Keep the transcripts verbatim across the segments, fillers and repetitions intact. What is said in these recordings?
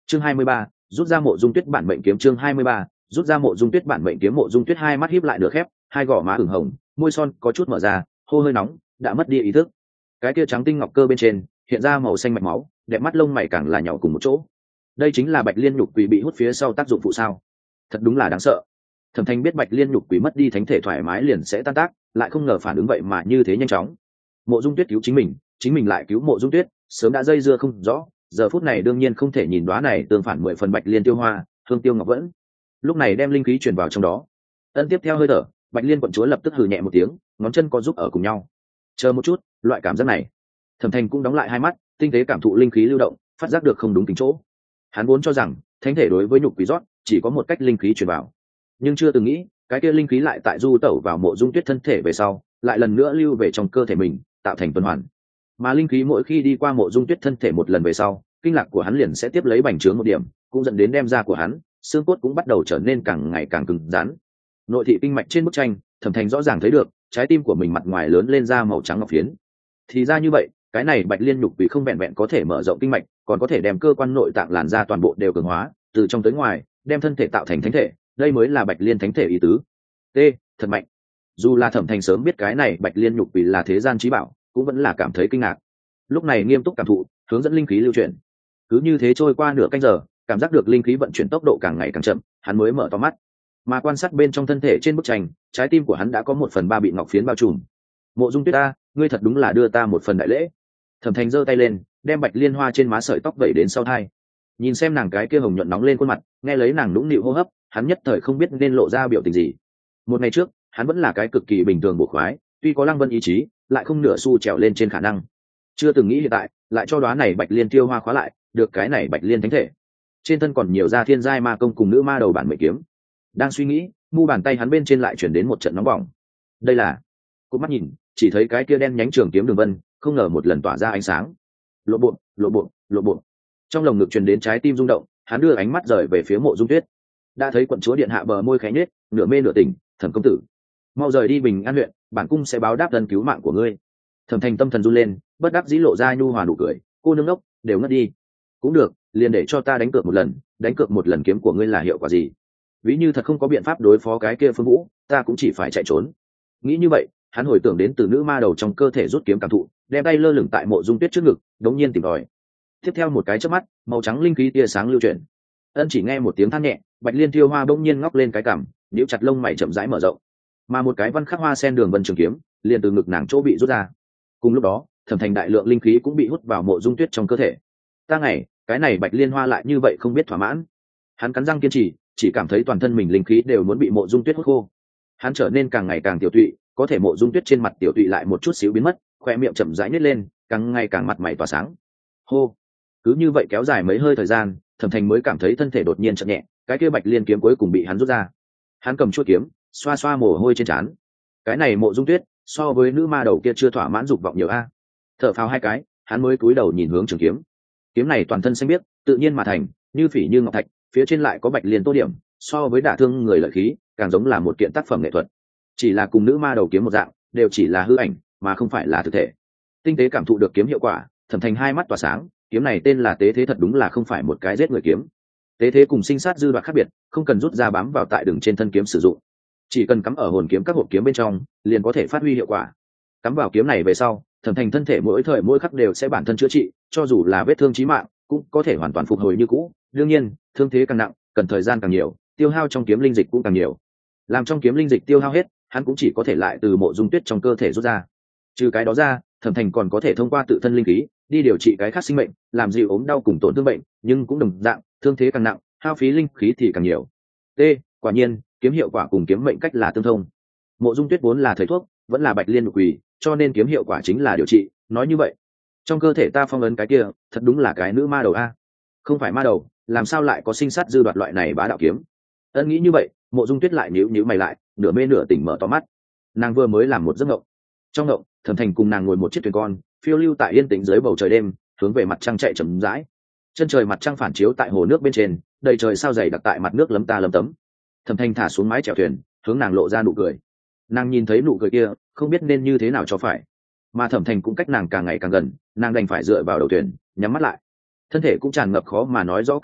chương hai mươi ba, rút ra mộ dung tuyết bản mệnh kiếm. chương hai mươi ba, rút ra mộ dung tuyết bản mệnh kiếm. Mộ dung tuyết hai mắt híp lại nửa khép, hai gò má ửng hồng, môi son có chút mở ra, hô hơi nóng, đã mất đi ý thức. Cái kia trắng tinh ngọc cơ bên trên hiện ra màu xanh mạch máu, đẹp mắt lông mày càng là nhỏ cùng một chỗ. Đây chính là bạch liên nhục quỷ bị hút phía sau tác dụng phụ sao? Thật đúng là đáng sợ. Thẩm Thanh biết bạch liên nhục quỷ mất đi thánh thể thoải mái liền sẽ tan tác, lại không ngờ phản ứng vậy mà như thế nhanh chóng. Mộ dung tuyết cứu chính mình, chính mình lại cứu mộ dung tuyết, sớm đã dây dưa không rõ, giờ phút này đương nhiên không thể nhìn đóa này tương phản mười phần bạch liên tiêu hoa, hương tiêu ngọc vẫn. Lúc này đem linh khí truyền vào trong đó. Ân tiếp theo hơi thở, bạch liên quận chúa lập tức hừ nhẹ một tiếng, ngón chân có giúp ở cùng nhau. Chờ một chút, loại cảm giác này. Thẩm Thanh cũng đóng lại hai mắt, tinh tế cảm thụ linh khí lưu động, phát giác được không đúng tính chỗ. Hắn vốn cho rằng thánh thể đối với nhục quỷ rót chỉ có một cách linh khí truyền vào, nhưng chưa từng nghĩ cái kia linh khí lại tại du tẩu vào mộ dung tuyết thân thể về sau, lại lần nữa lưu về trong cơ thể mình, tạo thành tuần hoàn. Mà linh khí mỗi khi đi qua mộ dung tuyết thân thể một lần về sau, kinh lạc của hắn liền sẽ tiếp lấy bành trướng một điểm, cũng dẫn đến đem da của hắn, xương cốt cũng bắt đầu trở nên càng ngày càng cứng rắn. Nội thị kinh mạch trên bức tranh, Thẩm Thanh rõ ràng thấy được trái tim của mình mặt ngoài lớn lên da màu trắng ngọc phiến. Thì ra như vậy, cái này bạch liên nhục quỷ không vẹn vẹn có thể mở rộng kinh mạch, còn có thể đem cơ quan nội tạng làn da toàn bộ đều cường hóa, từ trong tới ngoài đem thân thể tạo thành thánh thể. Đây mới là bạch liên thánh thể ý tứ. T, thật mạnh. Dù là Thẩm Thanh sớm biết cái này bạch liên nhục quỷ là thế gian chí bảo, cũng vẫn là cảm thấy kinh ngạc. Lúc này nghiêm túc cảm thụ, hướng dẫn linh khí lưu chuyển. Cứ như thế trôi qua nửa canh giờ, cảm giác được linh khí vận chuyển tốc độ càng ngày càng chậm, hắn mới mở to mắt. Mà quan sát bên trong thân thể trên bức tranh, trái tim của hắn đã có một phần ba bị ngọc phiến bao trùm. Mộ dung tuyết ta, ngươi thật đúng là đưa ta một phần đại lễ. Thẩm Thanh giơ tay lên, đem bạch liên hoa trên má sợi tóc vẩy đến sau thai. Nhìn xem nàng cái kia hồng nhuận nóng lên khuôn mặt, nghe lấy nàng nũng nịu hô hấp, hắn nhất thời không biết nên lộ ra biểu tình gì. Một ngày trước, hắn vẫn là cái cực kỳ bình thường bộ khoái, tuy có lăng vân ý chí, lại không nửa xu trèo lên trên khả năng. Chưa từng nghĩ hiện tại, lại cho đóa này bạch liên tiêu hoa khóa lại, được cái này bạch liên thánh thể. Trên thân còn nhiều gia thiên giai ma công cùng nữ ma đầu bản mệnh kiếm. Đang suy nghĩ, mu bàn tay hắn bên trên lại chuyển đến một trận nóng bỏng. Đây là, cụp mắt nhìn, chỉ thấy cái kia đen nhánh trường kiếm đường vân, không ngờ một lần tỏa ra ánh sáng. Lộ bộ, lộ bộ, lộ bộ. Trong lồng ngực truyền đến trái tim rung động, hắn đưa ánh mắt rời về phía mộ dung tuyết. Đã thấy quận chúa điện hạ bờ môi khẽ nhếch, nửa mê nửa tỉnh, Thẩm công tử, mau rời đi Bình An huyện, bản cung sẽ báo đáp ân cứu mạng của ngươi. Thẩm Thanh tâm thần run lên, bất đắc dĩ lộ ra nhu hòa nụ cười, cô nương đốc, đều ngất đi. Cũng được, liền để cho ta đánh cược một lần, đánh cược một lần kiếm của ngươi là hiệu quả gì. Ví như thật không có biện pháp đối phó cái kia Phương Vũ, ta cũng chỉ phải chạy trốn. Nghĩ như vậy, hắn hồi tưởng đến từ nữ ma đầu trong cơ thể rút kiếm cảm thụ, đem tay lơ lửng tại mộ dung tuyết trước ngực, đống nhiên tìm tòi. Tiếp theo một cái chớp mắt, màu trắng linh khí tia sáng lưu chuyển. Ân chỉ nghe một tiếng than nhẹ, bạch liên thiêu hoa bỗng nhiên ngóc lên cái cằm, nhíu chặt lông mày chậm rãi mở rộng, mà một cái văn khắc hoa sen đường vân trường kiếm liền từ ngực nàng chỗ bị rút ra. Cùng lúc đó, Thẩm Thành đại lượng linh khí cũng bị hút vào mộ dung tuyết trong cơ thể. Ta ngày, cái này bạch liên hoa lại như vậy không biết thỏa mãn. Hắn cắn răng kiên trì, chỉ cảm thấy toàn thân mình linh khí đều muốn bị mộ dung tuyết hút khô. Hắn trở nên càng ngày càng tiểu tụy, có thể mộ dung tuyết trên mặt tiểu tụy lại một chút xíu biến mất, khoe miệng chậm rãi nhếch lên, càng ngày càng mặt mày tỏa sáng. Hô, cứ như vậy kéo dài mấy hơi thời gian, Thẩm Thành mới cảm thấy thân thể đột nhiên chậm nhẹ, cái kia bạch liên kiếm cuối cùng bị hắn rút ra. Hắn cầm chuôi kiếm, xoa xoa mồ hôi trên trán. Cái này mộ dung tuyết, so với nữ ma đầu kia chưa thỏa mãn dục vọng nhiều a. Thở phào hai cái, hắn mới cúi đầu nhìn hướng trường kiếm. Kiếm này toàn thân xanh biếc, tự nhiên mà thành, như phỉ như ngọc thạch, phía trên lại có bạch liên tô điểm, so với đả thương người lợi khí, càng giống là một kiện tác phẩm nghệ thuật. Chỉ là cùng nữ ma đầu kiếm một dạng, đều chỉ là hư ảnh, mà không phải là thực thể. Tinh tế cảm thụ được kiếm hiệu quả, Thẩm Thành hai mắt tỏa sáng, kiếm này tên là Tế Thế, thật đúng là không phải một cái giết người kiếm. Tế Thế cùng sinh sát dư đoạt khác biệt, không cần rút ra bám vào tại đường trên thân kiếm sử dụng, chỉ cần cắm ở hồn kiếm các hộp kiếm bên trong, liền có thể phát huy hiệu quả. Cắm vào kiếm này về sau, Thẩm Thành thân thể mỗi thời mỗi khắc đều sẽ bản thân chữa trị, cho dù là vết thương chí mạng, cũng có thể hoàn toàn phục hồi như cũ. Đương nhiên, thương thế càng nặng, cần thời gian càng nhiều, tiêu hao trong kiếm linh dịch cũng càng nhiều. Làm trong kiếm linh dịch tiêu hao hết, hắn cũng chỉ có thể lại từ mộ dung tuyết trong cơ thể rút ra. Trừ cái đó ra, Thẩm Thành còn có thể thông qua tự thân linh khí đi điều trị cái khác sinh mệnh, làm dịu ốm đau cùng tổn thương bệnh, nhưng cũng đồng dạng, thương thế càng nặng, hao phí linh khí thì càng nhiều. T, quả nhiên, kiếm hiệu quả cùng kiếm mệnh cách là tương thông. Mộ dung tuyết vốn là thầy thuốc, vẫn là bạch liên lục quỷ, cho nên kiếm hiệu quả chính là điều trị. Nói như vậy, trong cơ thể ta phong ấn cái kia, thật đúng là cái nữ ma đầu a. Không phải ma đầu, làm sao lại có sinh sát dư đoạt loại này bá đạo kiếm? Ân nghĩ như vậy, mộ dung tuyết lại nhíu nhíu mày lại, nửa mê nửa tỉnh mở to mắt. Nàng vừa mới làm một giấc ngộng. Trong ngộng, Thẩm Thành cùng nàng ngồi một chiếc thuyền con, phiêu lưu tại yên tĩnh dưới bầu trời đêm, hướng về mặt trăng chạy chậm rãi. Chân trời mặt trăng phản chiếu tại hồ nước bên trên, đầy trời sao dày đặc tại mặt nước lấm ta lấm tấm. Thẩm Thành thả xuống mái chèo thuyền, hướng nàng lộ ra nụ cười. Nàng nhìn thấy nụ cười kia, không biết nên như thế nào cho phải. Mà Thẩm Thành cũng cách nàng càng ngày càng gần, nàng đành phải dựa vào đầu thuyền, nhắm mắt lại. Thân thể cũng tràn ngập khó mà nói rõ cảm thụ,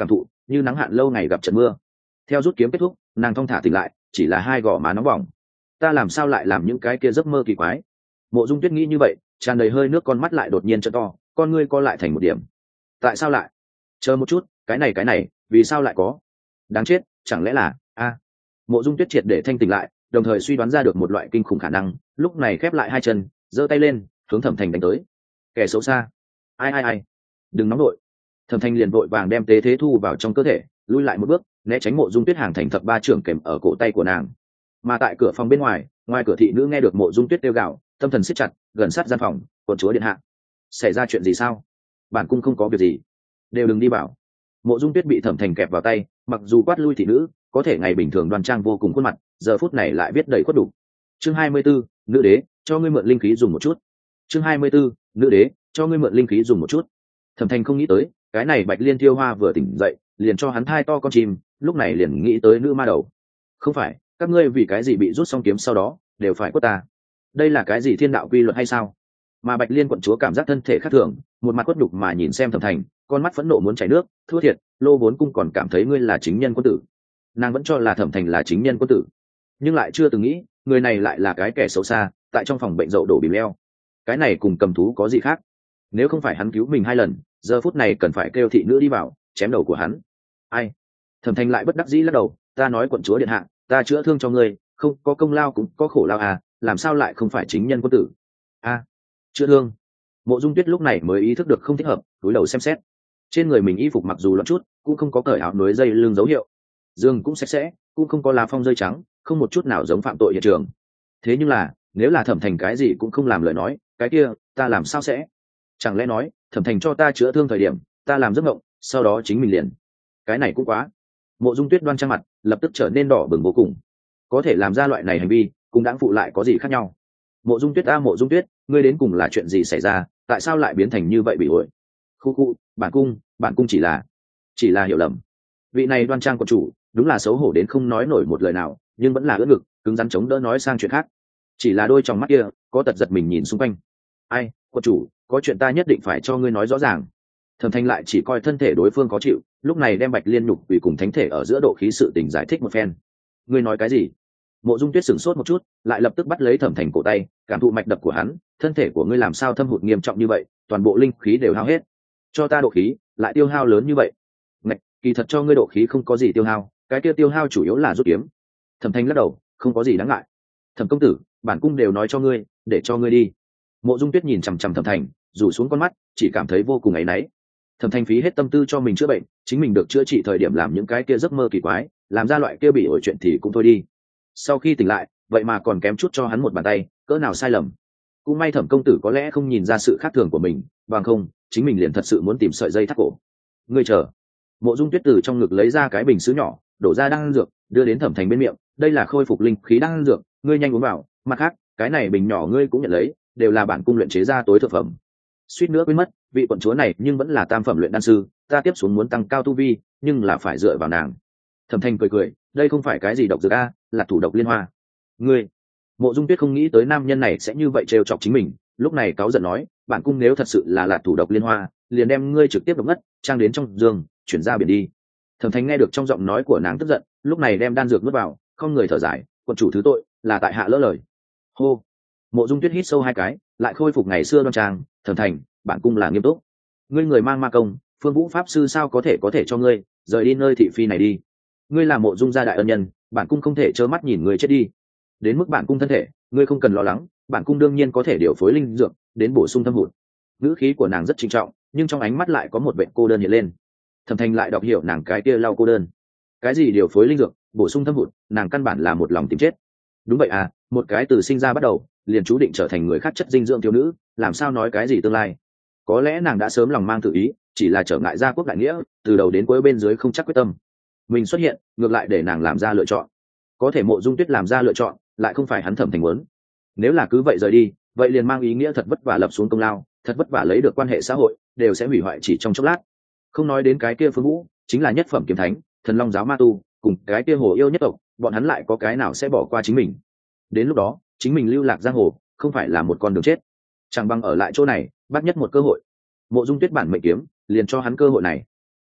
như nắng hạn lâu ngày gặp trận mưa. Theo rút kiếm kết thúc, nàng thong thả tỉnh lại, chỉ là hai gò má nóng bỏng. Ta làm sao lại làm những cái kia giấc mơ kỳ quái? Mộ Dung Tuyết nghĩ như vậy, tràn đầy hơi nước con mắt lại đột nhiên trợ to, con ngươi co lại thành một điểm. Tại sao lại? Chờ một chút, cái này cái này, vì sao lại có? Đáng chết, chẳng lẽ là a? Mộ Dung Tuyết triệt để thanh tỉnh lại, đồng thời suy đoán ra được một loại kinh khủng khả năng, lúc này khép lại hai chân, giơ tay lên, hướng Thẩm Thành đánh tới. Kẻ xấu xa! Ai ai ai! Đừng nóng nổi. Thẩm Thành liền vội vàng đem tế thế thu vào trong cơ thể, lui lại một bước, né tránh Mộ Dung Tuyết hàng thành thập ba trưởng kèm ở cổ tay của nàng. Mà tại cửa phòng bên ngoài, ngoài cửa thị nữ nghe được Mộ Dung Tuyết kêu gào, tâm thần siết chặt, gần sát gian phòng, quận chúa điện hạ. Xảy ra chuyện gì sao? Bản cung không có việc gì, đều đừng đi bảo. Mộ Dung Tuyết bị Thẩm Thành kẹp vào tay, mặc dù quát lui thị nữ, có thể ngày bình thường đoan trang vô cùng khuôn mặt, giờ phút này lại biết đầy khuất đủ. Chương hai mươi 24, nữ đế, cho ngươi mượn linh khí dùng một chút. Chương hai mươi 24, nữ đế, cho ngươi mượn linh khí dùng một chút. Thẩm Thành không nghĩ tới, cái này Bạch Liên Thiêu Hoa vừa tỉnh dậy, liền cho hắn thai to con chim, lúc này liền nghĩ tới nữ ma đầu. Không phải, các ngươi vì cái gì bị rút xong kiếm sau đó, đều phải quất ta? Đây là cái gì thiên đạo quy luật hay sao? Mà Bạch Liên quận chúa cảm giác thân thể khác thường, một mặt quất nhục mà nhìn xem Thẩm Thành, con mắt phẫn nộ muốn chảy nước, thua thiệt, Lô Vốn Cung còn cảm thấy ngươi là chính nhân quân tử. Nàng vẫn cho là Thẩm Thành là chính nhân quân tử, nhưng lại chưa từng nghĩ, người này lại là cái kẻ xấu xa, tại trong phòng bệnh dậu đổ bìm leo. Cái này cùng cầm thú có gì khác? Nếu không phải hắn cứu mình hai lần, giờ phút này cần phải kêu thị nữ đi vào, chém đầu của hắn. Ai? Thẩm Thành lại bất đắc dĩ lắc đầu, ta nói quận chúa điện hạ, ta chữa thương cho ngươi, không có công lao cũng có khổ lao à, làm sao lại không phải chính nhân quân tử? A, chữa thương. Mộ Dung Tuyết lúc này mới ý thức được không thích hợp, cúi đầu xem xét. Trên người mình y phục mặc dù loạn chút, cũng không có cởi áo núi dây lưng dấu hiệu. Giường cũng sạch sẽ, cũng không có lá phong rơi trắng, không một chút nào giống phạm tội hiện trường. Thế nhưng là, nếu là Thẩm Thành cái gì cũng không làm lời nói, cái kia, ta làm sao sẽ? Chẳng lẽ nói, Thẩm Thành cho ta chữa thương thời điểm, ta làm giấc mộng, sau đó chính mình liền. Cái này cũng quá. Mộ Dung Tuyết đoan trang mặt, lập tức trở nên đỏ bừng vô cùng. Có thể làm ra loại này hành vi, cũng đáng phụ lại có gì khác nhau? Mộ Dung Tuyết a Mộ Dung Tuyết, ngươi đến cùng là chuyện gì xảy ra, tại sao lại biến thành như vậy bị ổi? Khu khu, bản cung, bản cung chỉ là, chỉ là hiểu lầm. Vị này đoan trang của chủ, đúng là xấu hổ đến không nói nổi một lời nào, nhưng vẫn là ưỡn ngực, cứng rắn chống đỡ nói sang chuyện khác. Chỉ là đôi trong mắt kia, có tật giật mình nhìn xung quanh. Ai, của chủ, có chuyện ta nhất định phải cho ngươi nói rõ ràng. Thẩm Thanh lại chỉ coi thân thể đối phương khó chịu, lúc này đem Bạch Liên nhục vì cùng thánh thể ở giữa độ khí sự tình giải thích một phen. Ngươi nói cái gì? Mộ Dung Tuyết sửng sốt một chút, lại lập tức bắt lấy Thẩm Thành cổ tay, cảm thụ mạch đập của hắn, thân thể của ngươi làm sao thâm hụt nghiêm trọng như vậy, toàn bộ linh khí đều hao hết. Cho ta độ khí, lại tiêu hao lớn như vậy. Ngạch, kỳ thật cho ngươi độ khí không có gì tiêu hao, cái kia tiêu hao chủ yếu là rút kiếm. Thẩm Thanh lắc đầu, không có gì đáng ngại. Thẩm công tử, bản cung đều nói cho ngươi, để cho ngươi đi. Mộ Dung Tuyết nhìn chằm chằm Thẩm Thành, rủ xuống con mắt, chỉ cảm thấy vô cùng áy náy. Thẩm Thanh phí hết tâm tư cho mình chữa bệnh, chính mình được chữa trị thời điểm làm những cái kia giấc mơ kỳ quái, làm ra loại kia bị ổi chuyện thì cũng thôi đi. Sau khi tỉnh lại, vậy mà còn kém chút cho hắn một bàn tay, cỡ nào sai lầm. Cũng may Thẩm công tử có lẽ không nhìn ra sự khác thường của mình, bằng không, chính mình liền thật sự muốn tìm sợi dây thắt cổ. Ngươi chờ. Mộ Dung Tuyết từ trong ngực lấy ra cái bình sứ nhỏ, đổ ra đan dược, đưa đến Thẩm Thành bên miệng, đây là khôi phục linh khí đan dược, ngươi nhanh uống vào, mặt khác, cái này bình nhỏ ngươi cũng nhận lấy, đều là bản cung luyện chế ra tối thượng phẩm. Suýt nữa quên mất, vị quận chúa này nhưng vẫn là tam phẩm luyện đan sư, ta tiếp xuống muốn tăng cao tu vi, nhưng là phải dựa vào nàng. Thẩm Thành cười cười, đây không phải cái gì độc dược a, là thủ độc liên hoa. Ngươi, Mộ Dung Tuyết không nghĩ tới nam nhân này sẽ như vậy trêu chọc chính mình, lúc này cáu giận nói, bản cung nếu thật sự là là thủ độc liên hoa, liền đem ngươi trực tiếp độc ngất, trang đến trong giường, chuyển ra biển đi. Thẩm Thành nghe được trong giọng nói của nàng tức giận, lúc này đem đan dược nuốt vào, không người thở dài, quận chủ thứ tội, là tại hạ lỡ lời. Hô. Mộ Dung Tuyết hít sâu hai cái, lại khôi phục ngày xưa đoan trang, Thẩm Thành, bản cung là nghiêm túc. Ngươi người mang ma công, Phương Vũ pháp sư sao có thể có thể cho ngươi rời đi nơi thị phi này đi? Ngươi là Mộ Dung gia đại ân nhân, bản cung không thể trơ mắt nhìn ngươi chết đi. Đến mức bản cung thân thể, ngươi không cần lo lắng, bản cung đương nhiên có thể điều phối linh dược đến bổ sung thâm hụt. Ngữ khí của nàng rất trinh trọng, nhưng trong ánh mắt lại có một vẻ cô đơn hiện lên. Thẩm Thành lại đọc hiểu nàng cái kia lau cô đơn. Cái gì điều phối linh dược, bổ sung thâm hụt, nàng căn bản là một lòng tìm chết. Đúng vậy à, một cái từ sinh ra bắt đầu, liền chú định trở thành người khác chất dinh dưỡng thiếu nữ, làm sao nói cái gì tương lai? Có lẽ nàng đã sớm lòng mang tự ý, chỉ là trở ngại gia quốc đại nghĩa, từ đầu đến cuối bên dưới không chắc quyết tâm. Mình xuất hiện, ngược lại để nàng làm ra lựa chọn. Có thể Mộ Dung Tuyết làm ra lựa chọn, lại không phải hắn Thẩm Thành muốn. Nếu là cứ vậy rời đi, vậy liền mang ý nghĩa thật vất vả lập xuống công lao, thật vất vả lấy được quan hệ xã hội, đều sẽ hủy hoại chỉ trong chốc lát. Không nói đến cái kia Phương Vũ, chính là nhất phẩm kiếm thánh, Thần Long giáo ma tu, cùng cái kia hồ yêu nhất tộc, bọn hắn lại có cái nào sẽ bỏ qua chính mình? Đến lúc đó, chính mình lưu lạc giang hồ, không phải là một con đường chết. Chẳng bằng ở lại chỗ này, bắt nhất một cơ hội. Mộ Dung Tuyết bản mệnh kiếm, liền cho hắn cơ hội này.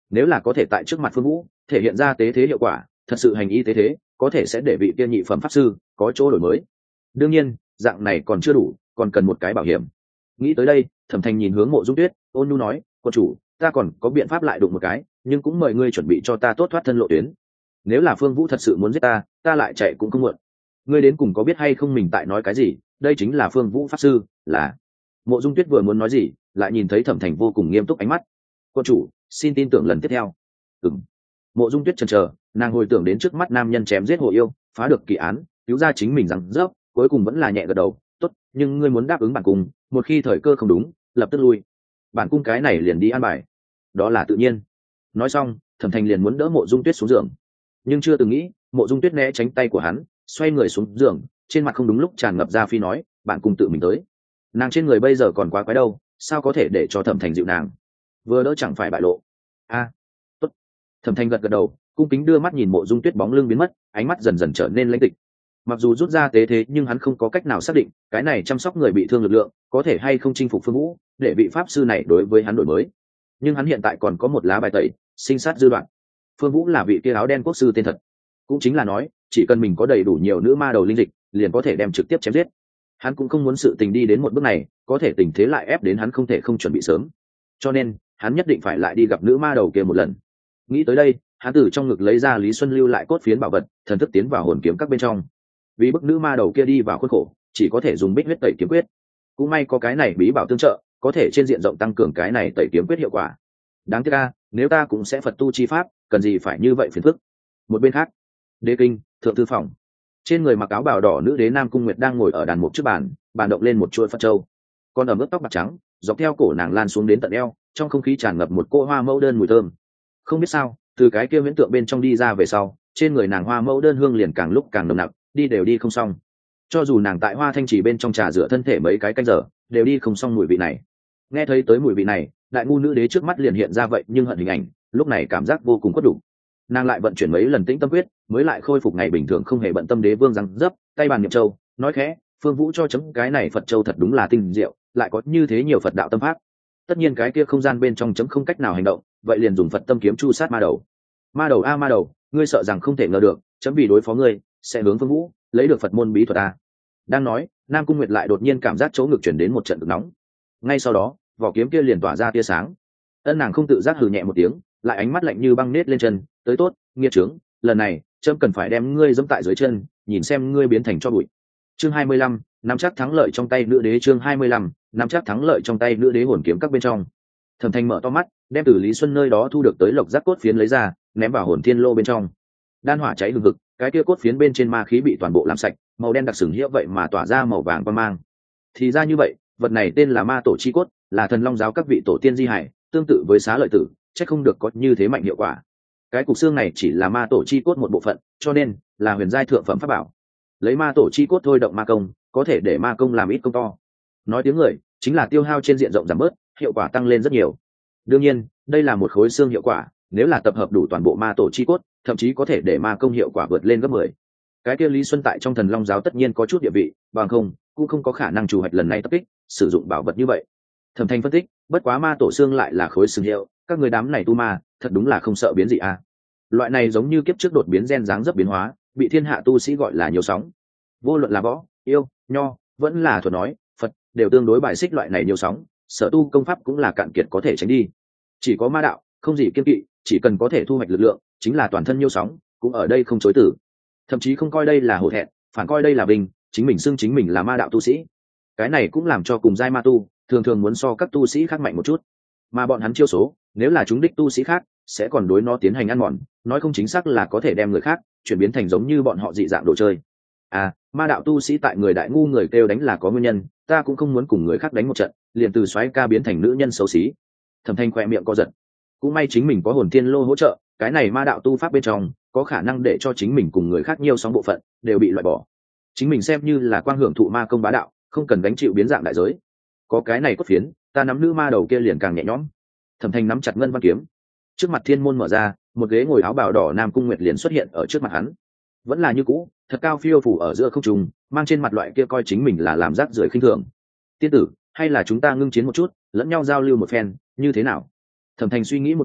nếu là có thể tại trước mặt Phương Vũ thể hiện ra tế thế hiệu quả, thật sự hành y tế thế, có thể sẽ để vị kia nhị phẩm pháp sư có chỗ đổi mới. Đương nhiên dạng này còn chưa đủ, còn cần một cái bảo hiểm. Nghĩ tới đây, Thẩm Thành nhìn hướng Mộ Dung Tuyết, ôn nhu nói, quân chủ, ta còn có biện pháp lại đụng một cái, nhưng cũng mời ngươi chuẩn bị cho ta tốt thoát thân lộ tuyến. Nếu là Phương Vũ thật sự muốn giết ta, ta lại chạy cũng không muộn. Ngươi đến cùng có biết hay không mình tại nói cái gì? Đây chính là Phương Vũ pháp sư, là. Mộ Dung Tuyết vừa muốn nói gì, lại nhìn thấy Thẩm Thành vô cùng nghiêm túc ánh mắt. Quân chủ, xin tin tưởng lần tiếp theo. Ừm. Mộ Dung Tuyết chần chờ, nàng hồi tưởng đến trước mắt nam nhân chém giết hộ yêu, phá được kỳ án, cứu ra chính mình rằng rớp, cuối cùng vẫn là nhẹ gật đầu. Tốt, nhưng ngươi muốn đáp ứng bản cung, một khi thời cơ không đúng, lập tức lui. Bản cung cái này liền đi an bài. Đó là tự nhiên. Nói xong, Thẩm Thành liền muốn đỡ Mộ Dung Tuyết xuống giường, nhưng chưa từng nghĩ, Mộ Dung Tuyết né tránh tay của hắn, xoay người xuống giường, trên mặt không đúng lúc tràn ngập ra phi nói, bản cung tự mình tới. Nàng trên người bây giờ còn quá quái đâu, sao có thể để cho Thẩm Thành dịu nàng? Vừa đỡ chẳng phải bại lộ. A, tốt. Thẩm Thành gật gật đầu, cung kính đưa mắt nhìn Mộ Dung Tuyết bóng lưng biến mất, ánh mắt dần dần trở nên lãnh tịch. Mặc dù rút ra tế thế, nhưng hắn không có cách nào xác định cái này chăm sóc người bị thương lực lượng có thể hay không chinh phục Phương Vũ, để vị pháp sư này đối với hắn đổi mới. Nhưng hắn hiện tại còn có một lá bài tẩy, sinh sát dư đoạn. Phương Vũ là vị kia áo đen quốc sư tên thật, cũng chính là nói, chỉ cần mình có đầy đủ nhiều nữ ma đầu linh dịch, liền có thể đem trực tiếp chém giết. Hắn cũng không muốn sự tình đi đến một bước này, có thể tình thế lại ép đến hắn không thể không chuẩn bị sớm. Cho nên, hắn nhất định phải lại đi gặp nữ ma đầu kia một lần. Nghĩ tới đây, hắn từ trong ngực lấy ra Lý Xuân lưu lại cốt phiến bảo vật, thần thức tiến vào hồn kiếm các bên trong. Vì bức nữ ma đầu kia đi vào khuôn khổ, chỉ có thể dùng bích huyết tẩy kiếm quyết. Cũng may có cái này bí bảo tương trợ, có thể trên diện rộng tăng cường cái này tẩy kiếm quyết hiệu quả. Đáng tiếc a, nếu ta cũng sẽ Phật tu chi pháp, cần gì phải như vậy phiền phức. Một bên khác, Đế kinh, thượng thư phòng. Trên người mặc áo bào đỏ nữ đế Nam Cung Nguyệt đang ngồi ở đàn mục trước bàn, bàn động lên một chuỗi Phật châu. Còn ở mức tóc bạc trắng, dọc theo cổ nàng lan xuống đến tận eo, trong không khí tràn ngập một cỗ hoa mẫu đơn mùi thơm. Không biết sao, từ cái kia huyễn tượng bên trong đi ra về sau, trên người nàng hoa mẫu đơn hương liền càng lúc càng nồng nặc, đi đều đi không xong. Cho dù nàng tại hoa thanh trì bên trong trà rửa thân thể mấy cái canh giờ, đều đi không xong mùi vị này. Nghe thấy tới mùi vị này, đại ngu nữ đế trước mắt liền hiện ra vậy nhưng hận hình ảnh, lúc này cảm giác vô cùng khuất đủ. Nàng lại vận chuyển mấy lần tĩnh tâm quyết, mới lại khôi phục ngày bình thường không hề bận tâm đế vương răng dấp, tay bàn niệm châu, nói khẽ, Phương Vũ cho chấm cái này Phật châu thật đúng là tinh diệu, lại có như thế nhiều Phật đạo tâm pháp. Tất nhiên cái kia không gian bên trong chấm không cách nào hành động, vậy liền dùng Phật tâm kiếm chu sát ma đầu. Ma đầu a ma đầu, ngươi sợ rằng không thể ngờ được, chấm vì đối phó ngươi, sẽ hướng Phương Vũ lấy được Phật môn bí thuật a. Đang nói, Nam Cung Nguyệt lại đột nhiên cảm giác chỗ ngực chuyển đến một trận cực nóng. Ngay sau đó, vỏ kiếm kia liền tỏa ra tia sáng. Ân nàng không tự giác hừ nhẹ một tiếng, lại ánh mắt lạnh như băng nết lên chân, tới tốt, nghiệt trướng, lần này, chấm cần phải đem ngươi dẫm tại dưới chân, nhìn xem ngươi biến thành cho bụi. Chương hai mươi lăm, nắm chắc thắng lợi trong tay nữ đế. Chương hai mươi lăm, nắm chắc thắng lợi trong tay nữ đế hồn kiếm các bên trong. Thẩm Thanh mở to mắt, đem từ Lý Xuân nơi đó thu được tới lộc giác cốt phiến lấy ra, ném vào hồn thiên lô bên trong. Đan hỏa cháy hừng hực, cái kia cốt phiến bên trên ma khí bị toàn bộ làm sạch, màu đen đặc sừng hiệu vậy mà tỏa ra màu vàng quang mang. Thì ra như vậy, vật này tên là ma tổ chi cốt, là thần long giáo các vị tổ tiên di hải, tương tự với xá lợi tử, chắc không được có như thế mạnh hiệu quả. Cái cục xương này chỉ là ma tổ chi cốt một bộ phận, cho nên là huyền giai thượng phẩm pháp bảo. Lấy ma tổ chi cốt thôi động ma công, có thể để ma công làm ít công to. Nói tiếng người, chính là tiêu hao trên diện rộng giảm bớt, hiệu quả tăng lên rất nhiều. Đương nhiên, đây là một khối xương hiệu quả, nếu là tập hợp đủ toàn bộ ma tổ chi cốt, thậm chí có thể để ma công hiệu quả vượt lên gấp mười. Cái kia Lý Xuân tại trong thần long giáo tất nhiên có chút địa vị, bằng không cũng không có khả năng chủ hoạch lần này tập kích, sử dụng bảo vật như vậy. Thẩm Thanh phân tích, bất quá ma tổ xương lại là khối xương hiệu, các người đám này tu ma, thật đúng là không sợ biến gì à? Loại này giống như kiếp trước đột biến gen dáng dấp biến hóa, bị thiên hạ tu sĩ gọi là nhiều sóng. Vô luận là võ, yêu, nho, vẫn là thuật nói, Phật, đều tương đối bài xích loại này nhiều sóng, sở tu công pháp cũng là cạn kiệt có thể tránh đi. Chỉ có ma đạo, không gì kiên kỵ, chỉ cần có thể thu hoạch lực lượng, chính là toàn thân nhiều sóng, cũng ở đây không chối từ. Thậm chí không coi đây là hổ thẹn, phản coi đây là vinh, chính mình xưng chính mình là ma đạo tu sĩ. Cái này cũng làm cho cùng giai ma tu, thường thường muốn so các tu sĩ khác mạnh một chút. Mà bọn hắn chiêu số, nếu là chúng đích tu sĩ khác, sẽ còn đối nó tiến hành ăn mòn, nói không chính xác là có thể đem người khác chuyển biến thành giống như bọn họ dị dạng đồ chơi. À, ma đạo tu sĩ tại người đại ngu người kêu đánh là có nguyên nhân, ta cũng không muốn cùng người khác đánh một trận, liền từ soái ca biến thành nữ nhân xấu xí. Thẩm Thanh khỏe miệng co giật. Cũng may chính mình có hồn tiên lô hỗ trợ, cái này ma đạo tu pháp bên trong có khả năng để cho chính mình cùng người khác nhiều sóng bộ phận đều bị loại bỏ. Chính mình xem như là quang hưởng thụ ma công bá đạo, không cần gánh chịu biến dạng đại giới. Có cái này cốt phiến, ta nắm nữ ma đầu kia liền càng nhẹ nhõm. Thẩm Thanh nắm chặt ngân văn kiếm, trước mặt thiên môn mở ra, một ghế ngồi áo bào đỏ Nam Cung Nguyệt liền xuất hiện ở trước mặt hắn. Vẫn là như cũ, thật cao phiêu phủ ở giữa không trung, mang trên mặt loại kia coi chính mình là làm rác rưởi khinh thường. Tiên tử, hay là chúng ta ngưng chiến một chút, lẫn nhau giao lưu một phen, như thế nào? Thẩm Thanh suy nghĩ một chút,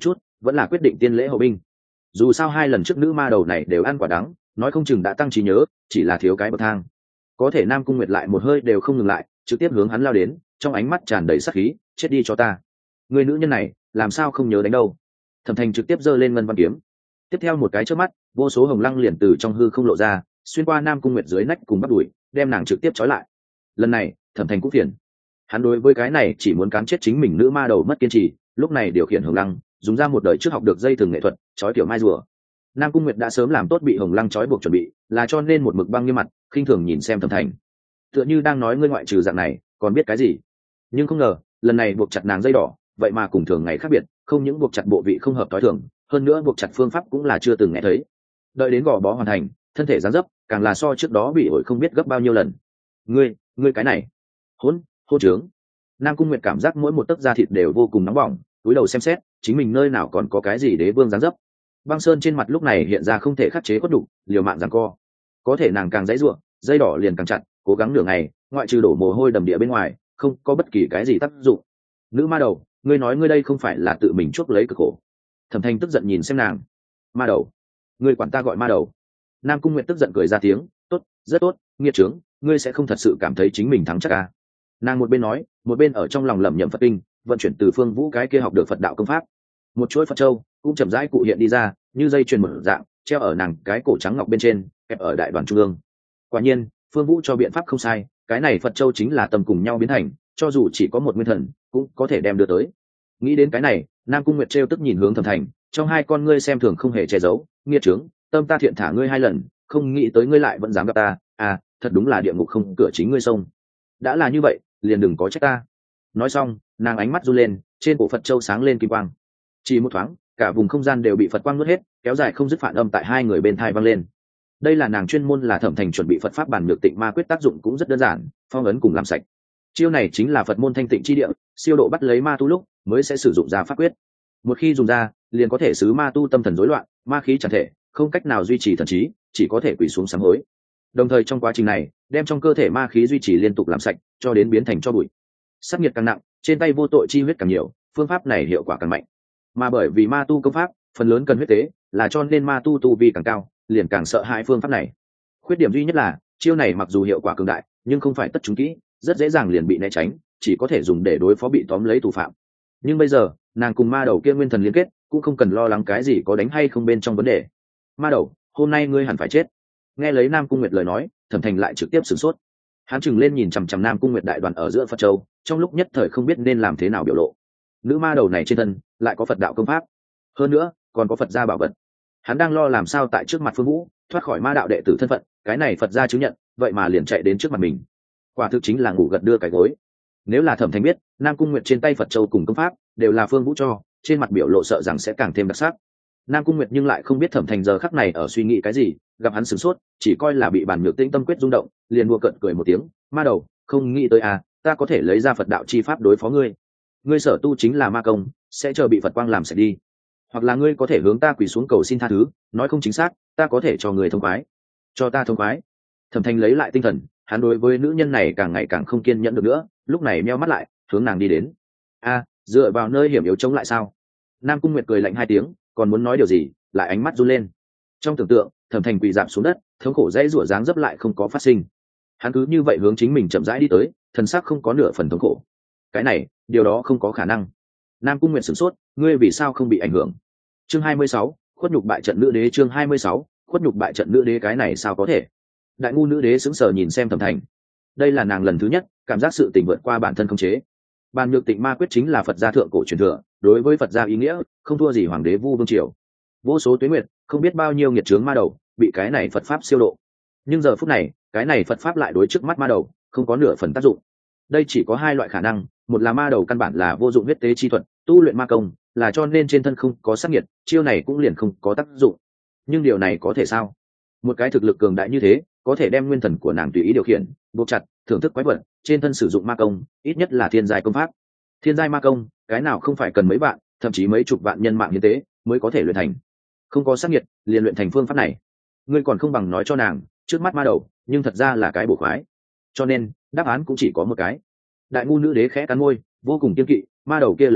vẫn là quyết định tiên lễ hậu binh. Dù sao hai lần trước nữ ma đầu này đều ăn quả đắng, nói không chừng đã tăng trí nhớ, chỉ là thiếu cái bậc thang. Có thể Nam Cung Nguyệt lại một hơi đều không ngừng lại, trực tiếp hướng hắn lao đến, trong ánh mắt tràn đầy sát khí. Chết đi cho ta, người nữ nhân này làm sao không nhớ đánh đâu. Thẩm Thành trực tiếp giơ lên ngân văn kiếm, tiếp theo một cái chớp mắt, vô số hồng lăng liền từ trong hư không lộ ra, xuyên qua Nam Cung Nguyệt dưới nách cùng bắp đùi, đem nàng trực tiếp trói lại. Lần này Thẩm Thành cũng phiền, hắn đối với cái này chỉ muốn cán chết chính mình nữ ma đầu mất kiên trì, lúc này điều khiển hồng lăng, dùng ra một đời trước học được dây thừng nghệ thuật, trói kiểu mai rùa. Nam Cung Nguyệt đã sớm làm tốt bị hồng lăng trói buộc chuẩn bị, là cho nên một mực băng như mặt, khinh thường nhìn xem Thẩm Thành, tựa như đang nói ngươi ngoại trừ dạng này còn biết cái gì. Nhưng không ngờ lần này buộc chặt nàng dây đỏ vậy mà cùng thường ngày khác biệt, không những buộc chặt bộ vị không hợp tối thường, hơn nữa buộc chặt phương pháp cũng là chưa từng nghe thấy. Đợi đến gò bó hoàn thành, thân thể giáng dấp càng là so trước đó bị ổi không biết gấp bao nhiêu lần. Ngươi, ngươi cái này, hỗn, hô trướng. Nam Cung Nguyệt cảm giác mỗi một tấc da thịt đều vô cùng nóng bỏng, cúi đầu xem xét, chính mình nơi nào còn có cái gì đế vương giáng dấp. Băng sơn trên mặt lúc này hiện ra không thể khắc chế cốt đủ, liều mạng giằng co. Có thể nàng càng dãy ruộng, dây đỏ liền càng chặt, cố gắng nửa ngày, ngoại trừ đổ mồ hôi đầm địa bên ngoài, không có bất kỳ cái gì tác dụng. Nữ ma đầu, ngươi nói ngươi đây không phải là tự mình chuốc lấy cực khổ. Thẩm Thanh tức giận nhìn xem nàng. Ma đầu, ngươi quản ta gọi ma đầu. Nam Cung Nguyệt tức giận cười ra tiếng, tốt, rất tốt, nghiệt trướng, ngươi sẽ không thật sự cảm thấy chính mình thắng chắc à. Nàng một bên nói, một bên ở trong lòng lẩm nhẩm Phật kinh, vận chuyển từ Phương Vũ cái kia học được Phật đạo công pháp. Một chuỗi Phật châu cũng chậm rãi cụ hiện đi ra, như dây chuyền mở dạng, treo ở nàng cái cổ trắng ngọc bên trên, kẹp ở đại đoàn trung ương. Quả nhiên, Phương Vũ cho biện pháp không sai, cái này Phật châu chính là tâm cùng nhau biến thành, cho dù chỉ có một nguyên thần, cũng có thể đem đưa tới. Nghĩ đến cái này, Nam Cung Nguyệt trêu tức nhìn hướng Thẩm Thành, trong hai con ngươi xem thường không hề che giấu, nghiệt trướng, tâm ta thiện thả ngươi hai lần, không nghĩ tới ngươi lại vẫn dám gặp ta, à, thật đúng là địa ngục không cửa chính ngươi xông. Đã là như vậy, liền đừng có trách ta. Nói xong, nàng ánh mắt run lên, trên cổ Phật châu sáng lên kim quang. Chỉ một thoáng, cả vùng không gian đều bị Phật quang nuốt hết, kéo dài không dứt phản âm tại hai người bên thai vang lên. Đây là nàng chuyên môn là Thẩm Thành chuẩn bị Phật pháp bản nhược tịnh ma quyết, tác dụng cũng rất đơn giản, phong ấn cùng làm sạch. Chiêu này chính là Phật môn thanh tịnh chi địa, siêu độ bắt lấy ma tu lúc mới sẽ sử dụng ra pháp quyết. Một khi dùng ra, liền có thể xứ ma tu tâm thần rối loạn, ma khí tràn thể, không cách nào duy trì thần trí, chỉ có thể quỳ xuống sám hối. Đồng thời trong quá trình này, đem trong cơ thể ma khí duy trì liên tục làm sạch, cho đến biến thành tro bụi. Sát nghiệt càng nặng, trên tay vô tội chi huyết càng nhiều, phương pháp này hiệu quả càng mạnh. Mà bởi vì ma tu công pháp phần lớn cần huyết tế, là cho nên ma tu tu vi càng cao, liền càng sợ hãi phương pháp này. Khuyết điểm duy nhất là chiêu này mặc dù hiệu quả cường đại, nhưng không phải tất chúng kỹ, rất dễ dàng liền bị né tránh, chỉ có thể dùng để đối phó bị tóm lấy tù phạm. Nhưng bây giờ nàng cùng ma đầu kia nguyên thần liên kết, cũng không cần lo lắng cái gì có đánh hay không bên trong vấn đề. Ma đầu, hôm nay ngươi hẳn phải chết. Nghe lấy Nam Cung Nguyệt lời nói, Thẩm Thành lại trực tiếp sửng sốt. Hắn chừng lên nhìn chằm chằm Nam Cung Nguyệt đại đoàn ở giữa Phật châu, trong lúc nhất thời không biết nên làm thế nào biểu lộ. Nữ ma đầu này trên thân lại có Phật đạo công pháp, hơn nữa còn có Phật gia bảo vật. Hắn đang lo làm sao tại trước mặt Phương Vũ thoát khỏi ma đạo đệ tử thân phận, cái này Phật gia chứng nhận, vậy mà liền chạy đến trước mặt mình. Quả thực chính là ngủ gật đưa cái gối. Nếu là Thẩm Thành biết Nam Cung Nguyệt trên tay Phật châu cùng công pháp đều là Phương Vũ cho, trên mặt biểu lộ sợ rằng sẽ càng thêm đặc sắc. Nam Cung Nguyệt nhưng lại không biết Thẩm Thành giờ khắc này ở suy nghĩ cái gì, gặp hắn sửng sốt, chỉ coi là bị bản nhược tĩnh tâm quyết rung động, liền đùa cợt cười một tiếng, ma đầu, không nghĩ tới à, ta có thể lấy ra Phật đạo chi pháp đối phó ngươi. Ngươi sở tu chính là ma công, sẽ chờ bị Phật quang làm sạch đi. Hoặc là ngươi có thể hướng ta quỳ xuống cầu xin tha thứ, nói không chính xác, ta có thể cho người thông khoái. Cho ta thông khoái. Thẩm Thành lấy lại tinh thần, hắn đối với nữ nhân này càng ngày càng không kiên nhẫn được nữa, lúc này meo mắt lại, hướng nàng đi đến. A, dựa vào nơi hiểm yếu chống lại sao? Nam Cung Nguyệt cười lạnh hai tiếng, còn muốn nói điều gì, lại ánh mắt run lên. Trong tưởng tượng, Thẩm Thành quỳ rạp xuống đất, thống khổ dãy rủa dáng dấp lại không có phát sinh. Hắn cứ như vậy hướng chính mình chậm rãi đi tới, thần sắc không có nửa phần thống khổ. Cái này, điều đó không có khả năng. Nam Cung Nguyệt sửng sốt, ngươi vì sao không bị ảnh hưởng? Chương hai mươi sáu, khuất nhục bại trận nữ đế. Chương hai mươi sáu, khuất nhục bại trận nữ đế. Cái này sao có thể? Đại ngu nữ đế sững sờ nhìn xem Thẩm Thành. Đây là nàng lần thứ nhất cảm giác sự tình vượt qua bản thân khống chế. Bàn nhược tịnh ma quyết chính là Phật gia thượng cổ truyền thừa, đối với Phật gia ý nghĩa không thua gì hoàng đế Vu Vương triều. Vô số tuế nguyệt, không biết bao nhiêu nghiệt chướng ma đầu bị cái này Phật pháp siêu độ. Nhưng giờ phút này, cái này Phật pháp lại đối trước mắt ma đầu không có nửa phần tác dụng. Đây chỉ có hai loại khả năng, một là ma đầu căn bản là vô dụng huyết tế chi thuật, tu luyện ma công, là cho nên trên thân không có sát nhiệt, chiêu này cũng liền không có tác dụng. Nhưng điều này có thể sao? Một cái thực lực cường đại như thế, có thể đem nguyên thần của nàng tùy ý điều khiển, buộc chặt, thưởng thức quái vật, trên thân sử dụng ma công, ít nhất là thiên giai công pháp. Thiên giai ma công, cái nào không phải cần mấy vạn, thậm chí mấy chục vạn nhân mạng như thế mới có thể luyện thành. Không có sát nhiệt, liền luyện thành phương pháp này. Ngươi còn không bằng nói cho nàng, trước mắt ma đầu, nhưng thật ra là cái bổ khoái. Cho nên, đáp án cũng chỉ có một cái. Đại ngu nữ đế khẽ cắn môi, vô cùng kiên kỵ, ma đầu kia lực lượng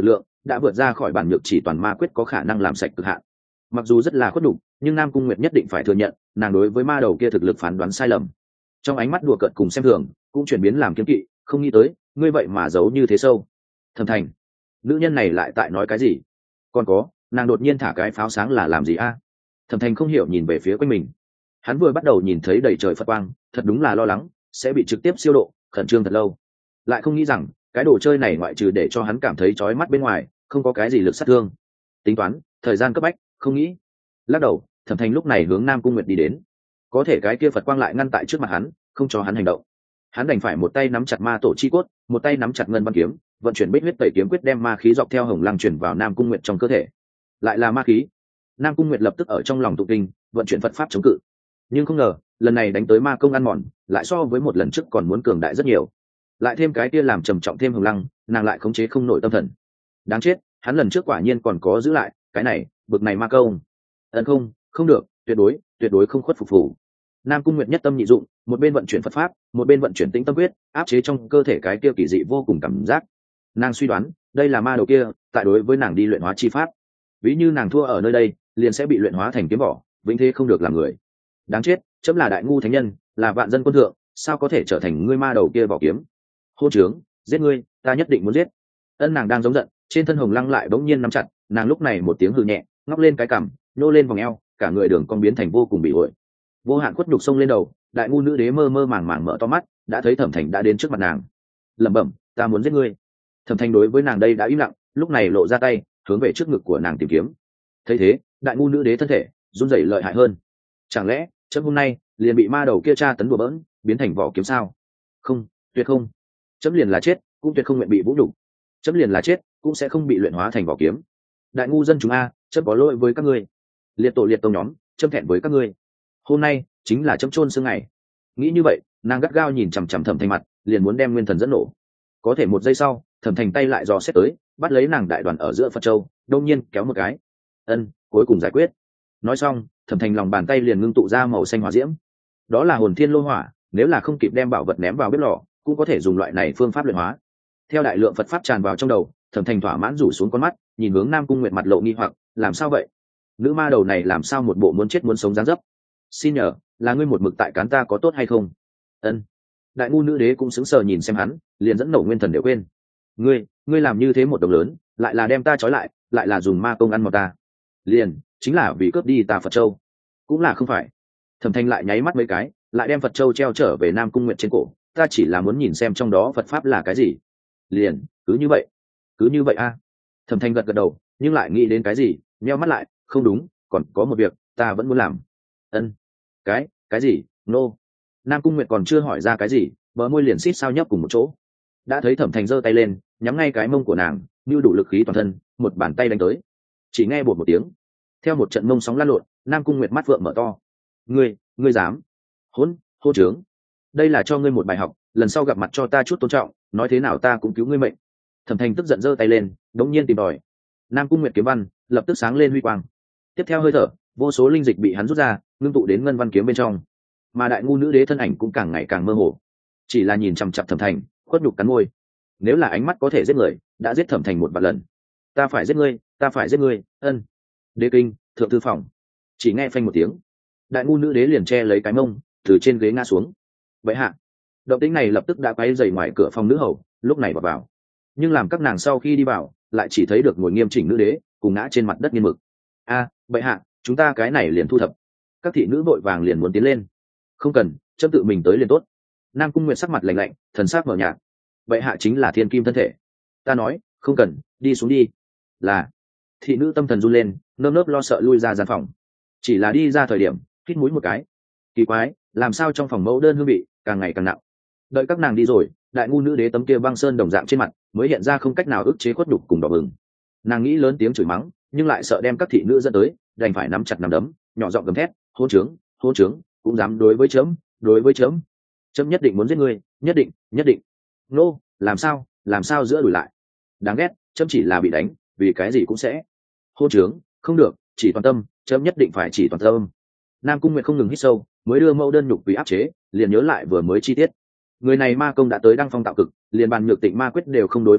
đã vượt ra khỏi bản nhược chỉ toàn ma quyết có khả năng làm sạch cực hạn. Mặc dù rất là khuất đục, nhưng Nam Cung Nguyệt nhất định phải thừa nhận nàng đối với ma đầu kia thực lực phán đoán sai lầm. Trong ánh mắt đùa cợt cùng xem thường cũng chuyển biến làm kiêng kỵ, không nghĩ tới ngươi vậy mà giấu như thế sâu. Thẩm Thành, nữ nhân này lại tại nói cái gì? Còn có, nàng đột nhiên thả cái pháo sáng là làm gì a? Thẩm Thành không hiểu nhìn về phía quanh mình. Hắn vừa bắt đầu nhìn thấy đầy trời Phật quang, thật đúng là lo lắng sẽ bị trực tiếp siêu độ, khẩn trương thật lâu. Lại không nghĩ rằng cái đồ chơi này ngoại trừ để cho hắn cảm thấy chói mắt bên ngoài, không có cái gì lực sát thương. Tính toán thời gian cấp bách, không nghĩ. Lắc đầu, Thẩm Thành lúc này hướng Nam Cung Nguyệt đi đến. Có thể cái kia Phật quang lại ngăn tại trước mặt hắn, không cho hắn hành động. Hắn đành phải một tay nắm chặt ma tổ chi cốt, một tay nắm chặt ngân văn kiếm, vận chuyển bích huyết tẩy kiếm quyết đem ma khí dọc theo hồng lăng chuyển vào Nam Cung Nguyệt trong cơ thể. Lại là ma khí. Nam Cung Nguyệt lập tức ở trong lòng tụng kinh, vận chuyển Phật pháp chống cự. Nhưng không ngờ, lần này đánh tới ma công ăn mòn, lại so với một lần trước còn muốn cường đại rất nhiều. Lại thêm cái kia làm trầm trọng thêm hồng lăng, nàng lại khống chế không nổi tâm thần. Đáng chết, hắn lần trước quả nhiên còn có giữ lại, cái này, bực này ma công. Ấn không, không được, tuyệt đối, tuyệt đối không khuất phục phủ. Nam Cung Nguyệt nhất tâm nhị dụng, một bên vận chuyển Phật pháp, một bên vận chuyển tĩnh tâm quyết, áp chế trong cơ thể cái kia kỳ dị vô cùng cảm giác. Nàng suy đoán, đây là ma đầu kia, tại đối với nàng đi luyện hóa chi pháp. Ví như nàng thua ở nơi đây, liền sẽ bị luyện hóa thành kiếm vỏ, vĩnh thế không được làm người. Đáng chết, chấm là đại ngu thánh nhân, là vạn dân quân thượng, sao có thể trở thành ngươi ma đầu kia vỏ kiếm? Hô trướng, giết ngươi, ta nhất định muốn giết. Ân nàng đang giống giận, trên thân hồng lăng lại bỗng nhiên nắm chặt, nàng lúc này một tiếng hừ nhẹ, ngóc lên cái cằm, nô lên vòng eo, cả người đường cong biến thành vô cùng bị ổi. Vô hạn khuất nhục xông lên đầu, đại ngu nữ đế mơ mơ màng màng mở to mắt, đã thấy Thẩm Thành đã đến trước mặt nàng. Lẩm bẩm, ta muốn giết ngươi. Thẩm Thành đối với nàng đây đã im lặng, lúc này lộ ra tay, hướng về trước ngực của nàng tìm kiếm. Thấy thế, đại ngu nữ đế thân thể run rẩy lợi hại hơn. Chẳng lẽ chấm hôm nay liền bị ma đầu kia tra tấn bừa bỡn, biến thành vỏ kiếm sao? Không, tuyệt không. Chấm liền là chết, cũng tuyệt không nguyện bị vũ nhục. Chấm liền là chết, cũng sẽ không bị luyện hóa thành vỏ kiếm. Đại ngu dân chúng a, chấm có lỗi với các ngươi. Liệt tổ liệt tông nhóm, chấm thẹn với các ngươi. Hôm nay chính là chấm chôn xương ngày. Nghĩ như vậy, nàng gắt gao nhìn chằm chằm Thẩm Thành mặt, liền muốn đem nguyên thần dẫn nổ. Có thể một giây sau, Thẩm Thành tay lại dò xét tới, bắt lấy nàng đại đoàn ở giữa Phật châu, đông nhiên kéo một cái. Ân, cuối cùng giải quyết. Nói xong, Thẩm Thành lòng bàn tay liền ngưng tụ ra màu xanh hỏa diễm. Đó là hồn thiên lô hỏa, nếu là không kịp đem bảo vật ném vào bếp lò, cũng có thể dùng loại này phương pháp luyện hóa. Theo đại lượng Phật pháp tràn vào trong đầu, Thẩm Thành thỏa mãn rủ xuống con mắt, nhìn hướng Nam Cung Nguyệt mặt lộ nghi hoặc, làm sao vậy? Nữ ma đầu này làm sao một bộ muốn chết muốn sống dáng dấp? Xin nhờ, là ngươi một mực tại cán ta có tốt hay không? Ân. Đại ngu nữ đế cũng sững sờ nhìn xem hắn, liền dẫn nổ nguyên thần đều quên. Ngươi, ngươi làm như thế một đồng lớn, lại là đem ta trói lại, lại là dùng ma công ăn mòn ta. Liền, chính là vì cướp đi ta Phật châu. Cũng là không phải. Thẩm Thanh lại nháy mắt mấy cái, lại đem Phật châu treo trở về Nam Cung Nguyệt trên cổ, ta chỉ là muốn nhìn xem trong đó Phật pháp là cái gì. Liền, cứ như vậy. Cứ như vậy a. À. Thẩm Thanh gật gật đầu, nhưng lại nghĩ đến cái gì, nheo mắt lại, không đúng, còn có một việc, ta vẫn muốn làm. Ân. Cái, cái gì? Nô. No. Nam Cung Nguyệt còn chưa hỏi ra cái gì, bờ môi liền xít sao nhấp cùng một chỗ. Đã thấy Thẩm Thành giơ tay lên, nhắm ngay cái mông của nàng, như đủ lực khí toàn thân, một bàn tay đánh tới. Chỉ nghe bột một tiếng, theo một trận mông sóng lan lộn, Nam Cung Nguyệt mắt vượng mở to. Ngươi, ngươi dám? Hỗn, hô trướng. Đây là cho ngươi một bài học, lần sau gặp mặt cho ta chút tôn trọng, nói thế nào ta cũng cứu ngươi mệnh. Thẩm Thành tức giận giơ tay lên, đống nhiên tìm đòi. Nam Cung Nguyệt kiếm văn lập tức sáng lên huy quang. Tiếp theo hơi thở, vô số linh dịch bị hắn rút ra, ngưng tụ đến ngân văn kiếm bên trong. Mà đại ngu nữ đế thân ảnh cũng càng ngày càng mơ hồ. Chỉ là nhìn chằm chằm Thẩm Thành, khuất nhục cắn môi. Nếu là ánh mắt có thể giết người, đã giết Thẩm Thành một vạn lần. Ta phải giết ngươi, ta phải giết ngươi, ân. Đế kinh, thượng thư phòng. Chỉ nghe phanh một tiếng, đại ngu nữ đế liền che lấy cái mông, từ trên ghế ngã xuống. Vậy hạ, động tĩnh này lập tức đã quấy rầy ngoài cửa phòng nữ hầu, lúc này vào vào. Nhưng làm các nàng sau khi đi vào, lại chỉ thấy được ngồi nghiêm chỉnh nữ đế, cùng ngã trên mặt đất nghiêng mực. A, vậy hạ, chúng ta cái này liền thu thập. Các thị nữ vội vàng liền muốn tiến lên. Không cần, chấm tự mình tới liền tốt. Nam Cung Nguyệt sắc mặt lạnh lạnh, thần sắc mờ nhạt. Vậy hạ chính là thiên kim thân thể. Ta nói, không cần, đi xuống đi. Là. Thị nữ tâm thần run lên, nơm nớp lo sợ lui ra gian phòng. Chỉ là đi ra thời điểm, hít mũi một cái. Kỳ quái, làm sao trong phòng mẫu đơn hương vị càng ngày càng nặng. Đợi các nàng đi rồi, đại ngu nữ đế tấm kia băng sơn đồng dạng trên mặt mới hiện ra không cách nào ức chế khuất nhục cùng đỏ bừng. Nàng nghĩ lớn tiếng chửi mắng, nhưng lại sợ đem các thị nữ dẫn tới, đành phải nắm chặt nắm đấm, nhỏ giọng gầm thét, hôn trướng, hôn trướng, cũng dám đối với chấm, đối với chấm. Chấm nhất định muốn giết ngươi, nhất định, nhất định. Nô, làm sao, làm sao giữa đuổi lại. Đáng ghét, chấm chỉ là bị đánh, vì cái gì cũng sẽ. Hôn trướng, không được, chỉ toàn tâm, chấm nhất định phải chỉ toàn tâm. Nam Cung Nguyệt không ngừng hít sâu, mới đưa mẫu đơn nhục vì áp chế, liền nhớ lại vừa mới chi tiết. Người này ma công đã tới đăng phong tạo cực, liền bàn nhược tịnh ma quyết đều không đối phó được,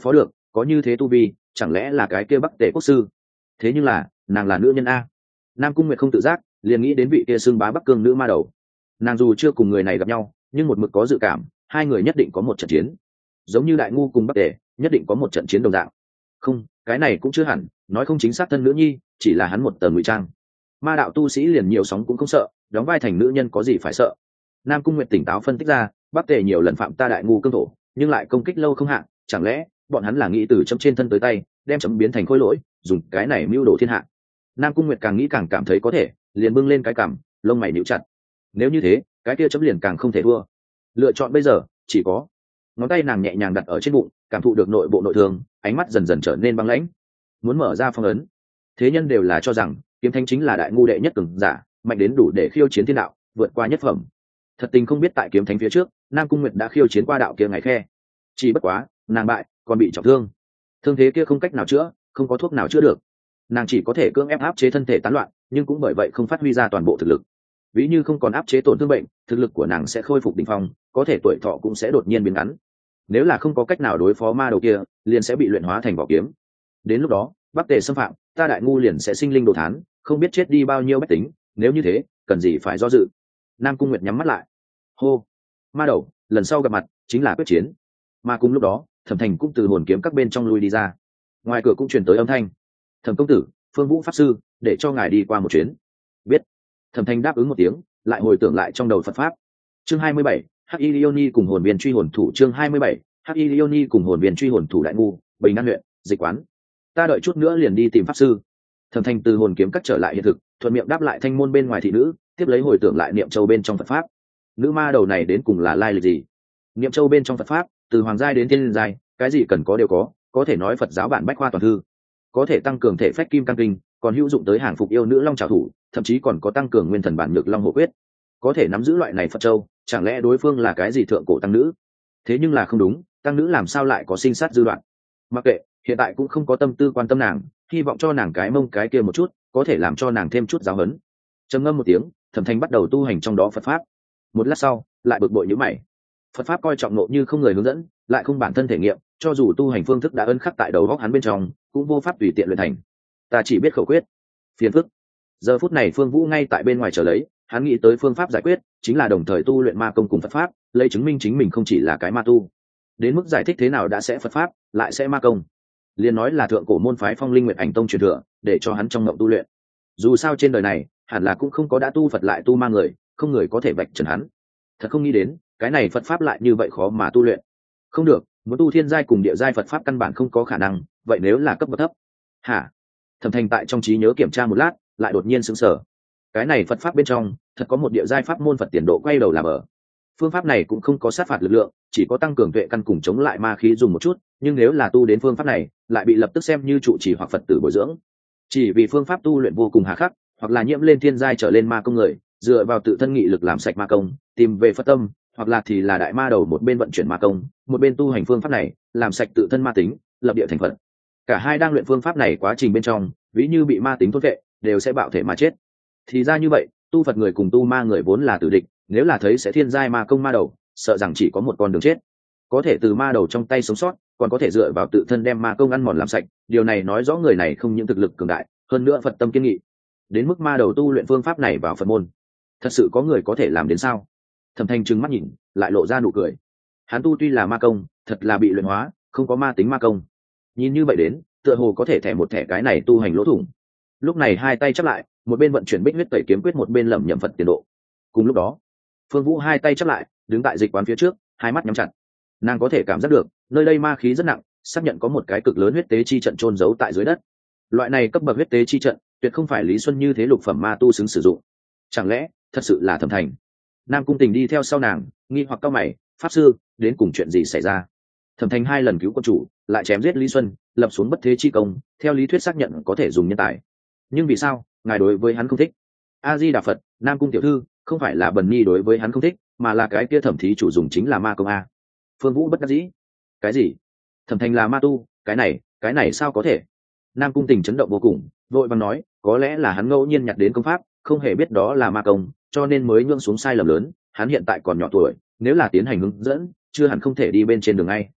có như thế tu vi chẳng lẽ là cái kia bắc tề quốc sư? Thế nhưng là nàng là nữ nhân a. Nam Cung Nguyệt không tự giác liền nghĩ đến vị kia xưng bá bắc cương nữ ma đầu. Nàng dù chưa cùng người này gặp nhau nhưng một mực có dự cảm hai người nhất định có một trận chiến, giống như đại ngu cùng bắc tề nhất định có một trận chiến đồng dạng. Không, cái này cũng chưa hẳn, nói không chính xác thân nữ nhi chỉ là hắn một tờ ngụy trang. Ma đạo tu sĩ liền nhiều sóng cũng không sợ, đóng vai thành nữ nhân có gì phải sợ. Nam Cung Nguyệt tỉnh táo phân tích ra, bắc tề nhiều lần phạm ta đại ngu cương thổ nhưng lại công kích lâu không hạn, chẳng lẽ bọn hắn là nghĩ từ chấm trên thân tới tay đem chấm biến thành khối lỗi, dùng cái này mưu đồ thiên hạ. Nam Cung Nguyệt càng nghĩ càng cảm thấy có thể, liền bưng lên cái cằm, lông mày níu chặt. Nếu như thế cái kia chấm liền càng không thể thua. Lựa chọn bây giờ chỉ có. Ngón tay nàng nhẹ nhàng đặt ở trên bụng, cảm thụ được nội bộ nội thương, ánh mắt dần dần trở nên băng lãnh. Muốn mở ra phong ấn. Thế nhân đều là cho rằng kiếm thánh chính là đại ngu đệ nhất cường giả, mạnh đến đủ để khiêu chiến thiên đạo, vượt qua nhất phẩm. Thật tình không biết tại kiếm thánh phía trước, Nam Cung Nguyệt đã khiêu chiến qua đạo kia ngày khe. Chỉ bất quá nàng bại còn bị trọng thương, thương thế kia không cách nào chữa, không có thuốc nào chữa được. Nàng chỉ có thể cưỡng ép áp chế thân thể tán loạn, nhưng cũng bởi vậy không phát huy ra toàn bộ thực lực. Ví như không còn áp chế tổn thương bệnh, thực lực của nàng sẽ khôi phục đỉnh phong, có thể tuổi thọ cũng sẽ đột nhiên biến ngắn. Nếu là không có cách nào đối phó ma đầu kia, liền sẽ bị luyện hóa thành vỏ kiếm. Đến lúc đó bắc tề xâm phạm, ta đại ngu liền sẽ sinh linh đồ thán, không biết chết đi bao nhiêu bách tính. Nếu như thế cần gì phải do dự. Nam Cung Nguyệt nhắm mắt lại. Hô, ma đầu lần sau gặp mặt chính là quyết chiến. Mà cùng lúc đó Thẩm Thành cũng từ hồn kiếm các bên trong lui đi ra. Ngoài cửa cũng truyền tới âm thanh, Thẩm công tử, Phương Vũ pháp sư để cho ngài đi qua một chuyến. Biết. Thẩm Thành đáp ứng một tiếng, lại hồi tưởng lại trong đầu Phật pháp. Chương hai mươi bảy, Hắc Y Lioni cùng hồn viên truy hồn thủ. Chương hai mươi bảy, Hắc Y Lioni cùng hồn viên truy hồn thủ. Đại ngu, Bình An huyện, dịch quán. Ta đợi chút nữa liền đi tìm pháp sư. Thẩm Thành từ hồn kiếm cắt trở lại hiện thực, thuận miệng đáp lại thanh môn bên ngoài thị nữ, tiếp lấy hồi tưởng lại niệm châu bên trong Phật pháp. Nữ ma đầu này đến cùng là lai lịch gì? Niệm châu bên trong Phật pháp, từ hoàng giai đến thiên giai, cái gì cần có đều có, có thể nói Phật giáo bản bách khoa toàn thư, có thể tăng cường thể phách kim cang kinh, còn hữu dụng tới hàng phục yêu nữ long trảo thủ, thậm chí còn có tăng cường nguyên thần bản nhược long hộ quyết. Có thể nắm giữ loại này Phật châu, chẳng lẽ đối phương là cái gì thượng cổ tăng nữ? Thế nhưng là không đúng, tăng nữ làm sao lại có sinh sát dư đoạn? Mặc kệ, hiện tại cũng không có tâm tư quan tâm nàng, hy vọng cho nàng cái mông cái kia một chút, có thể làm cho nàng thêm chút giáo huấn. Trầm ngâm một tiếng, Thẩm Thành bắt đầu tu hành trong đó Phật pháp. Một lát sau lại bực bội nhíu mày. Phật pháp coi trọng nộ như không người hướng dẫn, lại không bản thân thể nghiệm, cho dù tu hành phương thức đã ấn khắc tại đầu góc hắn bên trong, cũng vô pháp tùy tiện luyện thành. Ta chỉ biết khẩu quyết. Phiền phức. Giờ phút này Phương Vũ ngay tại bên ngoài chờ lấy, hắn nghĩ tới phương pháp giải quyết, chính là đồng thời tu luyện ma công cùng Phật pháp, lấy chứng minh chính mình không chỉ là cái ma tu. Đến mức giải thích thế nào đã sẽ Phật pháp, lại sẽ ma công. Liên nói là thượng cổ môn phái Phong Linh Nguyệt Ảnh Tông truyền thừa, để cho hắn trong ngộng tu luyện. Dù sao trên đời này, hẳn là cũng không có đã tu Phật lại tu ma người, không người có thể vạch trần hắn. Thật không nghĩ đến, cái này Phật pháp lại như vậy khó mà tu luyện. Không được, muốn tu thiên giai cùng địa giai Phật pháp căn bản không có khả năng, vậy nếu là cấp bậc thấp? Hả? Thẩm Thành tại trong trí nhớ kiểm tra một lát, lại đột nhiên sững sờ. Cái này Phật pháp bên trong, thật có một địa giai pháp môn Phật tiền độ quay đầu làm ở. Phương pháp này cũng không có sát phạt lực lượng, chỉ có tăng cường tuệ căn cùng chống lại ma khí dùng một chút, nhưng nếu là tu đến phương pháp này, lại bị lập tức xem như trụ trì hoặc Phật tử bồi dưỡng. Chỉ vì phương pháp tu luyện vô cùng hà khắc, hoặc là nhiễm lên thiên giai trở lên ma công người, dựa vào tự thân nghị lực làm sạch ma công, tìm về Phật tâm, hoặc là thì là đại ma đầu một bên vận chuyển ma công, một bên tu hành phương pháp này, làm sạch tự thân ma tính, lập địa thành Phật. Cả hai đang luyện phương pháp này quá trình bên trong, ví như bị ma tính thôn vệ, đều sẽ bạo thể mà chết. Thì ra như vậy, tu Phật người cùng tu ma người vốn là tử địch, nếu là thấy sẽ thiên giai ma công ma đầu, sợ rằng chỉ có một con đường chết. Có thể từ ma đầu trong tay sống sót, còn có thể dựa vào tự thân đem ma công ăn mòn làm sạch, điều này nói rõ người này không những thực lực cường đại, hơn nữa Phật tâm kiên nghị. Đến mức ma đầu tu luyện phương pháp này vào Phật môn, thật sự có người có thể làm đến sao? Thẩm Thành trừng mắt nhìn, lại lộ ra nụ cười. Hắn tu tuy là ma công, thật là bị luyện hóa, không có ma tính ma công. Nhìn như vậy đến, tựa hồ có thể thẻ một thẻ cái này tu hành lỗ thủng. Lúc này hai tay chắp lại, một bên vận chuyển Bích Huyết Tẩy Kiếm Quyết, một bên lẩm nhẩm Phật tiền độ. Cùng lúc đó, Phương Vũ hai tay chắp lại, đứng tại dịch quán phía trước, hai mắt nhắm chặt. Nàng có thể cảm giác được, nơi đây ma khí rất nặng, xác nhận có một cái cực lớn huyết tế chi trận chôn giấu tại dưới đất. Loại này cấp bậc huyết tế chi trận, tuyệt không phải Lý Xuân như thế lục phẩm ma tu xứng sử dụng. Chẳng lẽ thật sự là Thẩm Thành? Nam Cung Tình đi theo sau nàng, nghi hoặc cau mày, pháp sư, đến cùng chuyện gì xảy ra? Thẩm Thành hai lần cứu quân chủ, lại chém giết Lý Xuân, lập xuống bất thế chi công, theo lý thuyết xác nhận có thể dùng nhân tài. Nhưng vì sao, ngài đối với hắn không thích? A Di Đà Phật, Nam Cung tiểu thư, không phải là Bần Nhi đối với hắn không thích, mà là cái kia Thẩm thí chủ dùng chính là ma công a. Phương Vũ bất đắc dĩ. Cái gì? Thẩm Thành là ma tu, cái này, cái này sao có thể? Nam Cung Tình chấn động vô cùng, vội vàng nói, có lẽ là hắn ngẫu nhiên nhặt đến công pháp, không hề biết đó là ma công, cho nên mới nhượng xuống sai lầm lớn. Hắn hiện tại còn nhỏ tuổi, nếu là tiến hành hướng dẫn, chưa hẳn không thể đi bên trên đường ngay.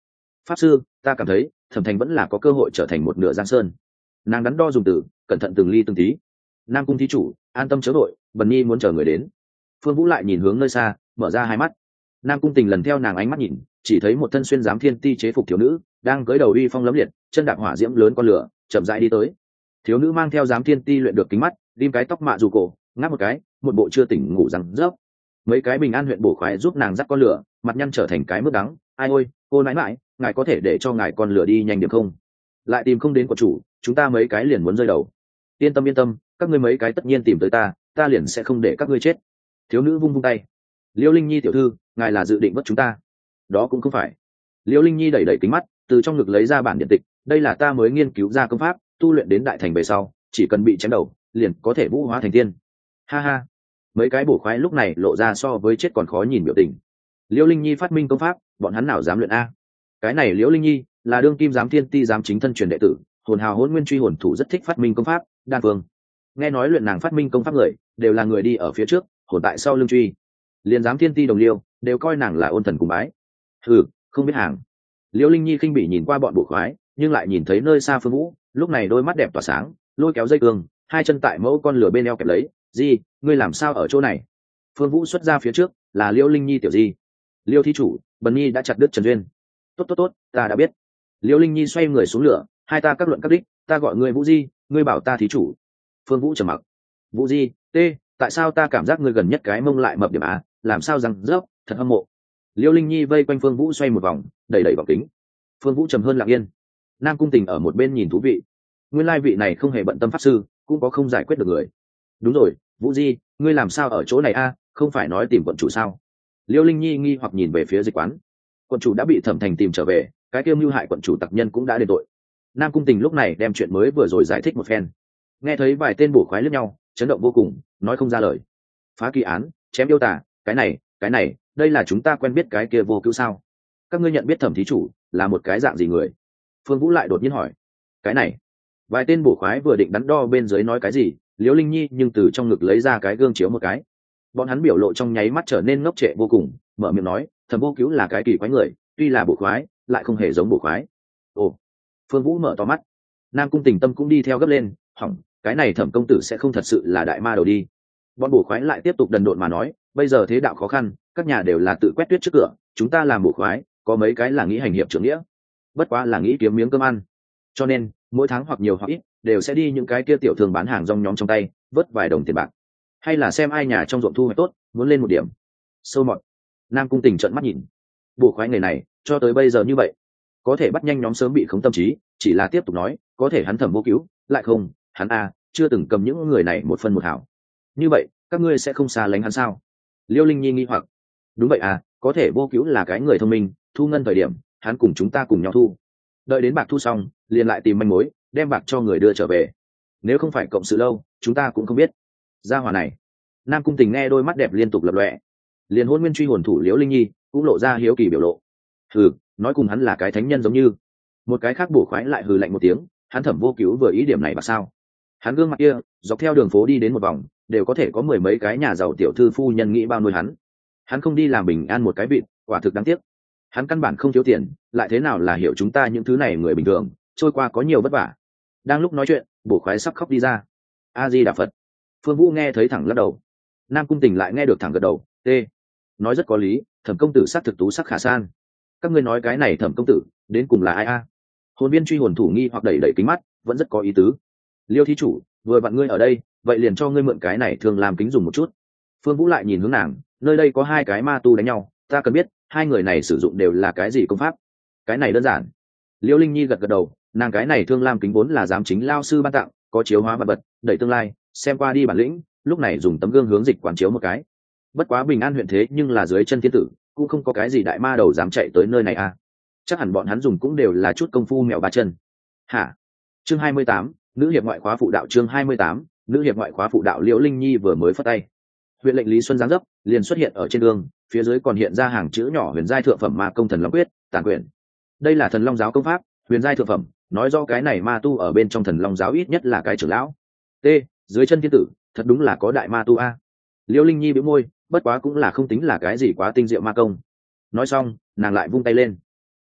pháp sư, ta cảm thấy thẩm thành vẫn là có cơ hội trở thành một nửa giang sơn. Nàng đắn đo dùng từ, cẩn thận từng ly từng tí. Nam cung thí chủ, an tâm chớ đội, bần nhi muốn chờ người đến. Phương Vũ lại nhìn hướng nơi xa, mở ra hai mắt. Nam cung tình lần theo nàng ánh mắt nhìn, chỉ thấy một thân xuyên giám thiên ti chế phục thiếu nữ đang cưỡi đầu uy phong lấm liệt, chân đạp hỏa diễm lớn con lửa, chậm rãi đi tới. Thiếu nữ mang theo giám thiên ti luyện được kính mắt, ghim cái tóc mạ dù cổ, ngáp một cái, một bộ chưa tỉnh ngủ rằng rớp. Mấy cái bình an huyện bổ khoái giúp nàng dắt con lửa, mặt nhăn trở thành cái mức đắng. Ai ôi, cô nãi mãi, ngài có thể để cho ngài con lửa đi nhanh điểm không? Lại tìm không đến của chủ, chúng ta mấy cái liền muốn rơi đầu. Yên tâm yên tâm, các ngươi mấy cái tất nhiên tìm tới ta, ta liền sẽ không để các ngươi chết. Thiếu nữ vung vung tay. Liêu Linh Nhi tiểu thư, ngài là dự định vất chúng ta? Đó cũng không phải. Liêu Linh Nhi đẩy đẩy kính mắt, từ trong ngực lấy ra bản điện tịch. Đây là ta mới nghiên cứu ra công pháp, tu luyện đến đại thành về sau, chỉ cần bị chém đầu, liền có thể vũ hóa thành tiên. Ha ha. Mấy cái bổ khoái lúc này lộ ra so với chết còn khó nhìn biểu tình. Liêu Linh Nhi phát minh công pháp, bọn hắn nào dám luyện a? Cái này Liễu Linh Nhi là đương kim giám thiên ti giám chính thân truyền đệ tử, hồn hào hỗn nguyên truy hồn thủ rất thích phát minh công pháp, đan phương. Nghe nói luyện nàng phát minh công pháp người đều là người đi ở phía trước, hồn tại sau lưng truy. Liên giám thiên ti đồng liêu đều coi nàng là ôn thần cùng bái. Hừ, không biết hàng. Liễu Linh Nhi khinh bỉ nhìn qua bọn bộ khoái, nhưng lại nhìn thấy nơi xa Phương Vũ, lúc này đôi mắt đẹp tỏa sáng, lôi kéo dây cương, hai chân tại mẫu con lửa bên eo kẹp lấy. Di, ngươi làm sao ở chỗ này? Phương Vũ xuất ra phía trước, là Liễu Linh Nhi tiểu di. Liêu thí chủ, bần nhi đã chặt đứt trần duyên. Tốt tốt tốt, ta đã biết. Liễu Linh Nhi xoay người xuống lửa, hai ta các luận các đích, ta gọi ngươi Vũ Di, ngươi bảo ta thí chủ. Phương Vũ trầm mặc. Vũ Di, t, tại sao ta cảm giác ngươi gần nhất cái mông lại mập điểm á, làm sao răng rớp, thật hâm mộ. Liễu Linh Nhi vây quanh Phương Vũ xoay một vòng, đẩy đẩy vòng kính. Phương Vũ trầm hơn lặng yên. Nam cung tình ở một bên nhìn thú vị. Nguyên lai vị này không hề bận tâm pháp sư, cũng có không giải quyết được người. Đúng rồi, Vũ Di, ngươi làm sao ở chỗ này a, không phải nói tìm quận chủ sao? Liễu Linh Nhi nghi hoặc nhìn về phía dịch quán. Quận chủ đã bị Thẩm Thành tìm trở về, cái tiêu mưu hại quận chủ tặc nhân cũng đã đền tội. Nam cung tình lúc này đem chuyện mới vừa rồi giải thích một phen. Nghe thấy vài tên bổ khoái lẫn nhau, chấn động vô cùng, nói không ra lời. Phá kỳ án, chém yêu tà, cái này, cái này, đây là chúng ta quen biết cái kia vô cứu sao? Các ngươi nhận biết Thẩm thí chủ là một cái dạng gì người? Phương Vũ lại đột nhiên hỏi. Cái này, vài tên bổ khoái vừa định đắn đo bên dưới nói cái gì, Liễu Linh Nhi nhưng từ trong ngực lấy ra cái gương chiếu một cái. Bọn hắn biểu lộ trong nháy mắt trở nên ngốc trệ vô cùng, mở miệng nói, Thẩm vô cứu là cái kỳ quái người, tuy là bổ khoái, lại không hề giống bổ khoái. Ồ. Phương Vũ mở to mắt. Nam cung tình tâm cũng đi theo gấp lên, hỏng, cái này Thẩm công tử sẽ không thật sự là đại ma đầu đi. Bọn bổ khoái lại tiếp tục đần độn mà nói, bây giờ thế đạo khó khăn, các nhà đều là tự quét tuyết trước cửa, chúng ta làm bổ khoái, có mấy cái là nghĩ hành hiệp trưởng nghĩa, bất quá là nghĩ kiếm miếng cơm ăn. Cho nên, mỗi tháng hoặc nhiều hoặc ít, đều sẽ đi những cái kia tiểu thường bán hàng rong nhóm trong tay, vớt vài đồng tiền bạc. Hay là xem ai nhà trong ruộng thu hoạch tốt, muốn lên một điểm. Sâu mọt. Nam cung tình trợn mắt nhìn. Bổ khoái người này, cho tới bây giờ như vậy, có thể bắt nhanh nhóm sớm bị khống tâm trí, chỉ là tiếp tục nói, có thể hắn Thẩm vô cứu, lại không, hắn a, à, chưa từng cầm những người này một phân một hảo. Như vậy, các ngươi sẽ không xa lánh hắn sao? Liêu Linh Nhi nghi hoặc. Đúng vậy à, có thể vô cứu là cái người thông minh, thu ngân thời điểm, hắn cùng chúng ta cùng nhau thu. Đợi đến bạc thu xong, liền lại tìm manh mối, đem bạc cho người đưa trở về. Nếu không phải cộng sự lâu, chúng ta cũng không biết. Gia hỏa này. Nam cung tình nghe đôi mắt đẹp liên tục lập lòe. Liền hôn nguyên truy hồn thủ Liễu Linh Nhi cũng lộ ra hiếu kỳ biểu lộ. Hừ, nói cùng hắn là cái thánh nhân giống như. Một cái khác bổ khoái lại hừ lạnh một tiếng, hắn Thẩm vô cứu vừa ý điểm này mà sao? Hắn gương mặt kia, dọc theo đường phố đi đến một vòng, đều có thể có mười mấy cái nhà giàu tiểu thư phu nhân nghĩ bao nuôi hắn. Hắn không đi làm bình an một cái vịt, quả thực đáng tiếc. Hắn căn bản không thiếu tiền, lại thế nào là hiểu chúng ta những thứ này người bình thường, trôi qua có nhiều vất vả. Đang lúc nói chuyện, bổ khoái sắp khóc đi ra. A Di Đà Phật. Phương Vũ nghe thấy thẳng lắc đầu. Nam cung tình lại nghe được thẳng gật đầu. T, nói rất có lý, Thẩm công tử sắc thực tú sắc khả san. Các ngươi nói cái này Thẩm công tử đến cùng là ai a? Hồn viên truy hồn thủ nghi hoặc đẩy đẩy kính mắt, vẫn rất có ý tứ. Liêu thí chủ, vừa vặn ngươi ở đây, vậy liền cho ngươi mượn cái này thường làm kính dùng một chút. Phương Vũ lại nhìn hướng nàng, nơi đây có hai cái ma tu đánh nhau, ta cần biết hai người này sử dụng đều là cái gì công pháp. Cái này đơn giản. Liễu Linh Nhi gật gật đầu, nàng cái này thương lam kính vốn là giám chính lao sư ban tặng, có chiếu hóa vật vật, đẩy tương lai, xem qua đi bản lĩnh, lúc này dùng tấm gương hướng dịch quán chiếu một cái. Bất quá Bình An huyện thế nhưng là dưới chân thiên tử, cũng không có cái gì đại ma đầu dám chạy tới nơi này à. Chắc hẳn bọn hắn dùng cũng đều là chút công phu mèo ba chân. Hả? Chương hai mươi tám, nữ hiệp ngoại khóa phụ đạo. Chương hai mươi tám, nữ hiệp ngoại khóa phụ đạo. Liễu Linh Nhi vừa mới phất tay, huyện lệnh Lý Xuân giáng dấp liền xuất hiện ở trên đường, phía dưới còn hiện ra hàng chữ nhỏ huyền giai thượng phẩm ma công thần long quyết tàn quyển. Đây là thần long giáo công pháp, huyền giai thượng phẩm, nói do cái này ma tu ở bên trong thần long giáo ít nhất là cái trưởng lão. T, dưới chân thiên tử, thật đúng là có đại ma tu a. Liễu Linh Nhi bĩu môi, bất quá cũng là không tính là cái gì quá tinh diệu ma công. Nói xong, nàng lại vung tay lên.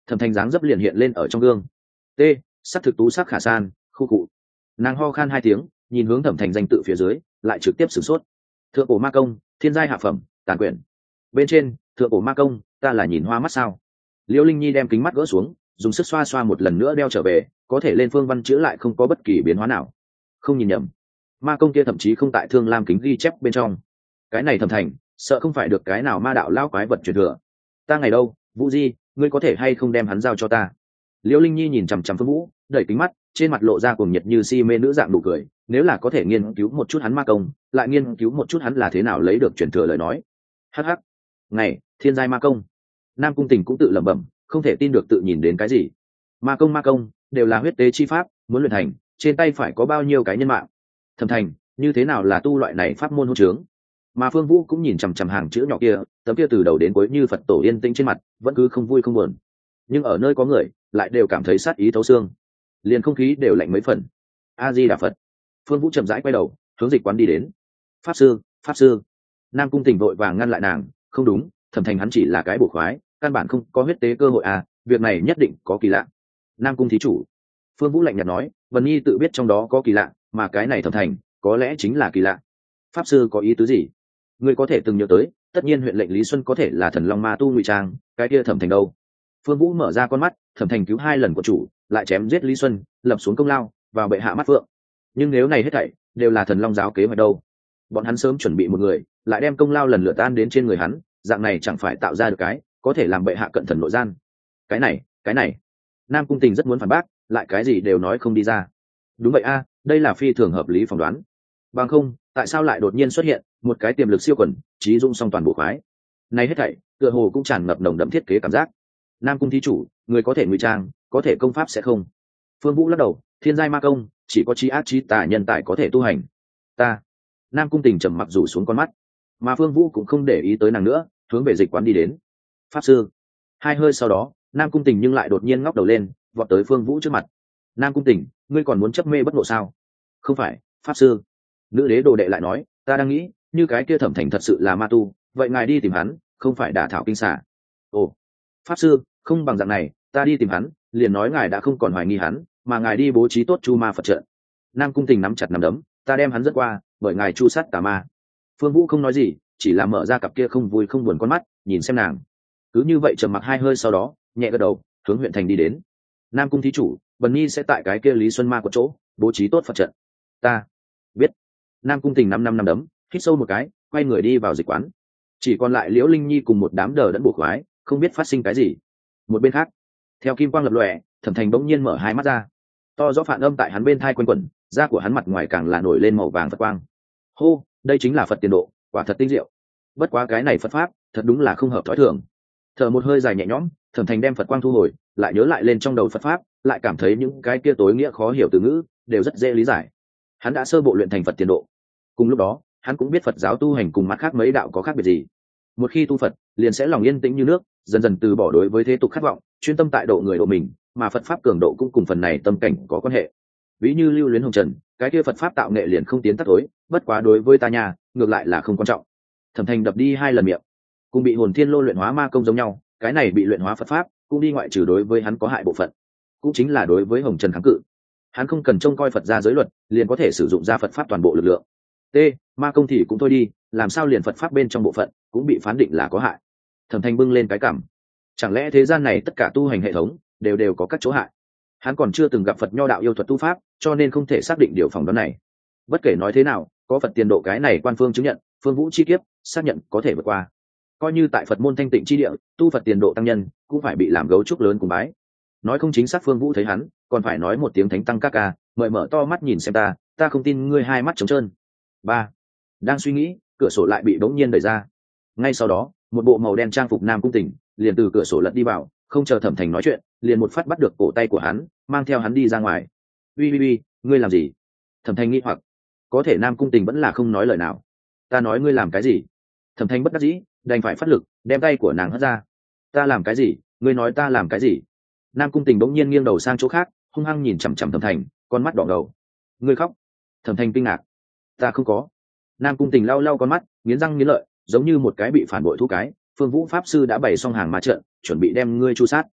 Thẩm Thành dáng dấp liền hiện lên ở trong gương. T, sắc thực tú sắc khả san, khu cụ. Nàng ho khan hai tiếng, nhìn hướng Thẩm Thành danh tự phía dưới, lại trực tiếp sửng sốt. Thượng cổ ma công, thiên giai hạ phẩm, tàn quyển. Bên trên, thượng cổ ma công, ta là nhìn hoa mắt sao? Liễu Linh Nhi đem kính mắt gỡ xuống, dùng sức xoa xoa một lần nữa đeo trở về, có thể lên phương văn chữ lại không có bất kỳ biến hóa nào. Không nhìn nhầm, ma công kia thậm chí không tại Thương Lam kính ghi chép bên trong. Cái này Thẩm Thành, sợ không phải được cái nào ma đạo lao quái vật truyền thừa. Ta ngày đâu, Vũ Di, ngươi có thể hay không đem hắn giao cho ta? Liễu Linh Nhi nhìn chằm chằm Phương Vũ, đẩy kính mắt, trên mặt lộ ra cuồng nhiệt như si mê nữ dạng nụ cười. Nếu là có thể nghiên cứu một chút hắn ma công, lại nghiên cứu một chút hắn là thế nào lấy được truyền thừa lời nói. Hắc hắc, ngày thiên giai ma công. Nam Cung Tình cũng tự lẩm bẩm, không thể tin được tự nhìn đến cái gì. Ma công ma công đều là huyết tế chi pháp, muốn luyện thành, trên tay phải có bao nhiêu cái nhân mạng. Thẩm Thành, như thế nào là tu loại này pháp môn hôn trướng? Mà Phương Vũ cũng nhìn chằm chằm hàng chữ nhỏ kia, tấm kia từ đầu đến cuối như Phật tổ yên tĩnh trên mặt, vẫn cứ không vui không buồn. Nhưng ở nơi có người, lại đều cảm thấy sát ý thấu xương, liền không khí đều lạnh mấy phần. A Di Đà Phật. Phương Vũ chậm rãi quay đầu, hướng dịch quán đi đến. Pháp sư, pháp sư. Nam Cung Tình vội vàng ngăn lại nàng, không đúng, Thẩm Thành hắn chỉ là cái bổ khoái, căn bản không có huyết tế cơ hội à, việc này nhất định có kỳ lạ. Nam Cung thí chủ. Phương Vũ lạnh nhạt nói, Vân Nhi tự biết trong đó có kỳ lạ, mà cái này Thẩm Thành, có lẽ chính là kỳ lạ. Pháp sư có ý tứ gì? Ngươi có thể từng nhớ tới, tất nhiên huyện lệnh Lý Xuân có thể là thần long ma tu ngụy trang, cái kia Thẩm Thành đâu? Phương Vũ mở ra con mắt, Thẩm Thành cứu hai lần của chủ, lại chém giết Lý Xuân, lập xuống công lao, vào bệ hạ mắt phượng. Nhưng nếu này hết thảy đều là thần long giáo kế hoạch đâu? Bọn hắn sớm chuẩn bị một người, lại đem công lao lần lượt tan đến trên người hắn, dạng này chẳng phải tạo ra được cái có thể làm bệ hạ cận thần nội gian. Cái này, cái này. Nam Cung Tình rất muốn phản bác, lại cái gì đều nói không đi ra. Đúng vậy a, đây là phi thường hợp lý phỏng đoán. Bằng không, tại sao lại đột nhiên xuất hiện một cái tiềm lực siêu quần, trí dung song toàn bộ khoái? Này hết thảy, tựa hồ cũng tràn ngập nồng đậm thiết kế cảm giác. Nam Cung thí chủ, người có thể ngụy trang, có thể công pháp sẽ không. Phương Vũ lắc đầu, thiên giai ma công, chỉ có trí ác trí tà nhân tài có thể tu hành. Ta. Nam Cung Tình trầm mặc rủ xuống con mắt, mà Phương Vũ cũng không để ý tới nàng nữa, hướng về dịch quán đi đến. Pháp sư. Hai hơi sau đó, Nam Cung Tình nhưng lại đột nhiên ngóc đầu lên, vọt tới Phương Vũ trước mặt. Nam Cung Tình, ngươi còn muốn chấp mê bất ngộ sao? Không phải, pháp sư. Nữ đế đồ đệ lại nói, ta đang nghĩ, như cái kia Thẩm Thành thật sự là ma tu, vậy ngài đi tìm hắn, không phải đả thảo kinh xả. Ồ, pháp sư, không bằng dạng này, ta đi tìm hắn, liền nói ngài đã không còn hoài nghi hắn, mà ngài đi bố trí tốt chu ma Phật trận. Nam Cung Tình nắm chặt nắm đấm, ta đem hắn dẫn qua, bởi ngài chu sát tà ma. Phương Vũ không nói gì, chỉ là mở ra cặp kia không vui không buồn con mắt, nhìn xem nàng. Cứ như vậy trầm mặc hai hơi sau đó, nhẹ gật đầu, hướng huyện thành đi đến. Nam Cung thí chủ, Bần Nhi sẽ tại cái kia Lý Xuân Ma có chỗ bố trí tốt Phật trận. Ta biết. Nam Cung Tình năm năm năm đấm, hít sâu một cái, quay người đi vào dịch quán. Chỉ còn lại Liễu Linh Nhi cùng một đám đờ đẫn buộc khoái, không biết phát sinh cái gì. Một bên khác, theo kim quang lập lòe, Thẩm Thành bỗng nhiên mở hai mắt ra, to rõ phản âm tại hắn bên thai quanh quẩn, da của hắn mặt ngoài càng là nổi lên màu vàng Phật quang. Hô, đây chính là Phật tiền độ, quả thật tinh diệu. Bất quá cái này Phật pháp, thật đúng là không hợp thói thường. Thở một hơi dài nhẹ nhõm, Thẩm Thành đem Phật quang thu hồi, lại nhớ lại lên trong đầu Phật pháp, lại cảm thấy những cái kia tối nghĩa khó hiểu từ ngữ đều rất dễ lý giải. Hắn đã sơ bộ luyện thành Phật tiền độ. Cùng lúc đó, hắn cũng biết Phật giáo tu hành cùng mặt khác mấy đạo có khác biệt gì. Một khi tu Phật, liền sẽ lòng yên tĩnh như nước, dần dần từ bỏ đối với thế tục khát vọng, chuyên tâm tại độ người độ mình, mà Phật pháp cường độ cũng cùng phần này tâm cảnh có quan hệ. Ví như lưu luyến hồng trần, cái kia Phật pháp tạo nghệ liền không tiến tắt tối, bất quá đối với ta nhà, ngược lại là không quan trọng. Thẩm Thành đập đi hai lần miệng, cùng bị hồn thiên lô luyện hóa ma công giống nhau, cái này bị luyện hóa Phật pháp, cũng đi ngoại trừ đối với hắn có hại bộ phận, cũng chính là đối với hồng trần kháng cự. Hắn không cần trông coi Phật gia giới luật, liền có thể sử dụng ra Phật pháp toàn bộ lực lượng. T, ma công thì cũng thôi đi, làm sao liền Phật pháp bên trong bộ phận cũng bị phán định là có hại? Thẩm Thành bưng lên cái cảm, chẳng lẽ thế gian này tất cả tu hành hệ thống đều đều có các chỗ hại? Hắn còn chưa từng gặp Phật nho đạo yêu thuật tu pháp, cho nên không thể xác định điều phỏng đoán này. Bất kể nói thế nào, có Phật tiền độ cái này quan phương chứng nhận, Phương Vũ chi kiếp xác nhận có thể vượt qua. Coi như tại Phật môn thanh tịnh chi địa, tu Phật tiền độ tăng nhân cũng phải bị làm gấu trúc lớn cùng bái. Nói không chính xác, Phương Vũ thấy hắn, còn phải nói một tiếng thánh tăng ca ca, mời mở to mắt nhìn xem ta, ta không tin ngươi hai mắt trống trơn. Ba, đang suy nghĩ, cửa sổ lại bị bỗng nhiên đẩy ra. Ngay sau đó, một bộ màu đen trang phục Nam Cung Tình liền từ cửa sổ lật đi vào, không chờ Thẩm Thành nói chuyện, liền một phát bắt được cổ tay của hắn, mang theo hắn đi ra ngoài. Uy uy uy, ngươi làm gì? Thẩm Thành nghi hoặc, có thể Nam Cung Tình vẫn là không nói lời nào. Ta nói ngươi làm cái gì? Thẩm Thành bất đắc dĩ, đành phải phát lực, đem tay của nàng hất ra. Ta làm cái gì? Ngươi nói ta làm cái gì? Nam Cung Tình bỗng nhiên nghiêng đầu sang chỗ khác, hung hăng nhìn chằm chằm Thẩm Thành, con mắt đỏ ngầu. Ngươi khóc? Thẩm Thành kinh ngạc. Ta không có. Nam Cung Tình lau lau con mắt, nghiến răng nghiến lợi, giống như một cái bị phản bội thú cái. Phương Vũ pháp sư đã bày xong hàng ma trận, chuẩn bị đem ngươi chu sát.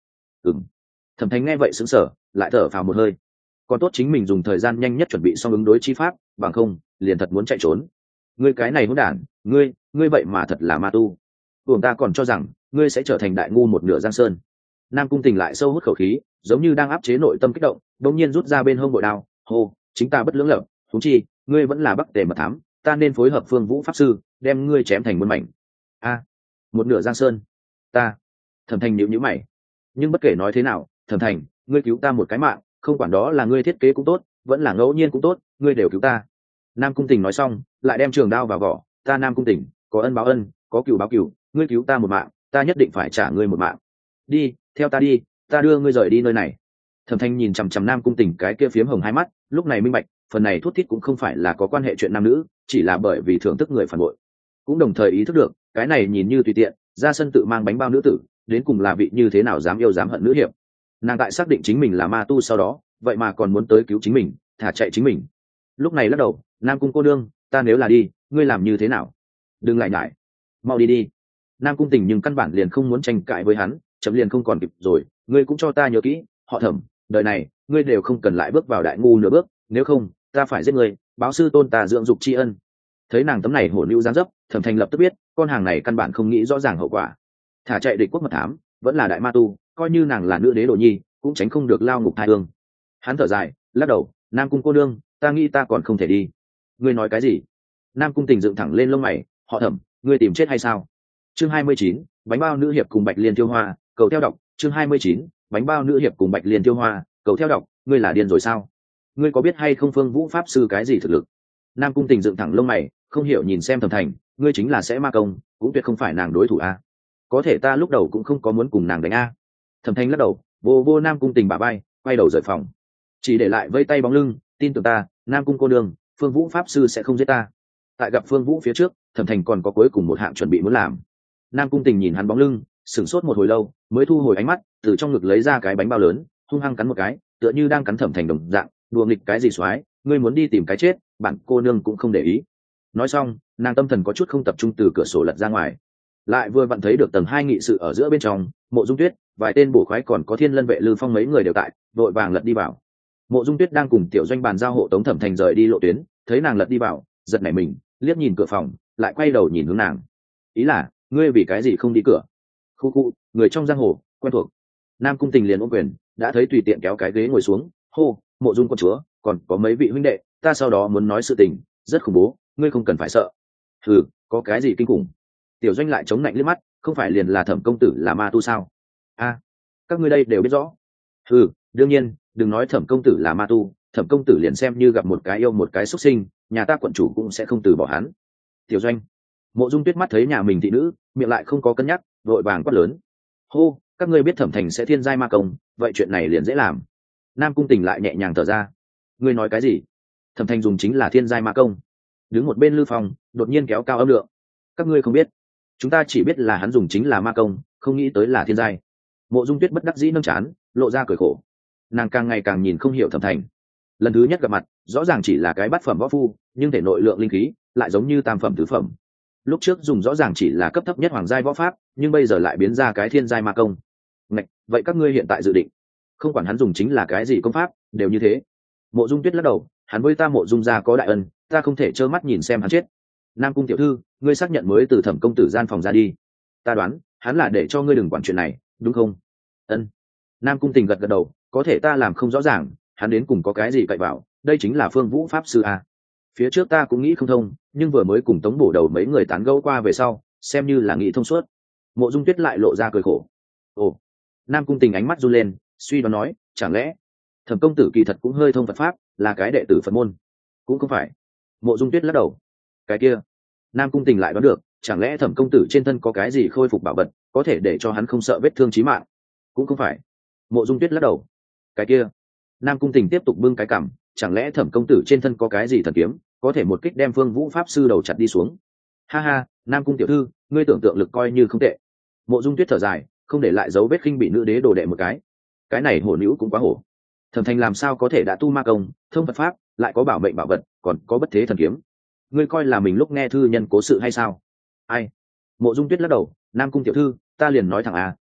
Ừm. Thẩm Thành nghe vậy sững sờ, lại thở phào một hơi. Còn tốt chính mình dùng thời gian nhanh nhất chuẩn bị xong ứng đối chi pháp, bằng không liền thật muốn chạy trốn. Ngươi cái này hỗn đản, ngươi ngươi vậy mà thật là ma tu. Uổng ta còn cho rằng ngươi sẽ trở thành đại ngu một nửa giang sơn. Nam Cung Tình lại sâu hút khẩu khí, giống như đang áp chế nội tâm kích động, đống nhiên rút ra bên hông bội đao. Hô, chính ta bất lưỡng lập, huống chi ngươi vẫn là Bắc Tề mật thám, ta nên phối hợp Phương Vũ pháp sư, đem ngươi chém thành muôn mảnh. A, một nửa giang sơn, ta. Thẩm Thành nhíu nhíu mày. Nhưng bất kể nói thế nào, Thẩm Thành, ngươi cứu ta một cái mạng, không quản đó là ngươi thiết kế cũng tốt, vẫn là ngẫu nhiên cũng tốt, ngươi đều cứu ta. Nam Cung Tình nói xong, lại đem trường đao vào vỏ. Ta Nam Cung Tình, có ân báo ân, có cừu báo cừu, ngươi cứu ta một mạng, ta nhất định phải trả ngươi một mạng. Đi, theo ta đi, ta đưa ngươi rời đi nơi này. Thẩm Thanh nhìn chằm chằm Nam Cung Tình cái kia phiếm hồng hai mắt, lúc này minh bạch, phần này thút thít cũng không phải là có quan hệ chuyện nam nữ, chỉ là bởi vì thưởng thức người phản bội. Cũng đồng thời ý thức được, cái này nhìn như tùy tiện, ra sân tự mang bánh bao nữ tử, đến cùng là vị như thế nào dám yêu dám hận nữ hiệp. Nàng tại xác định chính mình là ma tu sau đó, vậy mà còn muốn tới cứu chính mình, thả chạy chính mình. Lúc này lắc đầu, Nam Cung cô nương, ta nếu là đi, ngươi làm như thế nào? Đừng lại nhải, mau đi đi. Nam Cung Tình nhưng căn bản liền không muốn tranh cãi với hắn, chấm liền không còn kịp rồi, ngươi cũng cho ta nhớ kỹ, họ Thẩm, đời này ngươi đều không cần lại bước vào đại ngu nửa bước, nếu không ta phải giết ngươi, báo sư tôn ta dưỡng dục tri ân. Thấy nàng tấm này hổ lưu giáng dấp, Thẩm Thành lập tức biết con hàng này căn bản không nghĩ rõ ràng hậu quả. Thả chạy địch quốc mật thám, vẫn là đại ma tu, coi như nàng là nữ đế đồ nhi, cũng tránh không được lao ngục thai hương. Hắn thở dài, lắc đầu, Nam Cung cô nương, ta nghĩ ta còn không thể đi. Ngươi nói cái gì? Nam Cung Tình dựng thẳng lên lông mày, họ Thẩm, ngươi tìm chết hay sao? Chương hai mươi chín, bánh bao nữ hiệp cùng Bạch Liên Tiêu Hoa, cầu theo đọc. Chương hai mươi chín, bánh bao nữ hiệp cùng Bạch Liên Tiêu Hoa, cầu theo đọc. Ngươi là điên rồi sao? Ngươi có biết hay không Phương Vũ pháp sư cái gì thực lực? Nam Cung Tình dựng thẳng lông mày, không hiểu nhìn xem Thẩm Thành, ngươi chính là sẽ ma công, cũng tuyệt không phải nàng đối thủ a. Có thể ta lúc đầu cũng không có muốn cùng nàng đánh a. Thẩm Thành lắc đầu, vô vô Nam Cung Tình bả bay, quay đầu rời phòng, chỉ để lại vây tay bóng lưng. Tin tưởng ta, Nam Cung cô đường, Phương Vũ pháp sư sẽ không giết ta. Tại gặp Phương Vũ phía trước, Thẩm Thành còn có cuối cùng một hạng chuẩn bị muốn làm. Nam Cung Tình nhìn hắn bóng lưng, sửng sốt một hồi lâu, mới thu hồi ánh mắt, từ trong ngực lấy ra cái bánh bao lớn, hung hăng cắn một cái, tựa như đang cắn Thẩm Thành đồng dạng, đùa nghịch cái gì xoái, ngươi muốn đi tìm cái chết, bản cô nương cũng không để ý. Nói xong, nàng tâm thần có chút không tập trung, từ cửa sổ lật ra ngoài, lại vừa vặn thấy được tầng hai nghị sự ở giữa bên trong, Mộ Dung Tuyết, vài tên bổ khoái còn có Thiên Lân vệ Lư Phong mấy người đều tại, vội vàng lật đi vào. Mộ Dung Tuyết đang cùng tiểu doanh bàn giao hộ tống Thẩm Thành rời đi lộ tuyến, thấy nàng lật đi vào, giật nảy mình, liếc nhìn cửa phòng, lại quay đầu nhìn hướng nàng, ý là ngươi vì cái gì không đi cửa? Khu khu, người trong giang hồ quen thuộc. Nam Cung Tình liền ôm quyền, đã thấy tùy tiện kéo cái ghế ngồi xuống, hô, Mộ Dung con chúa, còn có mấy vị huynh đệ, ta sau đó muốn nói sự tình rất khủng bố, ngươi không cần phải sợ. Thử, có cái gì kinh khủng? Tiểu doanh lại chống lạnh liếc mắt, không phải liền là Thẩm công tử là ma tu sao? A, các ngươi đây đều biết rõ. Ừ, đương nhiên, đừng nói Thẩm công tử là ma tu, Thẩm công tử liền xem như gặp một cái yêu một cái xuất sinh, nhà ta quận chủ cũng sẽ không từ bỏ hắn. Tiểu doanh. Mộ Dung Tuyết mắt thấy nhà mình thị nữ, miệng lại không có cân nhắc, vội vàng quát lớn, hô, các ngươi biết Thẩm Thành sẽ thiên giai ma công, vậy chuyện này liền dễ làm. Nam Cung Tình lại nhẹ nhàng thở ra, ngươi nói cái gì? Thẩm Thành dùng chính là thiên giai ma công? Đứng một bên Lư Phong đột nhiên kéo cao âm lượng, các ngươi không biết, chúng ta chỉ biết là hắn dùng chính là ma công, không nghĩ tới là thiên giai. Mộ Dung Tuyết bất đắc dĩ nâng chán, lộ ra cười khổ, nàng càng ngày càng nhìn không hiểu Thẩm Thành. Lần thứ nhất gặp mặt, rõ ràng chỉ là cái bát phẩm võ phu, nhưng thể nội lượng linh khí lại giống như tam phẩm tứ phẩm. Lúc trước dùng rõ ràng chỉ là cấp thấp nhất hoàng giai võ pháp, nhưng bây giờ lại biến ra cái thiên giai ma công. Ngạch, vậy các ngươi hiện tại dự định, không quản hắn dùng chính là cái gì công pháp, đều như thế. Mộ Dung Tuyết lắc đầu, hắn với ta Mộ Dung gia có đại ân, ta không thể trơ mắt nhìn xem hắn chết. Nam Cung tiểu thư, ngươi xác nhận mới từ Thẩm công tử gian phòng ra đi. Ta đoán, hắn là để cho ngươi đừng quản chuyện này, đúng không? Ân. Nam Cung Tình gật gật đầu, có thể ta làm không rõ ràng, hắn đến cùng có cái gì cậy vào, đây chính là Phương Vũ pháp sư à? Phía trước ta cũng nghĩ không thông, nhưng vừa mới cùng Tống bổ đầu mấy người tán gẫu qua về sau, xem như là nghĩ thông suốt. Mộ Dung Tuyết lại lộ ra cười khổ. Ồ. Nam Cung Tình ánh mắt run lên, suy đoán nói, chẳng lẽ Thẩm công tử kỳ thật cũng hơi thông Phật pháp, là cái đệ tử Phật môn? Cũng không phải. Mộ Dung Tuyết lắc đầu. Cái kia. Nam Cung Tình lại đoán được, chẳng lẽ Thẩm công tử trên thân có cái gì khôi phục bảo vật, có thể để cho hắn không sợ vết thương chí mạng? Cũng không phải. Mộ Dung Tuyết lắc đầu. Cái kia. Nam Cung Tình tiếp tục bưng cái cằm, chẳng lẽ Thẩm công tử trên thân có cái gì thần kiếm, có thể một kích đem Phương Vũ pháp sư đầu chặt đi xuống? Ha ha, Nam Cung tiểu thư, ngươi tưởng tượng lực coi như không tệ. Mộ Dung Tuyết thở dài, không để lại dấu vết khinh bị nữ đế đồ đệ một cái. Cái này hổ nữ cũng quá hổ. Thẩm Thành làm sao có thể đã tu ma công, thông Phật pháp, lại có bảo mệnh bảo vật, còn có bất thế thần kiếm? Ngươi coi là mình lúc nghe thư nhân cố sự hay sao? Ai? Mộ Dung Tuyết lắc đầu, Nam Cung tiểu thư, ta liền nói thẳng à,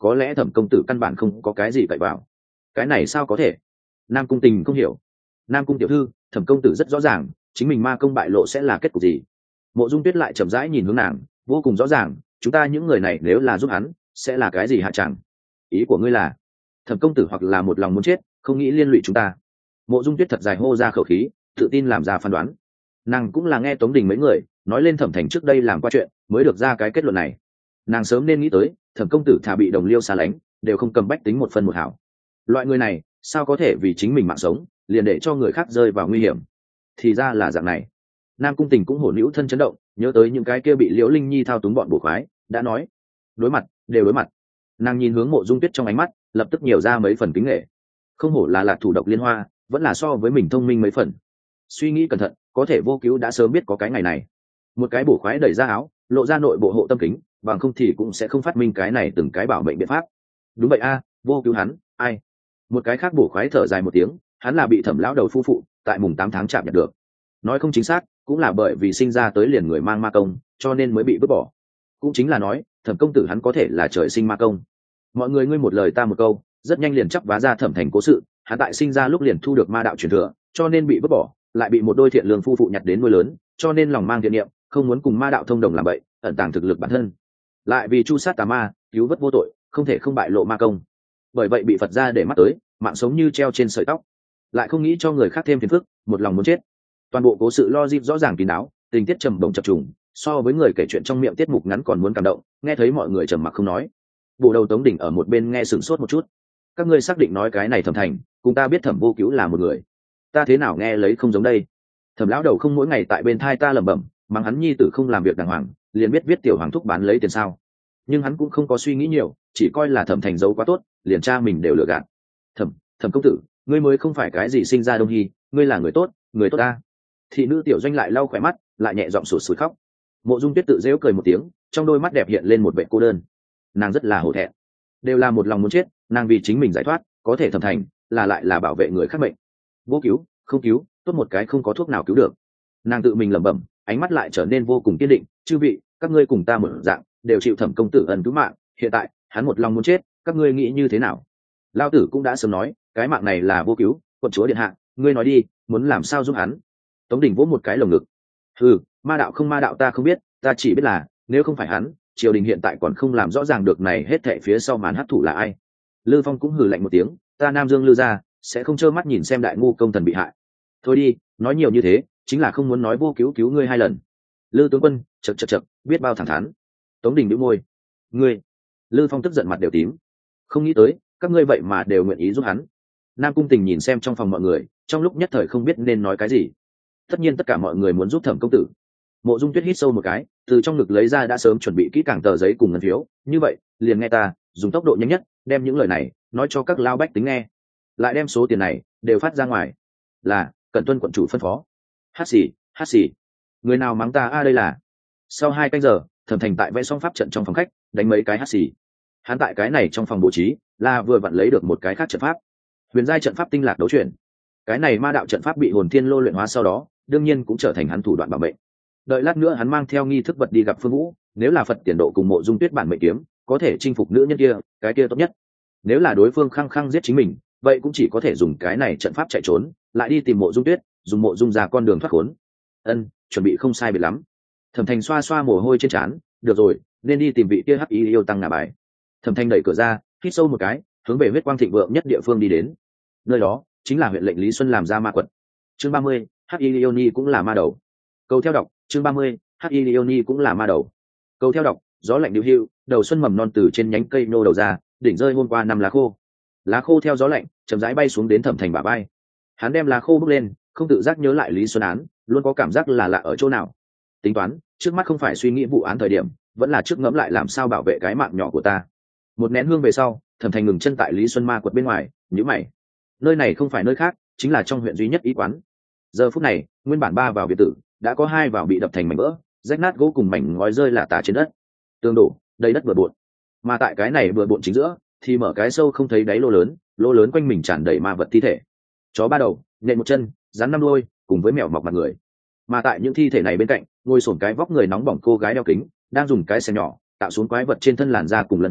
có lẽ thẩm công tử căn bản không có cái gì cậy vào. Cái này sao có thể? Nam Cung Tình không hiểu. Nam Cung tiểu thư, thẩm công tử rất rõ ràng chính mình ma công bại lộ sẽ là kết cục gì. Mộ Dung Tuyết lại chậm rãi nhìn hướng nàng, vô cùng rõ ràng, chúng ta những người này nếu là giúp hắn sẽ là cái gì hạ chẳng? Ý của ngươi là thẩm công tử hoặc là một lòng muốn chết, không nghĩ liên lụy chúng ta. Mộ Dung Tuyết thật dài hô ra khẩu khí, tự tin làm ra phán đoán. Nàng cũng là nghe Tống Đình mấy người nói lên thẩm thành trước đây làm qua chuyện mới được ra cái kết luận này. Nàng sớm nên nghĩ tới thẩm công tử thà bị đồng liêu xa lánh đều không cầm bách tính một phân một hảo. Loại người này sao có thể vì chính mình mạng sống liền để cho người khác rơi vào nguy hiểm. Thì ra là dạng này. Nam Cung Tình cũng hổ hữu thân chấn động, nhớ tới những cái kia bị Liễu Linh Nhi thao túng bọn bổ khoái, đã nói đối mặt đều đối mặt. Nàng nhìn hướng Mộ Dung Tuyết trong ánh mắt lập tức nhiều ra mấy phần kính nghệ. Không hổ là lạc thủ độc liên hoa, vẫn là so với mình thông minh mấy phần. Suy nghĩ cẩn thận, có thể Vô Cứu đã sớm biết có cái ngày này. Một cái bổ khoái đẩy ra áo, lộ ra nội bộ hộ tâm kính, bằng không thì cũng sẽ không phát minh cái này từng cái bảo mệnh biện pháp. Đúng vậy a, Vô Cứu hắn, ai? Một cái khác bổ khoái thở dài một tiếng, hắn là bị Thẩm lão đầu phu phụ tại mùng tám tháng chạm nhận được. Nói không chính xác, cũng là bởi vì sinh ra tới liền người mang ma công, cho nên mới bị vứt bỏ. Cũng chính là nói, Thẩm công tử hắn có thể là trời sinh ma công. Mọi người ngươi một lời ta một câu, rất nhanh liền chắp vá ra Thẩm thành cố sự. Hắn tại sinh ra lúc liền thu được ma đạo truyền thừa, cho nên bị vứt bỏ, lại bị một đôi thiện lương phu phụ nhặt đến nuôi lớn, cho nên lòng mang thiện niệm, không muốn cùng ma đạo thông đồng làm vậy, ẩn tàng thực lực bản thân. Lại vì chu sát tà ma, cứu vớt vô tội, không thể không bại lộ ma công. Bởi vậy bị Phật gia để mắt tới, mạng sống như treo trên sợi tóc, lại không nghĩ cho người khác thêm phiền phức, một lòng muốn chết. Toàn bộ cố sự logic rõ ràng kín đáo, tình tiết trầm bổng chập trùng, so với người kể chuyện trong miệng tiết mục ngắn còn muốn cảm động. Nghe thấy mọi người trầm mặc không nói, bộ đầu Tống Đỉnh ở một bên nghe sửng sốt một chút. Các ngươi xác định nói cái này Thẩm thành cùng ta biết Thẩm Vô Cứu là một người, ta thế nào nghe lấy không giống đây? Thẩm lão đầu không mỗi ngày tại bên thai ta lẩm bẩm mắng hắn nhi tử không làm việc đàng hoàng, liền biết viết tiểu hoàng thúc bán lấy tiền sao. Nhưng hắn cũng không có suy nghĩ nhiều, chỉ coi là Thẩm thành giấu quá tốt, liền cha mình đều lừa gạt. Thẩm Thẩm công tử, ngươi mới không phải cái gì sinh ra đông hy, ngươi là người tốt, người tốt ta. Thị nữ tiểu doanh lại lau khỏe mắt, lại nhẹ giọng sụt sùi khóc. Mộ Dung Tuyết tự dễu cười một tiếng, trong đôi mắt đẹp hiện lên một vẻ cô đơn. Nàng rất là hổ thẹn, đều là một lòng muốn chết, nàng vì chính mình giải thoát, có thể Thẩm thành là lại là bảo vệ người khác mệnh. Vô cứu, không cứu, tốt một cái không có thuốc nào cứu được. Nàng tự mình lẩm bẩm, ánh mắt lại trở nên vô cùng kiên định. Chư vị, các ngươi cùng ta một dạng, đều chịu Thẩm công tử ân cứu mạng, hiện tại hắn một lòng muốn chết, các ngươi nghĩ như thế nào? Lao tử cũng đã sớm nói, cái mạng này là Vô Cứu, quận chúa điện hạ, ngươi nói đi, muốn làm sao giúp hắn? Tống Đình vỗ một cái lồng ngực. Ừ, ma đạo không ma đạo ta không biết, ta chỉ biết là nếu không phải hắn, triều đình hiện tại còn không làm rõ ràng được này hết thảy phía sau màn hắc thủ là ai. Lư Phong cũng hừ lạnh một tiếng, ta Nam Dương Lư gia sẽ không trơ mắt nhìn xem đại ngu công thần bị hại. Thôi đi, nói nhiều như thế chính là không muốn nói Vô Cứu cứu ngươi hai lần. Lư tướng quân chật chật chật, biết bao thẳng thắn. Tống Đình bĩu môi. Ngươi. Lư Phong tức giận mặt đều tím. Không nghĩ tới các ngươi vậy mà đều nguyện ý giúp hắn. Nam Cung Tình nhìn xem trong phòng mọi người, trong lúc nhất thời không biết nên nói cái gì. Tất nhiên tất cả mọi người muốn giúp Thẩm công tử. Mộ Dung Tuyết hít sâu một cái, từ trong ngực lấy ra đã sớm chuẩn bị kỹ càng tờ giấy cùng ngân phiếu. Như vậy liền nghe ta dùng tốc độ nhanh nhất đem những lời này nói cho các lao bách tính nghe, lại đem số tiền này đều phát ra ngoài. Là Cẩn tuân quận chủ phân phó. Hát xì hát xì, người nào mắng ta a đây là. Sau hai canh giờ, Thẩm thành tại vẽ xong pháp trận trong phòng khách đánh mấy cái hát xì. Hắn tại cái này trong phòng bố trí là vừa vặn lấy được một cái khác trận pháp, huyền giai trận pháp tinh lạc đấu chuyển. Cái này ma đạo trận pháp bị hồn thiên lô luyện hóa sau đó, đương nhiên cũng trở thành hắn thủ đoạn bảo mệnh. Đợi lát nữa hắn mang theo nghi thức vật đi gặp Phương Vũ, nếu là Phật tiền độ cùng Mộ Dung Tuyết bản mệnh kiếm, có thể chinh phục nữ nhân kia, cái kia tốt nhất. Nếu là đối phương khăng khăng giết chính mình, vậy cũng chỉ có thể dùng cái này trận pháp chạy trốn, lại đi tìm Mộ Dung Tuyết, dùng Mộ Dung ra con đường thoát khốn. Ân, chuẩn bị không sai biệt lắm. Thẩm Thành xoa xoa mồ hôi trên trán, được rồi, nên đi tìm vị kia hắc y yêu tăng ngả bài. Thẩm Thành đẩy cửa ra, hít sâu một cái, hướng về huyết quang thịnh vượng nhất địa phương đi đến. Nơi đó chính là huyện lệnh Lý Xuân làm ra ma quật. Chương ba mươi, hắc y Leoni cũng là ma đầu. Câu theo đọc, chương ba mươi, hắc y Leoni cũng là ma đầu. Câu theo đọc, gió lạnh điệu hưu, đầu xuân mầm non từ trên nhánh cây nô đầu ra, đỉnh rơi hôm qua năm lá khô. Lá khô theo gió lạnh, chậm rãi bay xuống đến Thẩm Thành bả vai. Hắn đem lá khô bước lên, không tự giác nhớ lại Lý Xuân án, luôn có cảm giác là lạ ở chỗ nào. Tính toán, trước mắt không phải suy nghĩ vụ án thời điểm, vẫn là trước ngẫm lại làm sao bảo vệ cái mạng nhỏ của ta. Một nén hương về sau, Thẩm Thành ngừng chân tại Lý Xuân ma quật bên ngoài, nhíu mày. Nơi này không phải nơi khác, chính là trong huyện duy nhất y quán. Giờ phút này, nguyên bản ba vào biệt tử đã có hai vào bị đập thành mảnh vỡ, rách nát gỗ cùng mảnh ngói rơi lả tả trên đất, tường đổ, đầy đất bừa bộn. Mà tại cái này bừa bộn chính giữa, thì mở cái sâu không thấy đáy lô lớn, lô lớn quanh mình tràn đầy ma vật thi thể. Chó ba đầu, nhện một chân, rắn năm đuôi, cùng với mèo mọc mặt người. Mà tại những thi thể này bên cạnh, ngồi xổm cái vóc người nóng bỏng cô gái đeo kính, đang dùng cái xe nhỏ tạo xuống quái vật trên thân làn da cùng lân phiến,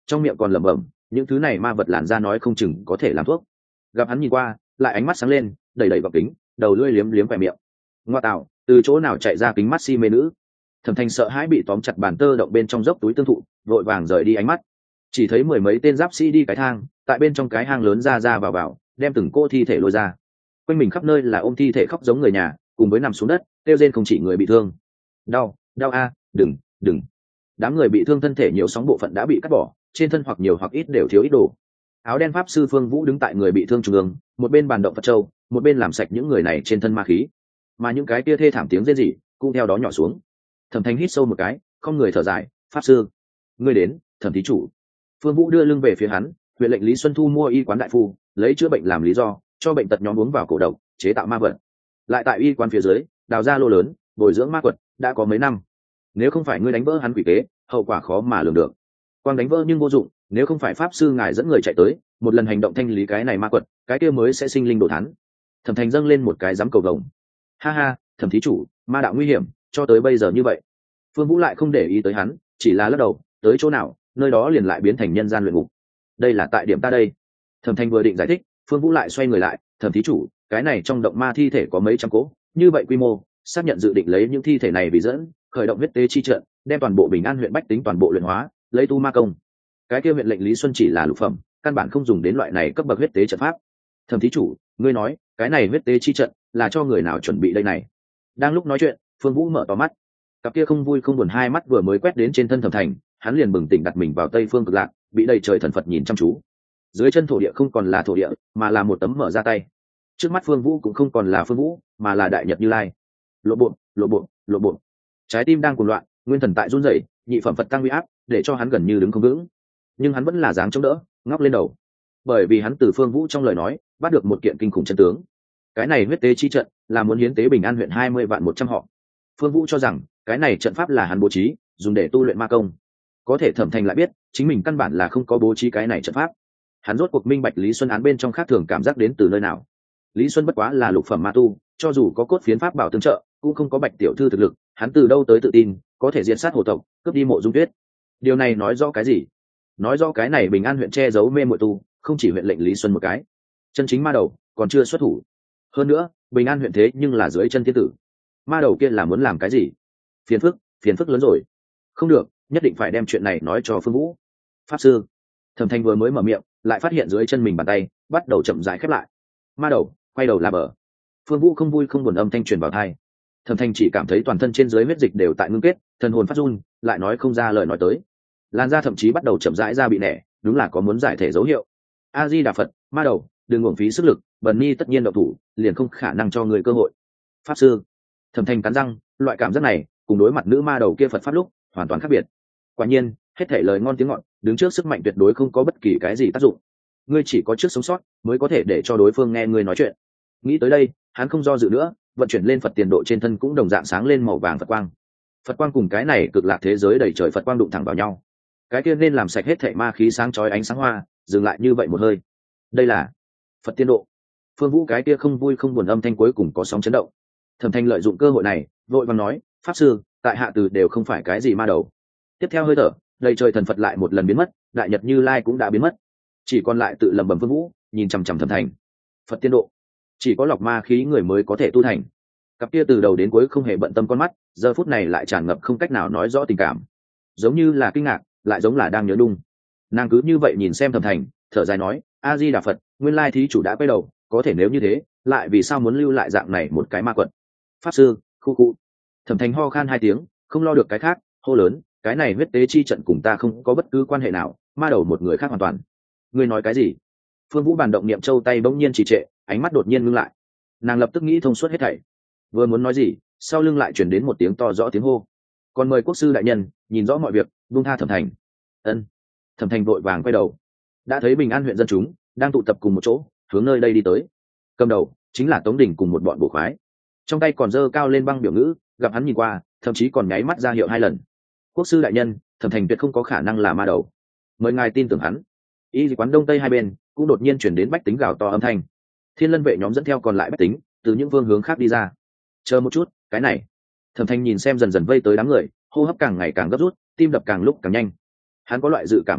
trong miệng còn lẩm bẩm những thứ này ma vật làn da nói không chừng có thể làm thuốc. Gặp hắn nhìn qua lại ánh mắt sáng lên, đẩy đẩy vào kính, đầu lưỡi liếm liếm vẻ miệng. Ngoa tạo, từ chỗ nào chạy ra kính mắt si mê nữ? Thẩm Thành sợ hãi bị tóm chặt bàn tơ động bên trong dốc túi tương thụ, vội vàng rời đi ánh mắt. Chỉ thấy mười mấy tên giáp sĩ đi cái thang, tại bên trong cái hang lớn ra ra vào vào, đem từng cô thi thể lôi ra. Quanh mình khắp nơi là ôm thi thể khóc giống người nhà, cùng với nằm xuống đất, kêu rên không chỉ người bị thương. Đau, đau a, đừng, đừng. Đám người bị thương thân thể nhiều sóng bộ phận đã bị cắt bỏ, trên thân hoặc nhiều hoặc ít đều thiếu ít đồ. Áo đen pháp sư Phương Vũ đứng tại người bị thương trung ương, một bên bàn động Phật châu, một bên làm sạch những người này trên thân ma khí. Mà những cái kia thê thảm tiếng rên rỉ cũng theo đó nhỏ xuống. Thẩm Thành hít sâu một cái, không người thở dài, pháp sư, ngươi đến, Thẩm thí chủ. Phương Vũ đưa lưng về phía hắn, huyện lệnh Lý Xuân Thu mua y quán đại phu, lấy chữa bệnh làm lý do, cho bệnh tật nhóm uống vào cổ độc, chế tạo ma vật. Lại tại y quán phía dưới, đào ra lô lớn, bồi dưỡng ma quật, đã có mấy năm. Nếu không phải ngươi đánh vỡ hắn quỷ kế, hậu quả khó mà lường được. Quang đánh vỡ nhưng vô dụng, nếu không phải pháp sư ngài dẫn người chạy tới, một lần hành động thanh lý cái này ma quật, cái kia mới sẽ sinh linh đồ thán. Thẩm Thành dâng lên một cái giám cầu vồng. Ha ha, Thẩm thí chủ, ma đạo nguy hiểm, cho tới bây giờ như vậy. Phương Vũ lại không để ý tới hắn, chỉ là lắc đầu, tới chỗ nào, nơi đó liền lại biến thành nhân gian luyện ngục. Đây là tại điểm ta đây. Thẩm Thành vừa định giải thích, Phương Vũ lại xoay người lại, Thẩm thí chủ, cái này trong động ma thi thể có mấy trăm cỗ, như vậy quy mô, xác nhận dự định lấy những thi thể này vì dẫn, khởi động huyết tế chi trận, đem toàn bộ Bình An huyện bách tính toàn bộ luyện hóa, lấy tu ma công. Cái kia huyện lệnh Lý Xuân chỉ là lục phẩm, căn bản không dùng đến loại này cấp bậc huyết tế trận pháp. Thẩm thí chủ, ngươi nói, cái này huyết tế chi trận là cho người nào chuẩn bị đây này? Đang lúc nói chuyện, Phương Vũ mở to mắt, cặp kia không vui không buồn hai mắt vừa mới quét đến trên thân Thẩm Thành, hắn liền bừng tỉnh đặt mình vào Tây Phương Cực Lạc, bị đầy trời thần Phật nhìn chăm chú. Dưới chân thổ địa không còn là thổ địa, mà là một tấm mở ra tay. Trước mắt Phương Vũ cũng không còn là Phương Vũ, mà là Đại Nhật Như Lai. Lộ bộ, lộ bộ, lộ bộ. Trái tim đang cuồng loạn, nguyên thần tại run rẩy, nhị phẩm Phật tăng uy áp, để cho hắn gần như đứng không vững. Nhưng hắn vẫn là dáng chống đỡ, ngóc lên đầu. Bởi vì hắn từ Phương Vũ trong lời nói, bắt được một kiện kinh khủng chân tướng. Cái này huyết tế chi trận là muốn hiến tế Bình An huyện hai mươi vạn một trăm họ. Phương Vũ cho rằng, cái này trận pháp là hắn bố trí, dùng để tu luyện ma công. Có thể Thẩm Thành lại biết, chính mình căn bản là không có bố trí cái này trận pháp. Hắn rốt cuộc minh bạch Lý Xuân án bên trong khác thường cảm giác đến từ nơi nào. Lý Xuân bất quá là lục phẩm ma tu, cho dù có cốt phiến pháp bảo tương trợ, cũng không có Bạch tiểu thư thực lực, hắn từ đâu tới tự tin có thể diệt sát hồ tộc, cướp đi Mộ Dung Tuyết. Điều này nói rõ cái gì? Nói rõ cái này Bình An huyện che giấu mê muội tu, không chỉ huyện lệnh Lý Xuân một cái. Chân chính ma đầu còn chưa xuất thủ. Hơn nữa, Bình An huyện thế nhưng là dưới chân thiên tử. Ma đầu kia là muốn làm cái gì? Phiền phức, phiền phức lớn rồi. Không được, nhất định phải đem chuyện này nói cho Phương Vũ. Pháp sư. Thẩm Thành vừa mới mở miệng, lại phát hiện dưới chân mình bàn tay bắt đầu chậm rãi khép lại. Ma đầu, quay đầu là bờ. Phương Vũ không vui không buồn âm thanh truyền vào tai. Thẩm Thành chỉ cảm thấy toàn thân trên dưới huyết dịch đều tại ngưng kết, thần hồn phát run, lại nói không ra lời nói tới. Làn da thậm chí bắt đầu chậm rãi ra bị nẻ, đúng là có muốn giải thể dấu hiệu. A Di Đà Phật, ma đầu, đừng uổng phí sức lực, Bần Ni tất nhiên động thủ, liền không khả năng cho người cơ hội. Pháp sư. Thẩm Thành cắn răng, loại cảm giác này, cùng đối mặt nữ ma đầu kia Phật pháp lúc, hoàn toàn khác biệt. Quả nhiên, hết thảy lời ngon tiếng ngọt, đứng trước sức mạnh tuyệt đối không có bất kỳ cái gì tác dụng. Ngươi chỉ có trước sống sót, mới có thể để cho đối phương nghe ngươi nói chuyện. Nghĩ tới đây, hắn không do dự nữa, vận chuyển lên Phật tiền độ trên thân cũng đồng dạng sáng lên màu vàng Phật quang. Phật quang cùng cái này cực lạc thế giới đầy trời Phật quang đụng thẳng vào nhau. Cái kia nên làm sạch hết thảy ma khí sáng chói ánh sáng hoa, dừng lại như vậy một hơi. Đây là Phật tiên độ. Phương Vũ cái kia không vui không buồn âm thanh cuối cùng có sóng chấn động. Thẩm Thành lợi dụng cơ hội này, vội vàng nói, pháp sư, tại hạ từ đều không phải cái gì ma đầu. Tiếp theo hơi thở, đầy trời thần Phật lại một lần biến mất, Đại Nhật Như Lai cũng đã biến mất, chỉ còn lại tự lẩm bẩm Phương Vũ, nhìn chằm chằm Thẩm Thành. Phật tiên độ, chỉ có lọc ma khí người mới có thể tu thành. Cặp kia từ đầu đến cuối không hề bận tâm con mắt, giờ phút này lại tràn ngập không cách nào nói rõ tình cảm, giống như là kinh ngạc, lại giống là đang nhớ đung. Nàng cứ như vậy nhìn xem Thẩm Thành, thở dài nói, A Di Đà Phật, nguyên lai thí chủ đã quay đầu, có thể nếu như thế, lại vì sao muốn lưu lại dạng này một cái ma quật? Pháp sư, khu khu. Thẩm Thành ho khan hai tiếng, không lo được cái khác, hô lớn, cái này huyết tế chi trận cùng ta không có bất cứ quan hệ nào, ma đầu một người khác hoàn toàn. Ngươi nói cái gì? Phương Vũ bàn động niệm châu tay bỗng nhiên trì trệ, ánh mắt đột nhiên ngưng lại. Nàng lập tức nghĩ thông suốt hết thảy. Vừa muốn nói gì, sau lưng lại truyền đến một tiếng to rõ tiếng hô. Còn mời quốc sư đại nhân nhìn rõ mọi việc, buông tha Thẩm Thành. Ân. Thẩm Thành vội vàng quay đầu, đã thấy Bình An huyện dân chúng đang tụ tập cùng một chỗ, hướng nơi đây đi tới. Cầm đầu chính là Tống Đình cùng một bọn bộ khoái, trong tay còn giơ cao lên băng biểu ngữ, gặp hắn nhìn qua, thậm chí còn nháy mắt ra hiệu hai lần. Quốc sư đại nhân, Thẩm Thành tuyệt không có khả năng là ma đầu, mời ngài tin tưởng hắn. Y quán đông tây hai bên cũng đột nhiên chuyển đến bách tính gào to âm thanh. Thiên Lân vệ nhóm dẫn theo còn lại bách tính từ những phương hướng khác đi ra. Chờ một chút, cái này. Thẩm Thành nhìn xem dần dần vây tới đám người, hô hấp càng ngày càng gấp rút, tim đập càng lúc càng nhanh. Hắn có loại dự cảm không tốt,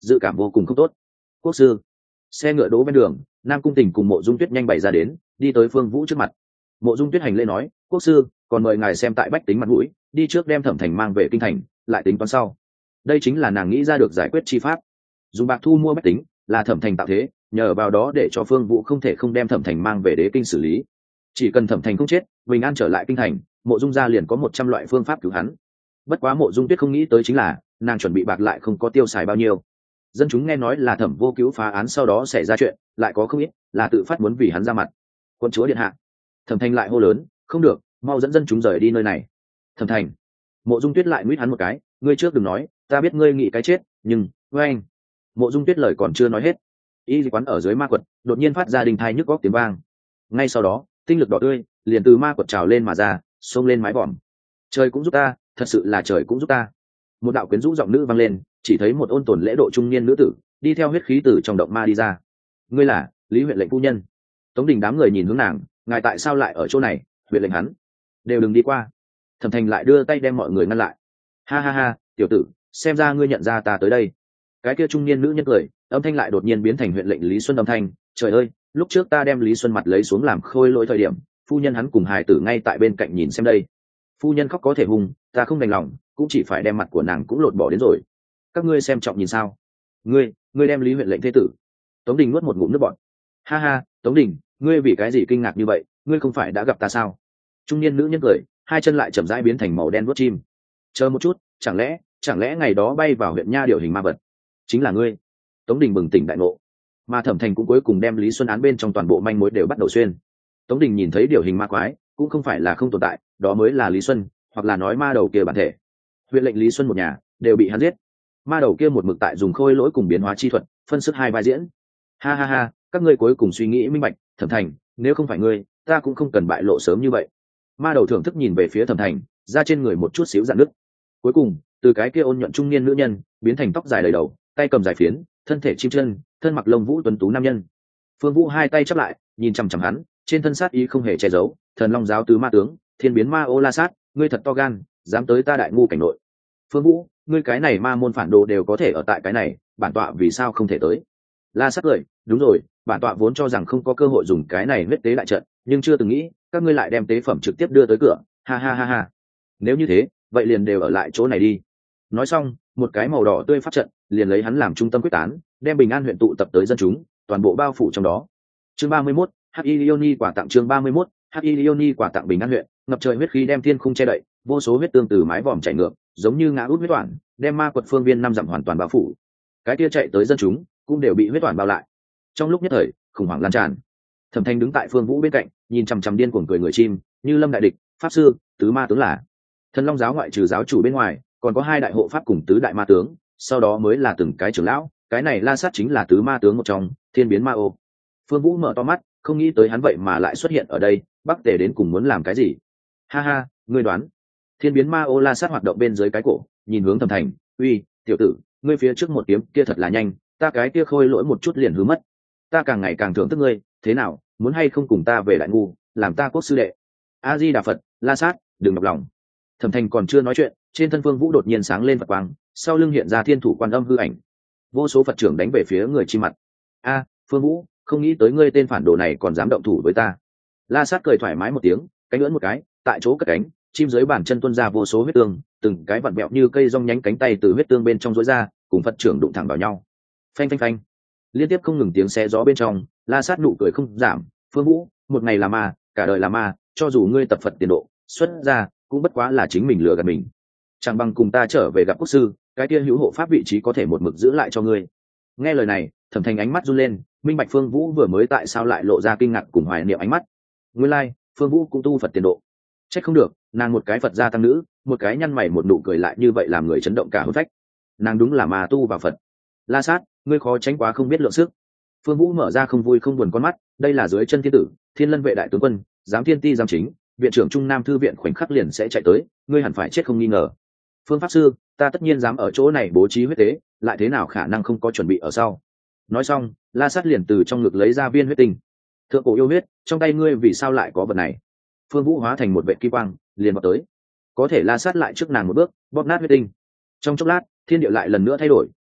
dự cảm vô cùng không tốt. Quốc sư. Xe ngựa đỗ bên đường, Nam Cung Tình cùng Mộ Dung Tuyết nhanh bày ra đến, đi tới Phương Vũ trước mặt. Mộ Dung Tuyết hành lễ nói, quốc sư, còn mời ngài xem tại bách tính mặt mũi, đi trước đem Thẩm Thành mang về kinh thành, lại tính toán sau. Đây chính là nàng nghĩ ra được giải quyết chi pháp. Dùng bạc thu mua bách tính, là Thẩm Thành tạo thế, nhờ vào đó để cho Phương Vũ không thể không đem Thẩm Thành mang về đế kinh xử lý. Chỉ cần Thẩm Thành không chết, bình an trở lại kinh thành, Mộ Dung gia liền có một trăm loại phương pháp cứu hắn. Bất quá Mộ Dung Tuyết không nghĩ tới chính là, nàng chuẩn bị bạc lại không có tiêu xài bao nhiêu. Dân chúng nghe nói là Thẩm Vô Cứu phá án sau đó xảy ra chuyện, lại có không ít là tự phát muốn vì hắn ra mặt. Quân chúa điện hạ. Thẩm Thành lại hô lớn, không được, mau dẫn dân chúng rời đi nơi này. Thẩm Thành. Mộ Dung Tuyết lại nguyết hắn một cái, ngươi trước đừng nói, ta biết ngươi nghĩ cái chết, nhưng với anh. Mộ Dung Tuyết lời còn chưa nói hết, y quán ở dưới ma quật đột nhiên phát ra đình thai nhức góc tiếng vang. Ngay sau đó, tinh lực đỏ tươi liền từ ma quật trào lên mà ra, xông lên mái vòm. Trời cũng giúp ta, thật sự là trời cũng giúp ta. Một đạo quyến rũ giọng nữ vang lên, chỉ thấy một ôn tồn lễ độ trung niên nữ tử đi theo huyết khí từ trong động ma đi ra. Ngươi là Lý huyện lệnh phu nhân. Tống Đình đám người nhìn hướng nàng, ngài tại sao lại ở chỗ này? Huyện lệnh hắn đều đừng đi qua. Thẩm Thành lại đưa tay đem mọi người ngăn lại. Ha ha ha, tiểu tử, xem ra ngươi nhận ra ta tới đây. Cái kia trung niên nữ nhân cười, âm thanh lại đột nhiên biến thành huyện lệnh Lý Xuân âm thanh. Trời ơi, lúc trước ta đem Lý Xuân mặt lấy xuống làm khôi lỗi thời điểm, phu nhân hắn cùng hài tử ngay tại bên cạnh nhìn xem đây. Phu nhân khóc có thể hùng, ta không đành lòng, cũng chỉ phải đem mặt của nàng cũng lột bỏ đến rồi. Các ngươi xem trọng nhìn sao? Ngươi, ngươi đem Lý huyện lệnh thế tử. Tống Đình nuốt một ngụm nước bọt. Ha ha, Tống Đình, ngươi vì cái gì kinh ngạc như vậy? Ngươi không phải đã gặp ta sao? Trung niên nữ nhân cười, hai chân lại chậm rãi biến thành màu đen vuốt chim. Chờ một chút, chẳng lẽ, chẳng lẽ ngày đó bay vào huyện nha điều hình ma vật chính là ngươi? Tống Đình bừng tỉnh đại ngộ. Mà Thẩm Thành cũng cuối cùng đem Lý Xuân án bên trong toàn bộ manh mối đều bắt đầu xuyên. Tống Đình nhìn thấy điều hình ma quái, cũng không phải là không tồn tại, đó mới là Lý Xuân, hoặc là nói ma đầu kia bản thể. Huyện lệnh Lý Xuân một nhà đều bị hắn giết. Ma đầu kia một mực tại dùng khôi lỗi cùng biến hóa chi thuật, phân sức hai vai diễn. Ha ha ha, các ngươi cuối cùng suy nghĩ minh bạch, Thẩm Thành, nếu không phải ngươi, ta cũng không cần bại lộ sớm như vậy. Ma đầu thưởng thức nhìn về phía Thẩm Thành, ra trên người một chút xíu dạn nứt. Cuối cùng, từ cái kia ôn nhuận trung niên nữ nhân, biến thành tóc dài đầy đầu, tay cầm dài phiến, thân thể chim chân, thân mặc lông vũ tuấn tú nam nhân. Phương Vũ hai tay chắp lại, nhìn chằm chằm hắn, trên thân sát ý không hề che giấu, thần long giáo tứ ma tướng, thiên biến ma ô la sát, ngươi thật to gan, dám tới ta đại ngu cảnh nội. Phương Vũ, ngươi cái này ma môn phản đồ đều có thể ở tại cái này, bản tọa vì sao không thể tới? La Sát cười, đúng rồi, bản tọa vốn cho rằng không có cơ hội dùng cái này huyết tế đại trận, nhưng chưa từng nghĩ các ngươi lại đem tế phẩm trực tiếp đưa tới cửa. Ha ha ha ha. Nếu như thế, vậy liền đều ở lại chỗ này đi. Nói xong, một cái màu đỏ tươi phát trận, liền lấy hắn làm trung tâm quyết tán, đem Bình An huyện tụ tập tới dân chúng, toàn bộ bao phủ trong đó. Chương ba mươi mốt, Hắc Y Lioni quả tặng chương ba mươi mốt, Hắc Y Lioni quả tặng Bình An huyện, ngập trời huyết khí đem thiên khung che đậy, vô số huyết tương từ mái vòm chảy ngược, giống như ngã út huyết toản, đem ma quật phương viên năm dặm hoàn toàn bao phủ. Cái kia chạy tới dân chúng cũng đều bị huyết toản bao lại. Trong lúc nhất thời, khủng hoảng lan tràn. Thẩm Thanh đứng tại Phương Vũ bên cạnh, nhìn chằm chằm điên cuồng cười người chim, như lâm đại địch, pháp sư, tứ ma tướng là. Thần Long giáo ngoại trừ giáo chủ bên ngoài, còn có hai đại hộ pháp cùng tứ đại ma tướng, sau đó mới là từng cái trưởng lão, cái này La Sát chính là tứ ma tướng một trong, thiên biến ma ô. Phương Vũ mở to mắt, không nghĩ tới hắn vậy mà lại xuất hiện ở đây, Bắc Tề đến cùng muốn làm cái gì? Ha ha, ngươi đoán. Thiên biến ma ô La Sát hoạt động bên dưới cái cổ, nhìn hướng Thẩm Thành, uy, tiểu tử, ngươi phía trước một kiếm kia thật là nhanh, ta cái kia khôi lỗi một chút liền hứa mất. Ta càng ngày càng thưởng thức ngươi, thế nào, muốn hay không cùng ta về đại ngu, làm ta quốc sư đệ? A Di Đà Phật, La Sát, đừng nhọc lòng. Thẩm Thành còn chưa nói chuyện, trên thân Phương Vũ đột nhiên sáng lên Phật quang, sau lưng hiện ra Thiên Thủ Quan Âm hư ảnh. Vô số Phật trưởng đánh về phía người chi mặt. A, Phương Vũ, không nghĩ tới ngươi tên phản đồ này còn dám động thủ với ta. La Sát cười thoải mái một tiếng, cánh ưỡn một cái, tại chỗ cất cánh, chim dưới bàn chân tuôn ra vô số huyết tương, từng cái vặn vẹo như cây rong nhánh cánh tay từ huyết tương bên trong rối ra, cùng Phật trưởng đụng thẳng vào nhau. Phanh phanh phanh. Liên tiếp không ngừng tiếng xé gió bên trong, La Sát nụ cười không giảm, Phương Vũ, một ngày là ma, cả đời là ma, cho dù ngươi tập Phật tiền độ, xuất ra, cũng bất quá là chính mình lừa gạt mình. Chẳng bằng cùng ta trở về gặp quốc sư, cái kia hữu hộ pháp vị trí có thể một mực giữ lại cho ngươi. Nghe lời này, Thẩm Thành ánh mắt run lên, minh bạch Phương Vũ vừa mới tại sao lại lộ ra kinh ngạc cùng hoài niệm ánh mắt. Nguyên lai, like, Phương Vũ cũng tu Phật tiền độ. Trách không được, nàng một cái Phật gia tăng nữ, một cái nhăn mày một nụ cười lại như vậy làm người chấn động cả hồn phách. Nàng đúng là ma tu vào Phật. La Sát, ngươi khó tránh quá không biết lượng sức. Phương Vũ mở ra không vui không buồn con mắt, đây là dưới chân thiên tử, Thiên Lân vệ đại tướng quân, giám thiên ti giám chính, viện trưởng trung nam thư viện khoảnh khắc liền sẽ chạy tới, ngươi hẳn phải chết không nghi ngờ. Phương pháp sư, ta tất nhiên dám ở chỗ này bố trí huyết tế, lại thế nào khả năng không có chuẩn bị ở sau. Nói xong, La Sát liền từ trong ngực lấy ra viên huyết tinh. Thượng cổ yêu huyết, trong tay ngươi vì sao lại có vật này? Phương Vũ hóa thành một vệ kim quang, liền vào tới. Có thể La Sát lại trước nàng một bước, bóp nát huyết tinh. Trong chốc lát, thiên địa lại lần nữa thay đổi,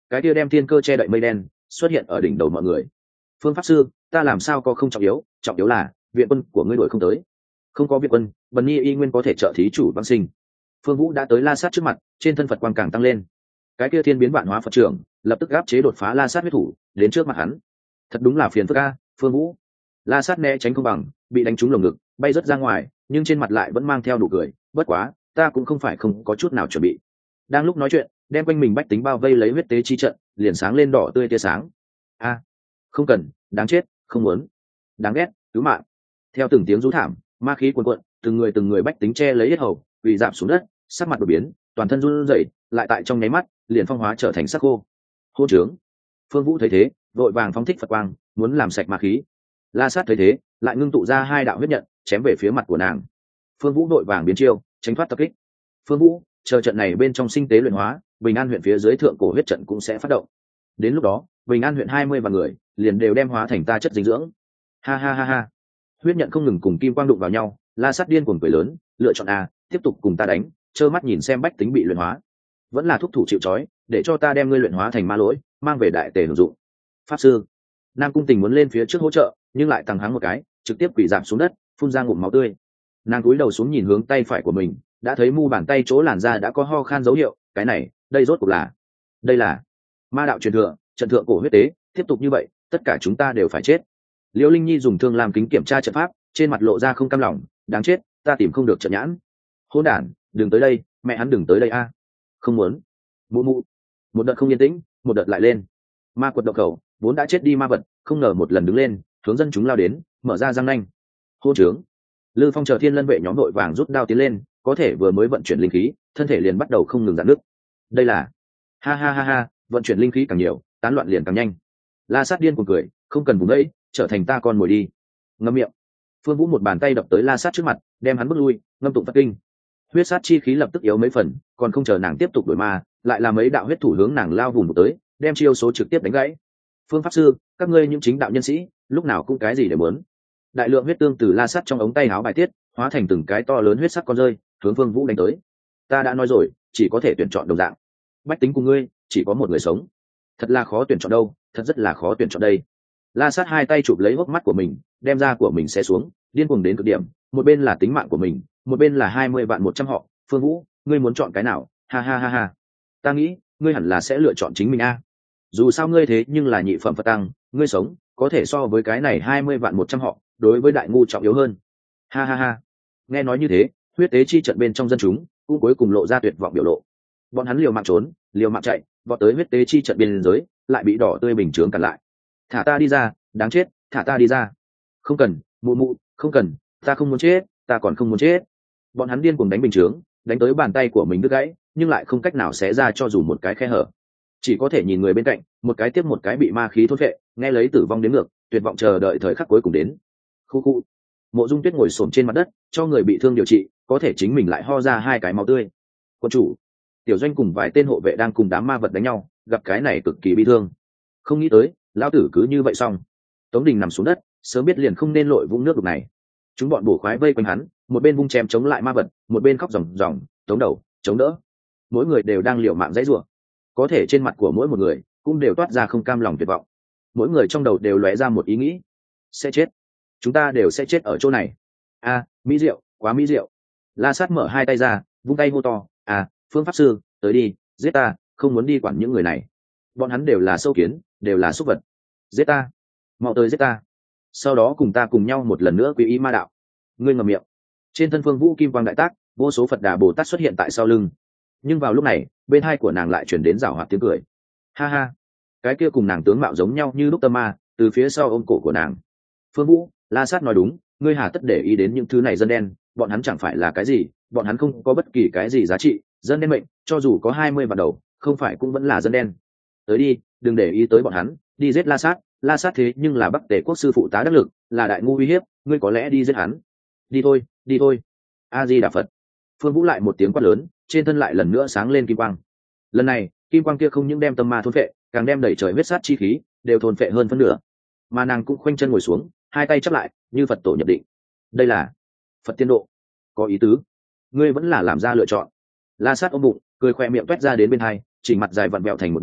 cái kia đem thiên cơ che đậy mây đen xuất hiện ở đỉnh đầu mọi người. Phương pháp sư, ta làm sao có không trọng yếu, trọng yếu là viện quân của ngươi đuổi không tới. Không có viện quân, Bần Nhi y nguyên có thể trợ thí chủ vãng sinh. Phương Vũ đã tới La Sát trước mặt, trên thân Phật quang càng tăng lên. Cái kia thiên biến vạn hóa Phật trưởng lập tức áp chế đột phá La Sát huyết thủ, đến trước mặt hắn. Thật đúng là phiền phức a, Phương Vũ. La Sát né tránh không bằng, bị đánh trúng lồng ngực, bay rớt ra ngoài, nhưng trên mặt lại vẫn mang theo nụ cười, bất quá, ta cũng không phải không có chút nào chuẩn bị. Đang lúc nói chuyện, đem quanh mình bách tính bao vây lấy huyết tế chi trận, liền sáng lên đỏ tươi tia sáng. A, không cần, đáng chết, không muốn, đáng ghét, cứu mạng. Theo từng tiếng rú thảm, ma khí cuồn cuộn, từng người từng người bách tính che lấy hết hầu, quỳ rạp xuống đất, sắc mặt đổi biến, toàn thân run rẩy, lại tại trong nháy mắt, liền phong hóa trở thành sắc khô. Hô trướng. Phương Vũ thấy thế, vội vàng phóng thích Phật quang, muốn làm sạch ma khí. La Sát thấy thế, lại ngưng tụ ra hai đạo huyết nhận, chém về phía mặt của nàng. Phương Vũ vội vàng biến chiêu, tránh thoát tập kích. Phương Vũ, chờ trận này bên trong sinh tế luyện hóa, Bình An huyện phía dưới thượng cổ huyết trận cũng sẽ phát động. Đến lúc đó, Bình An huyện hai mươi vạn người, liền đều đem hóa thành ta chất dinh dưỡng. Ha ha ha ha. Huyết nhận không ngừng cùng kim quang đụng vào nhau, La Sát điên cuồng cười lớn, lựa chọn a, tiếp tục cùng ta đánh, trơ mắt nhìn xem bách tính bị luyện hóa, vẫn là thúc thủ chịu trói, để cho ta đem ngươi luyện hóa thành ma lỗi, mang về đại tề hưởng dụng. Pháp sư Nam Cung Tình muốn lên phía trước hỗ trợ, nhưng lại tăng hắng một cái, trực tiếp quỳ giảm xuống đất, phun ra ngụm máu tươi. Nàng cúi đầu xuống nhìn hướng tay phải của mình, đã thấy mu bàn tay chỗ làn da đã có ho khan dấu hiệu. Cái này, đây rốt cuộc là, đây là ma đạo truyền thừa, trận thượng cổ huyết tế. Tiếp tục như vậy, tất cả chúng ta đều phải chết. Liễu Linh Nhi dùng thương làm kính kiểm tra trận pháp, trên mặt lộ ra không cam lòng, đáng chết, ta tìm không được trận nhãn. Hỗn đản, đừng tới đây, mẹ hắn đừng tới đây a. Không muốn. Mụ mụ. Một đợt không yên tĩnh, một đợt lại lên. Ma quật động khẩu, vốn đã chết đi ma vật, không ngờ một lần đứng lên, hướng dân chúng lao đến, mở ra răng nanh. Hô trướng. Lư Phong chờ Thiên Lân vệ nhóm đội vàng rút đao tiến lên, có thể vừa mới vận chuyển linh khí, thân thể liền bắt đầu không ngừng giãn nước. Đây là, ha ha ha ha, vận chuyển linh khí càng nhiều, tán loạn liền càng nhanh. La Sát điên cuồng cười, không cần vùng ấy, trở thành ta con mồi đi. Ngậm miệng. Phương Vũ một bàn tay đập tới La Sát trước mặt, đem hắn bước lui, ngâm tụng Phật kinh. Huyết sát chi khí lập tức yếu mấy phần, còn không chờ nàng tiếp tục đổi ma, lại là mấy đạo huyết thủ hướng nàng lao vùng một tới, đem chiêu số trực tiếp đánh gãy. Phương pháp sư, các ngươi những chính đạo nhân sĩ, lúc nào cũng cái gì để muốn. Đại lượng huyết tương từ La Sát trong ống tay áo bài tiết, hóa thành từng cái to lớn huyết sắc con rơi, hướng Phương Vũ đánh tới. Ta đã nói rồi, chỉ có thể tuyển chọn đồng dạng. Bách tính cùng ngươi, chỉ có một người sống. Thật là khó tuyển chọn đâu, thật rất là khó tuyển chọn đây. La Sát hai tay chụp lấy hốc mắt của mình, đem da của mình xé xuống, điên cuồng đến cực điểm, một bên là tính mạng của mình, một bên là hai mươi vạn một trăm họ. Phương Vũ, ngươi muốn chọn cái nào? Ha ha ha ha. Ta nghĩ, ngươi hẳn là sẽ lựa chọn chính mình a. Dù sao ngươi thế nhưng là nhị phẩm Phật tăng, ngươi sống có thể so với cái này hai mươi vạn một trăm họ, đối với đại ngu trọng yếu hơn. Ha ha ha. Nghe nói như thế, huyết tế chi trận bên trong dân chúng cũng cuối cùng lộ ra tuyệt vọng biểu lộ. Bọn hắn liều mạng trốn, liều mạng chạy, vọt tới huyết tế chi trận biên giới, lại bị đỏ tươi bình chướng cản lại. Thả ta đi ra, đáng chết, thả ta đi ra. Không cần, mụ mụ, không cần, ta không muốn chết, ta còn không muốn chết. Bọn hắn điên cuồng đánh bình chướng, đánh tới bàn tay của mình đứt gãy, nhưng lại không cách nào xé ra cho dù một cái khe hở. Chỉ có thể nhìn người bên cạnh, một cái tiếp một cái bị ma khí thôn phệ, nghe lấy tử vong đến ngược, tuyệt vọng chờ đợi thời khắc cuối cùng đến. Khu khu. Mộ Dung Tuyết ngồi xổm trên mặt đất, cho người bị thương điều trị, có thể chính mình lại ho ra hai cái máu tươi. Quân chủ, Tiểu Doanh cùng vài tên hộ vệ đang cùng đám ma vật đánh nhau, gặp cái này cực kỳ bi thương. Không nghĩ tới, lão tử cứ như vậy xong. Tống Đình nằm xuống đất, sớm biết liền không nên lội vũng nước đục này. Chúng bọn bổ khoái vây quanh hắn, một bên vung chém chống lại ma vật, một bên khóc ròng ròng, tống đầu, chống đỡ. Mỗi người đều đang liều mạng dãy rủa. Có thể trên mặt của mỗi một người cũng đều toát ra không cam lòng tuyệt vọng. Mỗi người trong đầu đều lóe ra một ý nghĩ: sẽ chết, chúng ta đều sẽ chết ở chỗ này. A, mỹ diệu, quá mỹ diệu. La Sát mở hai tay ra, vung tay hô to: à, Phương pháp sư, tới đi, giết ta, không muốn đi quản những người này. Bọn hắn đều là sâu kiến, đều là súc vật. Giết ta, mau tới giết ta, sau đó cùng ta cùng nhau một lần nữa quy y ma đạo. Ngươi ngậm miệng. Trên thân Phương Vũ kim quang đại tác, vô số Phật Đà Bồ Tát xuất hiện tại sau lưng. Nhưng vào lúc này, bên hai của nàng lại chuyển đến giảo hoạt tiếng cười. Ha ha, cái kia cùng nàng tướng mạo giống nhau như lúc tâm ma, từ phía sau ôm cổ của nàng. Phương Vũ, La Sát nói đúng, ngươi hà tất để ý đến những thứ này dân đen, bọn hắn chẳng phải là cái gì, bọn hắn không có bất kỳ cái gì giá trị. Dân đen mệnh, cho dù có hai mươi vạn đầu, không phải cũng vẫn là dân đen. Tới đi, đừng để ý tới bọn hắn, đi giết La Sát. La Sát thế nhưng là Bắc Tề quốc sư phụ tá đắc lực, là đại ngu uy hiếp, ngươi có lẽ đi giết hắn. Đi thôi, đi thôi. A Di Đà Phật. Phương Vũ lại một tiếng quát lớn, trên thân lại lần nữa sáng lên kim quang. Lần này, kim quang kia không những đem tâm ma thôn phệ, càng đem đẩy trời huyết sát chi khí đều thôn phệ hơn phân nửa. Mà nàng cũng khoanh chân ngồi xuống, hai tay chắp lại, như Phật tổ nhập định. Đây là Phật tiên độ, có ý tứ. Ngươi vẫn là làm ra lựa chọn. La Sát ôm bụng, cười khoe miệng toét ra đến bên hai, chỉnh mặt dài vặn vẹo thành một đoàn,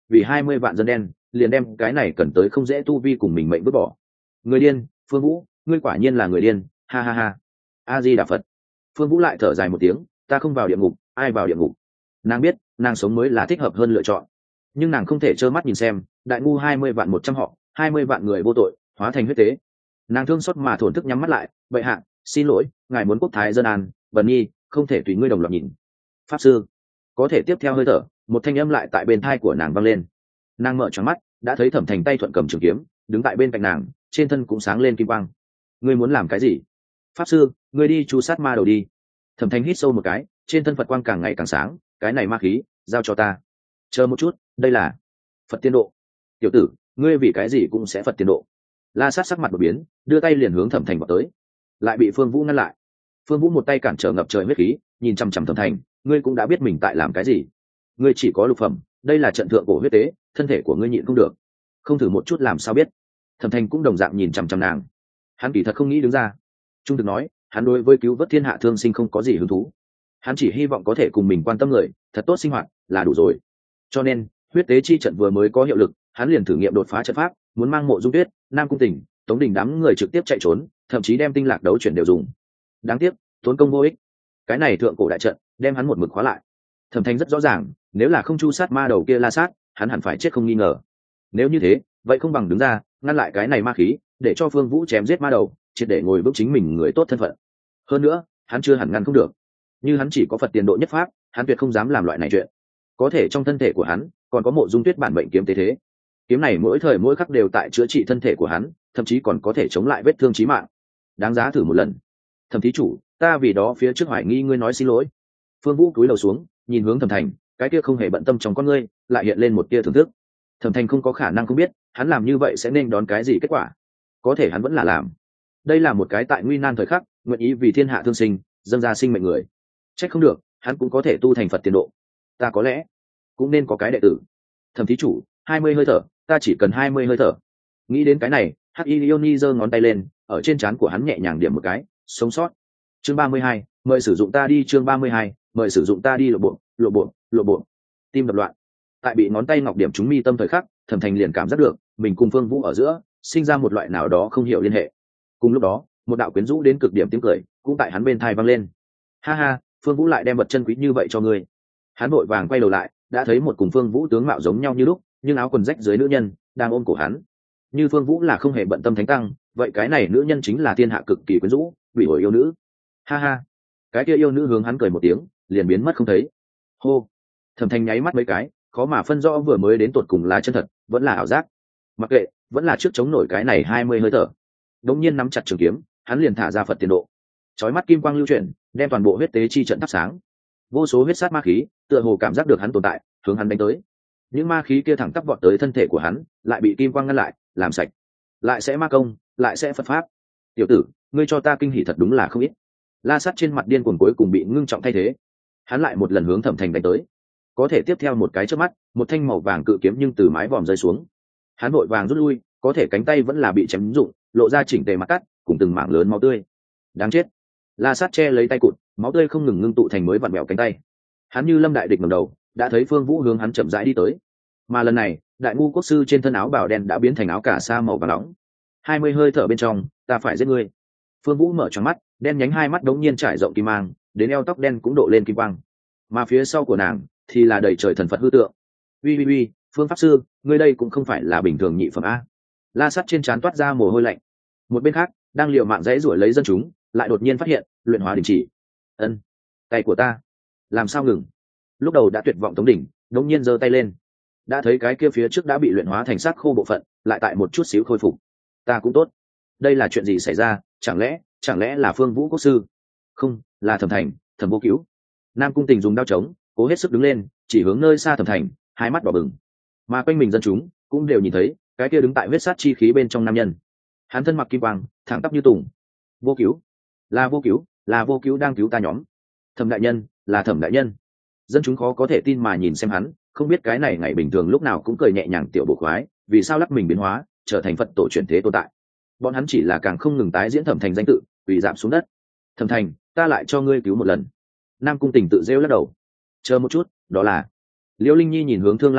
vì hai mươi vạn dân đen liền đem cái này cần tới không dễ tu vi cùng mình mệnh vứt bỏ. Người điên, Phương Vũ, ngươi quả nhiên là người điên, ha ha ha. A Di Đà Phật. Phương Vũ lại thở dài một tiếng, ta không vào địa ngục, ai vào địa ngục? Nàng biết nàng sống mới là thích hợp hơn lựa chọn, nhưng nàng không thể trơ mắt nhìn xem đại ngu hai mươi vạn một trăm họ hai mươi vạn người vô tội hóa thành huyết tế. Nàng thương xót mà thổn thức nhắm mắt lại, vậy hạ xin lỗi, ngài muốn quốc thái dân an, Bần Nhi không thể tùy ngươi đồng loạt nhìn. Pháp sư. Có thể tiếp theo hơi thở, một thanh âm lại tại bên thai của nàng vang lên. Nàng mở tròn mắt, đã thấy Thẩm Thành tay thuận cầm trường kiếm đứng tại bên cạnh nàng, trên thân cũng sáng lên kim quang. Ngươi muốn làm cái gì? Pháp sư, ngươi đi chu sát ma đầu đi. Thẩm Thành hít sâu một cái, trên thân Phật quang càng ngày càng sáng, cái này ma khí giao cho ta. Chờ một chút, đây là Phật tiên độ. Tiểu tử, ngươi vì cái gì cũng sẽ Phật tiên độ? La Sát sắc mặt đột biến, đưa tay liền hướng Thẩm Thành vào tới, lại bị Phương Vũ ngăn lại. Phương Vũ một tay cản trở ngập trời huyết khí, nhìn chằm chằm Thẩm Thành, ngươi cũng đã biết mình tại làm cái gì. Ngươi chỉ có lục phẩm, đây là trận thượng cổ huyết tế, thân thể của ngươi nhịn không được, không thử một chút làm sao biết. Thẩm Thành cũng đồng dạng nhìn chằm chằm nàng, hắn kỳ thật không nghĩ đứng ra. Trung thực nói, hắn đối với cứu vớt thiên hạ thương sinh không có gì hứng thú, hắn chỉ hy vọng có thể cùng mình quan tâm người thật tốt sinh hoạt là đủ rồi. Cho nên huyết tế chi trận vừa mới có hiệu lực, hắn liền thử nghiệm đột phá trận pháp, muốn mang Mộ Dung Tuyết, Nam Cung Tình, Tống Đình đám người trực tiếp chạy trốn, thậm chí đem tinh lạc đấu chuyển đều dùng. Đáng tiếc tốn công vô ích, cái này thượng cổ đại trận đem hắn một mực khóa lại. Thẩm Thanh rất rõ ràng, nếu là không chu sát ma đầu kia La Sát, hắn hẳn phải chết không nghi ngờ. Nếu như thế, vậy không bằng đứng ra ngăn lại cái này ma khí, để cho Phương Vũ chém giết ma đầu, triệt để ngồi vững chính mình người tốt thân phận. Hơn nữa hắn chưa hẳn ngăn không được, như hắn chỉ có Phật tiền độ nhất pháp, hắn tuyệt không dám làm loại này chuyện. Có thể trong thân thể của hắn còn có Mộ Dung Tuyết bản mệnh kiếm tế thế, kiếm này mỗi thời mỗi khắc đều tại chữa trị thân thể của hắn, thậm chí còn có thể chống lại vết thương chí mạng. Đáng giá thử một lần. Thẩm thí chủ, ta vì đó phía trước hoài nghi ngươi nói xin lỗi. Phương Vũ cúi đầu xuống, nhìn hướng Thẩm Thành, cái kia không hề bận tâm trong con ngươi lại hiện lên một tia thưởng thức. Thẩm Thành không có khả năng không biết hắn làm như vậy sẽ nên đón cái gì kết quả, có thể hắn vẫn là làm. Đây là một cái tại nguy nan thời khắc nguyện ý vì thiên hạ thương sinh dâng ra sinh mệnh người. Trách không được hắn cũng có thể tu thành Phật tiền độ, ta có lẽ cũng nên có cái đệ tử. Thẩm thí chủ, hai mươi hơi thở, ta chỉ cần hai mươi hơi thở. Nghĩ đến cái này, Hắc Y Leoni giơ ngón tay lên, ở trên trán của hắn nhẹ nhàng điểm một cái, sống sót. Chương ba mươi hai, mời sử dụng ta đi. Chương ba mươi hai, mời sử dụng ta đi. Lộ bộ, lộ bộ, lộ bộ. Tim đập loạn. Tại bị ngón tay ngọc điểm trúng mi tâm thời khắc, Thẩm Thành liền cảm giác được mình cùng Phương Vũ ở giữa sinh ra một loại nào đó không hiểu liên hệ. Cùng lúc đó, một đạo quyến rũ đến cực điểm tiếng cười cũng tại hắn bên tai vang lên. Ha ha, Phương Vũ lại đem vật chân quý như vậy cho ngươi. Hắn vội vàng quay đầu lại, đã thấy một cùng Phương Vũ tướng mạo giống nhau như lúc, nhưng áo quần rách dưới nữ nhân đang ôm cổ hắn. Như Phương Vũ là không hề bận tâm thánh tăng, vậy cái này nữ nhân chính là thiên hạ cực kỳ quyến rũ, bị ổi yêu nữ. Ha ha. Cái kia yêu nữ hướng hắn cười một tiếng, liền biến mất không thấy. Hô. Thẩm Thành nháy mắt mấy cái, khó mà phân rõ vừa mới đến tột cùng là chân thật vẫn là ảo giác. Mặc kệ, vẫn là trước chống nổi cái này hai mươi hơi thở. Đống nhiên nắm chặt trường kiếm, hắn liền thả ra Phật tiền độ. Chói mắt kim quang lưu chuyển, đem toàn bộ huyết tế chi trận thắp sáng. Vô số huyết sát ma khí tựa hồ cảm giác được hắn tồn tại, hướng hắn đánh tới. Những ma khí kia thẳng tắp vọt tới thân thể của hắn, lại bị kim quang ngăn lại, làm sạch. Lại sẽ ma công, lại sẽ Phật pháp. Tiểu tử, ngươi cho ta kinh hỉ thật đúng là không ít. La Sát trên mặt điên cuồng cuối cùng bị ngưng trọng thay thế. Hắn lại một lần hướng Thẩm Thành đánh tới. Có thể tiếp theo một cái chớp mắt, một thanh màu vàng cự kiếm nhưng từ mái vòm rơi xuống. Hắn vội vàng rút lui, có thể cánh tay vẫn là bị chém rụng, lộ ra chỉnh tề mặt cắt, cùng từng mảng lớn máu tươi. Đáng chết. La Sát che lấy tay cụt, máu tươi không ngừng ngưng tụ thành mới vặn vẹo cánh tay. Hắn như lâm đại địch ngẩng đầu, đã thấy Phương Vũ hướng hắn chậm rãi đi tới. Mà lần này, đại ngu quốc sư trên thân áo bào đen đã biến thành áo cà sa màu vàng nóng. Hai mươi hơi thở bên trong, ta phải giết ngươi. Phương Vũ mở tròn mắt, đen nhánh hai mắt đống nhiên trải rộng kim mang, đến eo tóc đen cũng độ lên kim quang. Mà phía sau của nàng thì là đầy trời thần Phật hư tượng. Uy uy uy, Phương pháp sư, ngươi đây cũng không phải là bình thường nhị phẩm a. La Sát trên trán toát ra mồ hôi lạnh. Một bên khác, đang liều mạng dãy đuổi lấy dân chúng, lại đột nhiên phát hiện, luyện hóa đình chỉ. Ân, tay của ta, làm sao ngừng? Lúc đầu đã tuyệt vọng Tống Đỉnh, đột nhiên giơ tay lên, đã thấy cái kia phía trước đã bị luyện hóa thành xác khô bộ phận, lại tại một chút xíu khôi phục. Ta cũng tốt. Đây là chuyện gì xảy ra? Chẳng lẽ, chẳng lẽ là Phương Vũ quốc sư? Không, là Thẩm Thành, Thẩm Vô Cứu. Nam Cung Tình dùng đao trống, cố hết sức đứng lên, chỉ hướng nơi xa Thẩm Thành, hai mắt đỏ bừng. Mà quanh mình dân chúng cũng đều nhìn thấy, cái kia đứng tại huyết sát chi khí bên trong nam nhân. Hắn thân mặc kim quang, thẳng tắp như tùng. Vô Cứu, là Vô Cứu, là Vô Cứu đang cứu ta nhóm. Thẩm đại nhân, là Thẩm đại nhân. Dân chúng khó có thể tin mà nhìn xem hắn, không biết cái này ngày bình thường lúc nào cũng cười nhẹ nhàng tiểu bộ khoái, vì sao lắc mình biến hóa, trở thành Phật tổ chuyển thế tồn tại. Bọn hắn chỉ là càng không ngừng tái diễn Thẩm Thành danh tự, quỳ giảm xuống đất. Thẩm Thành, ta lại cho ngươi cứu một lần. Nam Cung Tình tự rêu lắc đầu. Chờ một chút, đó là. Liễu Linh Nhi nhìn hướng Thương Lam Kính,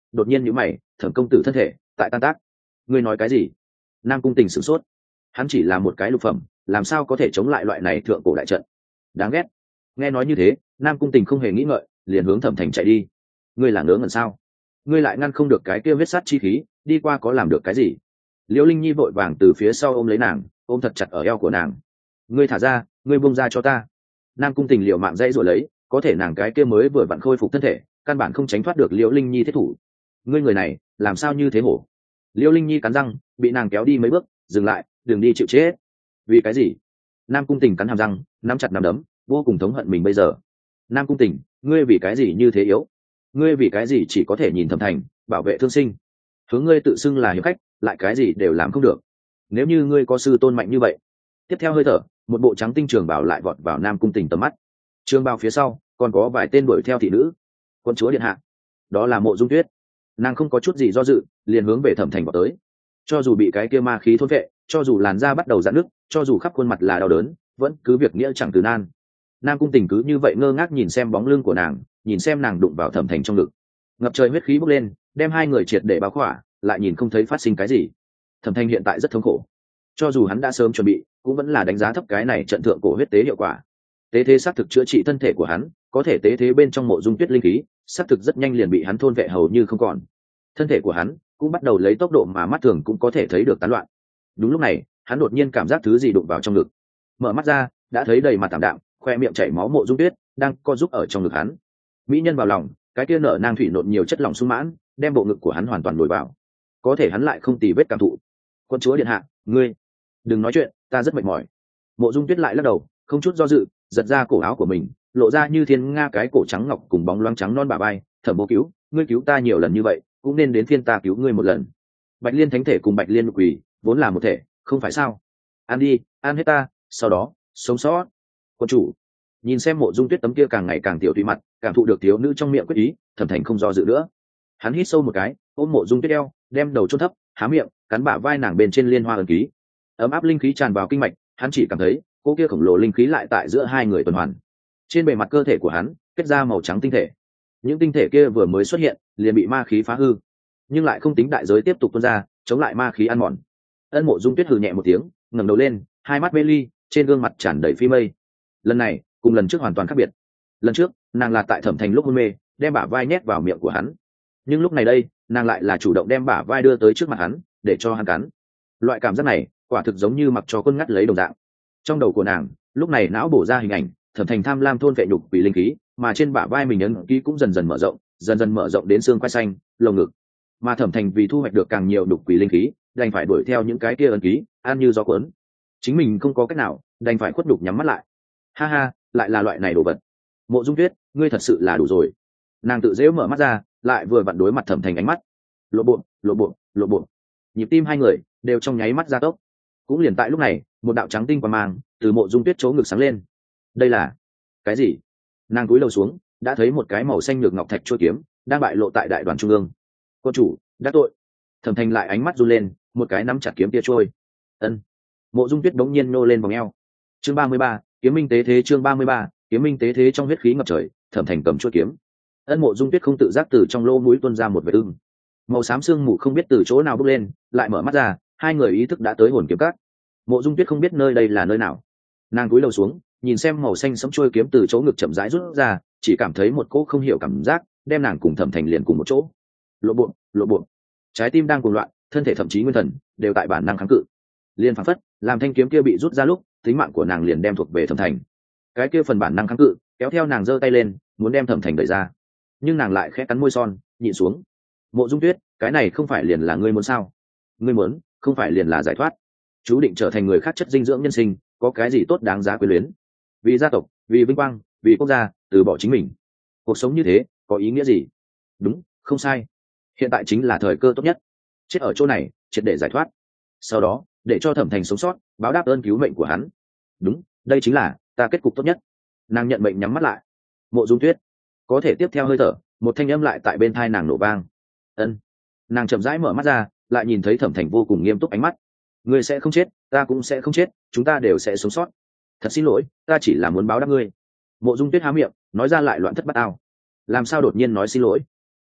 đột nhiên nhíu mày, thẩm công tử thân thể tại tan tác. Ngươi nói cái gì? Nam Cung Tình sửng sốt. Hắn chỉ là một cái lục phẩm, làm sao có thể chống lại loại này thượng cổ đại trận? Đáng ghét. Nghe nói như thế, Nam Cung Tình không hề nghĩ ngợi, liền hướng thẩm thành chạy đi. Ngươi là ngớ ngẩn sao? Ngươi lại ngăn không được cái kia huyết sát chi khí, đi qua có làm được cái gì? Liễu Linh Nhi vội vàng từ phía sau ôm lấy nàng, ôm thật chặt ở eo của nàng. Ngươi thả ra, ngươi buông ra cho ta. Nam Cung Tình liều mạng dãy rồi lấy, có thể nàng cái kia mới vừa vặn khôi phục thân thể, căn bản không tránh thoát được Liễu Linh Nhi thiết thủ. Ngươi người này, làm sao như thế hổ? Liễu Linh Nhi cắn răng, bị nàng kéo đi mấy bước, dừng lại, đừng đi chịu chết. Vì cái gì? Nam Cung Tình cắn hàm răng, nắm chặt nắm đấm, vô cùng thống hận mình bây giờ. Nam Cung Tình, ngươi vì cái gì như thế yếu? Ngươi vì cái gì chỉ có thể nhìn Thẩm Thành, bảo vệ thương sinh? Hướng ngươi tự xưng là hiệp khách, lại cái gì đều làm không được. Nếu như ngươi có sư tôn mạnh như vậy. Tiếp theo hơi thở, một bộ trắng tinh trường bào lại vọt vào Nam Cung Tình tầm mắt. Trường bào phía sau còn có vài tên đuổi theo thị nữ. Quân chúa điện hạ, đó là Mộ Dung Tuyết. Nàng không có chút gì do dự, liền hướng về Thẩm Thành vào tới. Cho dù bị cái kia ma khí thôn vệ, cho dù làn da bắt đầu rạn nứt, cho dù khắp khuôn mặt là đau đớn, vẫn cứ việc nghĩa chẳng từ nan. Nam Cung Tình cứ như vậy ngơ ngác nhìn xem bóng lưng của nàng, nhìn xem nàng đụng vào Thẩm Thành trong ngực. Ngập trời huyết khí bốc lên, đem hai người triệt để bao khỏa, lại nhìn không thấy phát sinh cái gì. Thẩm Thành hiện tại rất thống khổ, cho dù hắn đã sớm chuẩn bị, cũng vẫn là đánh giá thấp cái này trận thượng cổ huyết tế hiệu quả. Tế thế xác thực chữa trị thân thể của hắn, có thể tế thế bên trong Mộ Dung Tuyết linh khí, xác thực rất nhanh liền bị hắn thôn vệ hầu như không còn. Thân thể của hắn cũng bắt đầu lấy tốc độ mà mắt thường cũng có thể thấy được tán loạn. Đúng lúc này, hắn đột nhiên cảm giác thứ gì đụng vào trong ngực. Mở mắt ra, đã thấy đầy mặt tạm đạm, khoe miệng chảy máu Mộ Dung Tuyết đang co giúp ở trong ngực hắn. Mỹ nhân vào lòng, cái kia nở nang thủy nộn nhiều chất lỏng sung mãn, đem bộ ngực của hắn hoàn toàn lồi vào. Có thể hắn lại không tì vết cảm thụ. Quân chúa điện hạ, ngươi đừng nói chuyện, ta rất mệt mỏi. Mộ Dung Tuyết lại lắc đầu, không chút do dự, giật ra cổ áo của mình, lộ ra như thiên nga cái cổ trắng ngọc cùng bóng loáng trắng non bả vai. Thẩm Vô Cứu, ngươi cứu ta nhiều lần như vậy, cũng nên đến phiên ta cứu ngươi một lần. Bạch Liên thánh thể cùng Bạch Liên quỷ vốn là một thể, không phải sao? Ăn đi, ăn hết ta, sau đó sống sót. Quân chủ nhìn xem Mộ Dung Tuyết tấm kia càng ngày càng tiểu tùy mặt, cảm thụ được thiếu nữ trong miệng quyết ý, Thẩm Thành không do dự nữa. Hắn hít sâu một cái, ôm Mộ Dung Tuyết eo, đem đầu chôn thấp, há miệng cắn bả vai nàng bên trên liên hoa ấn ký. Ấm áp linh khí tràn vào kinh mạch, hắn chỉ cảm thấy cô kia khổng lồ linh khí lại tại giữa hai người tuần hoàn. Trên bề mặt cơ thể của hắn kết ra màu trắng tinh thể, những tinh thể kia vừa mới xuất hiện liền bị ma khí phá hư, nhưng lại không tính đại giới tiếp tục tuôn ra, chống lại ma khí ăn mòn. Ân Mộ Dung Tuyết hừ nhẹ một tiếng, ngẩng đầu lên, hai mắt mê ly, trên gương mặt tràn đầy phi mây. Lần này cùng lần trước hoàn toàn khác biệt. Lần trước nàng là tại Thẩm Thành lúc hôn mê, đem bả vai nhét vào miệng của hắn, nhưng lúc này đây nàng lại là chủ động đem bả vai đưa tới trước mặt hắn để cho hắn cắn. Loại cảm giác này quả thực giống như mặc cho quân ngắt lấy đồng dạng. Trong đầu của nàng lúc này não bổ ra hình ảnh Thẩm Thành tham lam thôn vệ nhục quỷ linh khí, mà trên bả vai mình ấn ký cũng dần dần mở rộng, dần dần mở rộng đến xương quai xanh, lồng ngực. Mà Thẩm Thành vì thu hoạch được càng nhiều nhục quỷ linh khí, đành phải đuổi theo những cái kia ấn ký, ăn như gió cuốn. Chính mình không có cách nào, đành phải khuất nhục nhắm mắt lại. Ha ha, lại là loại này đồ vật. Mộ Dung Tuyết, ngươi thật sự là đủ rồi. Nàng tự dễ mở mắt ra, lại vừa vặn đối mặt Thẩm Thành ánh mắt. Lộ bộ, lộ bộ, lộ bộ. Nhịp tim hai người đều trong nháy mắt gia tốc. Cũng liền tại lúc này, một đạo trắng tinh quang mang từ Mộ Dung Tuyết chỗ ngực sáng lên. Đây là cái gì? Nàng cúi đầu xuống, đã thấy một cái màu xanh nhược ngọc thạch chuôi kiếm đang bại lộ tại đại đoàn trung ương. Quân chủ đã tội. Thẩm Thành lại ánh mắt run lên, một cái nắm chặt kiếm tia trôi. Ân. Mộ Dung Tuyết đống nhiên nô lên vòng eo. Chương ba mươi ba, kiếm minh tế thế. Chương ba mươi ba, kiếm minh tế thế. Trong huyết khí ngập trời, Thẩm Thành cầm chuôi kiếm. Ân Mộ Dung Tuyết không tự giác từ trong lỗ mũi tuôn ra một vệt ưng. Màu xám sương mù không biết từ chỗ nào bốc lên, lại mở mắt ra, hai người ý thức đã tới hồn kiếm các. Mộ Dung Tuyết không biết nơi đây là nơi nào. Nàng cúi đầu xuống, nhìn xem màu xanh sẫm trôi kiếm từ chỗ ngực chậm rãi rút ra, chỉ cảm thấy một cỗ không hiểu cảm giác đem nàng cùng Thẩm Thành liền cùng một chỗ. Lộ bộ, lộ bộ. Trái tim đang cuồng loạn, thân thể thậm chí nguyên thần đều tại bản năng kháng cự. Liên phảng phất, làm thanh kiếm kia bị rút ra lúc, tính mạng của nàng liền đem thuộc về Thẩm Thành. Cái kia phần bản năng kháng cự, kéo theo nàng giơ tay lên, muốn đem Thẩm Thành đẩy ra. Nhưng nàng lại khẽ cắn môi son, nhịn xuống. Mộ Dung Tuyết, cái này không phải liền là ngươi muốn sao? Ngươi muốn, không phải liền là giải thoát. Chú định trở thành người khác chất dinh dưỡng nhân sinh, có cái gì tốt đáng giá quyến luyến? Vì gia tộc, vì vinh quang, vì quốc gia, từ bỏ chính mình. Cuộc sống như thế, có ý nghĩa gì? Đúng, không sai. Hiện tại chính là thời cơ tốt nhất. Chết ở chỗ này, triệt để giải thoát. Sau đó, để cho Thẩm Thành sống sót, báo đáp ơn cứu mệnh của hắn. Đúng, đây chính là ta kết cục tốt nhất. Nàng nhận mệnh nhắm mắt lại. Mộ Dung Tuyết, có thể tiếp theo hơi thở, một thanh âm lại tại bên tai nàng nổ vang. Ân. Nàng chậm rãi mở mắt ra, lại nhìn thấy Thẩm Thành vô cùng nghiêm túc ánh mắt. Ngươi sẽ không chết, ta cũng sẽ không chết, chúng ta đều sẽ sống sót. Thật xin lỗi, ta chỉ là muốn báo đáp ngươi. Mộ Dung Tuyết há miệng, nói ra lại loạn thất bát ao. Làm sao đột nhiên nói xin lỗi? Hả?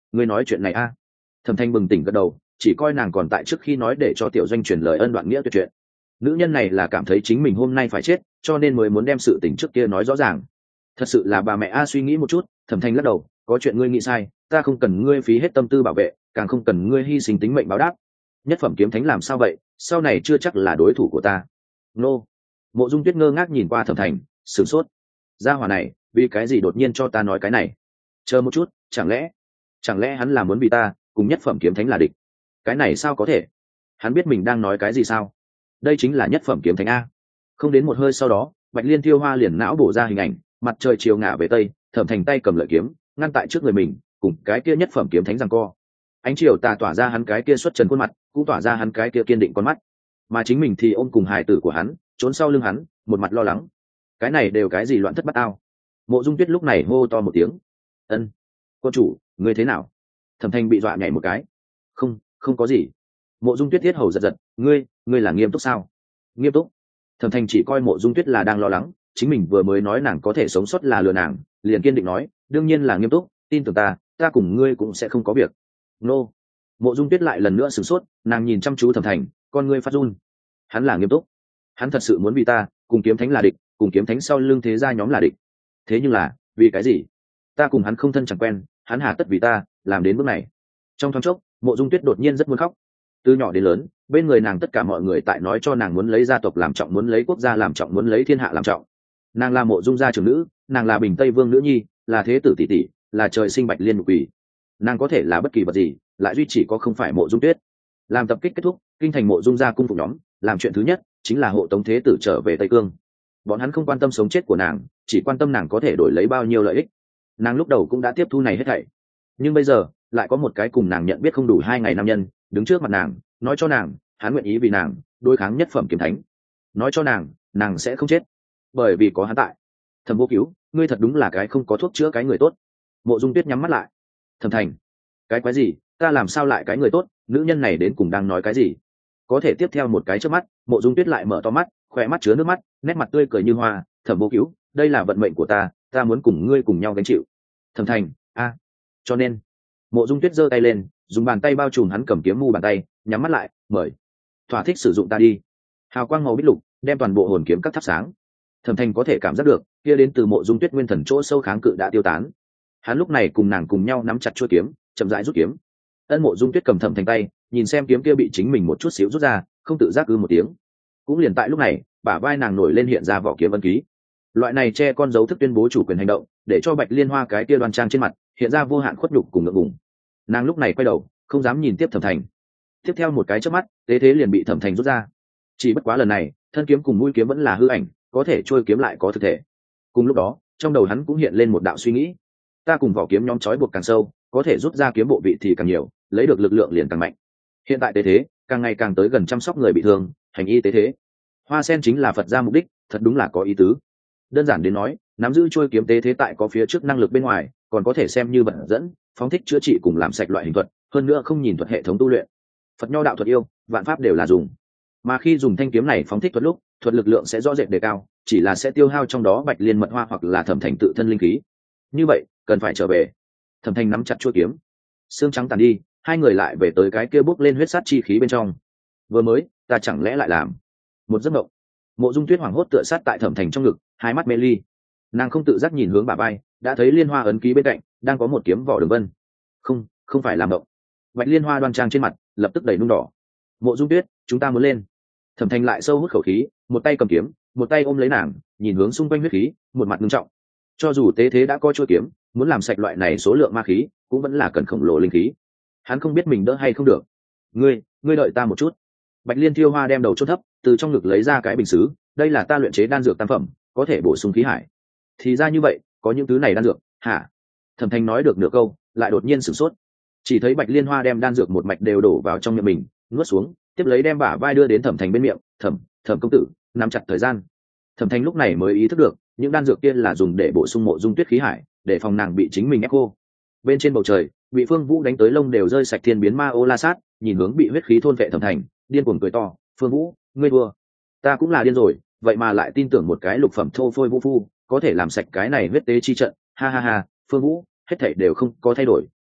ngươi nói chuyện này a? Thẩm thanh bừng tỉnh gật đầu, chỉ coi nàng còn tại trước khi nói để cho tiểu doanh truyền lời ân đoạn nghĩa tuyệt chuyện. Nữ nhân này là cảm thấy chính mình hôm nay phải chết, cho nên mới muốn đem sự tình trước kia nói rõ ràng. Thật sự là bà mẹ a. Suy nghĩ một chút, Thẩm thanh lắc đầu, có chuyện ngươi nghĩ sai, ta không cần ngươi phí hết tâm tư bảo vệ, càng không cần ngươi hy sinh tính mệnh báo đáp. Nhất phẩm kiếm thánh làm sao vậy, sau này chưa chắc là đối thủ của ta. Nô. Mộ Dung Tuyết ngơ ngác nhìn qua Thẩm Thành, sửng sốt. Gia hỏa này, vì cái gì đột nhiên cho ta nói cái này? Chờ một chút, chẳng lẽ, chẳng lẽ hắn là muốn vì ta cùng nhất phẩm kiếm thánh là địch? Cái này sao có thể? Hắn biết mình đang nói cái gì sao? Đây chính là nhất phẩm kiếm thánh a. Không đến một hơi sau đó, Bạch Liên Thiêu Hoa liền não bổ ra hình ảnh, mặt trời chiều ngả về tây, Thẩm Thành tay cầm lợi kiếm, ngăn tại trước người mình, cùng cái kia nhất phẩm kiếm thánh giằng co. Ánh chiều tà tỏa ra hắn cái kia xuất trần khuôn mặt, cũng tỏa ra hắn cái kia kiên định con mắt, mà chính mình thì ôm cùng hài tử của hắn, trốn sau lưng hắn, một mặt lo lắng. Cái này đều cái gì loạn thất bát ao? Mộ Dung Tuyết lúc này hô to một tiếng, ân, cô chủ, ngươi thế nào? Thẩm Thanh bị dọa nhảy một cái. Không, không có gì. Mộ Dung Tuyết thiết hầu giật giật, ngươi, ngươi là nghiêm túc sao? Nghiêm túc. Thẩm Thanh chỉ coi Mộ Dung Tuyết là đang lo lắng, chính mình vừa mới nói nàng có thể sống sót là lừa nàng, liền kiên định nói, đương nhiên là nghiêm túc, tin tưởng ta, ta cùng ngươi cũng sẽ không có việc. Nô. Mộ Dung Tuyết lại lần nữa sửng sốt, nàng nhìn chăm chú Thẩm Thành, con ngươi phát run. Hắn là nghiêm túc, hắn thật sự muốn vì ta cùng kiếm thánh là địch, cùng kiếm thánh sau lưng thế gia nhóm là địch. Thế nhưng là vì cái gì? Ta cùng hắn không thân chẳng quen, hắn hà tất vì ta làm đến bước này? Trong thoáng chốc, Mộ Dung Tuyết đột nhiên rất muốn khóc. Từ nhỏ đến lớn, bên người nàng tất cả mọi người tại nói cho nàng muốn lấy gia tộc làm trọng, muốn lấy quốc gia làm trọng, muốn lấy thiên hạ làm trọng. Nàng là Mộ Dung gia trưởng nữ, nàng là Bình Tây Vương nữ nhi, là thế tử tỷ tỷ, là trời sinh Bạch Liên Ngục Quỷ. Nàng có thể là bất kỳ vật gì, lại duy chỉ có không phải Mộ Dung Tuyết. Làm tập kích kết thúc, kinh thành Mộ Dung gia cung phục nhóm làm chuyện thứ nhất chính là hộ tống thế tử trở về Tây Cương. Bọn hắn không quan tâm sống chết của nàng, chỉ quan tâm nàng có thể đổi lấy bao nhiêu lợi ích. Nàng lúc đầu cũng đã tiếp thu này hết thảy, nhưng bây giờ lại có một cái cùng nàng nhận biết không đủ hai ngày nam nhân đứng trước mặt nàng, nói cho nàng hắn nguyện ý vì nàng đối kháng nhất phẩm kiếm thánh, nói cho nàng nàng sẽ không chết bởi vì có hắn tại. Thẩm Vô Cứu, ngươi thật đúng là cái không có thuốc chữa cái người tốt. Mộ Dung Tuyết nhắm mắt lại. Thẩm Thành, cái quái gì, ta làm sao lại cái người tốt? Nữ nhân này đến cùng đang nói cái gì? Có thể tiếp theo một cái trước mắt, Mộ Dung Tuyết lại mở to mắt, khỏe mắt chứa nước mắt, nét mặt tươi cười như hoa. Thẩm Vô Cứu, đây là vận mệnh của ta, ta muốn cùng ngươi cùng nhau gánh chịu. Thẩm Thành, a, cho nên. Mộ Dung Tuyết giơ tay lên, dùng bàn tay bao trùm hắn cầm kiếm mu bàn tay, nhắm mắt lại, mời, thỏa thích sử dụng ta đi. Hào quang màu bích lục đem toàn bộ hồn kiếm các thắp sáng. Thẩm Thành có thể cảm giác được, kia đến từ Mộ Dung Tuyết nguyên thần chỗ sâu kháng cự đã tiêu tán. Hắn lúc này cùng nàng cùng nhau nắm chặt chuôi kiếm, chậm rãi rút kiếm. Ân Mộ Dung Tuyết cầm Thẩm Thành tay, nhìn xem kiếm kia bị chính mình một chút xíu rút ra, không tự giác ư một tiếng. Cũng liền tại lúc này, bả vai nàng nổi lên hiện ra vỏ kiếm ân ký. Loại này che con dấu thức tuyên bố chủ quyền hành động, để cho Bạch Liên Hoa cái kia đoan trang trên mặt hiện ra vô hạn khuất nhục cùng ngượng ngùng. Nàng lúc này quay đầu, không dám nhìn tiếp Thẩm Thành. Tiếp theo một cái chớp mắt, tế thế liền bị Thẩm Thành rút ra. Chỉ bất quá lần này, thân kiếm cùng mũi kiếm vẫn là hư ảnh, có thể trôi kiếm lại có thực thể. Cùng lúc đó, trong đầu hắn cũng hiện lên một đạo suy nghĩ: ta cùng vỏ kiếm nhóm trói buộc càng sâu, có thể rút ra kiếm bộ vị thì càng nhiều, lấy được lực lượng liền càng mạnh. Hiện tại tế thế càng ngày càng tới gần chăm sóc người bị thương, hành y tế thế. Hoa sen chính là Phật gia mục đích, thật đúng là có ý tứ. Đơn giản đến nói, nắm giữ trôi kiếm tế thế tại có phía trước năng lực bên ngoài, còn có thể xem như vận dẫn, phóng thích chữa trị cùng làm sạch loại hình thuật, hơn nữa không nhìn thuật hệ thống tu luyện. Phật nho đạo thuật yêu, vạn pháp đều là dùng. Mà khi dùng thanh kiếm này phóng thích thuật lúc, thuật lực lượng sẽ rõ rệt đề cao, chỉ là sẽ tiêu hao trong đó Bạch Liên mật hoa hoặc là Thẩm Thành tự thân linh khí. Như vậy, cần phải trở về. Thẩm Thành nắm chặt chuôi kiếm, xương trắng tàn đi, hai người lại về tới cái kia bốc lên huyết sát chi khí bên trong. Vừa mới, ta chẳng lẽ lại làm một giấc mộng? Mộ Dung Tuyết hoảng hốt tựa sát tại Thẩm Thành trong ngực, hai mắt mê ly. Nàng không tự giác nhìn hướng bà bay, đã thấy liên hoa ấn ký bên cạnh đang có một kiếm vỏ đường vân. Không, không phải làm mộng. Bạch Liên Hoa đoan trang trên mặt lập tức đầy nung đỏ. Mộ Dung Tuyết, chúng ta muốn lên. Thẩm Thành lại sâu hút khẩu khí, một tay cầm kiếm, một tay ôm lấy nàng, nhìn hướng xung quanh huyết khí, một mặt nghiêm trọng. Cho dù tế thế đã có chuôi kiếm, muốn làm sạch loại này số lượng ma khí, cũng vẫn là cần khổng lồ linh khí. Hắn không biết mình đỡ hay không được. Ngươi, ngươi đợi ta một chút. Bạch Liên Thiêu Hoa đem đầu chôn thấp, từ trong ngực lấy ra cái bình sứ, đây là ta luyện chế đan dược tam phẩm, có thể bổ sung khí hải. Thì ra như vậy, có những thứ này đan dược, hả? Thẩm Thành nói được nửa câu, lại đột nhiên sửng sốt. Chỉ thấy Bạch Liên Hoa đem đan dược một mạch đều đổ vào trong miệng mình, nuốt xuống, tiếp lấy đem bả vai đưa đến Thẩm Thành bên miệng, "Thẩm, Thẩm công tử, nắm chặt thời gian." Thẩm Thành lúc này mới ý thức được, những đan dược kia là dùng để bổ sung Mộ Dung Tuyết khí hải, để phòng nàng bị chính mình ép cô. Bên trên bầu trời, bị Phương Vũ đánh tới lông đều rơi sạch thiên biến ma ô la sát, nhìn hướng bị huyết khí thôn vệ Thẩm Thành, điên cuồng cười to, "Phương Vũ, ngươi thua." Ta cũng là điên rồi, vậy mà lại tin tưởng một cái lục phẩm thô phôi vũ phu có thể làm sạch cái này huyết tế chi trận, ha ha ha. Phương Vũ, hết thảy đều không có thay đổi,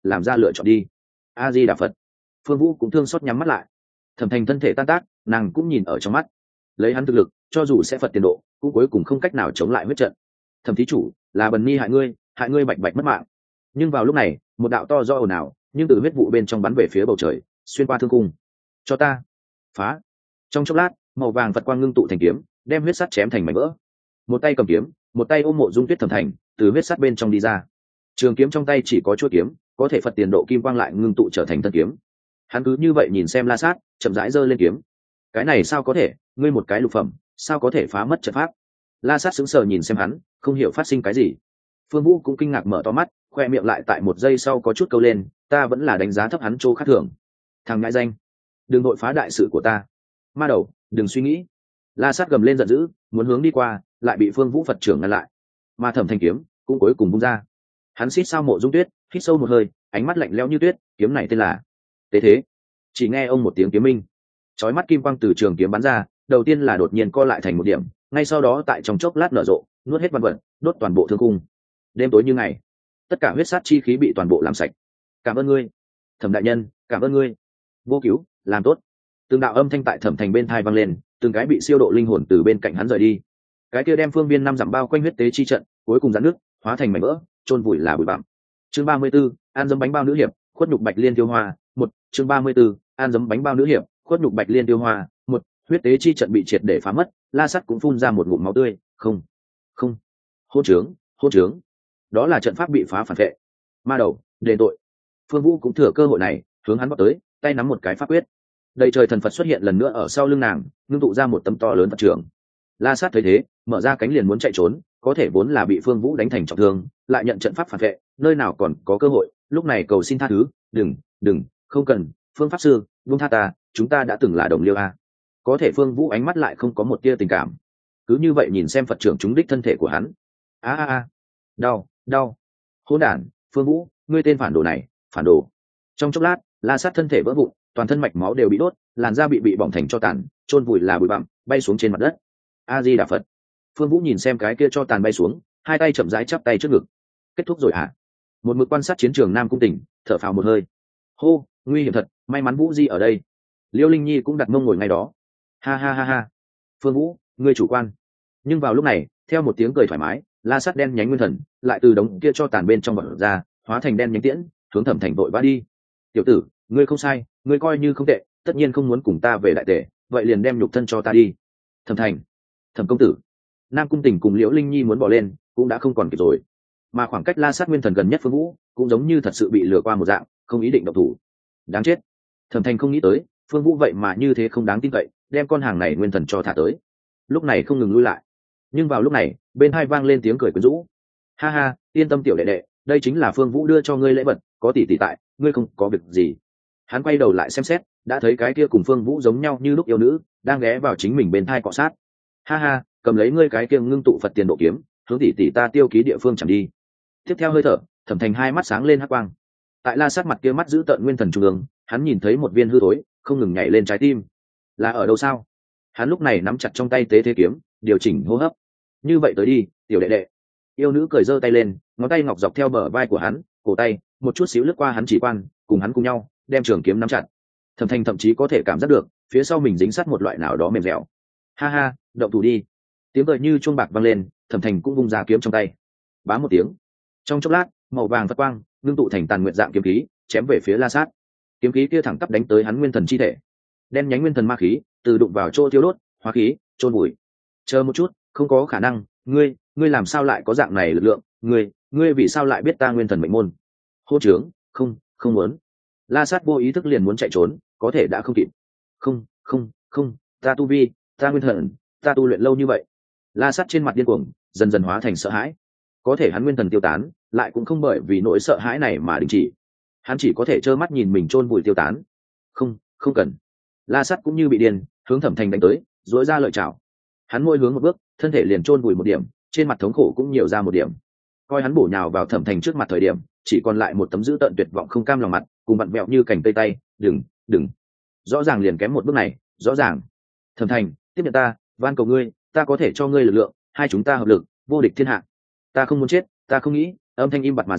làm ra lựa chọn đi. A Di Đà Phật. Phương Vũ cũng thương xót nhắm mắt lại. Thẩm Thành thân thể tan tác, nàng cũng nhìn ở trong mắt. Lấy hắn thực lực, cho dù sẽ phật tiền độ, cũng cuối cùng không cách nào chống lại huyết trận. Thẩm thí chủ, là Bần Ni hại ngươi, hại ngươi bạch bạch mất mạng. Nhưng vào lúc này, một đạo to do ồn ào, nhưng từ huyết vụ bên trong bắn về phía bầu trời, xuyên qua thương cung. Cho ta phá. Trong chốc lát, màu vàng Phật quang ngưng tụ thành kiếm, đem huyết sắt chém thành mảnh vỡ. Một tay cầm kiếm, một tay ôm Mộ Dung Tuyết Thẩm Thành, từ huyết sắt bên trong đi ra. Trường kiếm trong tay chỉ có chuôi kiếm, có thể Phật tiền độ kim quang lại ngưng tụ trở thành thân kiếm. Hắn cứ như vậy nhìn xem La Sát, chậm rãi giơ lên kiếm. Cái này sao có thể, ngươi một cái lục phẩm, sao có thể phá mất trận pháp? La Sát sững sờ nhìn xem hắn, không hiểu phát sinh cái gì. Phương Vũ cũng kinh ngạc mở to mắt, khoe miệng lại tại một giây sau có chút câu lên, ta vẫn là đánh giá thấp hắn chỗ khác thường. Thằng ngại danh, đừng nội phá đại sự của ta. Ma đầu, đừng suy nghĩ. La Sát gầm lên giận dữ, muốn hướng đi qua, lại bị Phương Vũ Phật trưởng ngăn lại. Mà Thẩm Thành kiếm cũng cuối cùng bung ra. Hắn xít sao Mộ Dung Tuyết, hít sâu một hơi, ánh mắt lạnh lẽo như tuyết, kiếm này tên là Tế Thế. Chỉ nghe ông một tiếng kiếm minh, chói mắt kim quang từ trường kiếm bắn ra, đầu tiên là đột nhiên co lại thành một điểm, ngay sau đó tại trong chốc lát nở rộ, nuốt hết văn vật, đốt toàn bộ thương cung. Đêm tối như ngày, tất cả huyết sát chi khí bị toàn bộ làm sạch. Cảm ơn ngươi, Thẩm đại nhân, cảm ơn ngươi. Vô Cứu, làm tốt. Từng đạo âm thanh tại Thẩm Thành bên tai vang lên, từng cái bị siêu độ linh hồn từ bên cạnh hắn rời đi. Cái kia đem phương viên năm dặm bao quanh huyết tế chi trận, cuối cùng giãn nước, hóa thành mảnh vỡ, chôn vùi là bụi bặm. Chương ba mươi 34, ăn dấm bánh bao nữ hiệp, khuất nhục Bạch Liên Tiêu Hoa, một. Chương ba mươi 34, ăn dấm bánh bao nữ hiệp, khuất nhục Bạch Liên Tiêu Hoa, một. Huyết tế chi trận bị triệt để phá mất, La Sắt cũng phun ra một ngụm máu tươi, không, không, hỗn trướng, hỗn trướng. Đó là trận pháp bị phá phản vệ. Ma đầu, đền tội. Phương Vũ cũng thừa cơ hội này, hướng hắn vọt tới, tay nắm một cái pháp quyết. Đầy trời thần Phật xuất hiện lần nữa ở sau lưng nàng, ngưng tụ ra một tấm to lớn Phật trưởng. La Sát thấy thế, mở ra cánh liền muốn chạy trốn, có thể vốn là bị Phương Vũ đánh thành trọng thương, lại nhận trận pháp phản vệ, nơi nào còn có cơ hội, lúc này cầu xin tha thứ, đừng, đừng, không cần, Phương pháp sư, buông tha ta, chúng ta đã từng là đồng liêu a. Có thể Phương Vũ ánh mắt lại không có một tia tình cảm, cứ như vậy nhìn xem Phật trưởng trúng đích thân thể của hắn. A a a, đau, đau. Hỗn đản, Phương Vũ, ngươi tên phản đồ này, phản đồ. Trong chốc lát, La Sát thân thể vỡ vụn, toàn thân mạch máu đều bị đốt, làn da bị bị bỏng thành tro tàn, chôn vùi là bụi bặm, bay xuống trên mặt đất. A Di Đà Phật. Phương Vũ nhìn xem cái kia cho tàn bay xuống, hai tay chậm rãi chắp tay trước ngực. Kết thúc rồi hả? Một mực quan sát chiến trường Nam Cung Tỉnh, thở phào một hơi. Hô, nguy hiểm thật, may mắn Vũ Di ở đây. Liêu Linh Nhi cũng đặt mông ngồi ngay đó. Ha ha ha ha. Phương Vũ, ngươi chủ quan. Nhưng vào lúc này, theo một tiếng cười thoải mái, La Sát đen nhánh nguyên thần lại từ đống kia cho tàn bên trong bật ra, hóa thành đen nhánh tiễn, hướng Thẩm Thành vội vã đi. Tiểu tử, ngươi không sai, ngươi coi như không tệ, tất nhiên không muốn cùng ta về đại tể, vậy liền đem nhục thân cho ta đi. Thẩm Thành, Thẩm công tử. Nam Cung Tỉnh cùng Liễu Linh Nhi muốn bỏ lên, cũng đã không còn kịp rồi. Mà khoảng cách La Sát nguyên thần gần nhất Phương Vũ, cũng giống như thật sự bị lừa qua một dạng, không ý định động thủ. Đáng chết. Thẩm Thành không nghĩ tới, Phương Vũ vậy mà như thế không đáng tin cậy, đem con hàng này nguyên thần cho thả tới. Lúc này không ngừng lui lại. Nhưng vào lúc này, bên hai vang lên tiếng cười quyến rũ. Ha ha, yên tâm tiểu đệ đệ, đây chính là Phương Vũ đưa cho ngươi lễ vật, có tỷ tỷ tại, ngươi không có việc gì. Hắn quay đầu lại xem xét, đã thấy cái kia cùng Phương Vũ giống nhau như lúc yêu nữ, đang ghé vào chính mình bên thai cọ sát. Ha ha, cầm lấy ngươi cái kia ngưng tụ Phật tiền độ kiếm, hướng tỷ tỷ ta tiêu ký địa phương chẳng đi. Tiếp theo hơi thở, Thẩm Thành hai mắt sáng lên hắc quang. Tại La Sát mặt kia mắt giữ tận nguyên thần trung ương, hắn nhìn thấy một viên hư thối, không ngừng nhảy lên trái tim. Là ở đâu sao? Hắn lúc này nắm chặt trong tay tế thế kiếm, điều chỉnh hô hấp. Như vậy tới đi, tiểu đệ đệ. Yêu nữ cười giơ tay lên, ngón tay ngọc dọc theo bờ vai của hắn, cổ tay, một chút xíu lướt qua hắn chỉ quan, cùng hắn cùng nhau, đem trường kiếm nắm chặt. Thẩm Thành thậm chí có thể cảm giác được, phía sau mình dính sát một loại nào đó mềm dẻo. Ha ha, động thủ đi. Tiếng cười như chuông bạc vang lên, Thẩm Thành cũng vung ra kiếm trong tay. Bá một tiếng. Trong chốc lát, màu vàng phật quang ngưng tụ thành tàn nguyện dạng kiếm khí, chém về phía La Sát. Kiếm khí kia thẳng tắp đánh tới hắn nguyên thần chi thể. Đen nhánh nguyên thần ma khí, từ đụng vào chỗ thiêu đốt, hóa khí, chôn bụi. Chờ một chút, không có khả năng, ngươi, ngươi làm sao lại có dạng này lực lượng, ngươi, ngươi vì sao lại biết ta nguyên thần mệnh môn? Hô trướng, không, không muốn. La Sát vô ý thức liền muốn chạy trốn, có thể đã không kịp. Không, không, không, ta tu vi, ta nguyên thần, ta tu luyện lâu như vậy. La Sát trên mặt điên cuồng, dần dần hóa thành sợ hãi. Có thể hắn nguyên thần tiêu tán, lại cũng không bởi vì nỗi sợ hãi này mà đình chỉ. Hắn chỉ có thể trơ mắt nhìn mình chôn vùi tiêu tán. Không, không cần. La Sát cũng như bị điên, hướng Thẩm Thành đánh tới, duỗi ra lợi chảo. Hắn môi hướng một bước, thân thể liền chôn vùi một điểm, trên mặt thống khổ cũng nhiều ra một điểm. Coi hắn bổ nhào vào Thẩm Thành trước mặt thời điểm, chỉ còn lại một tấm dữ tợn tuyệt vọng không cam lòng mặt, cùng vặn vẹo như cành cây tay, đừng, đừng. Rõ ràng liền kém một bước này, rõ ràng. Thẩm Thành, tiếp nhận ta, van cầu ngươi, ta có thể cho ngươi lực lượng, hai chúng ta hợp lực, vô địch thiên hạ. Ta không muốn chết, ta không nghĩ, âm thanh im bặt mà dừng,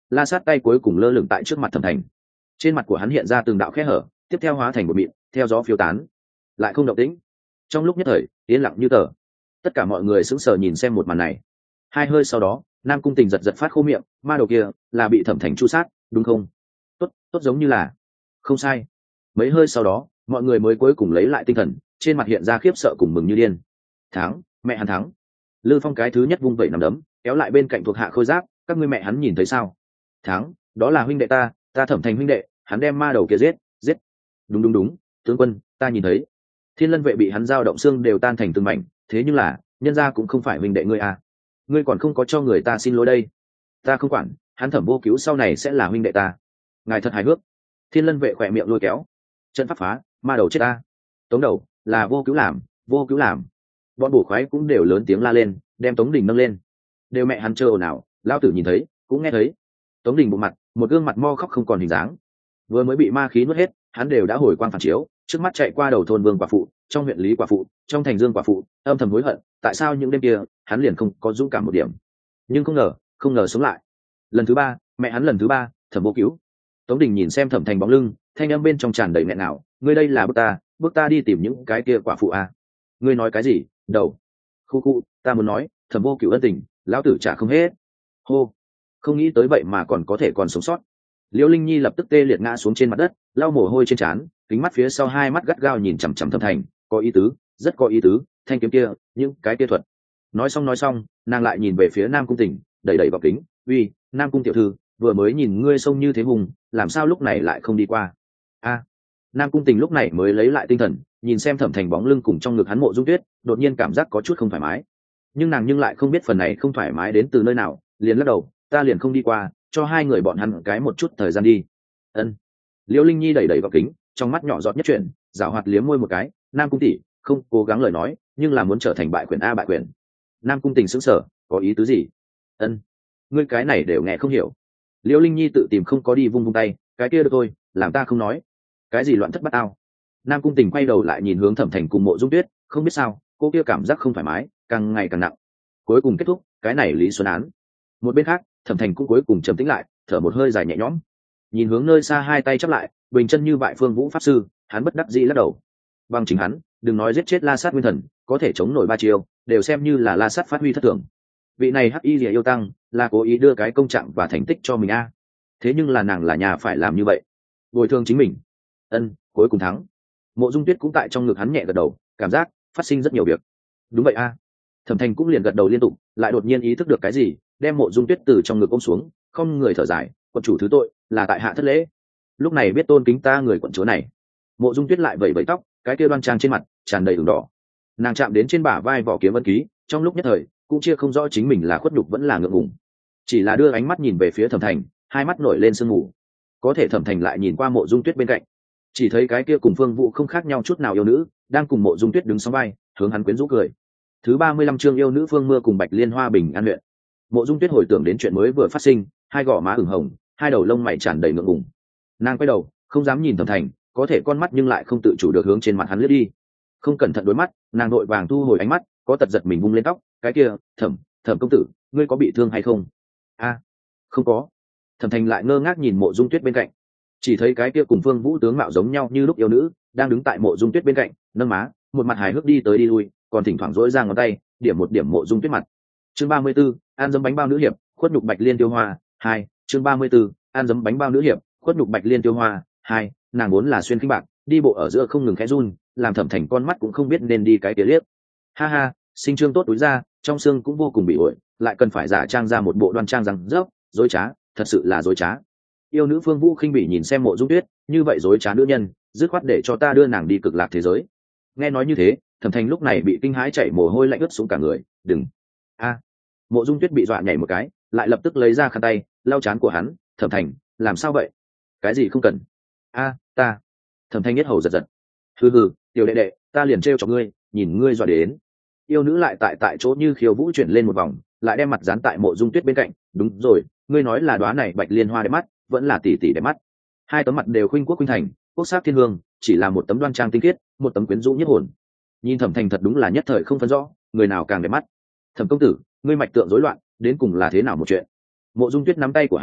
la sát tay cuối cùng lơ lửng tại trước mặt thẩm thành. Trên mặt của hắn hiện ra từng đạo khe hở, tiếp theo hóa thành một mịn, theo gió phiêu tán, lại không động tĩnh. Trong lúc nhất thời yên lặng như tờ. Tất cả mọi người sững sờ nhìn xem một màn này. Hai hơi sau đó, Nam Cung Tình giật giật phát khô miệng, ma đầu kia là bị thẩm thành chu sát đúng không? Tốt, tốt, giống như là không sai. Mấy hơi sau đó, mọi người mới cuối cùng lấy lại tinh thần, trên mặt hiện ra khiếp sợ cùng mừng như điên. Thắng, mẹ hắn thắng. Lư Phong cái thứ nhất vung vẩy nằm đấm, kéo lại bên cạnh thuộc hạ Khôi Giáp, các ngươi mẹ hắn nhìn thấy sao? Thắng, đó là huynh đệ ta, ta thẩm thành huynh đệ, hắn đem ma đầu kia giết, giết. Đúng đúng đúng, tướng quân, ta nhìn thấy. Thiên Lân vệ bị hắn giao động xương đều tan thành từng mảnh, thế nhưng là, nhân gia cũng không phải huynh đệ ngươi à? Ngươi còn không có cho người ta xin lỗi đây. Ta không quản, hắn Thẩm Vô Cứu sau này sẽ là huynh đệ ta. Ngài thật hài hước. Thiên Lân vệ khỏe miệng lôi kéo. Trận pháp phá, ma đầu chết ta. Tống đầu, là Vô Cứu làm, Vô Cứu làm. Bọn bổ khoái cũng đều lớn tiếng la lên, đem Tống Đình nâng lên. Đều mẹ hắn chơi ồn ào, lão tử nhìn thấy, cũng nghe thấy. Tống Đình bộ mặt, một gương mặt mo khóc không còn hình dáng. Vừa mới bị ma khí nuốt hết, hắn đều đã hồi quang phản chiếu, trước mắt chạy qua đầu thôn Vương quả phụ, trong huyện Lý quả phụ, trong thành Dương quả phụ, âm thầm hối hận, tại sao những đêm kia hắn liền không có dũng cảm một điểm. Nhưng không ngờ, không ngờ sống lại. Lần thứ ba, mẹ hắn lần thứ ba, Thẩm Vô Cứu. Tống Đình nhìn xem Thẩm Thành bóng lưng, thanh âm bên trong tràn đầy nghẹn ngào, ngươi đây là bước ta, bước ta đi tìm những cái kia quả phụ à? Ngươi nói cái gì? Đầu. Khu khu, ta muốn nói, Thẩm Vô Cứu ân tình, lão tử trả không hết. Hô, không nghĩ tới vậy mà còn có thể còn sống sót. Liễu Linh Nhi lập tức tê liệt ngã xuống trên mặt đất, lau mồ hôi trên trán, kính mắt phía sau hai mắt gắt gao nhìn chằm chằm Thẩm Thành, có ý tứ, rất có ý tứ, thanh kiếm kia, những cái kia thuật. Nói xong nói xong, nàng lại nhìn về phía Nam Cung Tỉnh, đẩy đẩy vào kính, uy, Nam Cung tiểu thư, vừa mới nhìn ngươi sông như thế hùng, làm sao lúc này lại không đi qua? A, Nam Cung Tình lúc này mới lấy lại tinh thần, nhìn xem Thẩm Thành bóng lưng cùng trong ngực hắn Mộ Dung Tuyết, đột nhiên cảm giác có chút không thoải mái. Nhưng nàng nhưng lại không biết phần này không thoải mái đến từ nơi nào, liền lắc đầu, ta liền không đi qua, cho hai người bọn hắn cái một chút thời gian đi. Ân. Liễu Linh Nhi đẩy đẩy vào kính, trong mắt nhỏ giọt nhất chuyện, giảo hoạt liếm môi một cái, Nam Cung tỷ, không cố gắng lời nói, nhưng là muốn trở thành bại quyền a bại quyền. Nam Cung Tình sững sờ, có ý tứ gì? Ân. Ngươi cái này đều nghe không hiểu. Liễu Linh Nhi tự tìm không có đi vung vung tay, cái kia được thôi, làm ta không nói. Cái gì loạn thất bát ao? Nam Cung Tình quay đầu lại nhìn hướng Thẩm Thành cùng Mộ Dung Tuyết, không biết sao, cô kia cảm giác không thoải mái, càng ngày càng nặng. Cuối cùng kết thúc, cái này Lý Xuân án. Một bên khác, Thẩm Thành cũng cuối cùng trầm tĩnh lại, thở một hơi dài nhẹ nhõm. Nhìn hướng nơi xa hai tay chắp lại, bình chân như bại Phương Vũ pháp sư, hắn bất đắc dĩ lắc đầu. Bằng chính hắn, đừng nói giết chết La Sát Nguyên Thần, có thể chống nổi ba chiêu, đều xem như là La Sát phát huy thất thường. Vị này Hắc Y Liễu yêu tăng, là cố ý đưa cái công trạng và thành tích cho mình a. Thế nhưng là nàng là nhà phải làm như vậy, bồi thường chính mình. Ân, cuối cùng thắng. Mộ Dung Tuyết cũng tại trong ngực hắn nhẹ gật đầu, cảm giác phát sinh rất nhiều việc. Đúng vậy a. Thẩm Thành cũng liền gật đầu liên tục, lại đột nhiên ý thức được cái gì, đem Mộ Dung Tuyết từ trong ngực ôm xuống, không người thở dài, quận chủ thứ tội, là tại hạ thất lễ. Lúc này biết tôn kính ta người quận chúa này. Mộ Dung Tuyết lại vẩy vẩy tóc, cái kia đoan trang trên mặt tràn đầy ửng đỏ. Nàng chạm đến trên bả vai vỏ kiếm ân ký, trong lúc nhất thời cũng chia không rõ chính mình là khuất nhục vẫn là ngượng ngùng, chỉ là đưa ánh mắt nhìn về phía Thẩm Thành, hai mắt nổi lên sương mù. Có thể Thẩm Thành lại nhìn qua Mộ Dung Tuyết bên cạnh, chỉ thấy cái kia cùng Phương Vũ không khác nhau chút nào yêu nữ, đang cùng Mộ Dung Tuyết đứng song vai, hướng hắn quyến rũ cười. Thứ ba mươi lăm chương yêu nữ Phương Mưa cùng Bạch Liên Hoa bình an luyện. Mộ Dung Tuyết hồi tưởng đến chuyện mới vừa phát sinh, hai gò má ửng hồng, hai đầu lông mày tràn đầy ngượng ngùng. Nàng quay đầu, không dám nhìn Thẩm Thành, có thể con mắt nhưng lại không tự chủ được hướng trên mặt hắn lướt đi. Không cẩn thận đối mắt, nàng đội vàng thu hồi ánh mắt, có tật giật mình vung lên tóc, cái kia, Thẩm, Thẩm công tử, ngươi có bị thương hay không? A, không có. Thẩm Thành lại ngơ ngác nhìn Mộ Dung Tuyết bên cạnh, chỉ thấy cái kia cùng Phương Vũ tướng mạo giống nhau như lúc yêu nữ, đang đứng tại Mộ Dung Tuyết bên cạnh, nâng má, một mặt hài hước đi tới đi lui, còn thỉnh thoảng duỗi ra ngón tay, điểm một điểm Mộ Dung Tuyết mặt. Chương ba mươi 34, ăn dấm bánh bao nữ hiệp, khuất nhục Bạch Liên tiêu hoa, hai. Chương ba mươi 34, ăn dấm bánh bao nữ hiệp, khuất nhục Bạch Liên tiêu hoa, hai. Nàng vốn là xuyên khinh bạc, đi bộ ở giữa không ngừng khẽ run, làm Thẩm Thành con mắt cũng không biết nên đi cái tía liếc. Ha ha, sinh trương tốt túi ra, trong xương cũng vô cùng bị ổi, lại cần phải giả trang ra một bộ đoan trang rằng dốc, dối trá, thật sự là dối trá. Yêu nữ Phương Vũ khinh bỉ nhìn xem Mộ Dung Tuyết, như vậy dối trá nữ nhân, dứt khoát để cho ta đưa nàng đi cực lạc thế giới. Nghe nói như thế, Thẩm Thành lúc này bị kinh hãi chảy mồ hôi lạnh ướt xuống cả người, đừng. A. Mộ Dung Tuyết bị dọa nhảy một cái, lại lập tức lấy ra khăn tay, lau trán của hắn, Thẩm Thành, làm sao vậy? Cái gì không cần? A, ta. Thẩm Thanh nhất hầu giật giật. Hừ hừ, tiểu đệ đệ, ta liền trêu cho ngươi, nhìn ngươi dọa đến. Yêu nữ lại tại tại chỗ như khiêu vũ chuyển lên một vòng, lại đem mặt dán tại Mộ Dung Tuyết bên cạnh, đúng rồi, ngươi nói là đóa này Bạch Liên Hoa đẹp mắt, vẫn là tỷ tỷ đẹp mắt. Hai tấm mặt đều khuynh quốc khuynh thành, quốc sắc thiên hương, chỉ là một tấm đoan trang tinh khiết, một tấm quyến rũ nhất hồn. Nhìn Thẩm Thành thật đúng là nhất thời không phân rõ, người nào càng đẹp mắt. Thẩm công tử, ngươi mạch tượng rối loạn, đến cùng là thế nào một chuyện? Mộ Dung Tuyết nắm tay của hắn,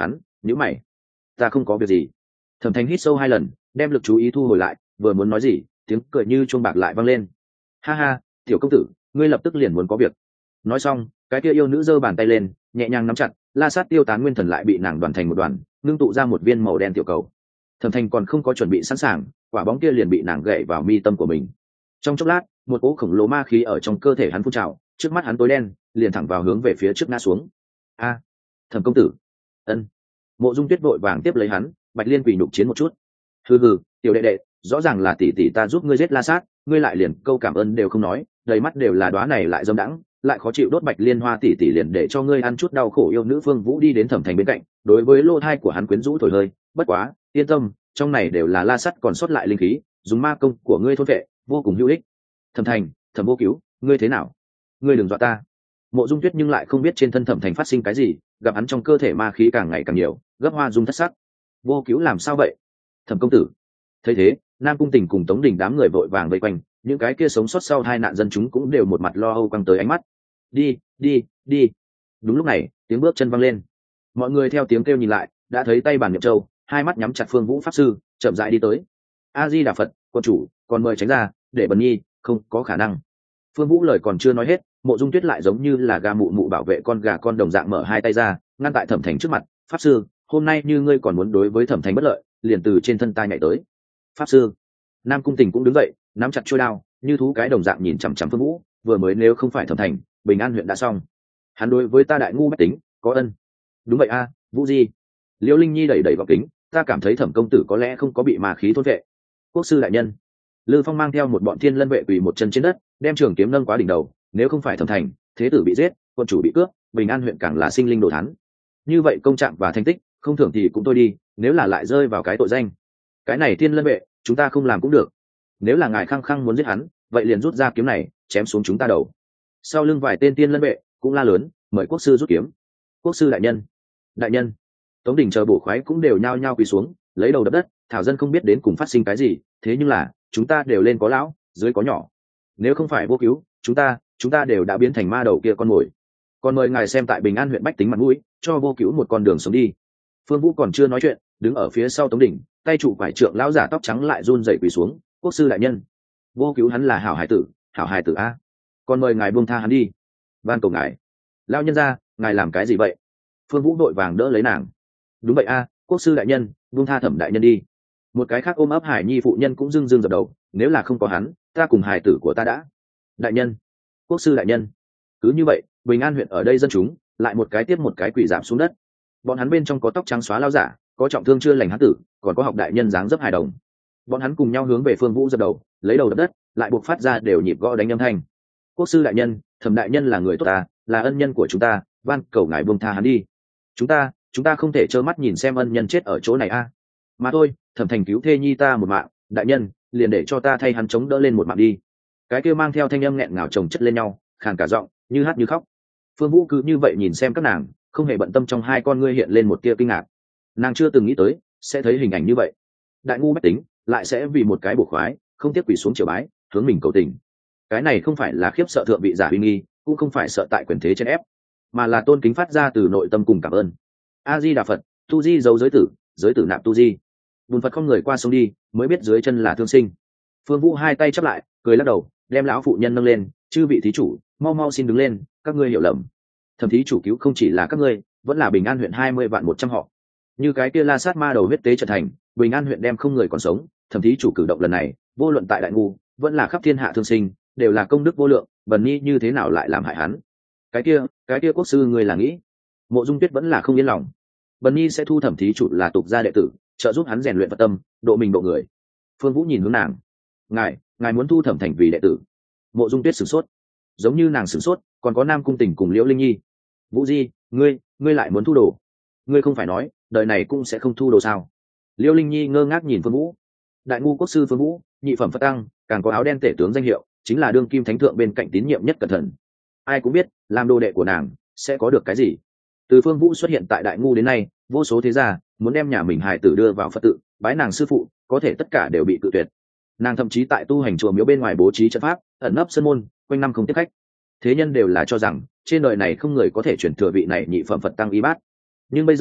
nhữ mày. Ta không có việc gì. Thẩm Thành hít sâu hai lần, đem lực chú ý thu hồi lại, vừa muốn nói gì, tiếng cười như chuông bạc lại vang lên. Ha ha, tiểu công tử, ngươi lập tức liền muốn có việc. Nói xong, cái kia yêu nữ giơ bàn tay lên, nhẹ nhàng nắm chặt, la sát tiêu tán nguyên thần lại bị nàng đoàn thành một đoàn, ngưng tụ ra một viên màu đen tiểu cầu. Thẩm Thành còn không có chuẩn bị sẵn sàng, quả bóng kia liền bị nàng gậy vào mi tâm của mình. Trong chốc lát, một cỗ khổng lồ ma khí ở trong cơ thể hắn phun trào, trước mắt hắn tối đen, liền thẳng vào hướng về phía trước ngã xuống. A, Thẩm công tử. Ân. Mộ Dung Tuyết vội vàng tiếp lấy hắn, Bạch Liên quỳ nhục chiến một chút. Hừ hừ, tiểu đệ đệ, rõ ràng là tỷ tỷ ta giúp ngươi giết La Sát, ngươi lại liền câu cảm ơn đều không nói, đầy mắt đều là đóa này lại dâm đãng, lại khó chịu đốt Bạch Liên hoa tỷ tỷ liền để cho ngươi ăn chút đau khổ. Yêu nữ Phương Vũ đi đến Thẩm Thành bên cạnh, đối với lô thai của hắn quyến rũ thổi hơi, bất quá, yên tâm, trong này đều là La Sát còn sót lại linh khí, dùng ma công của ngươi thôn vệ, vô cùng hữu ích. Thẩm Thành, Thẩm Vô Cứu, ngươi thế nào? Ngươi đừng dọa ta. Mộ Dung Tuyết nhưng lại không biết trên thân Thẩm Thành phát sinh cái gì, gặp hắn trong cơ thể ma khí càng ngày càng nhiều, gấp hoa dung thất sắc. Vô Cứu làm sao vậy? Thẩm công tử. Thấy thế, Nam Cung Tình cùng Tống Đình đám người vội vàng vây quanh, những cái kia sống sót sau hai nạn dân chúng cũng đều một mặt lo âu quăng tới ánh mắt. Đi, đi, đi. Đúng lúc này, tiếng bước chân văng lên. Mọi người theo tiếng kêu nhìn lại, đã thấy tay bàn Niệm Châu, hai mắt nhắm chặt Phương Vũ pháp sư, chậm rãi đi tới. A Di Đà Phật, quân chủ, còn mời tránh ra, để Bần Nhi, không có khả năng. Phương Vũ lời còn chưa nói hết, Mộ Dung Tuyết lại giống như là gà mụ mụ bảo vệ con gà con đồng dạng mở hai tay ra, ngăn tại Thẩm Thành trước mặt. Pháp sư, hôm nay như ngươi còn muốn đối với Thẩm Thành bất lợi, liền từ trên thân ta nhảy tới. Pháp sư. Nam Cung Tình cũng đứng dậy, nắm chặt chuôi đao, như thú cái đồng dạng nhìn chằm chằm Phương Vũ. Vừa mới nếu không phải Thẩm Thành, Bình An huyện đã xong. Hắn đối với ta đại ngu bách tính, có ân. Đúng vậy a, Vũ Di. Liễu Linh Nhi đẩy đẩy vào kính, ta cảm thấy Thẩm công tử có lẽ không có bị ma khí thôn vệ. Quốc sư đại nhân. Lư Phong mang theo một bọn thiên lân vệ quỳ một chân trên đất, đem trường kiếm nâng quá đỉnh đầu. Nếu không phải Thẩm Thành, thế tử bị giết, quân chủ bị cướp, Bình An huyện càng là sinh linh đồ thán. Như vậy công trạng và thành tích, không thưởng thì cũng thôi đi, nếu là lại rơi vào cái tội danh, cái này thiên lân vệ, chúng ta không làm cũng được. Nếu là ngài khăng khăng muốn giết hắn, vậy liền rút ra kiếm này, chém xuống chúng ta đầu. Sau lưng vài tên thiên lân vệ cũng la lớn, mời quốc sư rút kiếm. Quốc sư đại nhân, đại nhân. Tống Đình chờ bổ khoái cũng đều nhao nhao quỳ xuống, lấy đầu đập đất. Thảo dân không biết đến cùng phát sinh cái gì, thế nhưng là chúng ta đều lên có lão, dưới có nhỏ. Nếu không phải Vô Cứu, chúng ta chúng ta đều đã biến thành ma đầu kia con mồi. Còn mời ngài xem tại Bình An huyện bách tính mặt mũi, cho Vô Cứu một con đường sống đi. Phương Vũ còn chưa nói chuyện, đứng ở phía sau Tống Đình, tay trụ quải trượng lão giả tóc trắng lại run rẩy quỳ xuống. Quốc sư đại nhân, Vô Cứu hắn là hảo hải tử, hảo hải tử a, còn mời ngài buông tha hắn đi, van cầu ngài. Lão nhân gia, ngài làm cái gì vậy? Phương Vũ đội vàng đỡ lấy nàng. Đúng vậy a, quốc sư đại nhân, buông tha Thẩm đại nhân đi. Một cái khác ôm ấp Hải Nhi phụ nhân cũng rưng rưng dập đầu, nếu là không có hắn, ta cùng hải tử của ta đã. Đại nhân, quốc sư đại nhân. Cứ như vậy, Bình An huyện ở đây dân chúng lại một cái tiếp một cái quỳ giảm xuống đất. Bọn hắn bên trong có tóc trắng xóa lao giả, có trọng thương chưa lành hán tử, còn có học đại nhân dáng dấp hài đồng. Bọn hắn cùng nhau hướng về Phương Vũ dập đầu, lấy đầu đập đất, lại buộc phát ra đều nhịp gõ đánh âm thanh. Quốc sư đại nhân, Thẩm đại nhân là người tốt ta, là ân nhân của chúng ta, van cầu ngài buông tha hắn đi. Chúng ta, chúng ta không thể trơ mắt nhìn xem ân nhân chết ở chỗ này a. Mà thôi, Thẩm Thành cứu thê nhi ta một mạng, đại nhân, liền để cho ta thay hắn chống đỡ lên một mạng đi. Cái kia mang theo thanh âm nghẹn ngào chồng chất lên nhau, khàn cả giọng, như hát như khóc. Phương Vũ cứ như vậy nhìn xem các nàng, không hề bận tâm trong hai con ngươi hiện lên một tia kinh ngạc. Nàng chưa từng nghĩ tới sẽ thấy hình ảnh như vậy. Đại ngu bách tính lại sẽ vì một cái bổ khoái, không tiếc quỳ xuống triều bái, hướng mình cầu tình. Cái này không phải là khiếp sợ thượng vị giả uy nghi, cũng không phải sợ tại quyền thế trên ép, mà là tôn kính phát ra từ nội tâm cùng cảm ơn. A Di Đà Phật, tu di giấu giới tử, giới tử nạp tu di. Bùn Phật không người qua sông đi, mới biết dưới chân là thương sinh. Phương Vũ hai tay chắp lại, cười lắc đầu, đem lão phụ nhân nâng lên, chư vị thí chủ, mau mau xin đứng lên, các ngươi hiểu lầm. Thẩm thí chủ cứu không chỉ là các ngươi, vẫn là Bình An huyện hai mươi vạn một trăm họ. Như cái kia La Sát ma đầu huyết tế trở thành, Bình An huyện đem không người còn sống. Thẩm thí chủ cử động lần này, vô luận tại đại ngu, vẫn là khắp thiên hạ thương sinh, đều là công đức vô lượng. Bần nhi như thế nào lại làm hại hắn? Cái kia, cái kia quốc sư người là nghĩ? Mộ Dung Tuyết vẫn là không yên lòng. Bần nhi sẽ thu Thẩm thí chủ là tục gia đệ tử, trợ giúp hắn rèn luyện Phật tâm, độ mình độ người. Phương Vũ nhìn hướng nàng, ngài, ngài muốn thu Thẩm Thành vì đệ tử? Mộ Dung Tuyết sửng sốt, giống như nàng sửng sốt, còn có Nam Cung Tình cùng Liễu Linh Nhi. Vũ Di, ngươi, ngươi lại muốn thu đồ? Ngươi không phải nói đời này cũng sẽ không thu đồ sao? Liễu Linh Nhi ngơ ngác nhìn Phương Vũ. Đại ngu quốc sư Phương Vũ, nhị phẩm Phật tăng, càng có áo đen tể tướng danh hiệu, chính là đương kim thánh thượng bên cạnh tín nhiệm nhất cẩn thận. Ai cũng biết, làm đồ đệ của nàng sẽ có được cái gì. Từ Phương Vũ xuất hiện tại đại ngu đến nay, vô số thế gia muốn đem nhà mình hài tử đưa vào Phật tự, bái nàng sư phụ, có thể tất cả đều bị cự tuyệt. Nàng thậm chí tại tu hành chùa miếu bên ngoài bố trí trận pháp, ẩn nấp sơn môn, quanh năm không tiếp khách. Thế nhân đều là cho rằng trên đời này không người có thể chuyển thừa vị này nhị phẩm Phật tăng y bát. Nhưng bây giờ,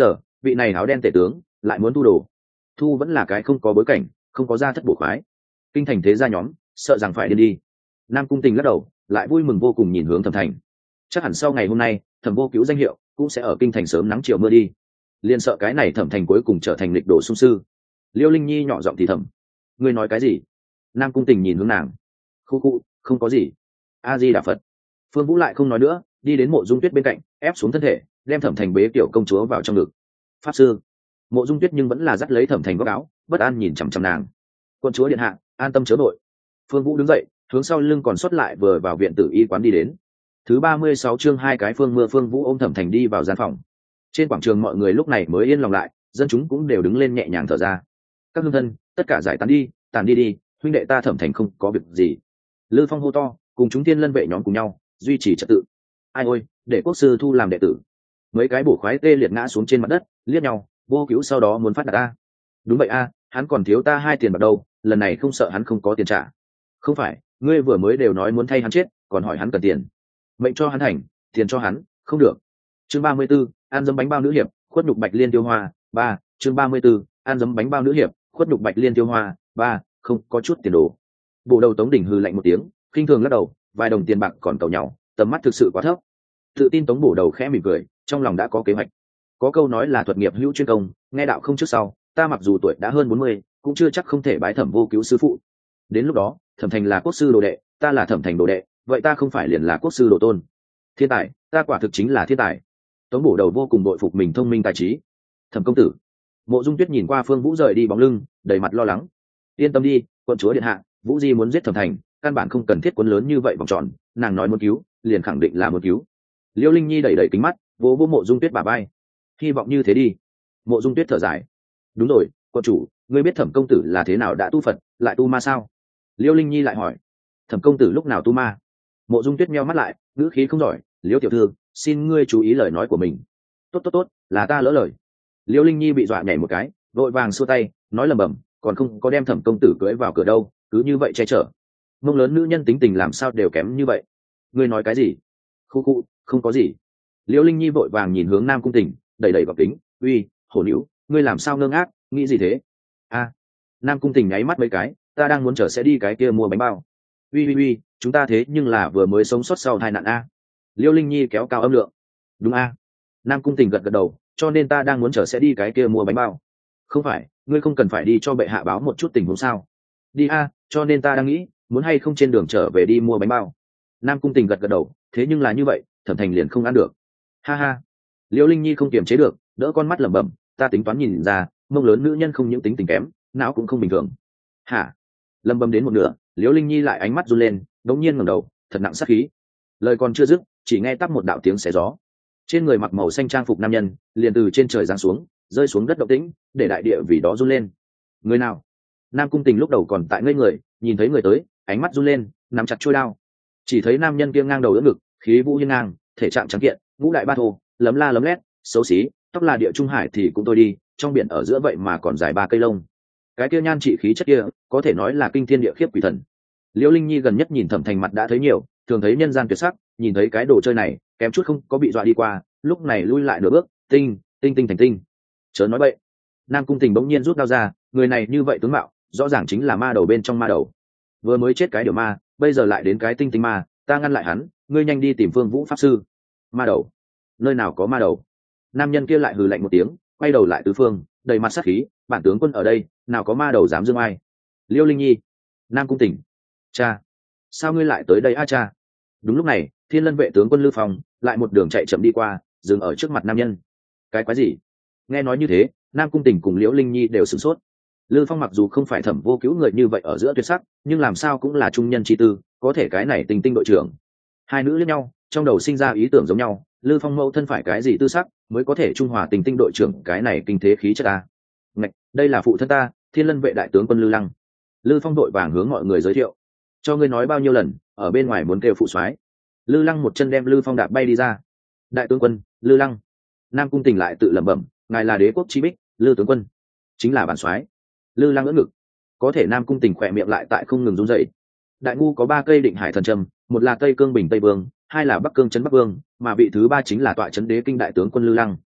vị này áo đen tể tướng lại muốn thu đồ. Thu vẫn là cái không có bối cảnh, không có gia thất bổ khoái. Kinh thành thế gia nhóm sợ rằng phải điên đi. Nam Cung Tình lắc đầu, lại vui mừng vô cùng nhìn hướng Thẩm Thành. Chắc hẳn sau ngày hôm nay, Thẩm Vô Cứu danh hiệu cũng sẽ ở kinh thành sớm nắng chiều mưa đi. Liên sợ cái này Thẩm Thành cuối cùng trở thành lịch đồ sung sư. Liêu Linh Nhi nhỏ giọng thì thầm: ngươi nói cái gì? Nam Cung Tình nhìn hướng nàng. Khu khu, không có gì. A Di Đà Phật. Phương Vũ lại không nói nữa, đi đến Mộ Dung Tuyết bên cạnh, ép xuống thân thể, đem Thẩm Thành bế tiểu công chúa vào trong ngực. Pháp sư. Mộ Dung Tuyết nhưng vẫn là dắt lấy Thẩm Thành góc áo, bất an nhìn chằm chằm nàng. Quân chúa điện hạ, an tâm chớ đội. Phương Vũ đứng dậy, hướng sau lưng còn sót lại vừa vào viện tử y quán đi đến. Thứ ba mươi sáu chương hai cái phương mưa. Phương Vũ ôm Thẩm Thành đi vào gian phòng. Trên quảng trường mọi người lúc này mới yên lòng lại, dân chúng cũng đều đứng lên nhẹ nhàng thở ra. Các hương thân, tất cả giải tán đi, tàn đi đi, huynh đệ ta Thẩm Thành không có việc gì. Lư Phong hô to, cùng chúng tiên lân vệ nhóm cùng nhau duy trì trật tự. Ai ôi, để quốc sư thu làm đệ tử. Mấy cái bổ khoái tê liệt ngã xuống trên mặt đất, liếc nhau. Vô Cứu sau đó muốn phát đạt a. Đúng vậy a, hắn còn thiếu ta hai tiền bạc đâu, lần này không sợ hắn không có tiền trả. Không phải, ngươi vừa mới đều nói muốn thay hắn chết, còn hỏi hắn cần tiền. Mệnh cho hắn thành, tiền cho hắn, không được. Chương ba mươi 34, ăn dấm bánh bao nữ hiệp, khuất nhục Bạch Liên Tiêu Hoa. Ba. Chương ba mươi 34, ăn dấm bánh bao nữ hiệp, khuất nhục Bạch Liên Tiêu Hoa. Ba. Không có chút tiền đồ. Bộ đầu Tống Đỉnh hừ lạnh một tiếng, khinh thường lắc đầu, vài đồng tiền bạc còn cầu nhau, tầm mắt thực sự quá thấp. Tự tin Tống bổ đầu khẽ mỉm cười, trong lòng đã có kế hoạch. Có câu nói là thuật nghiệp hữu chuyên công, nghe đạo không trước sau, ta mặc dù tuổi đã hơn bốn mươi, cũng chưa chắc không thể bái Thẩm Vô Cứu sư phụ. Đến lúc đó, Thẩm Thành là quốc sư đồ đệ, ta là Thẩm Thành đồ đệ, vậy ta không phải liền là quốc sư đồ tôn. Thiên tài, ta quả thực chính là thiên tài. Tống bổ đầu vô cùng đội phục mình thông minh tài trí. Thẩm công tử. Mộ Dung Tuyết nhìn qua Phương Vũ rời đi bóng lưng, đầy mặt lo lắng. Yên tâm đi, quận chúa điện hạ, Vũ Di muốn giết Thẩm Thành, căn bản không cần thiết cuốn lớn như vậy vòng tròn, nàng nói muốn cứu, liền khẳng định là muốn cứu. Liêu Linh Nhi đẩy đẩy kính mắt, vỗ vỗ Mộ Dung Tuyết bả vai. Hy vọng như thế đi. Mộ Dung Tuyết thở dài. Đúng rồi, quận chủ, ngươi biết Thẩm công tử là thế nào đã tu Phật, lại tu ma sao? Liêu Linh Nhi lại hỏi. Thẩm công tử lúc nào tu ma? Mộ Dung Tuyết meo mắt lại, ngữ khí không giỏi. Liêu tiểu thư, xin ngươi chú ý lời nói của mình. Tốt tốt tốt, là ta lỡ lời. Liêu Linh Nhi bị dọa nhảy một cái, vội vàng xua tay, nói lầm bầm, còn không có đem Thẩm công tử cưỡi vào cửa đâu, cứ như vậy che chở. Mông lớn nữ nhân tính tình làm sao đều kém như vậy. Ngươi nói cái gì? Khu khu, không có gì. Liêu Linh Nhi vội vàng nhìn hướng Nam Cung Tình, đẩy đẩy gọc kính, uy, hổ nữ, ngươi làm sao ngơ ngác, nghĩ gì thế? A. Nam Cung Tình nháy mắt mấy cái, ta đang muốn chở sẽ đi cái kia mua bánh bao. Uy uy uy, chúng ta thế nhưng là vừa mới sống sót sau tai nạn a. Liêu Linh Nhi kéo cao âm lượng. Đúng a. Nam Cung Tình gật gật đầu, cho nên ta đang muốn chở sẽ đi cái kia mua bánh bao. Không phải, ngươi không cần phải đi cho bệ hạ báo một chút tình huống sao? Đi a, cho nên ta đang nghĩ, muốn hay không trên đường trở về đi mua bánh bao. Nam Cung Tình gật gật đầu, thế nhưng là như vậy, Thẩm Thành liền không ăn được. Ha ha. Liêu Linh Nhi không kiềm chế được, đỡ con mắt lẩm bẩm, ta tính toán nhìn ra, mông lớn nữ nhân không những tính tình kém, não cũng không bình thường. Hả? Lẩm bẩm đến một nửa, Liêu Linh Nhi lại ánh mắt run lên, đống nhiên ngẩng đầu, thật nặng sát khí. Lời còn chưa dứt, chỉ nghe tắp một đạo tiếng xé gió. Trên người mặc màu xanh trang phục nam nhân, liền từ trên trời giáng xuống, rơi xuống đất động tĩnh, để đại địa vì đó run lên. Người nào? Nam Cung Tình lúc đầu còn tại ngây người, nhìn thấy người tới, ánh mắt run lên, nắm chặt chuôi đao. Chỉ thấy nam nhân kia ngang đầu đỡ ngực, khí vũ hiên ngang, thể trạng trắng kiện, ngũ đại ba thô, lấm la lấm lét, xấu xí, tóc là địa trung hải thì cũng tôi đi, trong biển ở giữa vậy mà còn dài ba cây lông. Cái kia nhan trị khí chất kia, có thể nói là kinh thiên địa khiếp quỷ thần. Liễu Linh Nhi gần nhất nhìn Thẩm Thành mặt đã thấy nhiều, thường thấy nhân gian tuyệt sắc, nhìn thấy cái đồ chơi này, kém chút không có bị dọa đi qua, lúc này lui lại nửa bước, tinh, tinh tinh thành tinh. Chớ nói bậy. Nam Cung Tình bỗng nhiên rút đao ra, người này như vậy tướng mạo, rõ ràng chính là ma đầu bên trong ma đầu. Vừa mới chết cái điều ma, bây giờ lại đến cái tinh tinh ma, ta ngăn lại hắn, ngươi nhanh đi tìm Phương Vũ pháp sư. Ma đầu? Nơi nào có ma đầu? Nam nhân kia lại hừ lạnh một tiếng, quay đầu lại tứ phương, đầy mặt sát khí, bản tướng quân ở đây, nào có ma đầu dám dương ai? Liêu Linh Nhi. Nam Cung Tình. Cha, sao ngươi lại tới đây a cha? Đúng lúc này, Thiên Lân vệ tướng quân Lư Phong lại một đường chạy chậm đi qua, dừng ở trước mặt nam nhân. Cái quái gì? Nghe nói như thế, Nam Cung Tình cùng Liễu Linh Nhi đều sửng sốt. Lư Phong mặc dù không phải Thẩm Vô Cứu người như vậy ở giữa tuyệt sắc, nhưng làm sao cũng là trung nhân chi tư, có thể cái này tình tinh đội trưởng. Hai nữ lẫn nhau, trong đầu sinh ra ý tưởng giống nhau, Lư Phong mẫu thân phải cái gì tư sắc, mới có thể trung hòa tình tinh đội trưởng cái này kinh thế khí chất ta. Ngạch, đây là phụ thân ta, Thiên Lân vệ đại tướng quân Lư Lăng. Lư Phong đội vàng hướng mọi người giới thiệu. Cho ngươi nói bao nhiêu lần, ở bên ngoài muốn kêu phụ soái. Lư Lăng một chân đem Lư Phong đạp bay đi ra. Đại tướng quân, Lư Lăng. Nam Cung Tình lại tự lẩm bẩm, ngài là đế quốc chi bích, Lư tướng quân chính là bản soái. Lư Lăng ngỡ ngực, có thể Nam Cung Tình khỏe miệng lại tại không ngừng run rẩy. Đại ngu có ba cây định hải thần trầm, một là Tây Cương Bình Tây Vương, hai là Bắc Cương trấn Bắc Vương, mà vị thứ ba chính là tọa trấn đế kinh đại tướng quân Lư Lăng.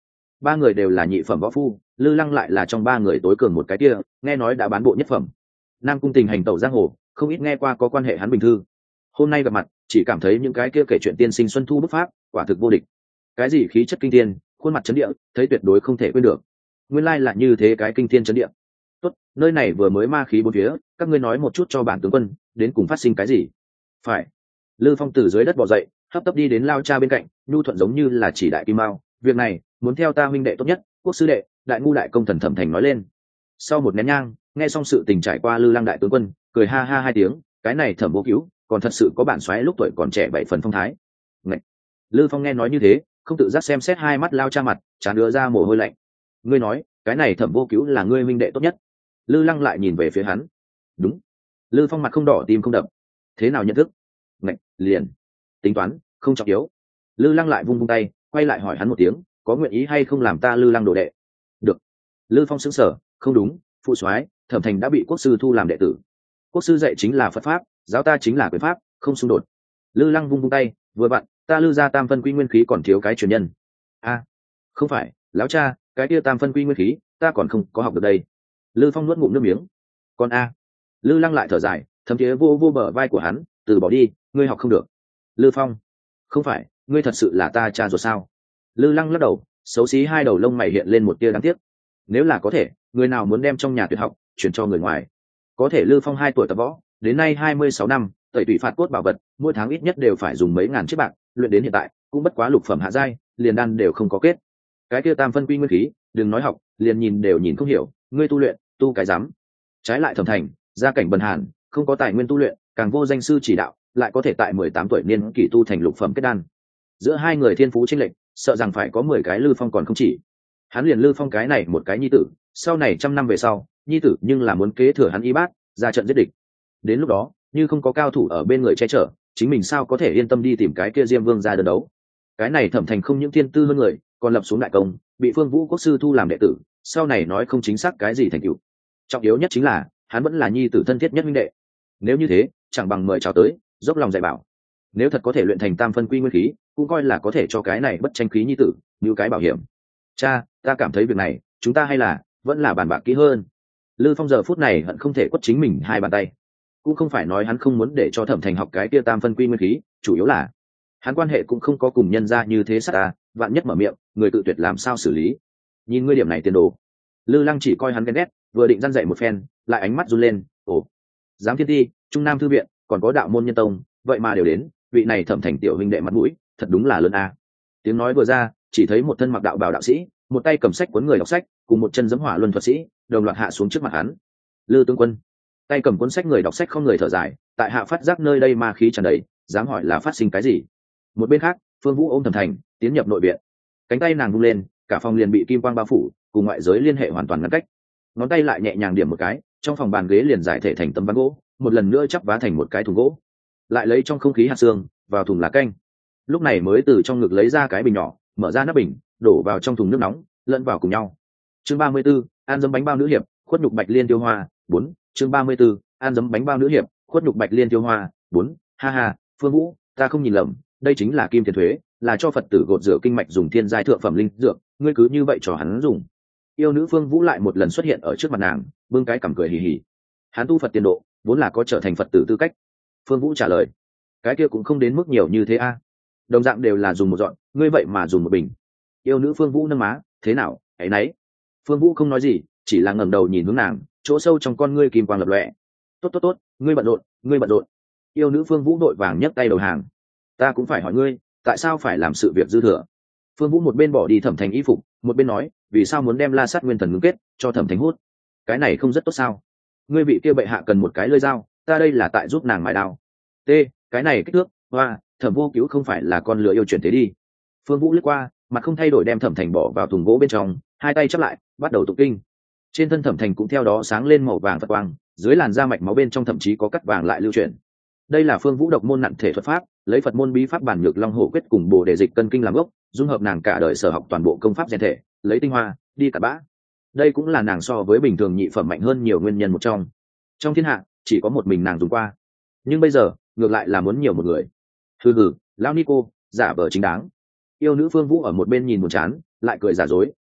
ba người đều là nhị phẩm võ phu, Lư Lăng lại là trong ba người tối cường một cái kia, nghe nói đã bán bộ nhất phẩm. Nam Cung Tình hành tẩu giang hồ, không ít nghe qua có quan hệ hắn bình thư. Hôm nay gặp mặt, chỉ cảm thấy những cái kia kể chuyện tiên sinh xuân thu bức pháp, quả thực vô địch. Cái gì khí chất kinh thiên, khuôn mặt chấn địa, thấy tuyệt đối không thể quên được. Nguyên lai là như thế, cái kinh thiên chấn địa. Tốt, nơi này vừa mới ma khí bốn phía, các ngươi nói một chút cho bản tướng quân, đến cùng phát sinh cái gì? Phải. Lư Phong từ dưới đất bò dậy, hấp tấp đi đến Lao Cha bên cạnh, nhu thuận giống như là chỉ đại kim mao. Việc này, muốn theo ta huynh đệ tốt nhất, Quốc sư đệ, đại ngu đại công thần Thẩm Thành nói lên. Sau một nén nhang, nghe xong sự tình trải qua, Lư Lăng đại tướng quân cười ha ha hai tiếng, cái này Thẩm Vô Cứu, còn thật sự có bản soái lúc tuổi còn trẻ bảy phần phong thái. Ngậy. Lư Phong nghe nói như thế, không tự giác xem xét hai mắt Lao Cha mặt, tràn đưa ra mồ hôi lạnh. Ngươi nói, cái này Thẩm Vô Cứu là ngươi huynh đệ tốt nhất? Lư Lăng lại nhìn về phía hắn. Đúng. Lư Phong mặt không đỏ tim không đập. Thế nào nhận thức? Ngạch, liền. Tính toán, không trọng yếu. Lư Lăng lại vung vung tay, quay lại hỏi hắn một tiếng, có nguyện ý hay không làm ta Lư Lăng đồ đệ? Được. Lư Phong sững sờ, không đúng, phụ soái, Thẩm Thành đã bị quốc sư thu làm đệ tử. Quốc sư dạy chính là Phật pháp, giáo ta chính là quyền pháp, không xung đột. Lư Lăng vung vung tay, vừa vặn, ta Lư gia tam phân quy nguyên khí còn thiếu cái truyền nhân. A, à, không phải, lão cha, cái kia tam phân quy nguyên khí, ta còn không có học được đây. Lư Phong nuốt ngụm nước miếng. Còn a? Lư Lăng lại thở dài, thấm thiế vô vô bờ vai của hắn, từ bỏ đi, ngươi học không được. Lư Phong, không phải, ngươi thật sự là ta cha ruột sao? Lư Lăng lắc đầu, xấu xí hai đầu lông mày hiện lên một tia đáng tiếc. Nếu là có thể, người nào muốn đem trong nhà tuyệt học chuyển cho người ngoài? Có thể Lư Phong hai tuổi tập võ, đến nay hai mươi sáu năm, tẩy tủy phạt cốt bảo vật, mỗi tháng ít nhất đều phải dùng mấy ngàn chiếc bạc, luyện đến hiện tại, cũng bất quá lục phẩm hạ giai, liền đan đều không có kết. Cái kia tam phân quy nguyên khí, đừng nói học, liền nhìn đều nhìn không hiểu, ngươi tu luyện, tu cái dám. Trái lại Thẩm Thành, gia cảnh bần hàn, không có tài nguyên tu luyện, càng vô danh sư chỉ đạo, lại có thể tại mười tám tuổi niên kỷ tu thành lục phẩm kết đan. Giữa hai người thiên phú chênh lệch, sợ rằng phải có mười cái Lư Phong còn không chỉ. Hắn liền Lư Phong cái này một cái nhi tử, sau này trăm năm về sau, nhi tử nhưng là muốn kế thừa hắn y bát, ra trận giết địch. Đến lúc đó, như không có cao thủ ở bên người che chở, chính mình sao có thể yên tâm đi tìm cái kia Diêm Vương ra đơn đấu. Cái này Thẩm Thành không những thiên tư hơn người, còn lập xuống đại công, bị Phương Vũ quốc sư thu làm đệ tử, sau này nói không chính xác cái gì thành tựu. Trọng yếu nhất chính là, hắn vẫn là nhi tử thân thiết nhất huynh đệ. Nếu như thế, chẳng bằng mời chào tới, dốc lòng dạy bảo. Nếu thật có thể luyện thành tam phân quy nguyên khí, cũng coi là có thể cho cái này bất tranh khí nhi tử như cái bảo hiểm. Cha, ta cảm thấy việc này, chúng ta hay là vẫn là bàn bạc kỹ hơn. Lư Phong giờ phút này hận không thể quất chính mình hai bàn tay. Cũng không phải nói hắn không muốn để cho Thẩm Thành học cái kia tam phân quy nguyên khí, chủ yếu là hắn quan hệ cũng không có cùng nhân gia như thế sát à, vạn nhất mở miệng, người tự tuyệt làm sao xử lý. Nhìn ngươi điểm này tiền đồ. Lư Lăng chỉ coi hắn ghen ghét, vừa định răn dạy một phen, lại ánh mắt run lên, ồ, giám thiên ti, trung nam thư viện, còn có đạo môn nhân tông, vậy mà đều đến, vị này Thẩm Thành tiểu huynh đệ mặt mũi, thật đúng là lớn a. Tiếng nói vừa ra, chỉ thấy một thân mặc đạo bào đạo sĩ, một tay cầm sách cuốn người đọc sách, cùng một chân giẫm hỏa luân thuật sĩ, đồng loạt hạ xuống trước mặt hắn. Lư tướng quân, tay cầm cuốn sách người đọc sách không người thở dài, tại hạ phát giác nơi đây ma khí tràn đầy, dám hỏi là phát sinh cái gì. Một bên khác, Phương Vũ ôm Thẩm Thành, tiến nhập nội viện. Cánh tay nàng vung lên, cả phòng liền bị kim quang bao phủ, cùng ngoại giới liên hệ hoàn toàn ngăn cách. Ngón tay lại nhẹ nhàng điểm một cái, trong phòng bàn ghế liền giải thể thành tấm ván gỗ, một lần nữa chắp vá thành một cái thùng gỗ. Lại lấy trong không khí hạt xương, vào thùng lá canh. Lúc này mới từ trong ngực lấy ra cái bình nhỏ, mở ra nắp bình, đổ vào trong thùng nước nóng, lẫn vào cùng nhau. Chương ba mươi 34, ăn dấm bánh bao nữ hiệp, khuất nhục bạch liên tiêu hoa, bốn. Chương ba mươi 34, ăn dấm bánh bao nữ hiệp, khuất nhục bạch liên tiêu hoa, bốn. Ha ha, Phương Vũ, ta không nhìn lầm, đây chính là kim tiền thuế, là cho Phật tử gột rửa kinh mạch dùng thiên giai thượng phẩm linh dược, ngươi cứ như vậy cho hắn dùng. Yêu nữ Phương Vũ lại một lần xuất hiện ở trước mặt nàng, bưng cái cằm cười hì hì. Hắn tu Phật tiền độ, vốn là có trở thành Phật tử tư cách. Phương Vũ trả lời, cái kia cũng không đến mức nhiều như thế a. Đồng dạng đều là dùng một dọn, ngươi vậy mà dùng một bình. Yêu nữ Phương Vũ nâng má, thế nào, hãy nấy. Phương Vũ không nói gì, chỉ là ngẩng đầu nhìn hướng nàng, chỗ sâu trong con ngươi kim quang lập lòe. Tốt tốt tốt, ngươi bận rộn, ngươi bận rộn. Yêu nữ Phương Vũ đội vàng nhấc tay đầu hàng. Ta cũng phải hỏi ngươi, tại sao phải làm sự việc dư thừa? Phương Vũ một bên bỏ đi Thẩm Thành y phục, một bên nói, vì sao muốn đem La Sát Nguyên Thần ngưng kết cho Thẩm Thành hút? Cái này không rất tốt sao? Ngươi bị kia bệ hạ cần một cái lưỡi dao, ta đây là tại giúp nàng mài đao. T, cái này kích thước, hoa, Thẩm Vô Cứu không phải là con lừa yêu chuyển thế đi. Phương Vũ lướt qua, mặt không thay đổi đem Thẩm Thành bỏ vào thùng gỗ bên trong, hai tay chắp lại, bắt đầu tụng kinh. Trên thân Thẩm Thành cũng theo đó sáng lên màu vàng phật quang, dưới làn da mạch máu bên trong thậm chí có cắt vàng lại lưu chuyển. Đây là Phương Vũ độc môn nặng thể thuật pháp, lấy Phật môn bí pháp bản nhược long hổ quyết cùng bồ đề dịch cân kinh làm gốc, dung hợp nàng cả đời sở học toàn bộ công pháp rèn thể, lấy tinh hoa đi cả bã. Đây cũng là nàng so với bình thường nhị phẩm mạnh hơn nhiều nguyên nhân một trong. Trong thiên hạ chỉ có một mình nàng dùng qua, nhưng bây giờ ngược lại là muốn nhiều một người. Hừ hừ, lão Nico, giả vờ chính đáng. Yêu nữ Phương Vũ ở một bên nhìn một chán, lại cười giả dối,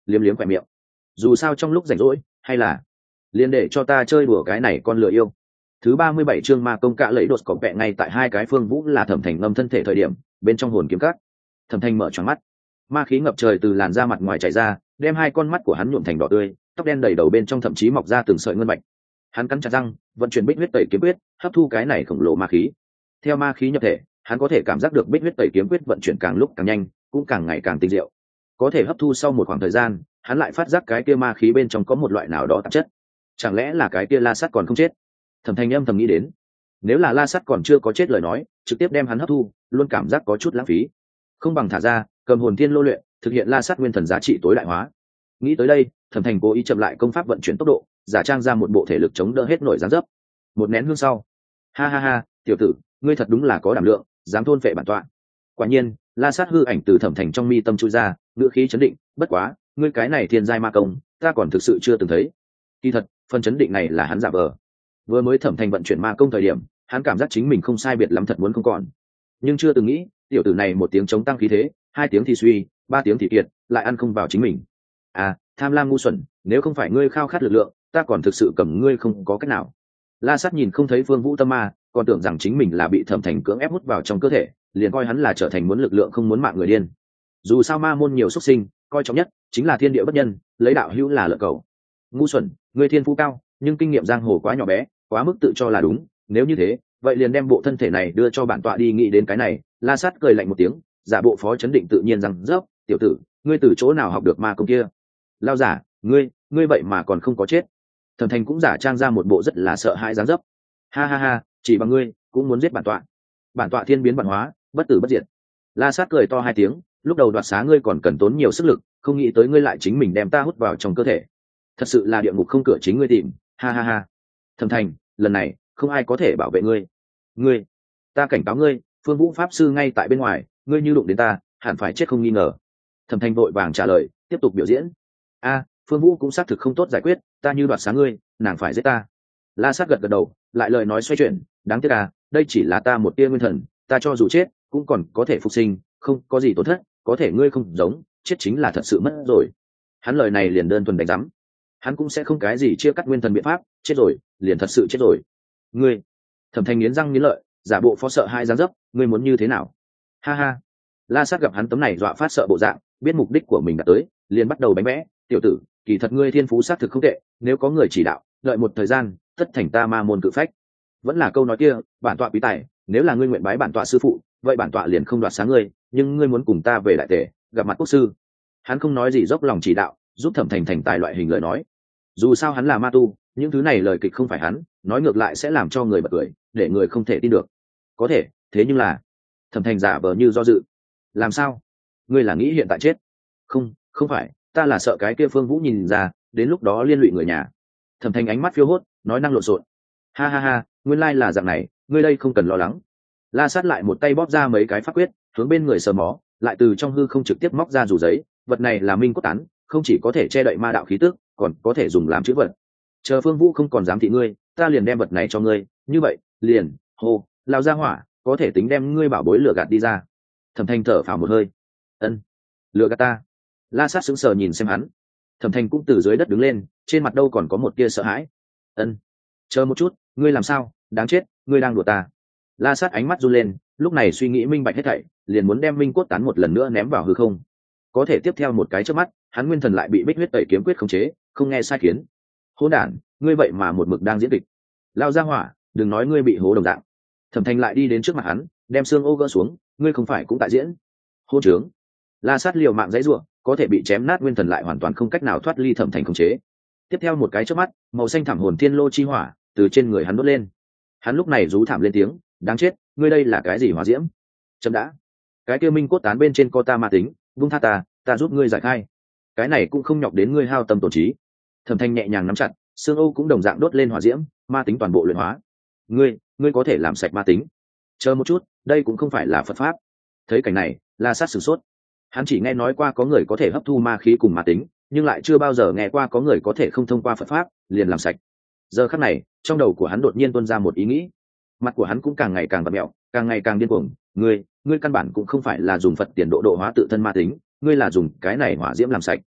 liếm liếm khỏe miệng. Dù sao trong lúc rảnh rỗi, hay là liền để cho ta chơi đùa cái này con lừa yêu. Thứ ba mươi bảy chương ma công cạ lấy đột cọp vẹ ngay tại hai cái phương vũ là Thẩm Thành ngâm thân thể thời điểm, bên trong hồn kiếm cát. Thẩm Thành mở choáng mắt, ma khí ngập trời từ làn da mặt ngoài chảy ra, đem hai con mắt của hắn nhuộm thành đỏ tươi, tóc đen đầy đầu bên trong thậm chí mọc ra từng sợi ngân bạch. Hắn cắn chặt răng, vận chuyển bích huyết tẩy kiếm quyết, hấp thu cái này khổng lồ ma khí. Theo ma khí nhập thể, hắn có thể cảm giác được bích huyết tẩy kiếm quyết vận chuyển càng lúc càng nhanh, cũng càng ngày càng tinh diệu. Có thể hấp thu sau một khoảng thời gian, hắn lại phát giác cái kia ma khí bên trong có một loại nào đó tạp chất. Chẳng lẽ là cái kia La Sắt còn không chết? Thẩm Thành âm thầm nghĩ đến, nếu là La Sắt còn chưa có chết lời nói, trực tiếp đem hắn hấp thu, luôn cảm giác có chút lãng phí. Không bằng thả ra, cầm hồn thiên lô luyện, thực hiện La Sắt nguyên thần giá trị tối đại hóa. Nghĩ tới đây, Thẩm Thành cố ý chậm lại công pháp vận chuyển tốc độ, giả trang ra một bộ thể lực chống đỡ hết nổi dáng dấp. Một nén hương sau, ha ha ha, tiểu tử, ngươi thật đúng là có đảm lượng, dám thôn phệ bản tọa. Quả nhiên, La Sát hư ảnh từ Thẩm Thành trong mi tâm chui ra, ngữ khí chấn định, bất quá, ngươi cái này thiên giai ma công, ta còn thực sự chưa từng thấy. Kỳ thật, phần chấn định này là hắn giả vờ. Vừa mới Thẩm Thành vận chuyển ma công thời điểm, hắn cảm giác chính mình không sai biệt lắm thật muốn không còn. Nhưng chưa từng nghĩ, tiểu tử này một tiếng chống tăng khí thế, hai tiếng thì suy, ba tiếng thì kiệt, lại ăn không vào chính mình. À, tham lam ngu xuẩn, nếu không phải ngươi khao khát lực lượng, ta còn thực sự cầm ngươi không có cách nào. La Sát nhìn không thấy Phương Vũ tâm ma, còn tưởng rằng chính mình là bị Thẩm Thành cưỡng ép hút vào trong cơ thể, liền coi hắn là trở thành muốn lực lượng không muốn mạng người điên. Dù sao ma môn nhiều xuất sinh, coi trọng nhất chính là thiên địa bất nhân, lấy đạo hữu là lợi cầu. Ngu xuẩn, ngươi thiên phú cao, nhưng kinh nghiệm giang hồ quá nhỏ bé, quá mức tự cho là đúng, nếu như thế, vậy liền đem bộ thân thể này đưa cho bản tọa đi. Nghĩ đến cái này, La Sát cười lạnh một tiếng, giả bộ phó chấn định tự nhiên rằng, dốc, tiểu tử, ngươi từ chỗ nào học được ma công kia? Lao giả, ngươi, ngươi vậy mà còn không có chết. Thẩm Thành cũng giả trang ra một bộ rất là sợ hãi dáng dấp. Ha ha ha, chỉ bằng ngươi cũng muốn giết bản tọa? Bản tọa thiên biến vạn hóa, bất tử bất diệt. La Sát cười to hai tiếng, lúc đầu đoạt xá ngươi còn cần tốn nhiều sức lực, không nghĩ tới ngươi lại chính mình đem ta hút vào trong cơ thể. Thật sự là địa ngục không cửa chính ngươi tìm. Ha ha ha. Thẩm Thành, lần này không ai có thể bảo vệ ngươi. Ngươi, ta cảnh cáo ngươi, Phương Vũ pháp sư ngay tại bên ngoài, ngươi như đụng đến ta, hẳn phải chết không nghi ngờ. Thẩm Thành vội vàng trả lời, tiếp tục biểu diễn. A, Phương Vũ cũng xác thực không tốt giải quyết, ta như đoạt sáng ngươi, nàng phải giết ta. La Sát gật gật đầu, lại lời nói xoay chuyển, đáng tiếc à, đây chỉ là ta một tia nguyên thần, ta cho dù chết cũng còn có thể phục sinh, không có gì tổn thất, có thể ngươi không giống, chết chính là thật sự mất rồi. Hắn lời này liền đơn thuần đánh giám, hắn cũng sẽ không cái gì chia cắt nguyên thần biện pháp, chết rồi liền thật sự chết rồi. Ngươi, Thẩm Thành nghiến răng nghiến lợi, giả bộ phó sợ hai dáng dấp, ngươi muốn như thế nào? Ha ha. La Sát gặp hắn tấm này dọa phát sợ bộ dạng, biết mục đích của mình đã tới, liền bắt đầu bánh vẽ, tiểu tử, kỳ thật ngươi thiên phú xác thực không tệ, nếu có người chỉ đạo, đợi một thời gian, tất thành ta ma môn cự phách. Vẫn là câu nói kia, bản tọa quý tài, nếu là ngươi nguyện bái bản tọa sư phụ, vậy bản tọa liền không đoạt sáng ngươi, nhưng ngươi muốn cùng ta về đại tể, gặp mặt quốc sư. Hắn không nói gì dốc lòng chỉ đạo, giúp Thẩm Thành thành tài loại hình lời nói. Dù sao hắn là ma tu, những thứ này lời kịch không phải hắn, nói ngược lại sẽ làm cho người bật cười, để người không thể tin được. Có thể, thế nhưng là, Thẩm Thành giả vờ như do dự. Làm sao? Ngươi là nghĩ hiện tại chết? Không, không phải, ta là sợ cái kia Phương Vũ nhìn ra, đến lúc đó liên lụy người nhà. Thẩm Thành ánh mắt phiêu hốt, nói năng lộn xộn. Ha ha ha, nguyên lai là dạng này, ngươi đây không cần lo lắng. La Sát lại một tay bóp ra mấy cái pháp quyết, hướng bên người sờ mó, lại từ trong hư không trực tiếp móc ra dù giấy, vật này là minh cốt tán, không chỉ có thể che đậy ma đạo khí tức, còn có thể dùng làm chữ vật. Chờ Phương Vũ không còn dám thị ngươi, ta liền đem vật này cho ngươi, như vậy, liền, hô, lao ra hỏa, có thể tính đem ngươi bảo bối lửa gạt đi ra. Thẩm Thành thở phào một hơi. Ân, lửa gạt ta? La Sát sững sờ nhìn xem hắn. Thẩm Thành cũng từ dưới đất đứng lên, trên mặt đâu còn có một tia sợ hãi. Ân, chờ một chút, ngươi làm sao? Đáng chết, ngươi đang đùa ta. La Sát ánh mắt run lên, lúc này suy nghĩ minh bạch hết thảy, liền muốn đem minh cốt tán một lần nữa ném vào hư không. Có thể tiếp theo một cái chớp mắt, hắn nguyên thần lại bị bích huyết tẩy kiếm quyết khống chế, không nghe sai khiến. Hỗn đản, ngươi vậy mà một mực đang diễn kịch. Lao ra hỏa, đừng nói ngươi bị hố đồng dạng. Thẩm Thành lại đi đến trước mặt hắn, đem xương ô gỡ xuống, ngươi không phải cũng tại diễn? Hôn trướng. La Sát liều mạng dãy rủa, có thể bị chém nát nguyên thần lại hoàn toàn không cách nào thoát ly Thẩm Thành khống chế. Tiếp theo một cái chớp mắt, màu xanh thảm hồn thiên lô chi hỏa từ trên người hắn đốt lên. Hắn lúc này rú thảm lên tiếng, đáng chết, ngươi đây là cái gì hỏa diễm? Chấm đã, cái kia minh cốt tán bên trên có ta ma tính, vung tha ta, ta giúp ngươi giải khai. Cái này cũng không nhọc đến ngươi hao tâm tổn trí. Thẩm Thanh nhẹ nhàng nắm chặt, xương ô cũng đồng dạng đốt lên hỏa diễm, ma tính toàn bộ luyện hóa. Ngươi, ngươi có thể làm sạch ma tính? Chờ một chút, đây cũng không phải là Phật pháp. Thấy cảnh này, La Sát sửng sốt. Hắn chỉ nghe nói qua có người có thể hấp thu ma khí cùng ma tính, nhưng lại chưa bao giờ nghe qua có người có thể không thông qua Phật pháp liền làm sạch. Giờ khắc này, trong đầu của hắn đột nhiên tuôn ra một ý nghĩ. Mặt của hắn cũng càng ngày càng vặn mẹo, càng ngày càng điên cuồng. Ngươi, ngươi căn bản cũng không phải là dùng Phật tiền độ độ hóa tự thân ma tính, ngươi là dùng cái này hỏa diễm làm sạch.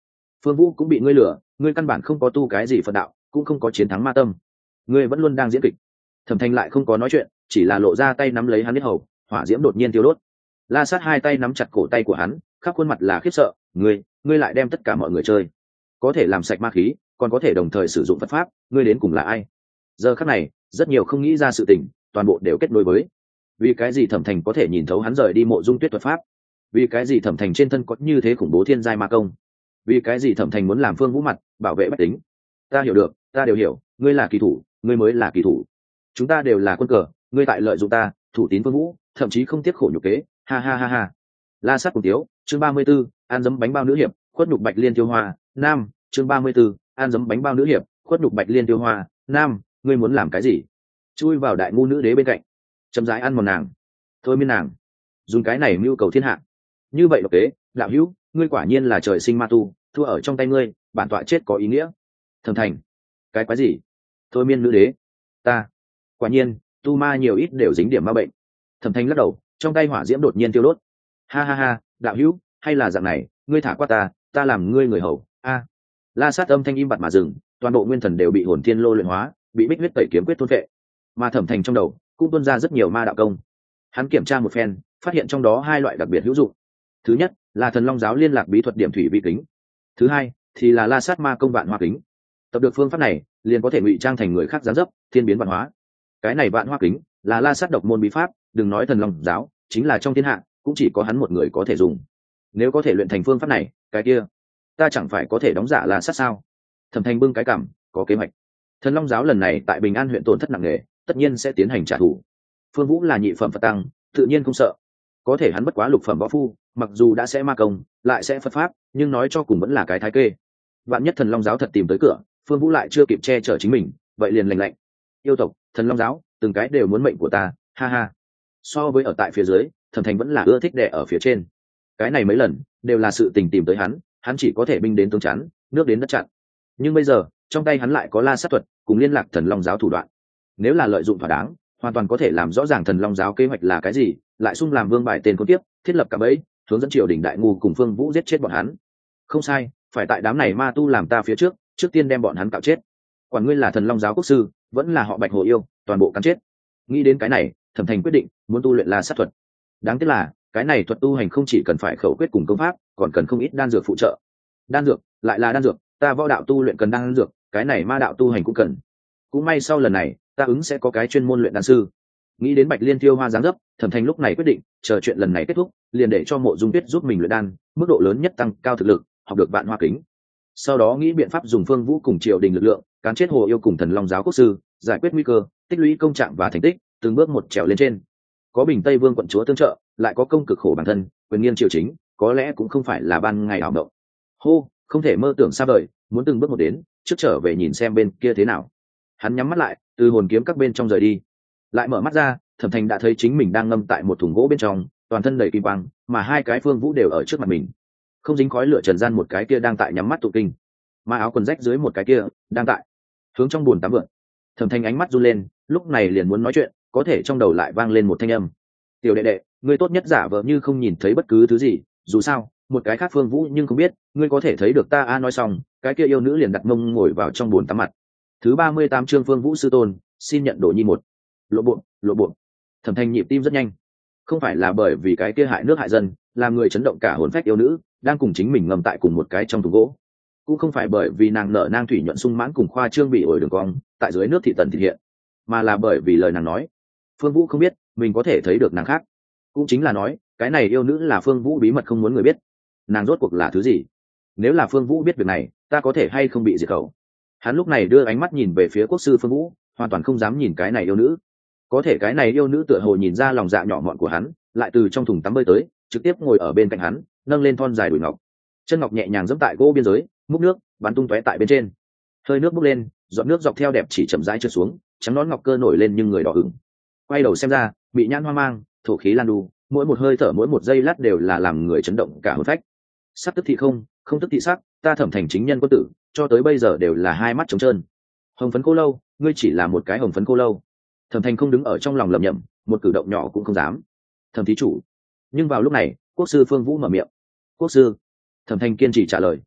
Phương Vũ cũng bị ngươi lừa, ngươi căn bản không có tu cái gì Phật đạo, cũng không có chiến thắng ma tâm, ngươi vẫn luôn đang diễn kịch. Thẩm Thanh lại không có nói chuyện, chỉ là lộ ra tay nắm lấy hắn biết hầu, hỏa diễm đột nhiên tiêu đốt. La Sát hai tay nắm chặt cổ tay của hắn, khắp khuôn mặt là khiếp sợ, ngươi, ngươi lại đem tất cả mọi người chơi, có thể làm sạch ma khí, còn có thể đồng thời sử dụng Phật pháp, ngươi đến cùng là ai? Giờ khắc này, rất nhiều không nghĩ ra sự tình, toàn bộ đều kết nối với. Vì cái gì Thẩm Thành có thể nhìn thấu hắn rời đi Mộ Dung Tuyết thuật pháp? Vì cái gì Thẩm Thành trên thân có như thế khủng bố thiên giai ma công? Vì cái gì Thẩm Thành muốn làm Phương Vũ mặt, bảo vệ bách tính? Ta hiểu được, ta đều hiểu, ngươi là kỳ thủ, ngươi mới là kỳ thủ. Chúng ta đều là quân cờ, ngươi tại lợi dụng ta, thủ tín Phương Vũ, thậm chí không tiếc khổ nhục kế, ha ha ha ha. La Sát cùng tiếu, chương ba mươi 34, ăn dấm bánh bao nữ hiệp, khuất nhục Bạch Liên Tiêu Hoa, nam, chương ba mươi 34, ăn dấm bánh bao nữ hiệp, khuất nhục Bạch Liên Tiêu Hoa, nam, ngươi muốn làm cái gì? Chui vào đại ngu nữ đế bên cạnh, chậm rãi ăn một nàng, thôi miên nàng, dùng cái này mưu cầu thiên hạ. Như vậy độc kế, đạo hữu, ngươi quả nhiên là trời sinh ma tu, thua ở trong tay ngươi, bản tọa chết có ý nghĩa. Thẩm Thành, cái quái gì? Thôi miên nữ đế, ta, quả nhiên, tu ma nhiều ít đều dính điểm ma bệnh. Thẩm Thành lắc đầu, trong tay hỏa diễm đột nhiên tiêu đốt. Ha ha ha, đạo hữu, hay là dạng này, ngươi thả qua ta, ta làm ngươi người hầu. A. La Sát âm thanh im bặt mà dừng, toàn bộ nguyên thần đều bị hồn thiên lô luyện hóa, bị bích huyết tẩy kiếm quyết thôn phệ. Mà Thẩm Thành trong đầu cũng tuôn ra rất nhiều ma đạo công. Hắn kiểm tra một phen, phát hiện trong đó hai loại đặc biệt hữu dụng. Thứ nhất là Thần Long giáo liên lạc bí thuật điểm thủy vi kính. Thứ hai thì là La Sát ma công vạn hoa kính. Tập được phương pháp này, liền có thể ngụy trang thành người khác gián dấp, thiên biến vạn hóa. Cái này vạn hoa kính là La Sát độc môn bí pháp, đừng nói Thần Long giáo, chính là trong thiên hạ cũng chỉ có hắn một người có thể dùng. Nếu có thể luyện thành phương pháp này, cái kia ta chẳng phải có thể đóng giả La Sát sao? Thẩm Thành bưng cái cảm, có kế hoạch. Thần Long giáo lần này tại Bình An huyện tổn thất nặng nề, tất nhiên sẽ tiến hành trả thù. Phương Vũ là nhị phẩm Phật tăng, tự nhiên không sợ. Có thể hắn bất quá lục phẩm võ phu, mặc dù đã sẽ ma công, lại sẽ Phật pháp, nhưng nói cho cùng vẫn là cái thái kê. Vạn nhất Thần Long giáo thật tìm tới cửa, Phương Vũ lại chưa kịp che chở chính mình, vậy liền lành lạnh. Yêu tộc, Thần Long giáo, từng cái đều muốn mệnh của ta, ha ha. So với ở tại phía dưới, Thẩm Thành vẫn là ưa thích đè ở phía trên. Cái này mấy lần đều là sự tình tìm tới hắn, hắn chỉ có thể binh đến tướng chắn, nước đến đất chặn. Nhưng bây giờ, trong tay hắn lại có La Sát thuật, cùng liên lạc Thần Long giáo thủ đoạn. Nếu là lợi dụng thỏa đáng, hoàn toàn có thể làm rõ ràng Thần Long giáo kế hoạch là cái gì, lại xung làm vương bài tên con tiếp, thiết lập cả bẫy, hướng dẫn triều đình đại ngu cùng Phương Vũ giết chết bọn hắn. Không sai, phải tại đám này ma tu làm ta phía trước, trước tiên đem bọn hắn cạo chết. Quản ngươi là Thần Long giáo quốc sư, vẫn là họ Bạch Hồ yêu, toàn bộ cắn chết. Nghĩ đến cái này, Thẩm Thành quyết định muốn tu luyện La Sát thuật. Đáng tiếc là, cái này thuật tu hành không chỉ cần phải khẩu quyết cùng công pháp, còn cần không ít đan dược phụ trợ. Đan dược, lại là đan dược, ta võ đạo tu luyện cần đan dược, cái này ma đạo tu hành cũng cần. Cũng may sau lần này, ta ứng sẽ có cái chuyên môn luyện đan sư. Nghĩ đến Bạch Liên Tiêu Hoa dáng dấp, Thẩm Thành lúc này quyết định, chờ chuyện lần này kết thúc, liền để cho Mộ Dung Tuyết giúp mình luyện đan, mức độ lớn nhất tăng cao thực lực, học được vạn hoa kính. Sau đó nghĩ biện pháp dùng Phương Vũ cùng triều đình lực lượng, cán chết Hồ yêu cùng Thần Long giáo quốc sư, giải quyết nguy cơ, tích lũy công trạng và thành tích, từng bước một trèo lên trên. Có Bình Tây Vương quận chúa tương trợ, lại có công cực khổ bản thân, quyền nghiêng triều chính, có lẽ cũng không phải là ban ngày ảo động. Hô, không thể mơ tưởng xa vời, muốn từng bước một đến, trước trở về nhìn xem bên kia thế nào. Hắn nhắm mắt lại, từ hồn kiếm các bên trong rời đi. Lại mở mắt ra, Thẩm Thành đã thấy chính mình đang ngâm tại một thùng gỗ bên trong, toàn thân đầy kim quang, mà hai cái Phương Vũ đều ở trước mặt mình. Không dính khói lửa trần gian một cái kia đang tại nhắm mắt tụ kinh, mà áo quần rách dưới một cái kia đang tại hướng trong buồn tắm vượn. Thẩm Thành ánh mắt run lên, lúc này liền muốn nói chuyện, có thể trong đầu lại vang lên một thanh âm. Tiểu đệ đệ, ngươi tốt nhất giả vờ như không nhìn thấy bất cứ thứ gì, dù sao, một cái khác Phương Vũ nhưng không biết, ngươi có thể thấy được ta a. Nói xong, cái kia yêu nữ liền đặt mông ngồi vào trong buồn tắm mặt. Thứ ba mươi tám chương Phương Vũ sư tôn, xin nhận đồ nhi một. Lộ bộ, lộ bộ. Thẩm Thành nhịp tim rất nhanh. Không phải là bởi vì cái kia hại nước hại dân, làm người chấn động cả hồn phách yêu nữ, đang cùng chính mình ngầm tại cùng một cái trong thùng gỗ. Cũng không phải bởi vì nàng nở nang thủy nhuận sung mãn cùng khoa trương bị ổi đường cong, tại dưới nước thị tần thị hiện, mà là bởi vì lời nàng nói. Phương Vũ không biết, mình có thể thấy được nàng khác. Cũng chính là nói, cái này yêu nữ là Phương Vũ bí mật không muốn người biết. Nàng rốt cuộc là thứ gì? Nếu là Phương Vũ biết việc này, ta có thể hay không bị diệt khẩu? Hắn lúc này đưa ánh mắt nhìn về phía quốc sư Phương Vũ, hoàn toàn không dám nhìn cái này yêu nữ. Có thể cái này yêu nữ tựa hồ nhìn ra lòng dạ nhỏ mọn của hắn, lại từ trong thùng tắm bơi tới, trực tiếp ngồi ở bên cạnh hắn, nâng lên thon dài đùi ngọc, chân ngọc nhẹ nhàng giẫm tại gỗ biên giới, múc nước bắn tung tóe tại bên trên. Hơi nước bốc lên, giọt nước dọc theo đẹp chỉ chậm rãi trượt xuống, trắng nón ngọc cơ nổi lên nhưng người đỏ ửng. Quay đầu xem ra, bị nhãn hoang mang, thổ khí lan đu, mỗi một hơi thở mỗi một giây lát đều là làm người chấn động cả hồn phách. Sắc tức thị không, không tức thị sắc, ta Thẩm Thành chính nhân quân tử, cho tới bây giờ đều là hai mắt trống trơn. Hồng phấn cô lâu, ngươi chỉ là một cái hồng phấn cô lâu. Thẩm Thành không đứng ở trong lòng lẩm nhẩm, một cử động nhỏ cũng không dám. Thẩm thí chủ. Nhưng vào lúc này, quốc sư Phương Vũ mở miệng. Quốc sư. Thẩm Thành kiên trì trả lời.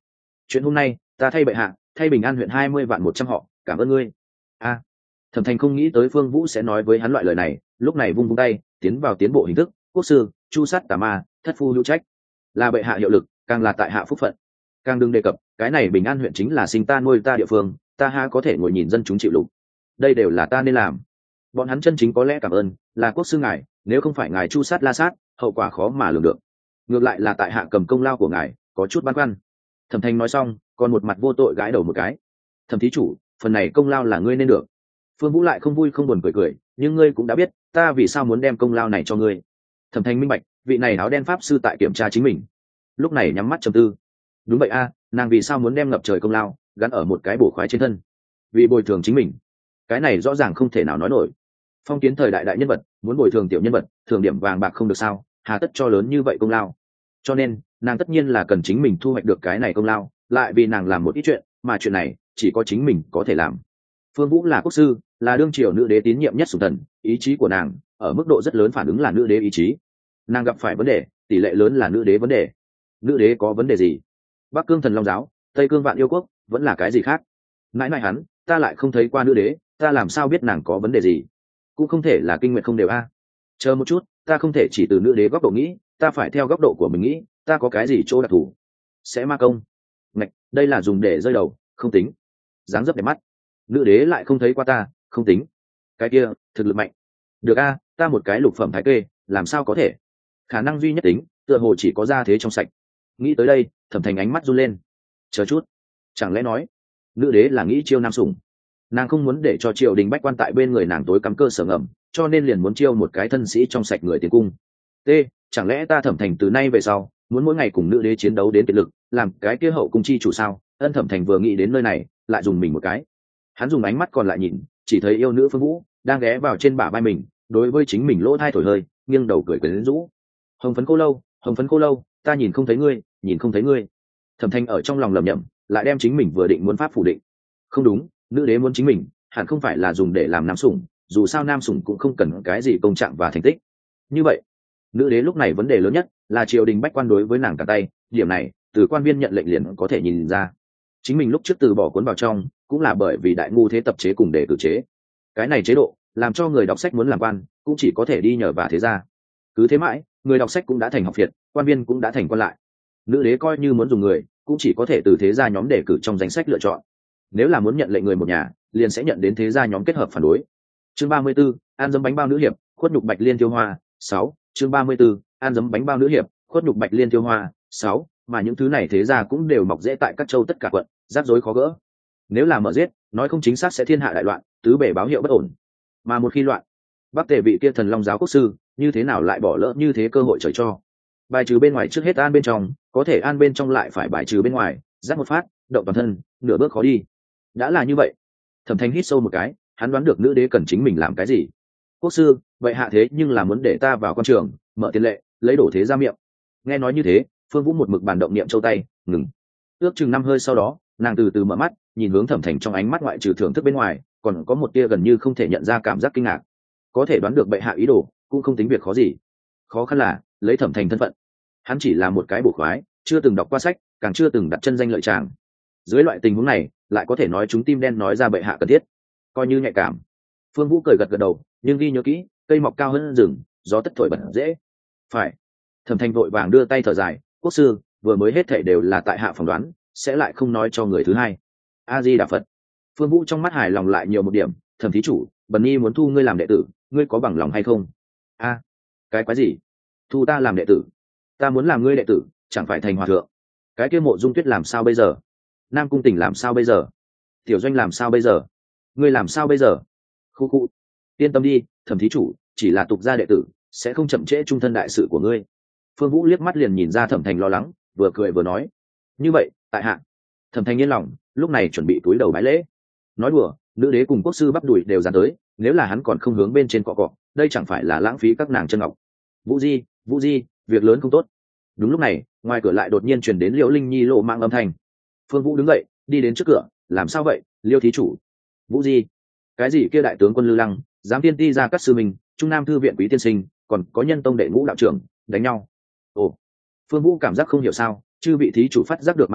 chuyện hôm nay ta thay bệ hạ thay Bình An huyện hai mươi vạn một trăm họ cảm ơn ngươi. A, Thẩm Thành không nghĩ tới Phương Vũ sẽ nói với hắn loại lời này, lúc này vung vung tay tiến vào tiến bộ hình thức. Quốc sư, chu sát tà ma, thất phu hữu trách, là bệ hạ hiệu lực, càng là tại hạ phúc phận. Càng đừng đề cập cái này Bình An huyện chính là sinh ta nuôi ta địa phương, ta ha có thể ngồi nhìn dân chúng chịu lục, đây đều là ta nên làm. Bọn hắn chân chính có lẽ cảm ơn là quốc sư ngài, nếu không phải ngài chu sát la sát, hậu quả khó mà lường được. Ngược lại là tại hạ cầm công lao của ngài có chút băn khoăn. Thẩm Thành nói xong còn một mặt vô tội gãi đầu một cái. Thẩm thí chủ, phần này công lao là ngươi nên được. Phương Vũ lại không vui không buồn cười cười, nhưng ngươi cũng đã biết ta vì sao muốn đem công lao này cho ngươi. Thẩm Thành minh bạch, vị này áo đen pháp sư tại kiểm tra chính mình, lúc này nhắm mắt trầm tư. Đúng vậy a, nàng vì sao muốn đem ngập trời công lao gắn ở một cái bổ khoái trên thân? Vì bồi thường chính mình, cái này rõ ràng không thể nào nói nổi. Phong kiến thời đại đại nhân vật muốn bồi thường tiểu nhân vật, thường điểm vàng bạc không được sao, hà tất cho lớn như vậy công lao? Cho nên nàng tất nhiên là cần chính mình thu hoạch được cái này công lao, lại vì nàng làm một ít chuyện mà chuyện này chỉ có chính mình có thể làm. Phương Vũ là quốc sư, là đương triều nữ đế tín nhiệm nhất sủng thần, ý chí của nàng ở mức độ rất lớn phản ứng là nữ đế ý chí. Nàng gặp phải vấn đề tỷ lệ lớn là nữ đế vấn đề. Nữ đế có vấn đề gì? Bắc cương thần long giáo, tây cương vạn yêu quốc, vẫn là cái gì khác? Mãi mãi hắn ta lại không thấy qua nữ đế, ta làm sao biết nàng có vấn đề gì? Cũng không thể là kinh nguyệt không đều a. Chờ một chút, ta không thể chỉ từ nữ đế góc độ nghĩ, ta phải theo góc độ của mình nghĩ, ta có cái gì chỗ đặc thù? Sẽ ma công? Ngạch, đây là dùng để rơi đầu, không tính. Dáng dấp đẹp mắt, nữ đế lại không thấy qua ta, không tính. Cái kia thực lực mạnh, được a, ta một cái lục phẩm thái kê làm sao có thể? Khả năng duy nhất tính tựa hồ chỉ có gia thế trong sạch. Nghĩ tới đây Thẩm Thành ánh mắt run lên. Chờ chút, chẳng lẽ nói nữ đế là nghĩ chiêu nam sủng? Nàng không muốn để cho triều đình bách quan tại bên người nàng tối cắm cơ sở ngầm, cho nên liền muốn chiêu một cái thân sĩ trong sạch người tiến cung. T, chẳng lẽ ta Thẩm Thành từ nay về sau muốn mỗi ngày cùng nữ đế chiến đấu đến kiệt lực, làm cái kia hậu cung chi chủ sao? Ân Thẩm Thành vừa nghĩ đến nơi này lại dùng mình một cái. Hắn dùng ánh mắt còn lại nhìn, chỉ thấy yêu nữ Phương Vũ đang ghé vào trên bả vai mình, đối với chính mình lỗ thai thổi hơi, nghiêng đầu cười quyến rũ. Hồng phấn cô lâu, hồng phấn cô lâu, ta nhìn không thấy ngươi, nhìn không thấy ngươi. Thẩm Thanh ở trong lòng lẩm nhẩm, lại đem chính mình vừa định muốn pháp phủ định. Không đúng, nữ đế muốn chính mình hẳn không phải là dùng để làm nam sủng, dù sao nam sủng cũng không cần cái gì công trạng và thành tích. Như vậy nữ đế lúc này vấn đề lớn nhất là triều đình bách quan đối với nàng cả tay, điểm này từ quan viên nhận lệnh liền có thể nhìn ra. Chính mình lúc trước từ bỏ cuốn vào trong cũng là bởi vì đại ngu thế tập chế cùng để cử chế, cái này chế độ làm cho người đọc sách muốn làm quan cũng chỉ có thể đi nhờ và thế ra. Cứ thế mãi người đọc sách cũng đã thành học việt, quan viên cũng đã thành quan lại. Nữ đế coi như muốn dùng người cũng chỉ có thể từ thế gia nhóm đề cử trong danh sách lựa chọn, nếu là muốn nhận lệnh người một nhà liền sẽ nhận đến thế gia nhóm kết hợp phản đối. Chương ba mươi 34, ăn dấm bánh bao nữ hiệp, khuất nhục bạch liên tiêu hoa. Sáu. Chương ba mươi 34, ăn dấm bánh bao nữ hiệp, khuất nhục bạch liên tiêu hoa. Sáu. Mà những thứ này thế gia cũng đều mọc rễ tại các châu tất cả quận, rắc rối khó gỡ. Nếu là mở giết, nói không chính xác sẽ thiên hạ đại loạn, tứ bể báo hiệu bất ổn. Mà một khi loạn, Bắc Tề vị kia thần long giáo quốc sư như thế nào lại bỏ lỡ như thế cơ hội trời cho? Bài trừ bên ngoài trước hết an bên trong, có thể an bên trong lại phải bài trừ bên ngoài, giáp một phát động toàn thân, nửa bước khó đi. Đã là như vậy, Thẩm Thanh hít sâu một cái, hắn đoán được nữ đế cần chính mình làm cái gì. Quốc sư, vậy hạ thế nhưng là muốn để ta vào quan trường mở tiền lệ, lấy đổ thế ra miệng. Nghe nói như thế, Phương Vũ một mực bàn động niệm châu tay ngừng. Ước chừng năm hơi sau đó, nàng từ từ mở mắt, nhìn hướng Thẩm Thành trong ánh mắt ngoại trừ thưởng thức bên ngoài, còn có một tia gần như không thể nhận ra cảm giác kinh ngạc. Có thể đoán được bệ hạ ý đồ, cũng không tính việc khó gì. Khó khăn là lấy Thẩm Thành thân phận, hắn chỉ là một cái bổ khoái, chưa từng đọc qua sách, càng chưa từng đặt chân danh lợi tràng. Dưới loại tình huống này, lại có thể nói chúng tim đen nói ra bệ hạ cần thiết, coi như nhạy cảm. Phương Vũ cười gật gật đầu, nhưng ghi nhớ kỹ, cây mọc cao hơn rừng, gió tất thổi bật dễ. Phải. Thẩm Thành vội vàng đưa tay thở dài, quốc sư, vừa mới hết thảy đều là tại hạ phỏng đoán, sẽ lại không nói cho người thứ hai. A Di Đà Phật. Phương Vũ trong mắt hài lòng lại nhiều một điểm, Thẩm thí chủ, bần nhi muốn thu ngươi làm đệ tử, ngươi có bằng lòng hay không? A, cái quái gì? Thu ta làm đệ tử? Ta muốn làm ngươi đệ tử, chẳng phải thành hòa thượng. Cái kia Mộ Dung Tuyết làm sao bây giờ? Nam Cung Tỉnh làm sao bây giờ? Tiểu Doanh làm sao bây giờ? Ngươi làm sao bây giờ? Khu khu. Yên tâm đi, Thẩm thí chủ, chỉ là tục gia đệ tử, sẽ không chậm trễ trung thân đại sự của ngươi. Phương Vũ liếc mắt liền nhìn ra Thẩm Thành lo lắng, vừa cười vừa nói, như vậy tại hạ. Thẩm Thành yên lòng, lúc này chuẩn bị túi đầu bái lễ. Nói đùa, nữ đế cùng quốc sư bắp đùi đều dán tới, nếu là hắn còn không hướng bên trên cọ cọ, đây chẳng phải là lãng phí các nàng chân ngọc. Vũ Di, Vũ Di, việc lớn không tốt. Đúng lúc này, ngoài cửa lại đột nhiên truyền đến Liễu Linh Nhi lộ mạng âm thanh. Phương Vũ đứng dậy, đi đến trước cửa, làm sao vậy, Liêu thí chủ? Vũ Di, cái gì kia đại tướng quân Lư Lăng, giám tiên ti ra các sư mình, trung nam thư viện quý tiên sinh, còn có nhân tông đệ ngũ đạo trưởng đánh nhau. Ồ. Phương Vũ cảm giác không hiểu sao, chư vị thí chủ phát giác được ma khí,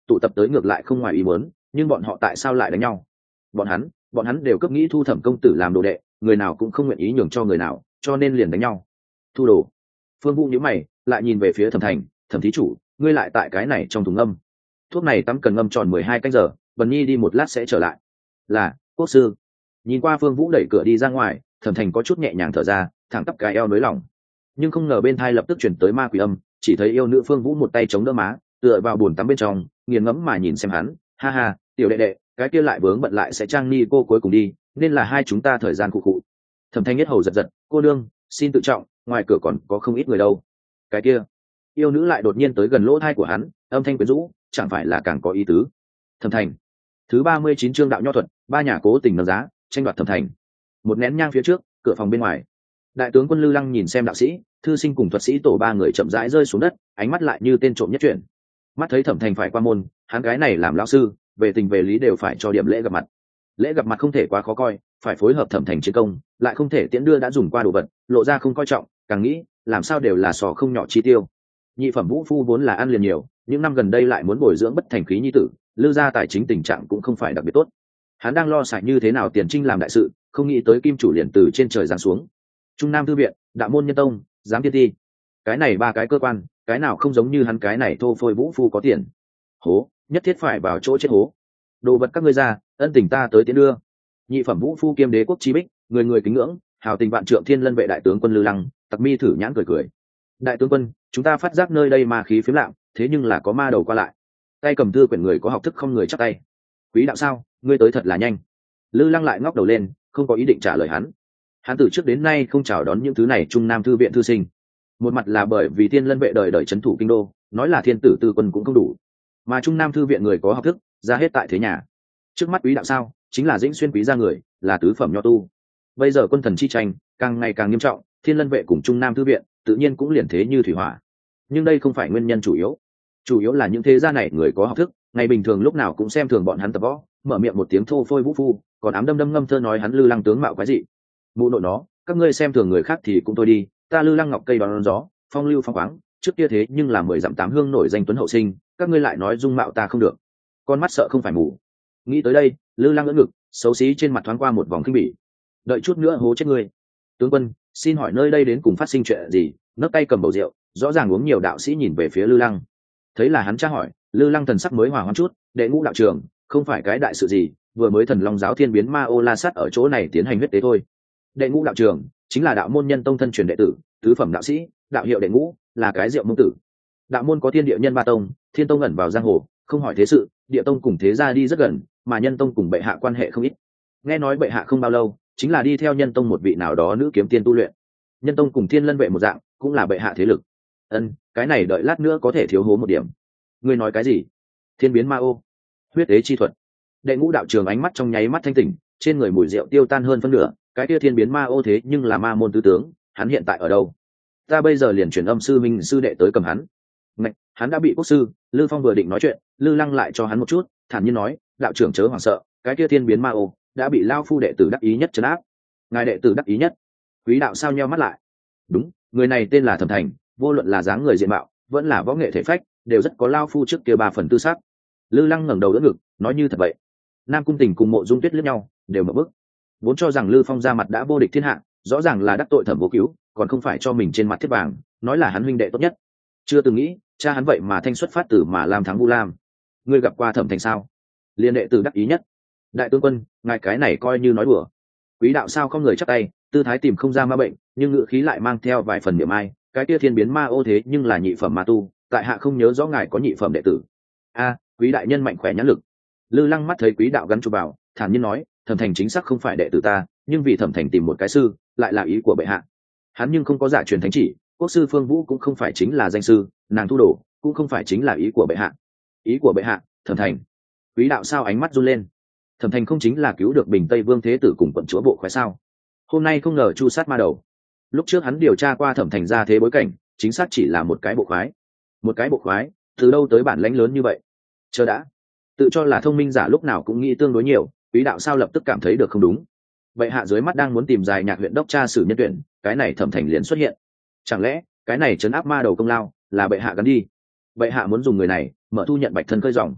tụ tập tới ngược lại không ngoài ý muốn, nhưng bọn họ tại sao lại đánh nhau? bọn hắn bọn hắn đều cấp nghĩ thu Thẩm công tử làm đồ đệ, người nào cũng không nguyện ý nhường cho người nào, cho nên liền đánh nhau. Thu đồ. Phương Vũ nhíu mày, lại nhìn về phía Thẩm Thành, Thẩm thí chủ, ngươi lại tại cái này trong thùng ngâm. Thuốc này tắm cần ngâm tròn mười hai canh giờ, Vân Nhi đi một lát sẽ trở lại. Là, quốc sư. Nhìn qua Phương Vũ đẩy cửa đi ra ngoài, Thẩm Thành có chút nhẹ nhàng thở ra, thẳng tắp cái eo nới lỏng. Nhưng không ngờ bên thai lập tức chuyển tới ma quỷ âm, chỉ thấy yêu nữ Phương Vũ một tay chống đỡ má, tựa vào bồn tắm bên trong, nghiền ngẫm mà nhìn xem hắn, ha ha, tiểu đệ đệ, cái kia lại vướng bận lại sẽ trang ni cô cuối cùng đi, nên là hai chúng ta thời gian cụ cụ. Thẩm Thanh nhất hầu giật giật, cô đương, xin tự trọng, ngoài cửa còn có không ít người đâu. Cái kia, yêu nữ lại đột nhiên tới gần lỗ thai của hắn, âm thanh quyến rũ, chẳng phải là càng có ý tứ. Thẩm Thành. Thứ ba mươi chín chương đạo nho thuật, ba nhà cố tình nâng giá, tranh đoạt Thẩm Thành. Một nén nhang phía trước, cửa phòng bên ngoài. Đại tướng quân Lư Lăng nhìn xem đạo sĩ, thư sinh cùng thuật sĩ tổ ba người chậm rãi rơi xuống đất, ánh mắt lại như tên trộm nhất chuyển. Mắt thấy Thẩm Thành phải qua môn, hắn gái này làm lão sư, về tình về lý đều phải cho điểm lễ gặp mặt. Lễ gặp mặt không thể quá khó coi, phải phối hợp Thẩm Thành chiến công, lại không thể tiễn đưa đã dùng qua đồ vật, lộ ra không coi trọng, càng nghĩ, làm sao đều là sò không nhỏ chi tiêu. Nhị phẩm vũ phu vốn là ăn liền nhiều, những năm gần đây lại muốn bồi dưỡng bất thành khí nhi tử, Lư gia tài chính tình trạng cũng không phải đặc biệt tốt. Hắn đang lo sạch như thế nào tiền trinh làm đại sự, không nghĩ tới kim chủ liền từ trên trời giáng xuống. Trung Nam thư viện, Đạo môn nhân tông, giám thiên ti, cái này ba cái cơ quan, cái nào không giống như hắn cái này thô phôi vũ phu có tiền. Hố, nhất thiết phải vào chỗ chết hố. Đồ vật các ngươi ra, ân tình ta tới tiến đưa. Nhị phẩm vũ phu kiêm đế quốc chí bích, người người kính ngưỡng, hào tình vạn trượng thiên lân vệ đại tướng quân Lư Lăng, Tặc Mi thử nhãn cười cười. Đại tướng quân, chúng ta phát giác nơi đây ma khí phiếm lạm, thế nhưng là có ma đầu qua lại. Tay cầm thư quyển người có học thức không người chắp tay. Quý đạo sao, ngươi tới thật là nhanh. Lư Lăng lại ngóc đầu lên, không có ý định trả lời hắn. Hắn từ trước đến nay không chào đón những thứ này Trung Nam thư viện thư sinh. Một mặt là bởi vì thiên lân vệ đời đời trấn thủ kinh đô, nói là thiên tử tư quân cũng không đủ, mà Trung Nam thư viện người có học thức ra hết tại thế nhà. Trước mắt quý đạo sao chính là dĩnh xuyên quý gia người, là tứ phẩm nho tu. Bây giờ quân thần chi tranh càng ngày càng nghiêm trọng, thiên lân vệ cùng Trung Nam thư viện tự nhiên cũng liền thế như thủy hỏa. Nhưng đây không phải nguyên nhân chủ yếu, chủ yếu là những thế gia này người có học thức, ngày bình thường lúc nào cũng xem thường bọn hắn tập võ, mở miệng một tiếng thô phôi vũ phu, còn ám đâm đâm ngâm thơ nói hắn Lư Lăng tướng mạo quái dị. Mụ nội nó, các ngươi xem thường người khác thì cũng thôi đi, ta Lư Lăng ngọc cây đón gió, phong lưu phong khoáng, trước kia thế nhưng là mười dặm tám hương nổi danh tuấn hậu sinh, các ngươi lại nói dung mạo ta không được, con mắt sợ không phải mù. Nghĩ tới đây, Lư Lăng ngỡ ngực, xấu xí trên mặt thoáng qua một vòng khinh bỉ. Đợi chút nữa hố chết ngươi. Tướng quân, xin hỏi nơi đây đến cùng phát sinh chuyện gì? Nấc tay cầm bầu rượu, rõ ràng uống nhiều đạo sĩ nhìn về phía Lư Lăng. Thấy là hắn tra hỏi, Lư Lăng thần sắc mới hòa hoãn chút, đệ ngũ đạo trưởng, không phải cái đại sự gì, vừa mới thần long giáo thiên biến ma ô la sát ở chỗ này tiến hành huyết tế thôi. Đệ ngũ đạo trưởng chính là đạo môn nhân tông thân truyền đệ tử, tứ phẩm đạo sĩ, đạo hiệu đệ ngũ, là cái rượu mông tử. Đạo môn có thiên địa nhân ba tông, thiên tông ẩn vào giang hồ, không hỏi thế sự, địa tông cùng thế gia đi rất gần, mà nhân tông cùng bệ hạ quan hệ không ít. Nghe nói bệ hạ không bao lâu chính là đi theo nhân tông một vị nào đó nữ kiếm tiên tu luyện. Nhân tông cùng thiên lân vệ một dạng, cũng là bệ hạ thế lực. Ân, cái này đợi lát nữa có thể thiếu hố một điểm. Ngươi nói cái gì? Thiên biến ma ô, huyết tế chi thuật. Đệ ngũ đạo trường ánh mắt trong nháy mắt thanh tỉnh, trên người mùi rượu tiêu tan hơn phân nửa. Cái kia thiên biến ma ô thế nhưng là ma môn tứ tướng, hắn hiện tại ở đâu? Ta bây giờ liền chuyển âm sư minh sư đệ tới cầm hắn. Ngạch, hắn đã bị quốc sư Lư Phong vừa định nói chuyện, Lư Lăng lại cho hắn một chút, thản nhiên nói, đạo trưởng chớ hoảng sợ, cái kia thiên biến ma ô đã bị lao phu đệ tử đắc ý nhất trấn áp. Ngài đệ tử đắc ý nhất? Quý đạo sao nheo mắt lại? Đúng, người này tên là Thẩm Thành, vô luận là dáng người diện mạo, vẫn là võ nghệ thể phách, đều rất có lao phu trước kia ba phần tư sắc. Lư Lăng ngẩng đầu đỡ ngực, nói như thật vậy. Nam Cung Tình cùng Mộ Dung Tuyết liếc nhau, đều mở bức. Vốn cho rằng Lư Phong ra mặt đã vô địch thiên hạ, rõ ràng là đắc tội Thẩm Vô Cứu, còn không phải cho mình trên mặt thiết vàng, nói là hắn huynh đệ tốt nhất. Chưa từng nghĩ, cha hắn vậy mà thanh xuất phát tử mà làm thắng Vu Lam. Ngươi gặp qua Thẩm Thành sao? Liên đệ tử đắc ý nhất. Đại tướng quân, ngài cái này coi như nói đùa. Quý đạo sao không người chắp tay, tư thái tìm không ra ma bệnh, nhưng ngữ khí lại mang theo vài phần niệm ai, cái kia thiên biến ma ô thế nhưng là nhị phẩm ma tu, tại hạ không nhớ rõ ngài có nhị phẩm đệ tử. A, quý đại nhân mạnh khỏe nhãn lực. Lư Lăng mắt thấy quý đạo gắn chụp vào, thản nhiên nói, Thẩm Thành chính xác không phải đệ tử ta, nhưng vì Thẩm Thành tìm một cái sư, lại là ý của bệ hạ. Hắn nhưng không có giả truyền thánh chỉ, quốc sư Phương Vũ cũng không phải chính là danh sư, nàng thu đồ cũng không phải chính là ý của bệ hạ. Ý của bệ hạ, Thẩm Thành. Quý đạo sao ánh mắt run lên. Thẩm Thành không chính là cứu được Bình Tây Vương Thế Tử cùng quận chúa bộ khoái sao? Hôm nay không ngờ chu sát ma đầu. Lúc trước hắn điều tra qua Thẩm Thành ra thế bối cảnh, chính xác chỉ là một cái bộ khoái. Một cái bộ khoái, từ đâu tới bản lãnh lớn như vậy? Chờ đã, tự cho là thông minh giả lúc nào cũng nghĩ tương đối nhiều, quý đạo sao lập tức cảm thấy được không đúng. Bệ hạ dưới mắt đang muốn tìm dài nhạc huyện đốc tra xử nhân tuyển, cái này Thẩm Thành liền xuất hiện. Chẳng lẽ cái này trấn áp ma đầu công lao là bệ hạ gắn đi? Bệ hạ muốn dùng người này mở thu nhận bạch thân khơi dòng.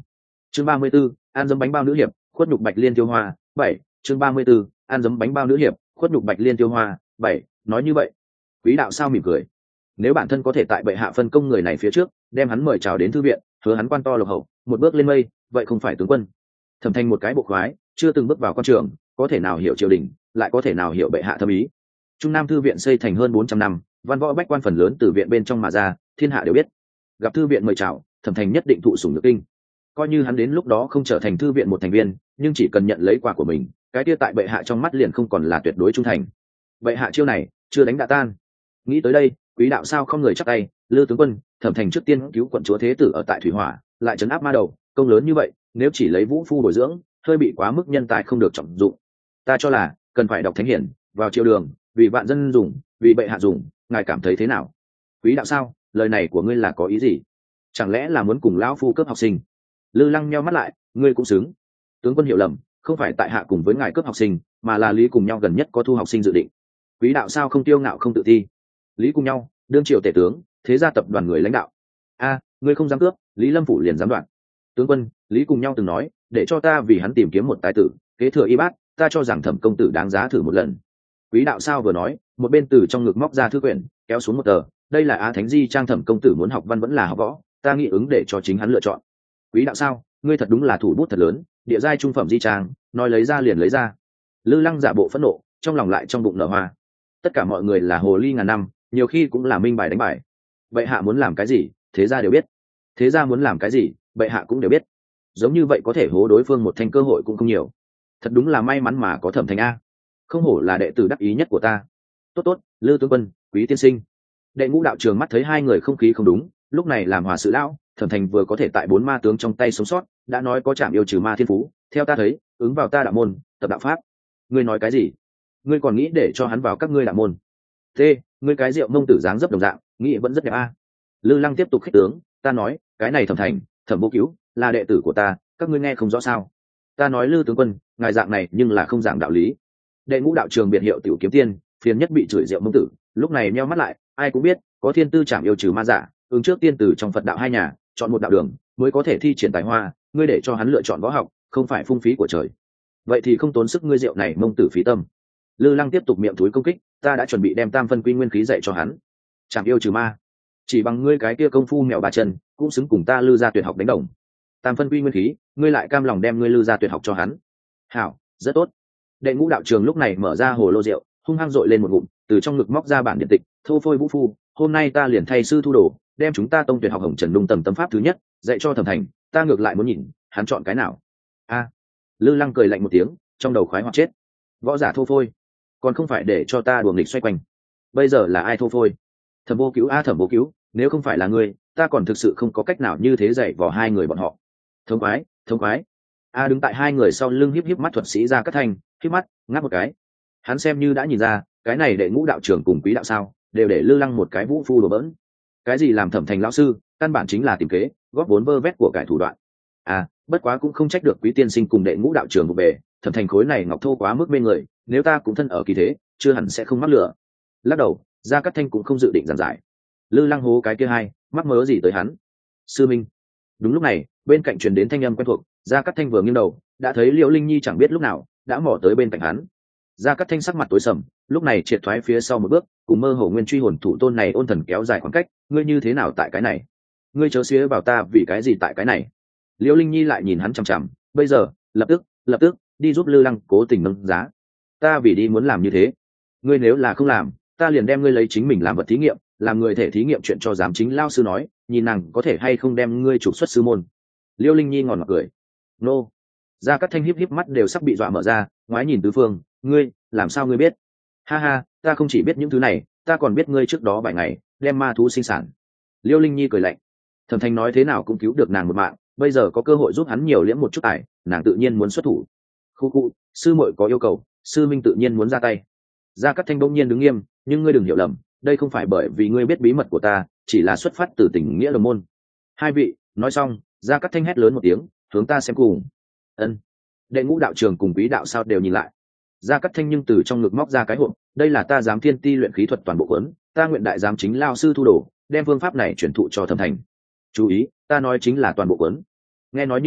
chương ba mươi 34, ăn dấm bánh bao nữ hiệp, khuất nhục bạch liên tiêu hoa. Bảy. chương ba mươi 34, ăn dấm bánh bao nữ hiệp, khuất nhục bạch liên tiêu hoa. Bảy. Nói như vậy, quý đạo sao mỉm cười. Nếu bản thân có thể tại bệ hạ phân công người này phía trước, đem hắn mời chào đến thư viện, hứa hắn quan to lộc hậu, một bước lên mây, vậy không phải tướng quân. Thẩm Thành một cái bộ khoái, chưa từng bước vào quan trường, có thể nào hiểu triều đình, lại có thể nào hiểu bệ hạ thâm ý. Trung Nam thư viện xây thành hơn bốn trăm năm, văn võ bách quan phần lớn từ viện bên trong mà ra, thiên hạ đều biết. Gặp thư viện mời chào, Thẩm Thành nhất định thụ sủng nhược kinh. Coi như hắn đến lúc đó không trở thành thư viện một thành viên, nhưng chỉ cần nhận lấy quà của mình, cái kia tại bệ hạ trong mắt liền không còn là tuyệt đối trung thành. Bệ hạ chiêu này chưa đánh đã tan. Nghĩ tới đây, quý đạo sao không người chắc tay, Lư tướng quân, Thẩm Thành trước tiên cứu quận chúa thế tử ở tại Thủy Hỏa, lại trấn áp ma đầu, công lớn như vậy, nếu chỉ lấy vũ phu bồi dưỡng, hơi bị quá mức nhân tài không được trọng dụng. Ta cho là cần phải đọc thánh hiển, vào triều đường, vì vạn dân dùng, vì bệ hạ dùng, ngài cảm thấy thế nào? Quý đạo sao, lời này của ngươi là có ý gì? Chẳng lẽ là muốn cùng lão phu cướp học sinh? Lư Lăng nheo mắt lại, ngươi cũng xứng. Tướng quân hiểu lầm, không phải tại hạ cùng với ngài cướp học sinh, mà là Lý cùng nhau gần nhất có thu học sinh dự định. Quý đạo sao không tiêu ngạo không tự ti? Lý cùng nhau, đương triều tể tướng, thế gia tập đoàn người lãnh đạo. A, ngươi không dám cướp, Lý Lâm phủ liền dám đoạn. Tướng quân, Lý cùng nhau từng nói, để cho ta vì hắn tìm kiếm một tài tử, kế thừa y bát, ta cho rằng Thẩm công tử đáng giá thử một lần. Quý đạo sao vừa nói, một bên từ trong ngực móc ra thư quyển, kéo xuống một tờ, đây là Á Thánh Di trang Thẩm công tử muốn học văn vẫn là học võ, ta nghĩ ứng để cho chính hắn lựa chọn. Quý đạo sao, ngươi thật đúng là thủ bút thật lớn, địa giai trung phẩm di trang, nói lấy ra liền lấy ra. Lư Lăng giả bộ phẫn nộ, trong lòng lại trong bụng nở hoa. Tất cả mọi người là hồ ly ngàn năm, nhiều khi cũng là minh bài đánh bài. Bệ hạ muốn làm cái gì, thế gia đều biết. Thế gia muốn làm cái gì, bệ hạ cũng đều biết. Giống như vậy có thể hố đối phương một thanh cơ hội cũng không nhiều. Thật đúng là may mắn mà có Thẩm Thành a. Không hổ là đệ tử đắc ý nhất của ta. Tốt tốt, Lư tướng quân, Quý tiên sinh. Đệ Ngũ đạo trường mắt thấy hai người không khí không đúng, lúc này làm hòa sự lão, Thẩm Thành vừa có thể tại bốn ma tướng trong tay sống sót, đã nói có chạm yêu trừ ma thiên phú, theo ta thấy, ứng vào ta đạo môn, tập đạo pháp. Ngươi nói cái gì? Ngươi còn nghĩ để cho hắn vào các ngươi đạo môn? Thế, ngươi cái rượu mông tử dáng dấp đồng dạng, nghĩ vẫn rất đẹp a. Lư Lăng tiếp tục khích tướng, ta nói, cái này Thẩm Thành, Thẩm Vô Cứu, là đệ tử của ta, các ngươi nghe không rõ sao? Ta nói Lư tướng quân, ngài dạng này nhưng là không giảng đạo lý. Đệ Ngũ đạo trường biệt hiệu Tiểu Kiếm Tiên, phiền nhất bị chửi rượu mông tử, lúc này meo mắt lại, ai cũng biết, có thiên tư chạm yêu trừ ma giả, ứng trước tiên tử trong Phật đạo hai nhà, chọn một đạo đường, mới có thể thi triển tài hoa, ngươi để cho hắn lựa chọn võ học, không phải phung phí của trời. Vậy thì không tốn sức ngươi rượu này mông tử phí tâm. Lư Lăng tiếp tục miệng túi công kích, ta đã chuẩn bị đem tam phân quy nguyên khí dạy cho hắn. Chạm yêu trừ ma, chỉ bằng ngươi cái kia công phu mèo ba chân, cũng xứng cùng ta Lư gia tuyệt học đánh đồng. Tam phân quy nguyên khí, ngươi lại cam lòng đem ngươi Lư gia tuyệt học cho hắn. Hảo, rất tốt. Đệ Ngũ đạo trường lúc này mở ra hồ lô rượu, hung hăng dội lên một ngụm, từ trong ngực móc ra bản điện tịch, thô phôi vũ phu, hôm nay ta liền thay sư thu đồ, đem chúng ta tông tuyệt học Hồng Trần Đung tầm tâm pháp thứ nhất dạy cho Thẩm Thành, ta ngược lại muốn nhìn hắn chọn cái nào. A. Lư Lăng cười lạnh một tiếng, trong đầu khoái hoặc chết. Võ giả thô phôi, còn không phải để cho ta đùa nghịch xoay quanh. Bây giờ là ai thô phôi? Thẩm Vô Cứu a, Thẩm Vô Cứu, nếu không phải là ngươi, ta còn thực sự không có cách nào như thế dạy vào hai người bọn họ. Thống khoái, thống khoái. A đứng tại hai người sau lưng híp híp mắt thuật sĩ Gia Cát Thanh, híp mắt, ngáp một cái. Hắn xem như đã nhìn ra, cái này Đệ Ngũ đạo trưởng cùng Quý đạo sao, đều để Lư Lăng một cái vũ phu đùa bỡn. Cái gì làm Thẩm Thành lão sư, căn bản chính là tìm kế, góp vốn vơ vét của cải thủ đoạn. À, bất quá cũng không trách được Quý tiên sinh cùng Đệ Ngũ đạo trưởng vụ bề, Thẩm Thành khối này ngọc thô quá mức bên người, nếu ta cũng thân ở kỳ thế, chưa hẳn sẽ không mắc lửa. Lắc đầu, Gia Cát Thanh cũng không dự định giảng giải. Lư Lăng hố cái kia hai, mắc mớ gì tới hắn? Sư minh. Đúng lúc này, bên cạnh truyền đến thanh âm quen thuộc, Gia Cát Thanh vừa nghiêng đầu, đã thấy Liễu Linh Nhi chẳng biết lúc nào đã mò tới bên cạnh hắn. Gia Cát Thanh sắc mặt tối sầm, lúc này triệt thoái phía sau một bước, cùng mơ hồ nguyên truy hồn thủ tôn này ôn thần kéo dài khoảng cách, ngươi như thế nào tại cái này? Ngươi chớ xía vào ta vì cái gì tại cái này? Liễu Linh Nhi lại nhìn hắn chằm chằm, bây giờ, lập tức, lập tức đi giúp Lư Lăng cố tình nâng giá. Ta vì đi muốn làm như thế, ngươi nếu là không làm, ta liền đem ngươi lấy chính mình làm vật thí nghiệm, làm người thể thí nghiệm chuyện cho giám chính lao sư nói, nhìn nàng có thể hay không đem ngươi trục xuất sư môn. Liễu Linh Nhi ngòn mặt cười. Nô. Gia Cát Thanh híp híp mắt đều sắp bị dọa mở ra, ngoái nhìn tứ phương, ngươi, làm sao ngươi biết? Ha ha, ta không chỉ biết những thứ này, ta còn biết ngươi trước đó vài ngày đem ma thú sinh sản. Liễu Linh Nhi cười lạnh. Thẩm Thành nói thế nào cũng cứu được nàng một mạng, bây giờ có cơ hội giúp hắn nhiều liễm một chút tài, nàng tự nhiên muốn xuất thủ. Khu khu, sư muội có yêu cầu, sư minh tự nhiên muốn ra tay. Gia Cát Thanh bỗng nhiên đứng nghiêm, nhưng ngươi đừng hiểu lầm, đây không phải bởi vì ngươi biết bí mật của ta, chỉ là xuất phát từ tình nghĩa đồng môn. Hai vị, nói xong, Gia Cát Thanh hét lớn một tiếng, hướng ta xem cùng. Ân. Đệ Ngũ đạo trường cùng Quý đạo sao đều nhìn lại. Gia Cát Thanh nhưng từ trong ngực móc ra cái hộp, đây là ta giám thiên ti luyện khí thuật toàn bộ cuốn, ta nguyện đại giám chính lao sư thu đồ, đem phương pháp này truyền thụ cho Thẩm Thành. Chú ý, ta nói chính là toàn bộ cuốn. Nghe nói như thế,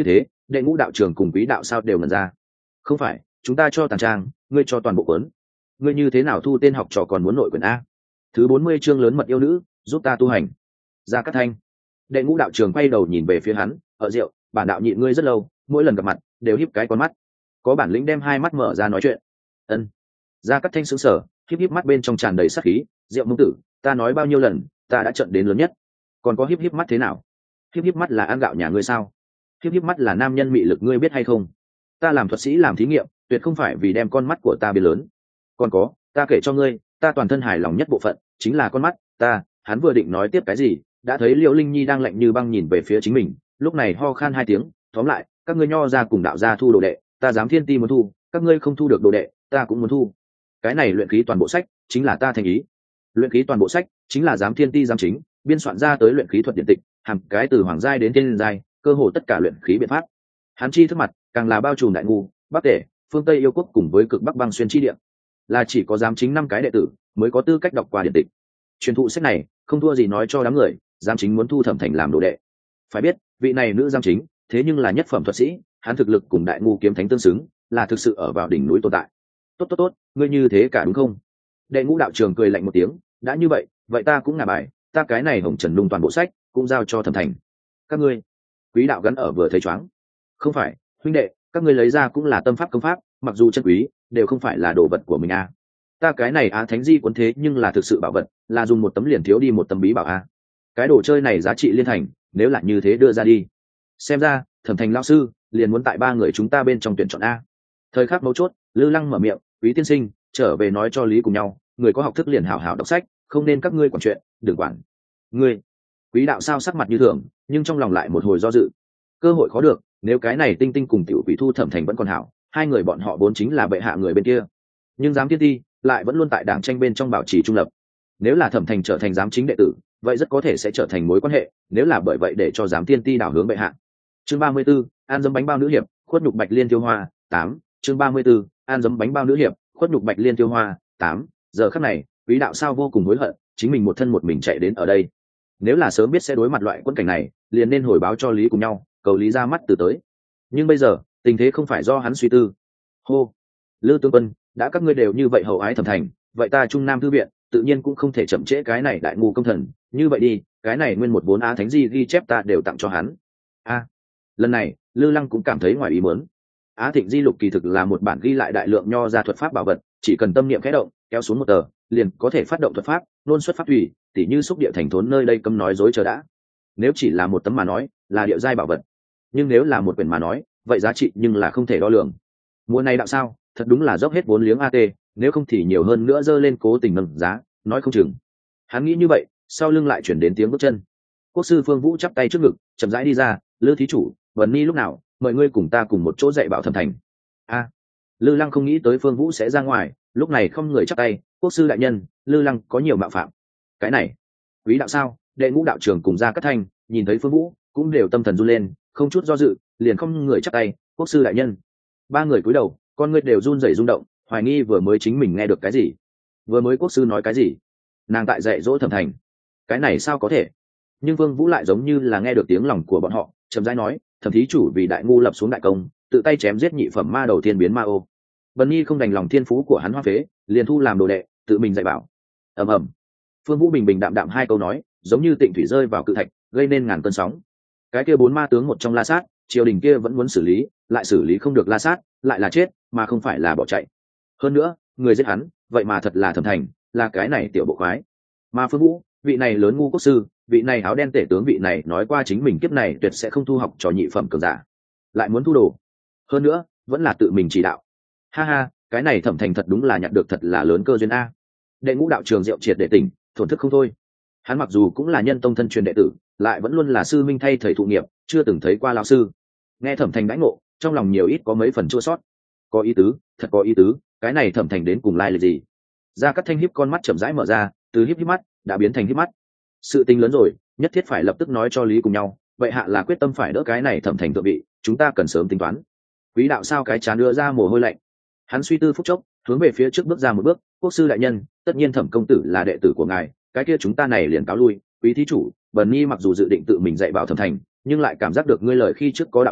Đệ ngũ đạo trường cùng quý đạo sao đều ngẩn ra. Không phải, chúng ta cho tàng trang, ngươi cho toàn bộ quấn. Ngươi như thế nào thu tên học trò còn muốn nội quyền a? Thứ bốn mươi chương lớn mật yêu nữ, giúp ta tu hành. Gia Cát Thanh. Đệ ngũ đạo trường quay đầu nhìn về phía hắn, ở rượu, bản đạo nhịn ngươi rất lâu, mỗi lần gặp mặt đều híp cái con mắt. Có bản lĩnh đem hai mắt mở ra nói chuyện. Ân. Gia Cát Thanh sững sờ, híp híp mắt bên trong tràn đầy sát khí, Diệu Mông tử, ta nói bao nhiêu lần, ta đã trận đến lớn nhất. Còn có híp híp mắt thế nào? Híp híp mắt là ăn gạo nhà ngươi sao? Híp híp mắt là nam nhân mị lực ngươi biết hay không? Ta làm thuật sĩ làm thí nghiệm, tuyệt không phải vì đem con mắt của ta biến lớn. Còn có, ta kể cho ngươi, ta toàn thân hài lòng nhất bộ phận chính là con mắt, ta, hắn vừa định nói tiếp cái gì, đã thấy Liễu Linh Nhi đang lạnh như băng nhìn về phía chính mình, lúc này ho khan hai tiếng, tóm lại, các ngươi nho ra cùng đạo gia thu đồ đệ, ta dám thiên ti muốn thu, các ngươi không thu được đồ đệ, ta cũng muốn thu. Cái này luyện khí toàn bộ sách, chính là ta thành ý. Luyện khí toàn bộ sách, chính là dám thiên ti dám chính, biên soạn ra tới luyện khí thuật điện tịch, hàm cái từ hoàng giai đến thiên giai, cơ hồ tất cả luyện khí biện pháp. Hắn chi thức mặt, càng là bao trùm đại ngu, bắc tể, phương tây yêu quốc cùng với cực bắc băng xuyên chi địa, là chỉ có dám chính năm cái đệ tử mới có tư cách đọc qua điện tịch. Truyền thụ sách này không thua gì nói cho đám người, giám chính muốn thu Thẩm Thành làm đồ đệ. Phải biết, vị này nữ giám chính, thế nhưng là nhất phẩm thuật sĩ, hắn thực lực cùng đại ngu kiếm thánh tương xứng, là thực sự ở vào đỉnh núi tồn tại. Tốt tốt tốt, ngươi như thế cả đúng không? Đệ ngũ đạo trường cười lạnh một tiếng, đã như vậy, vậy ta cũng ngả bài, ta cái này hồng trần lung toàn bộ sách, cũng giao cho Thẩm Thành. Các ngươi, quý đạo gắn ở vừa thấy choáng. Không phải, huynh đệ, các ngươi lấy ra cũng là tâm pháp công pháp, mặc dù chân quý, đều không phải là đồ vật của mình à. Ta cái này á thánh di cuốn thế nhưng là thực sự bảo vật, là dùng một tấm liền thiếu đi một tấm bí bảo a. Cái đồ chơi này giá trị liên thành, nếu là như thế đưa ra đi, xem ra Thẩm Thành lão sư liền muốn tại ba người chúng ta bên trong tuyển chọn a. Thời khắc mấu chốt, Lư Lăng mở miệng, quý tiên sinh, trở về nói cho lý cùng nhau, người có học thức liền hảo hảo đọc sách, không nên các ngươi quản chuyện, đừng quản. Ngươi, quý đạo sao sắc mặt như thường, nhưng trong lòng lại một hồi do dự. Cơ hội khó được, nếu cái này tinh tinh cùng tiểu quỷ thu Thẩm Thành vẫn còn hảo, hai người bọn họ vốn chính là bệ hạ người bên kia, nhưng giám thiên ti lại vẫn luôn tại đảng tranh bên trong bảo trì trung lập. Nếu là Thẩm Thành trở thành giám chính đệ tử, vậy rất có thể sẽ trở thành mối quan hệ, nếu là bởi vậy để cho giám thiên ti đảo hướng bệ hạ. Chương ba mươi 34, an dấm bánh bao nữ hiệp, khuất nhục bạch liên tiêu hoa tám. Chương ba mươi 34, an dấm bánh bao nữ hiệp, khuất nhục bạch liên tiêu hoa tám. Giờ khắc này, quý đạo sao vô cùng hối hận, chính mình một thân một mình chạy đến ở đây. Nếu là sớm biết sẽ đối mặt loại quân cảnh này, liền nên hồi báo cho lý cùng nhau, cầu lý ra mắt từ tới. Nhưng bây giờ, tình thế không phải do hắn suy tư. Hô, Lư tướng quân, đã các ngươi đều như vậy hậu ái Thẩm Thành, vậy ta Trung Nam thư viện tự nhiên cũng không thể chậm trễ cái này đại ngu công thần, như vậy đi, cái này nguyên một vốn á thánh di ghi chép ta đều tặng cho hắn. A, lần này Lư Lăng cũng cảm thấy ngoài ý muốn. Á Thịnh Di Lục kỳ thực là một bản ghi lại đại lượng nho ra thuật pháp bảo vật, chỉ cần tâm niệm khẽ động, kéo xuống một tờ, liền có thể phát động thuật pháp, luôn xuất pháp thủy, tỉ như xúc địa thành thốn nơi đây cấm nói dối chờ đã. Nếu chỉ là một tấm mà nói, là địa giai bảo vật, nhưng nếu là một quyển mà nói, vậy giá trị nhưng là không thể đo lường. Mùa này đạo sao, thật đúng là dốc hết vốn liếng a tê, nếu không thì nhiều hơn nữa dơ lên cố tình nâng giá, nói không chừng. Hắn nghĩ như vậy, sau lưng lại chuyển đến tiếng bước chân. Quốc sư Phương Vũ chắp tay trước ngực, chậm rãi đi ra, Lư thí chủ, Vân Ni lúc nào, mời ngươi cùng ta cùng một chỗ dạy bảo Thẩm Thành. A, Lư Lăng không nghĩ tới Phương Vũ sẽ ra ngoài, lúc này không người chắp tay, quốc sư đại nhân, Lư Lăng có nhiều mạo phạm. Cái này, quý đạo sao, đệ ngũ đạo trưởng cùng Gia Cát Thanh, nhìn thấy Phương Vũ, cũng đều tâm thần run lên, không chút do dự, liền không người chắp tay, quốc sư đại nhân. Ba người cúi đầu, con người đều run rẩy rung động, hoài nghi vừa mới chính mình nghe được cái gì. Vừa mới quốc sư nói cái gì? Nàng tại dạy dỗ Thẩm Thành. Cái này sao có thể? Nhưng Vương Vũ lại giống như là nghe được tiếng lòng của bọn họ, chậm rãi nói, Thẩm thí chủ vì đại ngu lập xuống đại công, tự tay chém giết nhị phẩm ma đầu tiên biến ma ô. Bần Nhi không đành lòng thiên phú của hắn hoa phế, liền thu làm đồ đệ, tự mình dạy bảo. Ầm ầm. Phương Vũ bình bình đạm đạm hai câu nói, giống như tịnh thủy rơi vào cự thạch, gây nên ngàn cơn sóng. Cái kia bốn ma tướng một trong La Sát, triều đình kia vẫn muốn xử lý, lại xử lý không được La Sát, lại là chết, mà không phải là bỏ chạy. Hơn nữa, người giết hắn, vậy mà thật là Thẩm Thành, là cái này tiểu bộ khoái. Mà Phương Vũ, vị này lớn ngu quốc sư, vị này áo đen tể tướng vị này nói qua chính mình kiếp này tuyệt sẽ không thu học trò nhị phẩm cường giả, lại muốn thu đồ. Hơn nữa, vẫn là tự mình chỉ đạo. Ha ha, cái này Thẩm Thành thật đúng là nhận được thật là lớn cơ duyên a. Đệ ngũ đạo trường rượu triệt để tỉnh, thổn thức không thôi. Hắn mặc dù cũng là nhân tông thân truyền đệ tử, lại vẫn luôn là sư minh thay thầy thụ nghiệp, chưa từng thấy qua lão sư. Nghe Thẩm Thành đãi ngộ, trong lòng nhiều ít có mấy phần chua sót. Có ý tứ, thật có ý tứ, cái này Thẩm Thành đến cùng lai lịch gì? Gia Cát Thanh híp con mắt chậm rãi mở ra, từ híp híp mắt đã biến thành híp mắt. Sự tình lớn rồi, nhất thiết phải lập tức nói cho lý cùng nhau, vậy hạ là quyết tâm phải đỡ cái này Thẩm Thành thượng vị, chúng ta cần sớm tính toán. Quý đạo sao cái chán đưa ra mồ hôi lạnh. Hắn suy tư phút chốc, hướng về phía trước bước ra một bước, quốc sư đại nhân, tất nhiên Thẩm công tử là đệ tử của ngài, cái kia chúng ta này liền cáo lui. Quý thí chủ, Bần Nhi mặc dù dự định tự mình dạy bảo Thẩm Thành, nhưng lại cảm giác được ngươi lời khi trước có đạo lý,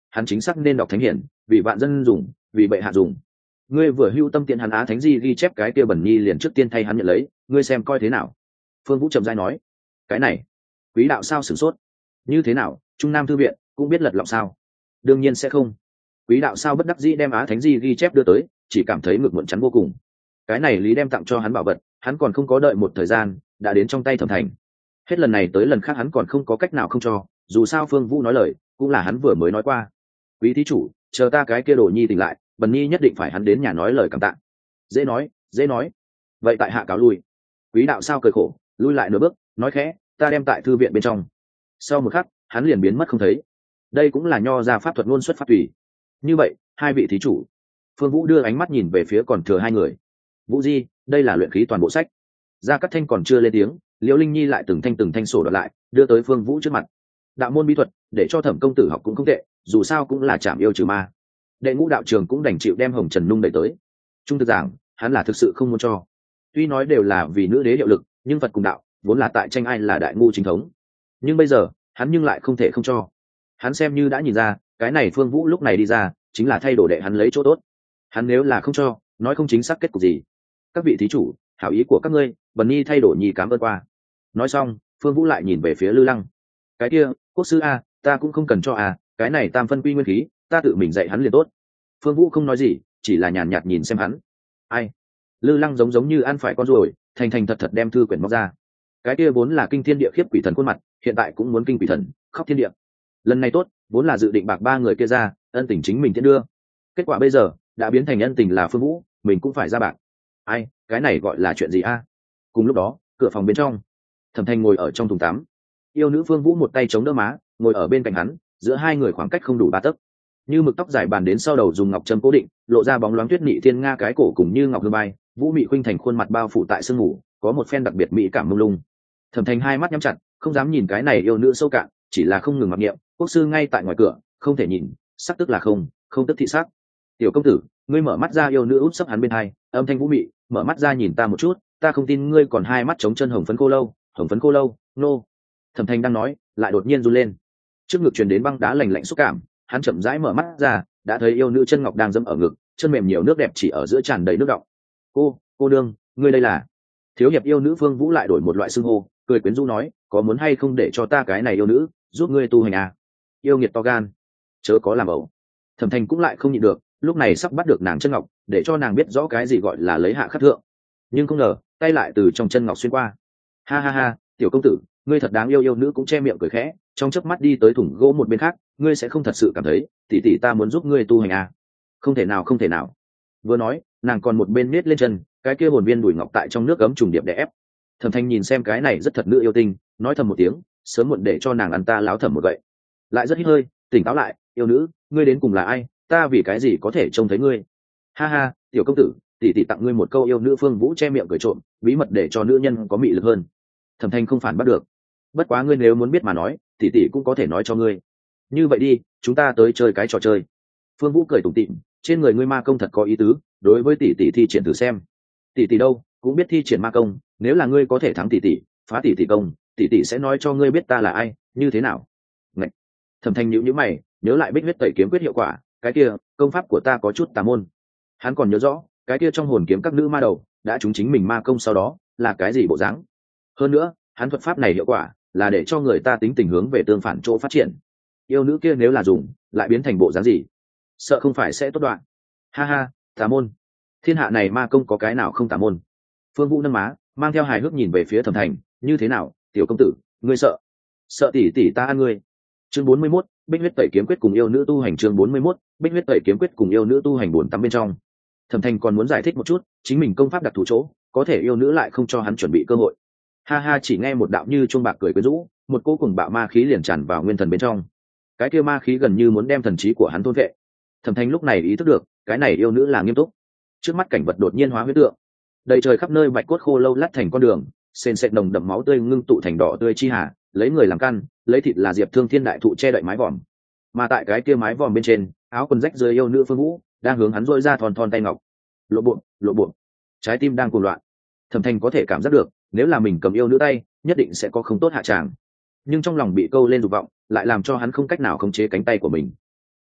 hắn chính xác nên đọc thánh hiển, vì vạn dân dùng, vì bệ hạ dùng. Ngươi vừa hưu tâm tiện hắn Á Thánh Di ghi chép cái kia bẩn nhi liền trước tiên thay hắn nhận lấy, ngươi xem coi thế nào. Phương Vũ trầm dai nói, cái này, quý đạo sao sửng sốt, như thế nào, Trung Nam thư viện cũng biết lật lọng sao? Đương nhiên sẽ không. Quý đạo sao bất đắc dĩ đem Á Thánh Di ghi chép đưa tới, chỉ cảm thấy ngực muộn chắn vô cùng. Cái này Lý đem tặng cho hắn bảo vật, hắn còn không có đợi một thời gian, đã đến trong tay Thẩm Thành. Hết lần này tới lần khác hắn còn không có cách nào không cho, dù sao Phương Vũ nói lời, cũng là hắn vừa mới nói qua. Quý thí chủ, chờ ta cái kia đồ nhi tỉnh lại, bần nhi nhất định phải hắn đến nhà nói lời cảm tạ. Dễ nói, dễ nói. Vậy tại hạ cáo lui. Quý đạo sao cười khổ, lui lại nửa bước, nói khẽ, ta đem tại thư viện bên trong. Sau một khắc, hắn liền biến mất không thấy. Đây cũng là nho ra pháp thuật ngôn xuất pháp tùy. Như vậy, hai vị thí chủ. Phương Vũ đưa ánh mắt nhìn về phía còn thừa hai người. Vũ Di, đây là luyện khí toàn bộ sách. Gia Cát Thanh còn chưa lên tiếng, Liễu Linh Nhi lại từng thanh từng thanh sổ đọc lại, đưa tới Phương Vũ trước mặt. Đạo môn bí thuật, để cho Thẩm công tử học cũng không tệ, dù sao cũng là chạm yêu trừ ma. Đệ ngũ đạo trường cũng đành chịu đem Hồng Trần Nung đẩy tới. Trung thực giảng, hắn là thực sự không muốn cho. Tuy nói đều là vì nữ đế hiệu lực, nhưng Phật cùng đạo vốn là tại tranh ai là đại ngu chính thống. Nhưng bây giờ, hắn nhưng lại không thể không cho. Hắn xem như đã nhìn ra, cái này Phương Vũ lúc này đi ra, chính là thay đổi đệ hắn lấy chỗ tốt. Hắn nếu là không cho, nói không chính xác kết cục gì. Các vị thí chủ, hảo ý của các ngươi, bần nhi thay đổi nhi cảm ơn qua. Nói xong, Phương Vũ lại nhìn về phía Lư Lăng. Cái kia, quốc sư a, ta cũng không cần cho a, cái này tam phân quy nguyên khí, ta tự mình dạy hắn liền tốt. Phương Vũ không nói gì, chỉ là nhàn nhạt nhìn xem hắn. Ai? Lư Lăng giống giống như ăn phải con ruồi, thành thành thật thật đem thư quyển móc ra. Cái kia vốn là kinh thiên địa khiếp quỷ thần khuôn mặt, hiện tại cũng muốn kinh quỷ thần, khóc thiên địa. Lần này tốt, vốn là dự định bạc ba người kia ra, ân tình chính mình tiễn đưa. Kết quả bây giờ, đã biến thành ân tình là Phương Vũ, mình cũng phải ra bạc. Ai, cái này gọi là chuyện gì a? Cùng lúc đó, cửa phòng bên trong, Thẩm Thanh ngồi ở trong thùng tắm. Yêu nữ Phương Vũ một tay chống đỡ má, ngồi ở bên cạnh hắn, giữa hai người khoảng cách không đủ ba tấc. Như mực tóc dài bàn đến sau đầu dùng ngọc châm cố định, lộ ra bóng loáng tuyết nị thiên nga cái cổ cùng như ngọc hương bay, Vũ mị khuynh thành khuôn mặt bao phủ tại sương mù, có một phen đặc biệt mỹ cảm mông lung. Thẩm Thanh hai mắt nhắm chặt, không dám nhìn cái này yêu nữ sâu cạn, chỉ là không ngừng mặc niệm, quốc sư ngay tại ngoài cửa, không thể nhìn, sắc tức là không, không tức thị sắc. Tiểu công tử, ngươi mở mắt ra, yêu nữ út sấp hắn bên hai, âm thanh vũ mị, mở mắt ra nhìn ta một chút, ta không tin ngươi còn hai mắt trống chân hồng phấn cô lâu, hồng phấn cô lâu, nô. No. Thẩm Thanh đang nói, lại đột nhiên run lên, trước ngực truyền đến băng đá lạnh lạnh xúc cảm, hắn chậm rãi mở mắt ra, đã thấy yêu nữ chân ngọc đang dẫm ở ngực, chân mềm nhiều nước đẹp chỉ ở giữa tràn đầy nước đọng. Cô, cô đương, ngươi đây là? Thiếu hiệp yêu nữ Phương Vũ lại đổi một loại xưng hô, cười quyến rũ nói, có muốn hay không để cho ta cái này yêu nữ giúp ngươi tu hành à? Yêu nghiệt to gan, chớ có làm ẩu. Thẩm Thanh cũng lại không nhịn được, lúc này sắp bắt được nàng chân ngọc, để cho nàng biết rõ cái gì gọi là lấy hạ khắc thượng. Nhưng không ngờ, tay lại từ trong chân ngọc xuyên qua. Ha ha ha, tiểu công tử, ngươi thật đáng yêu. Yêu nữ cũng che miệng cười khẽ, trong chớp mắt đi tới thùng gỗ một bên khác, ngươi sẽ không thật sự cảm thấy tỷ tỷ ta muốn giúp ngươi tu hành à? Không thể nào, không thể nào. Vừa nói, nàng còn một bên nết lên chân, cái kia hồn viên bùi ngọc tại trong nước ấm trùng điệp đè ép. Thẩm Thanh nhìn xem cái này rất thật nữ yêu tinh, nói thầm một tiếng, sớm muộn để cho nàng ăn ta láo thầm một vậy. Lại rất hít hơi, tỉnh táo lại, yêu nữ, ngươi đến cùng là ai, ta vì cái gì có thể trông thấy ngươi? Ha ha, tiểu công tử, tỷ tỷ tặng ngươi một câu. Yêu nữ Phương Vũ che miệng cười trộm, bí mật để cho nữ nhân có mị lực hơn. Thẩm Thanh không phản bắt được, bất quá ngươi nếu muốn biết mà nói, tỷ tỷ cũng có thể nói cho ngươi. Như vậy đi, chúng ta tới chơi cái trò chơi. Phương Vũ cười tủm tỉm, trên người ngươi ma công thật có ý tứ, đối với tỷ tỷ thi triển thử xem. Tỷ tỷ đâu cũng biết thi triển ma công, nếu là ngươi có thể thắng tỷ tỷ, phá tỷ tỷ công, tỷ tỷ sẽ nói cho ngươi biết ta là ai, như thế nào? Ngạch. Thẩm Thanh nhíu nhíu mày, nhớ lại Bích huyết tẩy kiếm quyết hiệu quả, cái kia công pháp của ta có chút tà môn. Hắn còn nhớ rõ, cái kia trong hồn kiếm các nữ ma đầu đã trúng chính mình ma công sau đó là cái gì bộ dáng. Hơn nữa, hắn thuật pháp này hiệu quả là để cho người ta tính tình hướng về tương phản chỗ phát triển. Yêu nữ kia nếu là dùng, lại biến thành bộ dáng gì? Sợ không phải sẽ tốt đoạn. Ha ha, tà môn. Thiên hạ này ma công có cái nào không tà môn? Phương Vũ nâng má, mang theo hài hước nhìn về phía Thẩm Thành, như thế nào, tiểu công tử, ngươi sợ? Sợ tỷ tỷ ta ăn ngươi. Chương bốn mươi mốt, Bích huyết tẩy kiếm quyết cùng yêu nữ tu hành. Chương bốn mươi mốt, Bích huyết tẩy kiếm quyết cùng yêu nữ tu hành. Buồn tắm bên trong, Thẩm Thành còn muốn giải thích một chút, chính mình công pháp đặc thù chỗ, có thể yêu nữ lại không cho hắn chuẩn bị cơ hội. Ha ha, chỉ nghe một đạo như chuông bạc cười quyến rũ, một cỗ cùng bạo ma khí liền tràn vào nguyên thần bên trong. Cái kia ma khí gần như muốn đem thần trí của hắn thôn vệ. Thẩm Thành lúc này ý thức được, cái này yêu nữ là nghiêm túc. Trước mắt cảnh vật đột nhiên hóa huyết tượng, đầy trời khắp nơi bạch cốt khô lâu lát thành con đường, sền sệt nồng đậm máu tươi ngưng tụ thành đỏ tươi chi hà, lấy người làm căn, lấy thịt là diệp thương thiên đại thụ che đậy mái vòm. Mà tại cái kia mái vòm bên trên, áo quần rách rơi yêu nữ Phương Vũ đang hướng hắn dội ra thon thon tay ngọc. Lộ bộ, lộ bộ, trái tim đang cuồng loạn. Thẩm Thành có thể cảm giác được, nếu là mình cầm yêu nữ tay, nhất định sẽ có không tốt hạ tràng. Nhưng trong lòng bị câu lên dục vọng, lại làm cho hắn không cách nào khống chế cánh tay của mình.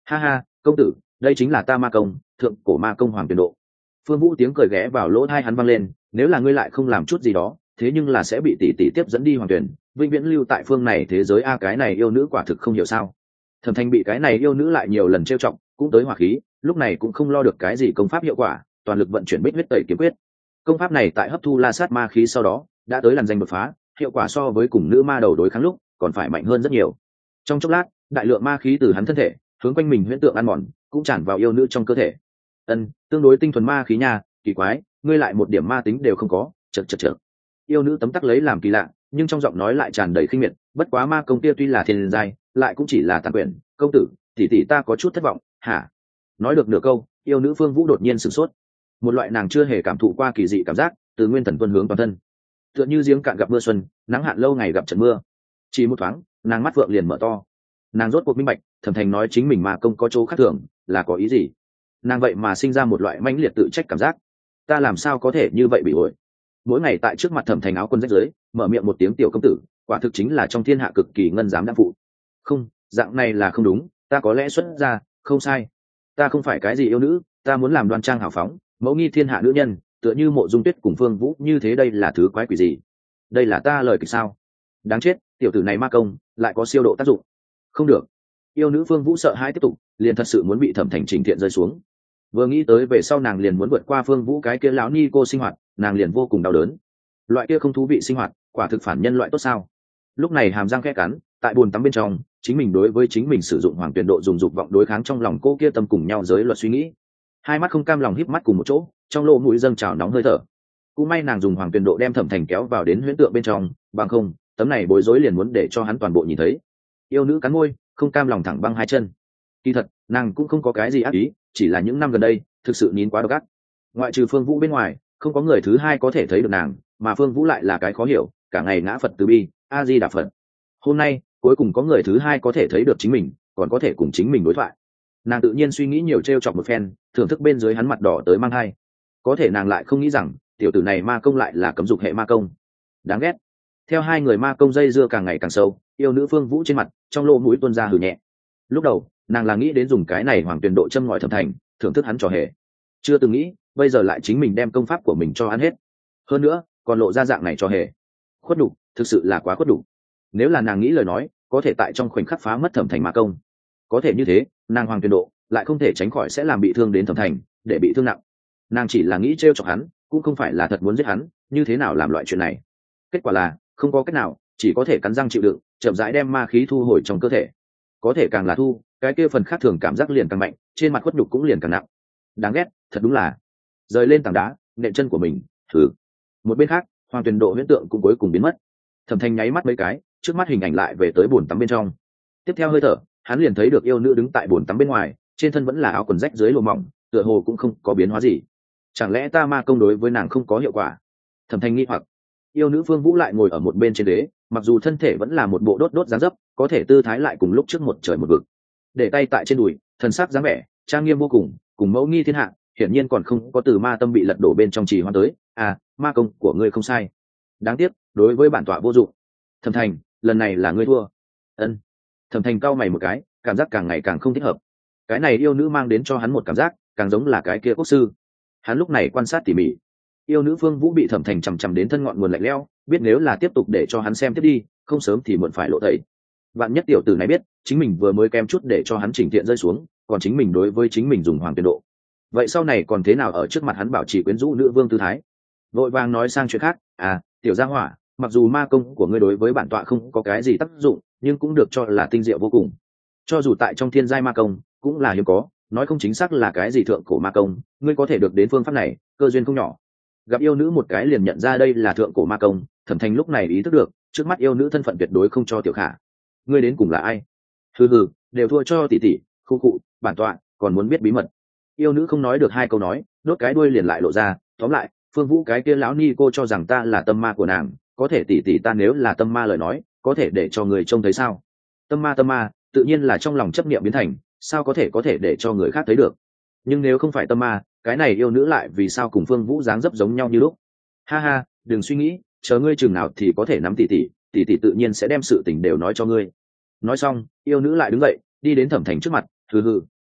Ha ha, công tử, đây chính là ta ma công, thượng cổ ma công Hoàng Tuyền Độ. Phương Vũ tiếng cười ghé vào lỗ tai hắn vang lên, nếu là ngươi lại không làm chút gì đó, thế nhưng là sẽ bị tỷ tỷ tiếp dẫn đi Hoàng Tuyền, vĩnh viễn lưu tại phương này thế giới. A cái này yêu nữ quả thực không hiểu sao. Thẩm Thanh bị cái này yêu nữ lại nhiều lần trêu chọc, cũng tới hỏa khí, lúc này cũng không lo được cái gì công pháp hiệu quả, toàn lực vận chuyển Bích huyết tẩy kiếm quyết. Công pháp này tại hấp thu la sát ma khí sau đó, đã tới làn danh đột phá, hiệu quả so với cùng nữ ma đầu đối kháng lúc, còn phải mạnh hơn rất nhiều. Trong chốc lát, đại lượng ma khí từ hắn thân thể hướng quanh mình huyễn tượng ăn mòn, cũng tràn vào yêu nữ trong cơ thể. Ân, tương đối tinh thuần ma khí nha, kỳ quái, ngươi lại một điểm ma tính đều không có, chậc chậc chậc. Yêu nữ tấm tắc lấy làm kỳ lạ, nhưng trong giọng nói lại tràn đầy khinh miệt, bất quá ma công kia tuy là thiên giai, lại cũng chỉ là tàn quyền, công tử, tỷ tỷ ta có chút thất vọng, hả? Nói được nửa câu, yêu nữ Phương Vũ đột nhiên sửng sốt. Một loại nàng chưa hề cảm thụ qua kỳ dị cảm giác, từ nguyên thần tuôn hướng toàn thân. Tựa như giếng cạn gặp mưa xuân, nắng hạn lâu ngày gặp trận mưa. Chỉ một thoáng, nàng mắt vượng liền mở to. Nàng rốt cuộc minh bạch, Thẩm Thành nói chính mình ma công có chỗ khác thường, là có ý gì? Nàng vậy mà sinh ra một loại mãnh liệt tự trách cảm giác. Ta làm sao có thể như vậy bị ổi? Mỗi ngày tại trước mặt Thẩm Thành áo quân rách rưới, mở miệng một tiếng tiểu công tử, quả thực chính là trong thiên hạ cực kỳ ngân giám đam phụ. Không, dạng này là không đúng, ta có lẽ xuất ra, không sai. Ta không phải cái gì yêu nữ, ta muốn làm đoan trang hào phóng, mẫu nghi thiên hạ nữ nhân, tựa như Mộ Dung Tuyết cùng Phương Vũ như thế. Đây là thứ quái quỷ gì? Đây là ta lời kịch sao? Đáng chết, tiểu tử này ma công lại có siêu độ tác dụng. Không được. Yêu nữ Phương Vũ sợ hãi tiếp tục, liền thật sự muốn bị Thẩm Thành trình thiện rơi xuống. Vừa nghĩ tới về sau nàng liền muốn vượt qua Phương Vũ cái kia lão ni cô sinh hoạt, nàng liền vô cùng đau đớn. Loại kia không thú vị sinh hoạt, quả thực phản nhân loại tốt sao? Lúc này hàm răng khẽ cắn, tại buồn tắm bên trong, chính mình đối với chính mình sử dụng Hoàng Tuyền Độ dùng dục vọng đối kháng trong lòng cô kia tâm cùng nhau giới luật suy nghĩ. Hai mắt không cam lòng híp mắt cùng một chỗ, trong lỗ mũi dâng trào nóng hơi thở. Cũng may nàng dùng Hoàng Tuyền Độ đem Thẩm Thành kéo vào đến huyễn tượng bên trong, bằng không, tấm này bối rối liền muốn để cho hắn toàn bộ nhìn thấy. Yêu nữ cắn môi, không cam lòng thẳng băng hai chân. Kỳ thật, nàng cũng không có cái gì ác ý, chỉ là những năm gần đây, thực sự nín quá độc ác. Ngoại trừ Phương Vũ bên ngoài, không có người thứ hai có thể thấy được nàng, mà Phương Vũ lại là cái khó hiểu, cả ngày ngã Phật từ bi, A Di Đà Phật. Hôm nay, cuối cùng có người thứ hai có thể thấy được chính mình, còn có thể cùng chính mình đối thoại. Nàng tự nhiên suy nghĩ nhiều trêu chọc một phen, thưởng thức bên dưới hắn mặt đỏ tới mang hai. Có thể nàng lại không nghĩ rằng, tiểu tử này ma công lại là cấm dục hệ ma công. Đáng ghét. Theo hai người ma công dây dưa càng ngày càng sâu, yêu nữ Phương Vũ trên mặt, trong lỗ mũi tuôn ra hừ nhẹ. Lúc đầu, nàng là nghĩ đến dùng cái này Hoàng Tuyền Độ châm ngòi Thẩm Thành, thưởng thức hắn trò hề. Chưa từng nghĩ, bây giờ lại chính mình đem công pháp của mình cho hắn hết. Hơn nữa, còn lộ ra dạng này trò hề. Khuất đủ, thực sự là quá khuất đủ. Nếu là nàng nghĩ lời nói, có thể tại trong khoảnh khắc phá mất Thẩm Thành ma công. Có thể như thế, nàng Hoàng Tuyền Độ lại không thể tránh khỏi sẽ làm bị thương đến Thẩm Thành, để bị thương nặng. Nàng chỉ là nghĩ trêu chọc hắn, cũng không phải là thật muốn giết hắn, như thế nào làm loại chuyện này. Kết quả là, không có cách nào, chỉ có thể cắn răng chịu đựng, chậm rãi đem ma khí thu hồi trong cơ thể. Có thể càng là thu, cái kia phần khác thường cảm giác liền càng mạnh, trên mặt khuất nhục cũng liền càng nặng. Đáng ghét, thật đúng là. Rời lên tảng đá, nện chân của mình, thử. Một bên khác, Hoàng Tuyền Độ huyễn tượng cũng cuối cùng biến mất. Thẩm Thành nháy mắt mấy cái, trước mắt hình ảnh lại về tới bồn tắm bên trong. Tiếp theo hơi thở, hắn liền thấy được yêu nữ đứng tại bồn tắm bên ngoài, trên thân vẫn là áo quần rách dưới lụa mỏng, tựa hồ cũng không có biến hóa gì. Chẳng lẽ ta ma công đối với nàng không có hiệu quả? Thẩm Thành nghi hoặc. Yêu nữ Phương Vũ lại ngồi ở một bên trên ghế, mặc dù thân thể vẫn là một bộ đốt đốt dáng dấp, có thể tư thái lại cùng lúc trước một trời một vực. Để tay tại trên đùi, thần sắc dáng vẻ trang nghiêm vô cùng, cùng mẫu nghi thiên hạ, hiển nhiên còn không có từ ma tâm bị lật đổ bên trong trì hoãn tới. À, ma công của ngươi không sai. Đáng tiếc, đối với bản tọa vô dụng. Thẩm Thành, lần này là ngươi thua. Ân. Thẩm Thành cau mày một cái, cảm giác càng ngày càng không thích hợp. Cái này yêu nữ mang đến cho hắn một cảm giác, càng giống là cái kia quốc sư. Hắn lúc này quan sát tỉ mỉ. Yêu nữ Phương Vũ bị Thẩm Thành chằm chằm đến thân ngọn nguồn lạnh lẽo, biết nếu là tiếp tục để cho hắn xem tiếp đi, không sớm thì muộn phải lộ tẩy. Vạn nhất tiểu tử này biết, chính mình vừa mới kém chút để cho hắn chỉnh thiện rơi xuống, còn chính mình đối với chính mình dùng Hoàng Tuyền Độ. Vậy sau này còn thế nào ở trước mặt hắn bảo trì quyến rũ nữ vương tư thái? Vội vàng nói sang chuyện khác, à, tiểu gia hỏa, mặc dù ma công của ngươi đối với bản tọa không có cái gì tác dụng, nhưng cũng được cho là tinh diệu vô cùng. Cho dù tại trong thiên giai ma công, cũng là hiếm có, nói không chính xác là cái gì thượng cổ ma công, ngươi có thể được đến phương pháp này, cơ duyên không nhỏ. Gặp yêu nữ một cái liền nhận ra đây là thượng cổ ma công, Thẩm Thành lúc này ý thức được, trước mắt yêu nữ thân phận tuyệt đối không cho tiểu khả. Ngươi đến cùng là ai? Hừ hừ, đều thua cho tỷ tỷ, khu cụ, bản tọa, còn muốn biết bí mật. Yêu nữ không nói được hai câu nói, đốt cái đuôi liền lại lộ ra, tóm lại, Phương Vũ cái kia lão ni cô cho rằng ta là tâm ma của nàng, có thể tỷ tỷ ta nếu là tâm ma lời nói, có thể để cho người trông thấy sao? Tâm ma tâm ma, tự nhiên là trong lòng chấp niệm biến thành, sao có thể có thể để cho người khác thấy được? Nhưng nếu không phải tâm ma, cái này yêu nữ lại vì sao cùng Phương Vũ dáng dấp giống nhau như lúc? Ha ha, đừng suy nghĩ, chờ ngươi chừng nào thì có thể nắm tỷ tỷ, tỷ tỷ tự nhiên sẽ đem sự tình đều nói cho ngươi. Nói xong, yêu nữ lại đứng dậy, đi đến Thẩm Thành trước mặt, hừ hừ,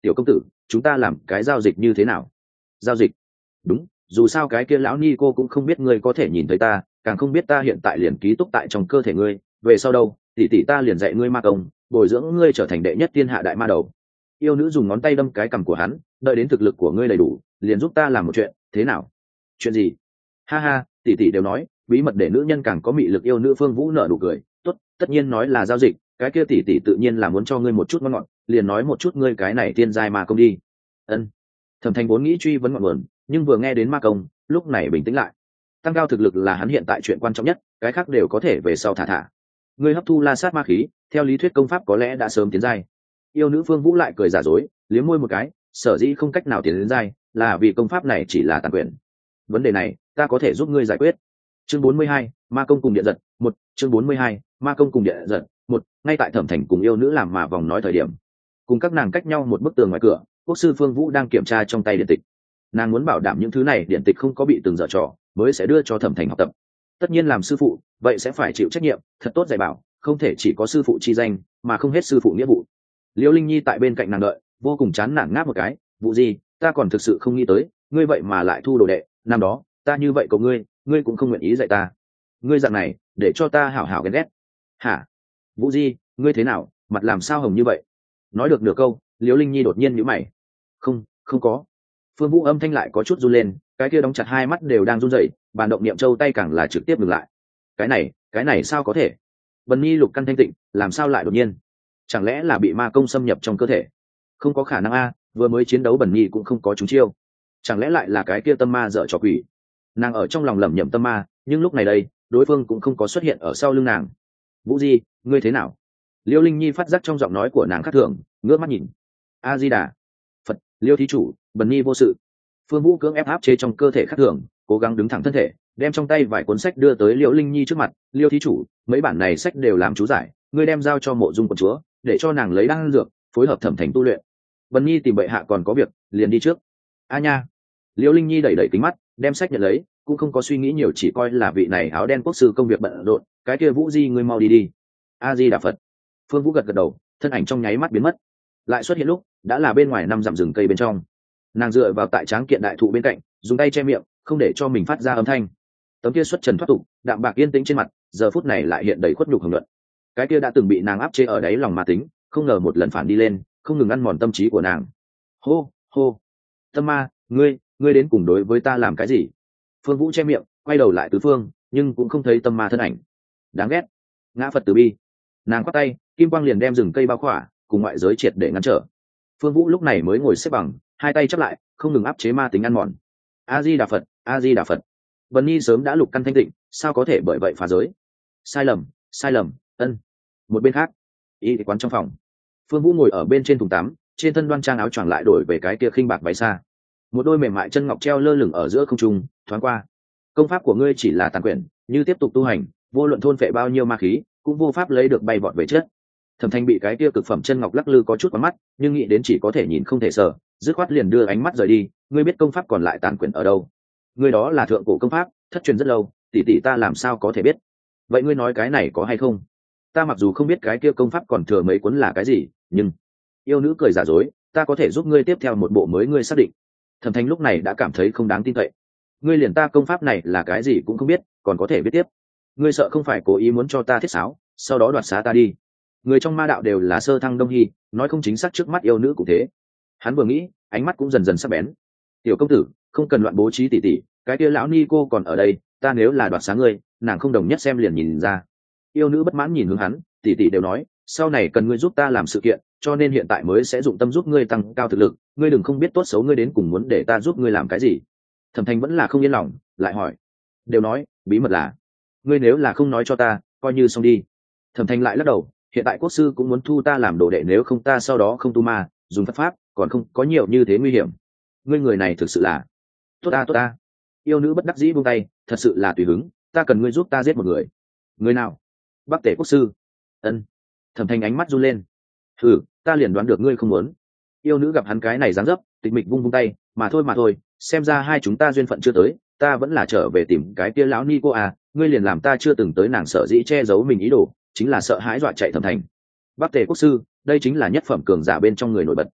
tiểu công tử, chúng ta làm cái giao dịch như thế nào? Giao dịch? Đúng, dù sao cái kia lão ni cô cũng không biết ngươi có thể nhìn thấy ta, càng không biết ta hiện tại liền ký túc tại trong cơ thể ngươi, về sau đâu tỷ tỷ ta liền dạy ngươi ma công, bồi dưỡng ngươi trở thành đệ nhất thiên hạ đại ma đầu. Yêu nữ dùng ngón tay đâm cái cằm của hắn, đợi đến thực lực của ngươi đầy đủ liền giúp ta làm một chuyện, thế nào? Chuyện gì? Ha ha, tỷ tỷ đều nói bí mật để nữ nhân càng có mị lực. Yêu nữ Phương Vũ nở nụ cười, tốt, tất nhiên nói là giao dịch, cái kia tỷ tỷ tự nhiên là muốn cho ngươi một chút ngon ngọt, liền nói một chút ngươi cái này tiên giai ma công đi. Ân. Thẩm Thành vốn nghĩ truy vấn ngọn nguồn, nhưng vừa nghe đến ma công, lúc này bình tĩnh lại. Tăng cao thực lực là hắn hiện tại chuyện quan trọng nhất, cái khác đều có thể về sau thả thả. Ngươi hấp thu la sát ma khí, theo lý thuyết công pháp có lẽ đã sớm tiến giai. Yêu nữ Phương Vũ lại cười giả dối, liếm môi một cái, sở dĩ không cách nào tiến đến giai, là vì công pháp này chỉ là tàn quyền. Vấn đề này, ta có thể giúp ngươi giải quyết. Chương bốn mươi hai, ma công cùng điện giật, một, chương bốn mươi hai, ma công cùng điện giật, một, ngay tại Thẩm Thành cùng yêu nữ làm mà vòng nói thời điểm, cùng các nàng cách nhau một bức tường ngoài cửa, quốc sư Phương Vũ đang kiểm tra trong tay điện tịch. Nàng muốn bảo đảm những thứ này điện tịch không có bị từng dở trò, mới sẽ đưa cho Thẩm Thành học tập. Tất nhiên làm sư phụ, vậy sẽ phải chịu trách nhiệm, thật tốt dạy bảo, không thể chỉ có sư phụ chi danh, mà không hết sư phụ nghĩa vụ. Liễu Linh Nhi tại bên cạnh nàng đợi, vô cùng chán nản ngáp một cái, "Vụ gì, ta còn thực sự không nghĩ tới, ngươi vậy mà lại thu đồ đệ, năm đó, ta như vậy cầu ngươi, ngươi cũng không nguyện ý dạy ta. Ngươi dạng này, để cho ta hảo hảo ghen ghét." "Hả? Vũ Di, ngươi thế nào, mặt làm sao hồng như vậy?" Nói được nửa câu, Liễu Linh Nhi đột nhiên nhíu mày. "Không, không có." Phương Vũ âm thanh lại có chút run lên, cái kia đóng chặt hai mắt đều đang run rẩy, bàn động niệm châu tay càng là trực tiếp ngừng lại. "Cái này, cái này sao có thể?" Bần Nhi lục căn thanh tịnh, làm sao lại đột nhiên? Chẳng lẽ là bị ma công xâm nhập trong cơ thể? Không có khả năng a, vừa mới chiến đấu Bần Nhi cũng không có trúng chiêu. Chẳng lẽ lại là cái kia tâm ma dở trò quỷ? Nàng ở trong lòng lẩm nhẩm tâm ma, nhưng lúc này đây, đối phương cũng không có xuất hiện ở sau lưng nàng. "Vũ Di, ngươi thế nào?" Liêu Linh Nhi phát giác trong giọng nói của nàng khác thường, ngước mắt nhìn. "A Di Đà Phật, Liêu thí chủ, Bần Nhi vô sự." Phương Vũ cưỡng ép áp chế trong cơ thể khác thường, cố gắng đứng thẳng thân thể, đem trong tay vài cuốn sách đưa tới Liễu Linh Nhi trước mặt. "Liêu thí chủ, mấy bản này sách đều làm chú giải, ngươi đem giao cho Mộ Dung quận chúa, để cho nàng lấy đan dược, phối hợp Thẩm Thành tu luyện. Bần Nhi tìm bệ hạ còn có việc, liền đi trước." "A nha." Liễu Linh Nhi đẩy đẩy kính mắt, đem sách nhận lấy, cũng không có suy nghĩ nhiều, chỉ coi là vị này áo đen quốc sư công việc bận rộn, cái kia Vũ Di ngươi mau đi đi. A Di Đà Phật. Phương Vũ gật gật đầu, thân ảnh trong nháy mắt biến mất, lại xuất hiện lúc đã là bên ngoài năm dặm rừng cây bên trong. Nàng dựa vào tại tráng kiện đại thụ bên cạnh, dùng tay che miệng, không để cho mình phát ra âm thanh. Tấm kia xuất trần thoát tục, đạm bạc yên tĩnh trên mặt, giờ phút này lại hiện đầy khuất nhục hưởng luận. Cái kia đã từng bị nàng áp chế ở đáy lòng ma tính, không ngờ một lần phản đi lên, không ngừng ăn mòn tâm trí của nàng. Hô, hô. Tâm ma, ngươi, ngươi đến cùng đối với ta làm cái gì? Phương Vũ che miệng, quay đầu lại tứ phương, nhưng cũng không thấy tâm ma thân ảnh. Đáng ghét. Ngã Phật từ bi. Nàng quát tay, kim quang liền đem rừng cây bao khỏa, cùng ngoại giới triệt để ngăn trở. Phương Vũ lúc này mới ngồi xếp bằng, hai tay chắp lại, không ngừng áp chế ma tính ăn mòn. A Di Đà Phật, A Di Đà Phật. Vân Nhi sớm đã lục căn thanh tịnh, sao có thể bởi vậy phá giới? Sai lầm, sai lầm, ân. Một bên khác, y quán trong phòng, Phương Vũ ngồi ở bên trên thùng tắm, trên thân đoan trang áo choàng lại đổi về cái kia khinh bạc váy xa, một đôi mềm mại chân ngọc treo lơ lửng ở giữa không trung, thoáng qua. Công pháp của ngươi chỉ là tàn quyển, như tiếp tục tu hành, vô luận thôn phệ bao nhiêu ma khí, cũng vô pháp lấy được bay vọt về chết. Thẩm Thanh bị cái kia cực phẩm chân ngọc lắc lư có chút quá mắt, nhưng nghĩ đến chỉ có thể nhìn không thể sờ, dứt khoát liền đưa ánh mắt rời đi. Ngươi biết công pháp còn lại tàn quyển ở đâu? Ngươi đó là thượng cổ công pháp, thất truyền rất lâu, tỷ tỷ ta làm sao có thể biết? Vậy ngươi nói cái này có hay không? Ta mặc dù không biết cái kia công pháp còn thừa mấy cuốn là cái gì, nhưng yêu nữ cười giả dối, ta có thể giúp ngươi tiếp theo một bộ mới ngươi xác định. Thẩm Thanh lúc này đã cảm thấy không đáng tin cậy. Ngươi liền ta công pháp này là cái gì cũng không biết, còn có thể biết tiếp? Ngươi sợ không phải cố ý muốn cho ta thiết sáo, sau đó đoạt xá ta đi? Người trong ma đạo đều là sơ thăng đông hy, nói không chính xác trước mắt yêu nữ cũng thế. Hắn vừa nghĩ, ánh mắt cũng dần dần sắc bén. Tiểu công tử, không cần loạn bố trí tỉ tỉ, cái kia lão ni cô còn ở đây, ta nếu là đoạt xá ngươi, nàng không đồng nhất xem liền nhìn ra. Yêu nữ bất mãn nhìn hướng hắn, tỉ tỉ đều nói, sau này cần ngươi giúp ta làm sự kiện, cho nên hiện tại mới sẽ dụng tâm giúp ngươi tăng cao thực lực, ngươi đừng không biết tốt xấu ngươi đến cùng muốn để ta giúp ngươi làm cái gì. Thẩm Thanh vẫn là không yên lòng, lại hỏi, đều nói, bí mật là, ngươi nếu là không nói cho ta, coi như xong đi. Thẩm Thanh lại lắc đầu, hiện tại quốc sư cũng muốn thu ta làm đồ đệ, nếu không ta sau đó không tu ma, dùng pháp pháp, còn không có nhiều như thế nguy hiểm. Ngươi người này thực sự là tốt ta tốt ta. Yêu nữ bất đắc dĩ buông tay, thật sự là tùy hứng, ta cần ngươi giúp ta giết một người. Người nào? Bắc Tể quốc sư. Ân. Thẩm Thanh ánh mắt run lên. Ừ, ta liền đoán được ngươi không muốn. Yêu nữ gặp hắn cái này dáng dấp, tịch mịch vung vung tay, mà thôi mà thôi, xem ra hai chúng ta duyên phận chưa tới, ta vẫn là trở về tìm cái kia lão ni cô à, ngươi liền làm ta chưa từng tới, nàng sợ dĩ che giấu mình ý đồ, chính là sợ hãi dọa chạy Thẩm Thành. Bắc Tề quốc sư, đây chính là nhất phẩm cường giả bên trong người nổi bật.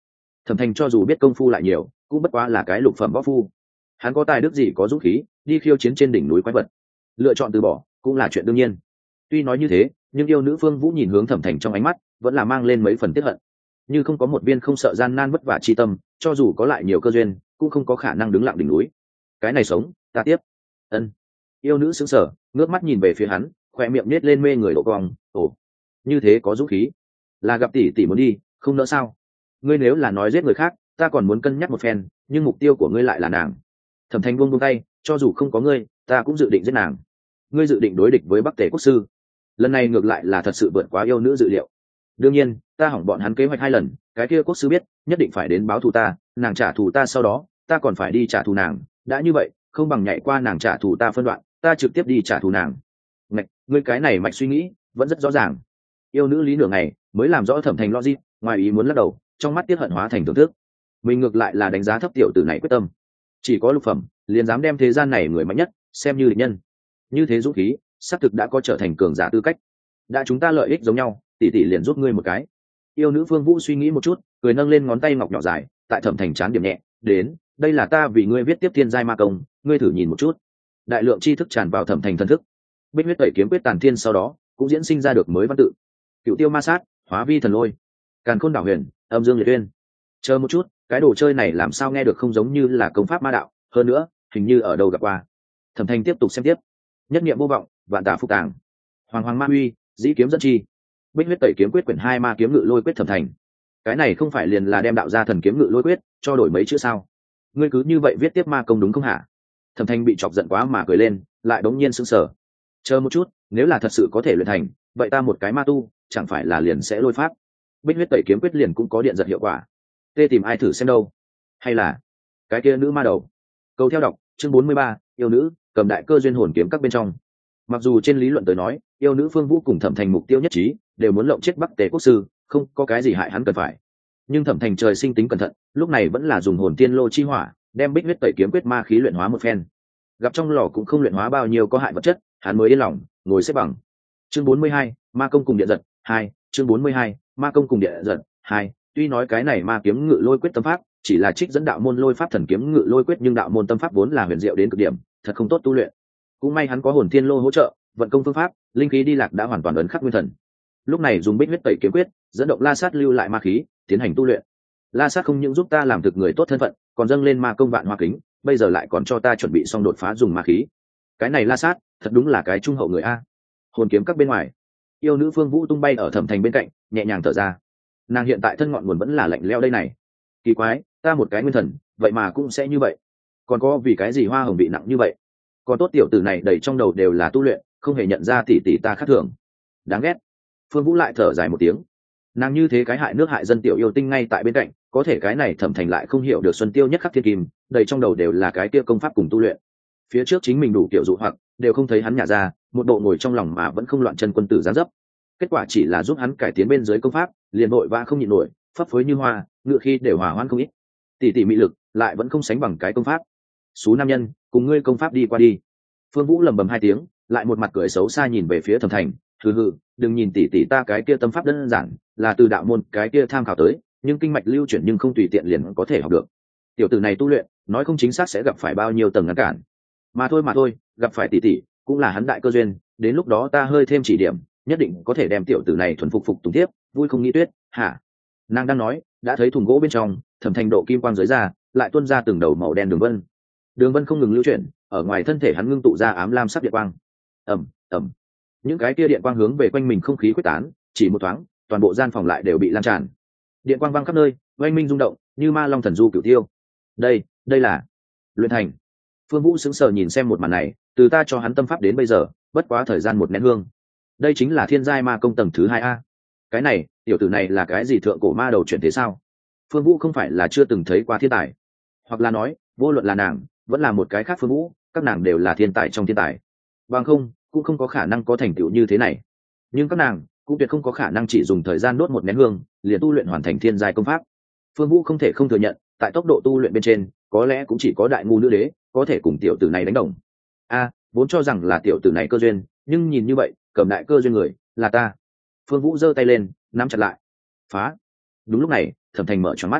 Thẩm Thành cho dù biết công phu lại nhiều cũng bất quá là cái lục phẩm võ phu, hắn có tài đức gì có dũng khí đi khiêu chiến trên đỉnh núi quái vật, lựa chọn từ bỏ cũng là chuyện đương nhiên. Tuy nói như thế nhưng yêu nữ Phương Vũ nhìn hướng Thẩm Thành trong ánh mắt vẫn là mang lên mấy phần tiếc hận, như không có một viên không sợ gian nan vất vả chi tâm, cho dù có lại nhiều cơ duyên cũng không có khả năng đứng lặng đỉnh núi. Cái này sống ta tiếp. Ân. Yêu nữ sững sờ ngước mắt nhìn về phía hắn, khoe miệng nết lên mê người độ cong. Ồ, như thế có dũng khí, là gặp tỷ tỷ muốn đi không nỡ sao? Ngươi nếu là nói giết người khác ta còn muốn cân nhắc một phen, nhưng mục tiêu của ngươi lại là nàng. Thẩm Thành buông buông tay, cho dù không có ngươi ta cũng dự định giết nàng. Ngươi dự định đối địch với Bắc Tề quốc sư, lần này ngược lại là thật sự vượt quá yêu nữ dự liệu. Đương nhiên ta hỏng bọn hắn kế hoạch hai lần, cái kia quốc sư biết nhất định phải đến báo thù ta, nàng trả thù ta sau đó ta còn phải đi trả thù nàng, đã như vậy không bằng nhảy qua nàng trả thù ta phân đoạn, ta trực tiếp đi trả thù nàng. Ngạch, ngươi cái này mạch suy nghĩ vẫn rất rõ ràng. Yêu nữ lý nửa ngày mới làm rõ Thẩm Thành logic, ngoài ý muốn lắc đầu, trong mắt tiết hận hóa thành thưởng thức. Mình ngược lại là đánh giá thấp tiểu tử này quyết tâm, chỉ có lục phẩm liền dám đem thế gian này người mạnh nhất xem như địch nhân, như thế dũng khí xác thực đã có trở thành cường giả tư cách. Đã chúng ta lợi ích giống nhau, tỷ tỷ liền giúp ngươi một cái. Yêu nữ Phương Vũ suy nghĩ một chút, cười nâng lên ngón tay ngọc nhỏ dài, tại Thẩm Thành chán điểm nhẹ, đến, đây là ta vì ngươi viết tiếp thiên giai ma công, ngươi thử nhìn một chút. Đại lượng tri thức tràn vào Thẩm Thành thân thức. Bích huyết tẩy kiếm quyết tàn thiên sau đó cũng diễn sinh ra được mới văn tự. Cựu tiêu ma sát, hóa vi thần lôi, càn khôn đảo huyền, âm dương liệt uyên. Chờ một chút, cái đồ chơi này làm sao nghe được không giống như là công pháp ma đạo, hơn nữa hình như ở đâu gặp qua. Thẩm Thành tiếp tục xem tiếp. Nhất niệm vô vọng, vạn tà phúc tàng, hoàng hoàng ma uy, dĩ kiếm dẫn chi. Bích huyết tẩy kiếm quyết quyển hai ma kiếm ngự lôi quyết. Thẩm Thành, cái này không phải liền là đem đạo ra thần kiếm ngự lôi quyết cho đổi mấy chữ sao? Ngươi cứ như vậy viết tiếp ma công đúng không hả? Thẩm Thành bị chọc giận quá mà cười lên, lại đống nhiên sững sờ. Chờ một chút, nếu là thật sự có thể luyện thành, vậy ta một cái ma tu chẳng phải là liền sẽ lôi pháp? Bích huyết tẩy kiếm quyết liền cũng có điện giật hiệu quả. Tê tìm ai thử xem đâu? Hay là cái kia nữ ma đầu? Câu theo đọc chương bốn mươi ba, yêu nữ cầm đại cơ duyên hồn kiếm các bên trong. Mặc dù trên lý luận tới nói yêu nữ Phương Vũ cùng Thẩm Thành mục tiêu nhất trí, đều muốn lộng chết Bắc Tề quốc sư, không có cái gì hại hắn cần phải. Nhưng Thẩm Thành trời sinh tính cẩn thận, lúc này vẫn là dùng hồn tiên lô chi hỏa đem bích huyết tẩy kiếm quyết ma khí luyện hóa một phen. Gặp trong lò cũng không luyện hóa bao nhiêu có hại vật chất, hắn mới yên lòng ngồi xếp bằng. Chương bốn mươi hai, ma công cùng điện giật hai. Chương bốn mươi hai, ma công cùng điện giật hai. Tuy nói cái này ma kiếm ngự lôi quyết tâm pháp chỉ là trích dẫn đạo môn lôi pháp thần kiếm ngự lôi quyết, nhưng đạo môn tâm pháp vốn là huyền diệu đến cực điểm, thật không tốt tu luyện. Cũng may hắn có hồn tiên lô hỗ trợ, vận công phương pháp linh khí đi lạc đã hoàn toàn ấn khắc nguyên thần. Lúc này dùng bích huyết tẩy kiếm quyết dẫn động la sát lưu lại ma khí tiến hành tu luyện. La sát không những giúp ta làm thực người tốt thân phận, còn dâng lên ma công vạn hoa kính, bây giờ lại còn cho ta chuẩn bị xong đột phá dùng ma khí. Cái này la sát thật đúng là cái trung hậu người a. Hồn kiếm các bên ngoài, yêu nữ Phương Vũ tung bay ở Thẩm Thành bên cạnh, nhẹ nhàng thở ra. Nàng hiện tại thân ngọn nguồn vẫn là lạnh lẽo đây này. Kỳ quái, ta một cái nguyên thần vậy mà cũng sẽ như vậy. Còn có vì cái gì hoa hồng bị nặng như vậy? Còn tốt tiểu tử này đầy trong đầu đều là tu luyện, không hề nhận ra tỷ tỷ ta khác thường. Đáng ghét. Phương Vũ lại thở dài một tiếng. Nàng như thế cái hại nước hại dân tiểu yêu tinh ngay tại bên cạnh, có thể cái này Thẩm Thành lại không hiểu được xuân tiêu nhất khắc thiên kim, đầy trong đầu đều là cái kia công pháp cùng tu luyện. Phía trước chính mình đủ kiểu dụ hoặc đều không thấy hắn nhả ra, một bộ ngồi trong lòng mà vẫn không loạn chân quân tử giáng dấp. Kết quả chỉ là giúp hắn cải tiến bên dưới công pháp, liền vội vã không nhịn nổi, phấp phới như hoa, ngựa khi đều hòa hoan không ít. Tỷ tỷ mị lực lại vẫn không sánh bằng cái công pháp. Số nam nhân, cùng ngươi công pháp đi qua đi. Phương Vũ lầm bầm hai tiếng, lại một mặt cười xấu xa nhìn về phía Thẩm Thành, hừ hừ, đừng nhìn tỷ tỷ ta cái kia tâm pháp đơn giản, là từ đạo môn cái kia tham khảo tới, nhưng kinh mạch lưu chuyển nhưng không tùy tiện liền có thể học được. Tiểu tử này tu luyện, nói không chính xác sẽ gặp phải bao nhiêu tầng ngăn cản. Mà thôi mà thôi, gặp phải tỷ tỷ, cũng là hắn đại cơ duyên, đến lúc đó ta hơi thêm chỉ điểm, nhất định có thể đem tiểu tử này thuần phục phục tùng tiếp, vui không nghĩ tuyết, hả? Nàng đang nói, đã thấy thùng gỗ bên trong, Thẩm Thành độ kim quang dưới ra, lại tuôn ra từng đầu màu đen đường vân. Đường vân không ngừng lưu chuyển, ở ngoài thân thể hắn ngưng tụ ra ám lam sắc điện quang. Ầm, ầm. Những cái kia điện quang hướng về quanh mình không khí quyết tán, chỉ một thoáng, toàn bộ gian phòng lại đều bị lan tràn. Điện quang vang khắp nơi, oanh minh rung động, như ma long thần du cửu tiêu. Đây, đây là luyện thành. Phương Vũ sững sờ nhìn xem một màn này, từ ta cho hắn tâm pháp đến bây giờ, bất quá thời gian một nén hương. Đây chính là thiên giai ma công tầng thứ hai a. Cái này, tiểu tử này là cái gì thượng cổ ma đầu chuyển thế sao? Phương Vũ không phải là chưa từng thấy qua thiên tài, hoặc là nói, vô luận là nàng, vẫn là một cái khác Phương Vũ, các nàng đều là thiên tài trong thiên tài. Bằng không, cũng không có khả năng có thành tựu như thế này. Nhưng các nàng cũng tuyệt không có khả năng chỉ dùng thời gian đốt một nén hương, liền tu luyện hoàn thành thiên giai công pháp. Phương Vũ không thể không thừa nhận, tại tốc độ tu luyện bên trên, có lẽ cũng chỉ có đại ngu nữ đế có thể cùng tiểu tử này đánh đồng. A, vốn cho rằng là tiểu tử này cơ duyên, nhưng nhìn như vậy, cầm đại cơ duyên người là ta. Phương Vũ giơ tay lên, nắm chặt lại. Phá. Đúng lúc này, Thẩm Thành mở choáng mắt.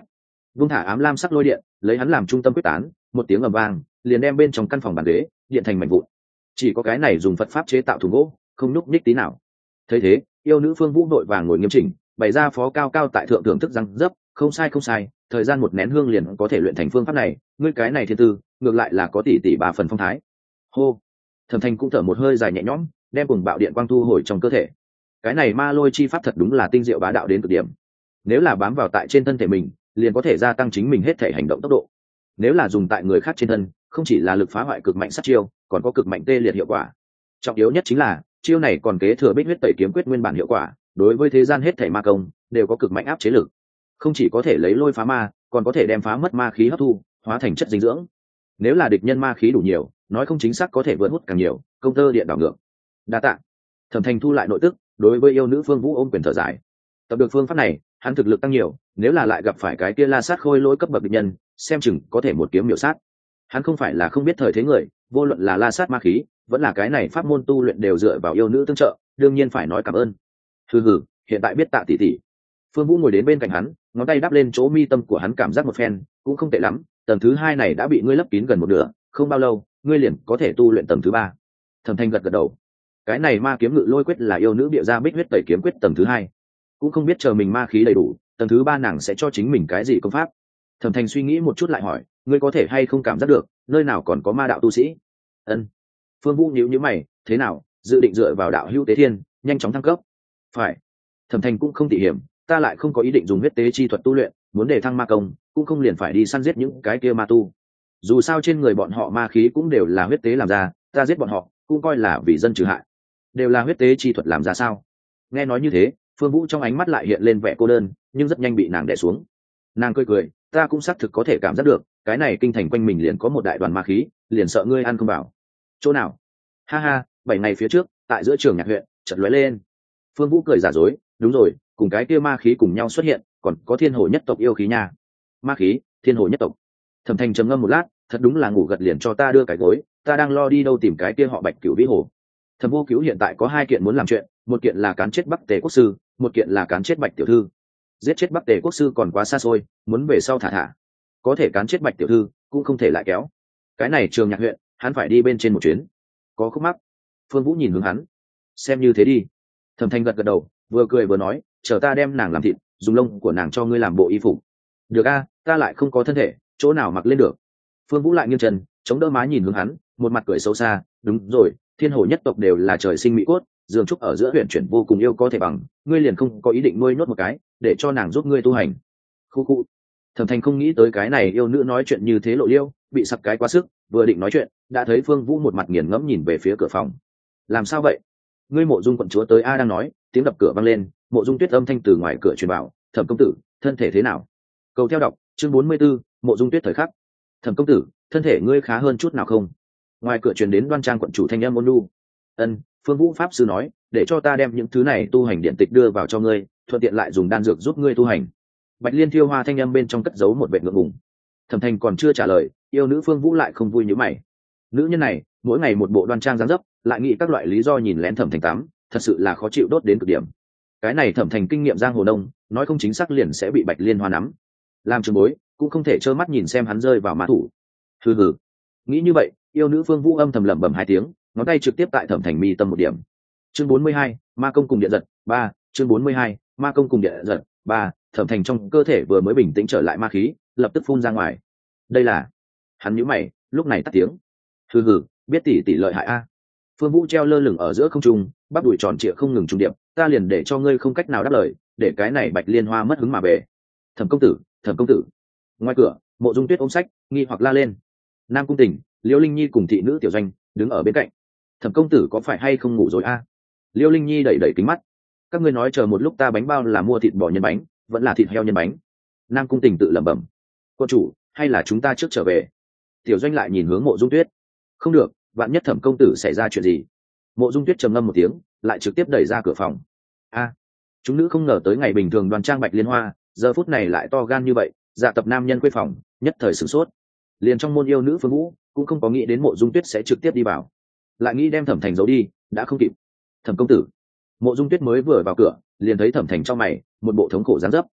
vung thả ám lam sắc lôi điện lấy hắn làm trung tâm quyết tán, một tiếng ầm vang liền đem bên trong căn phòng bàn ghế điện thành mảnh vụn. Chỉ có cái này dùng Phật pháp chế tạo thùng gỗ không nhúc nhích tí nào. Thấy thế, yêu nữ Phương Vũ đội vàng ngồi nghiêm chỉnh, bày ra phó cao cao tại thượng thưởng thức răng dấp, không sai không sai, thời gian một nén hương liền có thể luyện thành phương pháp này, ngươi cái này thiên tư ngược lại là có tỷ tỷ ba phần phong thái. Hô. Thẩm Thành cũng thở một hơi dài nhẹ nhõm, đem cùng bạo điện quang thu hồi trong cơ thể. Cái này ma lôi chi pháp thật đúng là tinh diệu bá đạo đến cực điểm. Nếu là bám vào tại trên thân thể mình, liền có thể gia tăng chính mình hết thể hành động tốc độ. Nếu là dùng tại người khác trên thân, không chỉ là lực phá hoại cực mạnh sát chiêu, còn có cực mạnh tê liệt hiệu quả. Trọng yếu nhất chính là chiêu này còn kế thừa Bích huyết tẩy kiếm quyết nguyên bản hiệu quả, đối với thế gian hết thể ma công đều có cực mạnh áp chế lực. Không chỉ có thể lấy lôi phá ma, còn có thể đem phá mất ma khí hấp thu, hóa thành chất dinh dưỡng. Nếu là địch nhân ma khí đủ nhiều, nói không chính xác có thể vượt hút càng nhiều, công tơ điện đảo ngược. Đa tạ. Thẩm Thành thu lại nội tức, đối với yêu nữ Phương Vũ ôm quyền thở dài. Tập được phương pháp này, hắn thực lực tăng nhiều, nếu là lại gặp phải cái kia La Sát khôi lỗi cấp bậc địch nhân, xem chừng có thể một kiếm miểu sát. Hắn không phải là không biết thời thế người, vô luận là La Sát ma khí, vẫn là cái này pháp môn tu luyện đều dựa vào yêu nữ tương trợ, đương nhiên phải nói cảm ơn. Hừ hừ, hiện tại biết tạ tỷ tỷ. Phương Vũ ngồi đến bên cạnh hắn, ngón tay đắp lên chỗ mi tâm của hắn cảm giác một phen, cũng không tệ lắm, tầng thứ hai này đã bị ngươi lấp kín gần một nửa, không bao lâu, ngươi liền có thể tu luyện tầng thứ ba. Thẩm Thanh gật gật đầu. Cái này ma kiếm ngự lôi quyết là yêu nữ bịa ra Bích huyết tẩy kiếm quyết tầng thứ hai, cũng không biết chờ mình ma khí đầy đủ, tầng thứ ba nàng sẽ cho chính mình cái gì công pháp. Thẩm Thanh suy nghĩ một chút lại hỏi, ngươi có thể hay không cảm giác được nơi nào còn có ma đạo tu sĩ? Ân. Phương Vũ nhíu nhíu mày, thế nào, dự định dựa vào đạo hữu tế thiên nhanh chóng thăng cấp? Phải. Thẩm Thanh cũng không tỉ hiểm, ta lại không có ý định dùng huyết tế chi thuật tu luyện, muốn để thăng ma công cũng không liền phải đi săn giết những cái kia ma tu. Dù sao trên người bọn họ ma khí cũng đều là huyết tế làm ra, ta giết bọn họ cũng coi là vì dân trừ hại. Đều là huyết tế chi thuật làm ra sao? Nghe nói như thế, Phương Vũ trong ánh mắt lại hiện lên vẻ cô đơn, nhưng rất nhanh bị nàng đè xuống. Nàng cười cười, ta cũng xác thực có thể cảm giác được, cái này kinh thành quanh mình liền có một đại đoàn ma khí, liền sợ ngươi ăn không bảo. Chỗ nào? Ha ha, bảy ngày phía trước, tại giữa trường nhạc huyện, chợt lóe lên. Phương Vũ cười giả dối, đúng rồi, cùng cái kia ma khí cùng nhau xuất hiện, còn có thiên hồ nhất tộc yêu khí nha. Ma khí, thiên hồ nhất tộc. Thẩm Thành trầm ngâm một lát, thật đúng là ngủ gật liền cho ta đưa cái gối, ta đang lo đi đâu tìm cái kia họ Bạch Cửu Vĩ Hồ. Thẩm Vô Cứu hiện tại có hai kiện muốn làm chuyện, một kiện là cán chết Bắc Tề quốc sư, một kiện là cán chết Bạch tiểu thư. Giết chết Bắc Tề quốc sư còn quá xa xôi, muốn về sau thả thả. Có thể cán chết Bạch tiểu thư, cũng không thể lại kéo. Cái này trường nhạc huyện, hắn phải đi bên trên một chuyến. Có khúc mắc. Phương Vũ nhìn hướng hắn, xem như thế đi. Thẩm Thành gật gật đầu, vừa cười vừa nói, chờ ta đem nàng làm thịt, dùng lông của nàng cho ngươi làm bộ y phục. Được a, ta lại không có thân thể, chỗ nào mặc lên được. Phương Vũ lại nghiêng chân, chống đỡ má nhìn hướng hắn, một mặt cười xấu xa, đúng rồi, thiên hồ nhất tộc đều là trời sinh mỹ cốt, dương trúc ở giữa huyện chuyển vô cùng yêu có thể bằng, ngươi liền không có ý định nuôi nhốt một cái, để cho nàng giúp ngươi tu hành. Khu khu. Thẩm Thành không nghĩ tới cái này yêu nữ nói chuyện như thế lộ liêu, bị sặc cái quá sức, vừa định nói chuyện, đã thấy Phương Vũ một mặt nghiền ngẫm nhìn về phía cửa phòng. Làm sao vậy? Ngươi Mộ Dung quận chúa tới a đang nói, tiếng đập cửa vang lên, Mộ Dung Tuyết âm thanh từ ngoài cửa truyền vào, Thẩm công tử, thân thể thế nào? Cầu theo đọc, chương bốn mươi 44, Mộ Dung Tuyết thời khắc. Thẩm công tử, thân thể ngươi khá hơn chút nào không? Ngoài cửa truyền đến Đoan Trang quận chủ thanh âm ôn nhu. Ân, Phương Vũ pháp sư nói, để cho ta đem những thứ này tu hành điện tịch đưa vào cho ngươi, thuận tiện lại dùng đan dược giúp ngươi tu hành. Bạch Liên Thiêu Hoa thanh âm bên trong cất giấu một vệt ngượng ngùng. Thẩm Thành còn chưa trả lời, yêu nữ Phương Vũ lại không vui như mày. Nữ nhân này, mỗi ngày một bộ đoan trang dáng dấp, lại nghĩ các loại lý do nhìn lén Thẩm Thành tắm, thật sự là khó chịu đốt đến cực điểm. Cái này Thẩm Thành kinh nghiệm giang hồ nông, nói không chính xác liền sẽ bị Bạch Liên Hoa nắm. Làm trường bối, cũng không thể trơ mắt nhìn xem hắn rơi vào mã thủ. Hừ hừ. Nghĩ như vậy, yêu nữ Phương Vũ âm thầm lẩm bẩm hai tiếng, ngón tay trực tiếp tại Thẩm Thành mi tâm một điểm. Chương bốn mươi hai, Ma công cùng điện giật, ba, chương bốn mươi hai, Ma công cùng điện giật, ba, Thẩm Thành trong cơ thể vừa mới bình tĩnh trở lại ma khí, lập tức phun ra ngoài. Đây là, hắn nhíu mày, lúc này tắt tiếng. Hừ hừ, biết tỷ tỷ lợi hại a. Phương Vũ treo lơ lửng ở giữa không trung, bắp đùi tròn trịa không ngừng trùng điệp, ta liền để cho ngươi không cách nào đáp lời, để cái này Bạch Liên Hoa mất hứng mà về. Thẩm công tử, Thẩm công tử. Ngoài cửa, Mộ Dung Tuyết ôm sách, nghi hoặc la lên. Nam Cung Tình, Liêu Linh Nhi cùng thị nữ Tiểu Doanh đứng ở bên cạnh. Thẩm công tử có phải hay không ngủ rồi a? Liêu Linh Nhi đẩy đẩy kính mắt. Các ngươi nói chờ một lúc ta bánh bao là mua thịt bò nhân bánh, vẫn là thịt heo nhân bánh. Nam Cung Tình tự lẩm bẩm. Cô chủ, hay là chúng ta trước trở về? Tiểu Doanh lại nhìn hướng Mộ Dung Tuyết. Không được, vạn nhất Thẩm công tử xảy ra chuyện gì. Mộ Dung Tuyết trầm ngâm một tiếng, lại trực tiếp đẩy ra cửa phòng. A, chúng nữ không ngờ tới ngày bình thường đoan trang Bạch Liên Hoa, giờ phút này lại to gan như vậy, dạ tập nam nhân quê phòng, nhất thời sửng sốt. Liền trong môn yêu nữ Phương Vũ cũng không có nghĩ đến Mộ Dung Tuyết sẽ trực tiếp đi vào, lại nghĩ đem Thẩm Thành giấu đi, đã không kịp. Thẩm công tử. Mộ Dung Tuyết mới vừa vào cửa, liền thấy Thẩm Thành trong mày, một bộ thống khổ dáng dấp.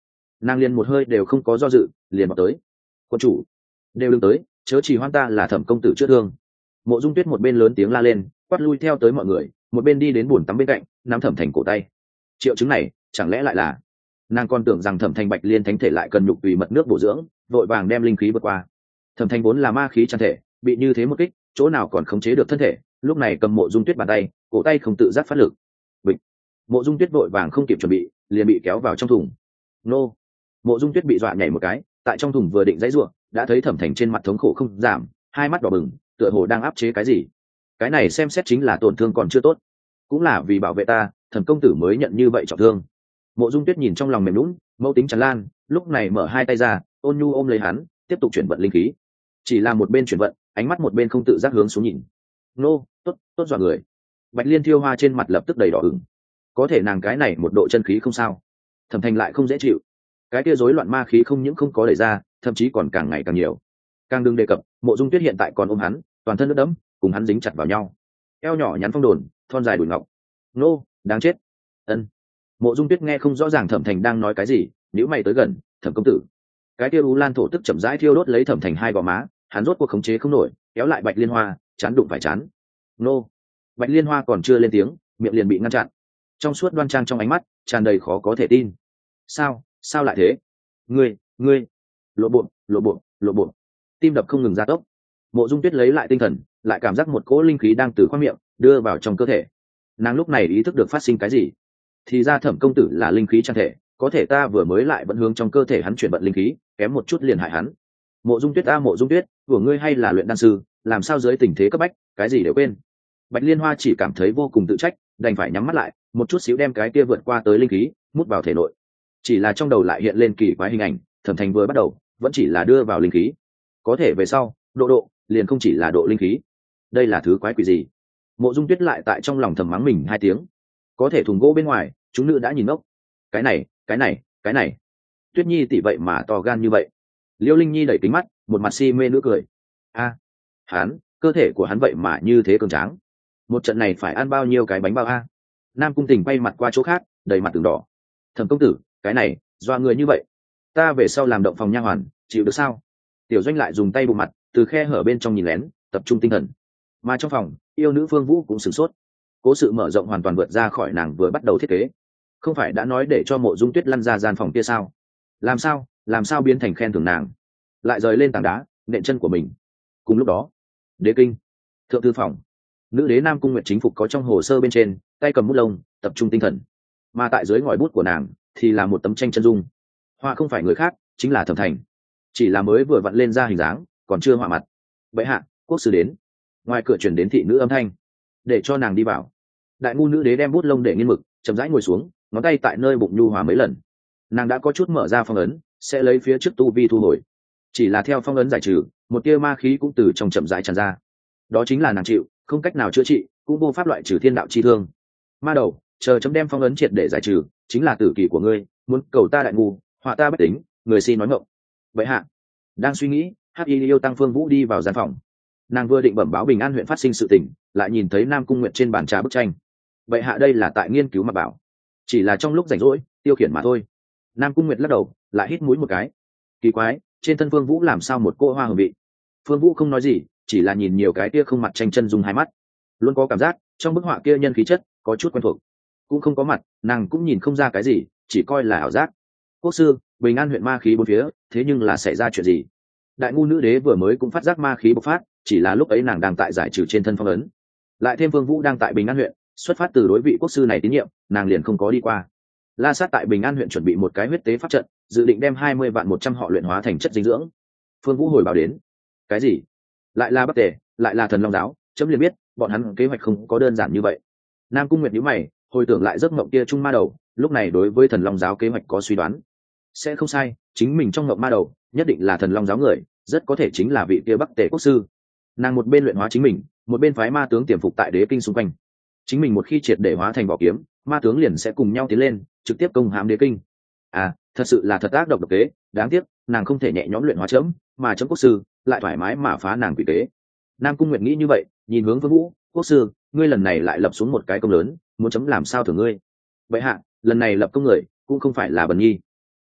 nàng liền một hơi đều không có do dự liền vào tới. Quân chủ đều đừng tới, chớ chỉ hoan ta là Thẩm công tử chữa thương. Mộ Dung Tuyết một bên lớn tiếng la lên, quát lui theo tới mọi người, một bên đi đến bồn tắm bên cạnh, nắm Thẩm Thành cổ tay. Triệu chứng này chẳng lẽ lại là? Nàng còn tưởng rằng Thẩm Thành Bạch Liên thánh thể lại cần nhục tùy mật nước bổ dưỡng, vội vàng đem linh khí vượt qua. Thẩm Thành vốn là ma khí tràn thể, bị như thế một kích, chỗ nào còn khống chế được thân thể, lúc này cầm Mộ Dung Tuyết bàn tay, cổ tay không tự giác phát lực. Bịch. Mộ Dung Tuyết vội vàng không kịp chuẩn bị, liền bị kéo vào trong thùng. Nô. Mộ Dung Tuyết bị dọa nhảy một cái, tại trong thùng vừa định dãy rủa, đã thấy Thẩm Thành trên mặt thống khổ không giảm, hai mắt đỏ bừng, tựa hồ đang áp chế cái gì. Cái này xem xét chính là tổn thương còn chưa tốt, cũng là vì bảo vệ ta, Thẩm công tử mới nhận như vậy trọng thương. Mộ Dung Tuyết nhìn trong lòng mềm nhũn, mâu tính tràn lan, lúc này mở hai tay ra, ôn nhu ôm lấy hắn, tiếp tục chuyển vận linh khí. Chỉ là một bên chuyển vận, ánh mắt một bên không tự giác hướng xuống nhìn. Nô, tốt, tốt dọa người. Bạch Liên Thiêu Hoa trên mặt lập tức đầy đỏ ửng. Có thể nàng cái này một độ chân khí không sao, Thẩm Thành lại không dễ chịu. Cái kia rối loạn ma khí không những không có đẩy ra, thậm chí còn càng ngày càng nhiều. Càng đừng đề cập, Mộ Dung Tuyết hiện tại còn ôm hắn, toàn thân nước đẫm, cùng hắn dính chặt vào nhau. Eo nhỏ nhắn phong đồn, thon dài đùi ngọc. Nô, đáng chết. Ân. Mộ Dung Tuyết nghe không rõ ràng Thẩm Thành đang nói cái gì, nhíu mày tới gần, Thẩm công tử. Cái kia u lan thổ tức chậm rãi thiêu đốt lấy Thẩm Thành hai gò má, hắn rốt cuộc khống chế không nổi, kéo lại Bạch Liên Hoa, chán đụng phải chán. Nô. Bạch Liên Hoa còn chưa lên tiếng, miệng liền bị ngăn chặn. Trong suốt đoan trang trong ánh mắt tràn đầy khó có thể tin. Sao, sao lại thế? Ngươi, ngươi. Lộ bộ, lộ bộ, lộ bộ. Tim đập không ngừng gia tốc. Mộ Dung Tuyết lấy lại tinh thần, lại cảm giác một cỗ linh khí đang từ khoang miệng đưa vào trong cơ thể. Nàng lúc này ý thức được phát sinh cái gì. Thì ra Thẩm công tử là linh khí trang thể, có thể ta vừa mới lại vẫn hướng trong cơ thể hắn chuyển vận linh khí, kém một chút liền hại hắn. Mộ Dung Tuyết a Mộ Dung Tuyết, của ngươi hay là luyện đan sư, làm sao dưới tình thế cấp bách, cái gì đều quên. Bạch Liên Hoa chỉ cảm thấy vô cùng tự trách, đành phải nhắm mắt lại, một chút xíu đem cái kia vượt qua tới linh khí mút vào thể nội. Chỉ là trong đầu lại hiện lên kỳ quái hình ảnh, Thẩm Thành vừa bắt đầu vẫn chỉ là đưa vào linh khí, có thể về sau độ độ liền không chỉ là độ linh khí. Đây là thứ quái quỷ gì? Mộ Dung Tuyết lại tại trong lòng thầm mắng mình hai tiếng. Có thể thùng gỗ bên ngoài chúng nữ đã nhìn ngốc. Cái này cái này cái này Tuyết Nhi tỷ vậy mà to gan như vậy. Liêu Linh Nhi đẩy kính mắt, một mặt si mê nữa cười. A, hắn cơ thể của hắn vậy mà như thế cường tráng, một trận này phải ăn bao nhiêu cái bánh bao a? Nam Cung Tình quay mặt qua chỗ khác, đầy mặt từng đỏ. Thẩm công tử, cái này doa người như vậy, ta về sau làm động phòng nha hoàn chịu được sao? Tiểu Doanh lại dùng tay bụng mặt, từ khe hở bên trong nhìn lén, tập trung tinh thần. Mà trong phòng, yêu nữ Phương Vũ cũng sửng sốt. Cố sự mở rộng hoàn toàn vượt ra khỏi nàng vừa bắt đầu thiết kế. Không phải đã nói để cho Mộ Dung Tuyết lăn ra gian phòng kia sao? Làm sao, làm sao biến thành khen thưởng nàng, lại rời lên tảng đá, nện chân của mình. Cùng lúc đó, Đế kinh, thượng thư phòng, nữ đế Nam Cung Nguyệt chính phục có trong hồ sơ bên trên, tay cầm bút lông, tập trung tinh thần. Mà tại dưới ngòi bút của nàng thì là một tấm tranh chân dung. Họa không phải người khác, chính là Thẩm Thành. Chỉ là mới vừa vặn lên ra hình dáng, còn chưa họa mặt. Bệ hạ, quốc sư đến. Ngoài cửa truyền đến thị nữ âm thanh, để cho nàng đi vào. Đại ngu nữ đế đem bút lông để nghiên mực, chậm rãi ngồi xuống, ngón tay tại nơi bụng nhu hòa mấy lần. Nàng đã có chút mở ra phong ấn, sẽ lấy phía trước tu vi thu hồi. Chỉ là theo phong ấn giải trừ, một tia ma khí cũng từ trong chậm rãi tràn ra. Đó chính là nàng chịu, không cách nào chữa trị, cũng vô pháp loại trừ thiên đạo chi thương. Ma đầu, chờ chấm đem phong ấn triệt để giải trừ, chính là tử kỳ của ngươi, muốn cầu ta đại ngu, họa ta bất tính, người xin nói ngọng. Vậy hạ, đang suy nghĩ, Hắc Y yêu tăng Phương Vũ đi vào gian phòng. Nàng vừa định bẩm báo Bình An huyện phát sinh sự tình, lại nhìn thấy Nam Cung Nguyệt trên bàn trà bức tranh. Vậy hạ đây là tại nghiên cứu mà bảo, chỉ là trong lúc rảnh rỗi tiêu khiển mà thôi. Nam Cung Nguyệt lắc đầu, lại hít mũi một cái. Kỳ quái, trên thân Phương Vũ làm sao một cô hoa hương vị? Phương Vũ không nói gì, chỉ là nhìn nhiều cái kia không mặt tranh chân dùng hai mắt, luôn có cảm giác trong bức họa kia nhân khí chất có chút quen thuộc. Cũng không có mặt, nàng cũng nhìn không ra cái gì, chỉ coi là ảo giác. Quốc sư, Bình An huyện ma khí bốn phía, thế nhưng là xảy ra chuyện gì? Đại ngu nữ đế vừa mới cũng phát giác ma khí bộc phát, chỉ là lúc ấy nàng đang tại giải trừ trên thân phong ấn, lại thêm Phương Vũ đang tại Bình An huyện, xuất phát từ đối vị quốc sư này tín nhiệm, nàng liền không có đi qua. La Sát tại Bình An huyện chuẩn bị một cái huyết tế pháp trận, dự định đem hai mươi vạn một trăm họ luyện hóa thành chất dinh dưỡng. Phương Vũ hồi báo đến. Cái gì? Lại là Bắc Tề, lại là Thần Long giáo, chấm liền biết, bọn hắn kế hoạch không có đơn giản như vậy. Nam Cung Nguyệt nhíu mày, hồi tưởng lại giấc mộng kia trung ma đầu, lúc này đối với Thần Long giáo kế hoạch có suy đoán. Sẽ không sai, chính mình trong mộng ma đầu, nhất định là Thần Long giáo người, rất có thể chính là vị kia Bắc Tề quốc sư. Nàng một bên luyện hóa chính mình, một bên phái ma tướng tiềm phục tại đế kinh xung quanh. Chính mình một khi triệt để hóa thành vỏ kiếm, ma tướng liền sẽ cùng nhau tiến lên, trực tiếp công hãm đế kinh. À, thật sự là thật ác độc độc kế, đáng tiếc, nàng không thể nhẹ nhõm luyện hóa chấm, mà chấm quốc sư lại thoải mái mà phá nàng quỷ kế. Nam Cung Nguyệt nghĩ như vậy, nhìn hướng Phương Vũ, quốc sư, ngươi lần này lại lập xuống một cái công lớn, muốn chấm làm sao thưởng ngươi? Vậy hạ, lần này lập công người cũng không phải là bần nhi.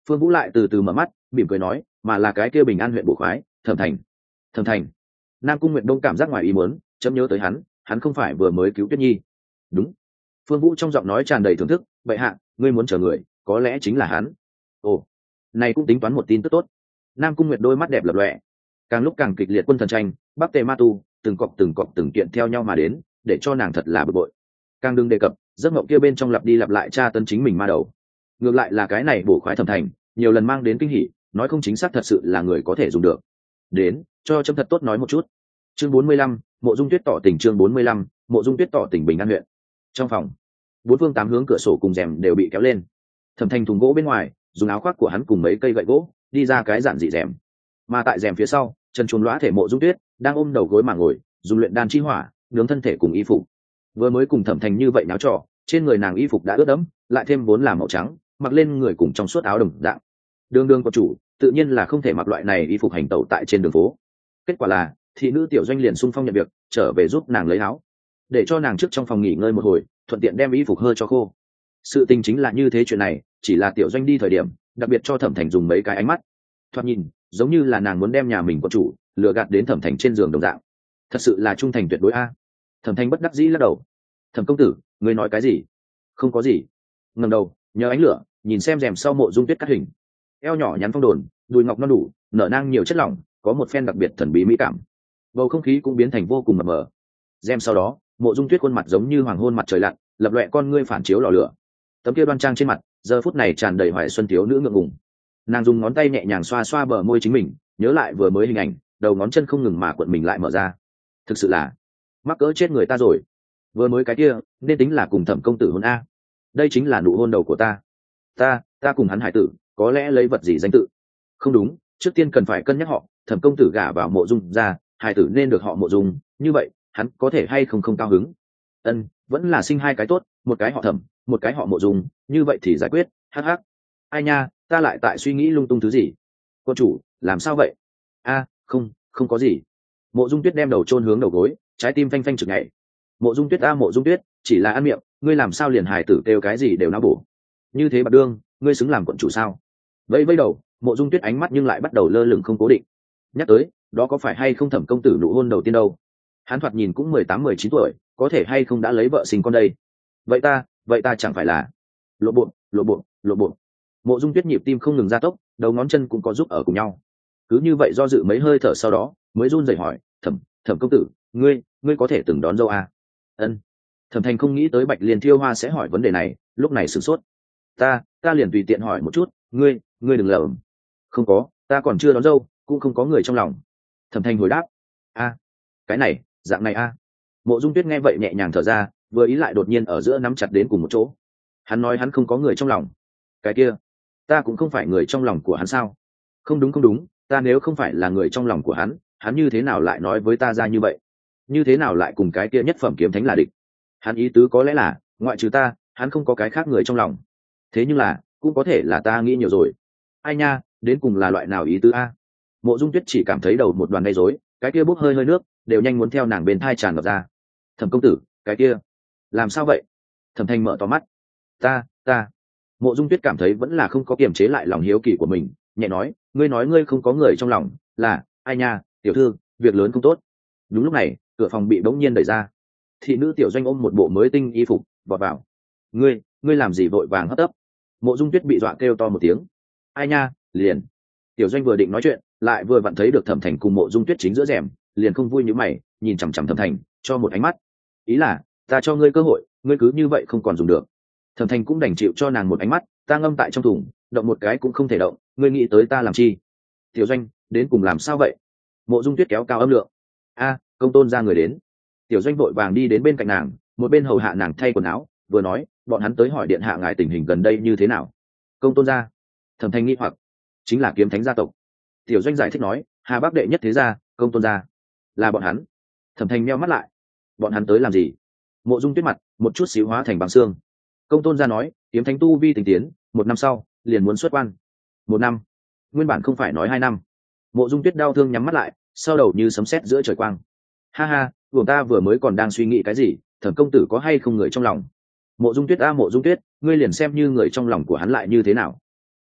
Phương Vũ lại từ từ mở mắt mỉm cười nói, mà là cái kia Bình An huyện bộ khoái Thẩm Thành. Thẩm Thành. Nam Cung Nguyệt Đông cảm giác ngoài ý muốn, chấm nhớ tới hắn, hắn không phải vừa mới cứu Tuyết Nhi? Đúng. Phương Vũ trong giọng nói tràn đầy thưởng thức, bệ hạ, ngươi muốn chờ người, có lẽ chính là hắn. Ồ, này cũng tính toán một tin tức tốt. Nam Cung Nguyệt đôi mắt đẹp lập lòe. Càng lúc càng kịch liệt quân thần tranh, Bắc Tề Ma Tu, từng cọc từng cọc từng kiện theo nhau mà đến, để cho nàng thật là bực bội. Càng đừng đề cập, giấc mộng kia bên trong lặp đi lặp lại tra tấn chính mình ma đầu. Ngược lại là cái này bổ khoái Thẩm Thành, nhiều lần mang đến kinh hỉ, nói không chính xác thật sự là người có thể dùng được. Đến, cho chấm thật tốt nói một chút. Chương bốn mươi lăm, Mộ Dung Tuyết tỏ tình chương bốn mươi lăm, Mộ Dung Tuyết tỏ tình Bình An huyện. Trong phòng, bốn phương tám hướng cửa sổ cùng rèm đều bị kéo lên. Thẩm Thành thùng gỗ bên ngoài, dùng áo khoác của hắn cùng mấy cây gậy gỗ, đi ra cái giản dị rèm. Mà tại rèm phía sau, chân chuồn lõa thể Mộ Dung Tuyết đang ôm đầu gối mà ngồi, dùng luyện đan chi hỏa, nướng thân thể cùng y phục. Vừa mới cùng Thẩm Thành như vậy náo trò, trên người nàng y phục đã ướt đẫm, lại thêm vốn là màu trắng, mặc lên người cùng trong suốt áo đồng dạng. Đường đường có chủ, tự nhiên là không thể mặc loại này y phục hành tẩu tại trên đường phố. Kết quả là, thị nữ tiểu doanh liền xung phong nhận việc, trở về giúp nàng lấy áo, để cho nàng trước trong phòng nghỉ ngơi một hồi, thuận tiện đem y phục hơi cho khô. Sự tình chính là như thế, chuyện này chỉ là tiểu doanh đi thời điểm, đặc biệt cho Thẩm Thành dùng mấy cái ánh mắt, thoạt nhìn giống như là nàng muốn đem nhà mình có chủ lừa gạt đến Thẩm Thành trên giường đồng dạng. Thật sự là trung thành tuyệt đối a. Thẩm Thành bất đắc dĩ lắc đầu. Thẩm công tử, ngươi nói cái gì? Không có gì. Ngẩng đầu nhờ ánh lửa nhìn xem rèm sau Mộ Dung Tuyết cắt hình, eo nhỏ nhắn phong đồn, đùi ngọc non đủ, nở nang nhiều chất lỏng, có một phen đặc biệt thần bí mỹ cảm. Bầu không khí cũng biến thành vô cùng mập mờ. Rèm sau đó, Mộ Dung Tuyết khuôn mặt giống như hoàng hôn mặt trời lặn, lập loè con ngươi phản chiếu lò lửa. Tấm kia đoan trang trên mặt, giờ phút này tràn đầy hoài xuân thiếu nữ ngượng ngùng. Nàng dùng ngón tay nhẹ nhàng xoa xoa bờ môi chính mình, nhớ lại vừa mới hình ảnh, đầu ngón chân không ngừng mà cuộn mình lại mở ra. Thực sự là mắc cỡ chết người ta rồi. Vừa mới cái kia, nên tính là cùng Thẩm công tử hôn a. Đây chính là nụ hôn đầu của ta. Ta, ta cùng hắn hải tử, có lẽ lấy vật gì danh tự? Không đúng, trước tiên cần phải cân nhắc họ, Thẩm công tử gả vào Mộ Dung ra, hải tử nên được họ Mộ Dung, như vậy, hắn có thể hay không không cao hứng? Ân, vẫn là sinh hai cái tốt, một cái họ Thẩm, một cái họ Mộ Dung, như vậy thì giải quyết. Hắc hắc. Ai nha, ta lại tại suy nghĩ lung tung thứ gì? Cô chủ, làm sao vậy? A, không, không có gì. Mộ Dung Tuyết đem đầu chôn hướng đầu gối, trái tim phanh phanh chực nhảy. Mộ Dung Tuyết a Mộ Dung Tuyết, chỉ là ăn miệng, ngươi làm sao liền hài tử kêu cái gì đều não bổ? Như thế bạc đương, ngươi xứng làm quận chủ sao? Vẫy vẫy đầu, Mộ Dung Tuyết ánh mắt nhưng lại bắt đầu lơ lửng không cố định. Nhắc tới, đó có phải hay không Thẩm công tử nụ hôn đầu tiên đâu? Hắn thoạt nhìn cũng mười tám mười chín tuổi, có thể hay không đã lấy vợ sinh con đây? Vậy ta, vậy ta chẳng phải là lộ bộ, lộ bộ, lộ bộ. Mộ Dung Tuyết nhịp tim không ngừng gia tốc, đầu ngón chân cũng có giúp ở cùng nhau. Cứ như vậy do dự mấy hơi thở sau đó, mới run rẩy hỏi, "Thẩm, Thẩm công tử, ngươi, ngươi có thể từng đón dâu à?" Ân. Thẩm Thành không nghĩ tới Bạch Liên Thiêu Hoa sẽ hỏi vấn đề này, lúc này sửng sốt. "Ta, ta liền tùy tiện hỏi một chút, ngươi, ngươi đừng lởm." "Không có, ta còn chưa đón dâu, cũng không có người trong lòng." Thẩm Thành hồi đáp. "A, cái này, dạng này a." Mộ Dung Tuyết nghe vậy nhẹ nhàng thở ra, vừa ý lại đột nhiên ở giữa nắm chặt đến cùng một chỗ. Hắn nói hắn không có người trong lòng. Cái kia, ta cũng không phải người trong lòng của hắn sao? Không đúng không đúng, ta nếu không phải là người trong lòng của hắn, hắn như thế nào lại nói với ta ra như vậy? Như thế nào lại cùng cái kia nhất phẩm kiếm thánh là địch? Hắn ý tứ có lẽ là, ngoại trừ ta, hắn không có cái khác người trong lòng. Thế nhưng là, cũng có thể là ta nghĩ nhiều rồi. Ai nha, đến cùng là loại nào ý tứ a? Mộ Dung Tuyết chỉ cảm thấy đầu một đoàn gây rối, cái kia bốc hơi hơi nước, đều nhanh muốn theo nàng bên thai tràn ngập ra. Thẩm công tử, cái kia, làm sao vậy? Thẩm Thanh mở to mắt. Ta, ta. Mộ Dung Tuyết cảm thấy vẫn là không có kiềm chế lại lòng hiếu kỳ của mình, nhẹ nói, ngươi nói ngươi không có người trong lòng, là, ai nha, tiểu thư, việc lớn không tốt. Đúng lúc này, cửa phòng bị bỗng nhiên đẩy ra. Thị nữ tiểu doanh ôm một bộ mới tinh y phục, vọt vào. Ngươi, ngươi làm gì vội vàng hấp tấp? Mộ Dung Tuyết bị dọa kêu to một tiếng. Ai nha, liền. Tiểu doanh vừa định nói chuyện, lại vừa vặn thấy được Thẩm Thành cùng Mộ Dung Tuyết chính giữa rèm, liền không vui như mày, nhìn chằm chằm Thẩm Thành, cho một ánh mắt. Ý là, ta cho ngươi cơ hội, ngươi cứ như vậy không còn dùng được. Thẩm Thành cũng đành chịu cho nàng một ánh mắt, ta ngâm tại trong thùng, động một cái cũng không thể động, ngươi nghĩ tới ta làm chi? Tiểu doanh, đến cùng làm sao vậy? Mộ Dung Tuyết kéo cao âm lượng. A, công tôn ra người đến. Tiểu doanh vội vàng đi đến bên cạnh nàng, một bên hầu hạ nàng thay quần áo, vừa nói, bọn hắn tới hỏi điện hạ ngài tình hình gần đây như thế nào. Công tôn gia? Thẩm Thành nghi hoặc. Chính là kiếm thánh gia tộc. Tiểu doanh giải thích nói, Hà Bắc đệ nhất thế gia, công tôn gia. Là bọn hắn. Thẩm Thành meo mắt lại. Bọn hắn tới làm gì? Mộ Dung Tuyết mặt một chút xíu hóa thành băng xương. Công tôn gia nói, kiếm thánh tu vi tinh tiến, một năm sau liền muốn xuất quan. Một năm? Nguyên bản không phải nói hai năm. Mộ Dung Tuyết đau thương nhắm mắt lại, sau đầu như sấm sét giữa trời quang. Ha ha, buồng ta vừa mới còn đang suy nghĩ cái gì, Thẩm công tử có hay không người trong lòng? Mộ Dung Tuyết a Mộ Dung Tuyết, ngươi liền xem như người trong lòng của hắn lại như thế nào?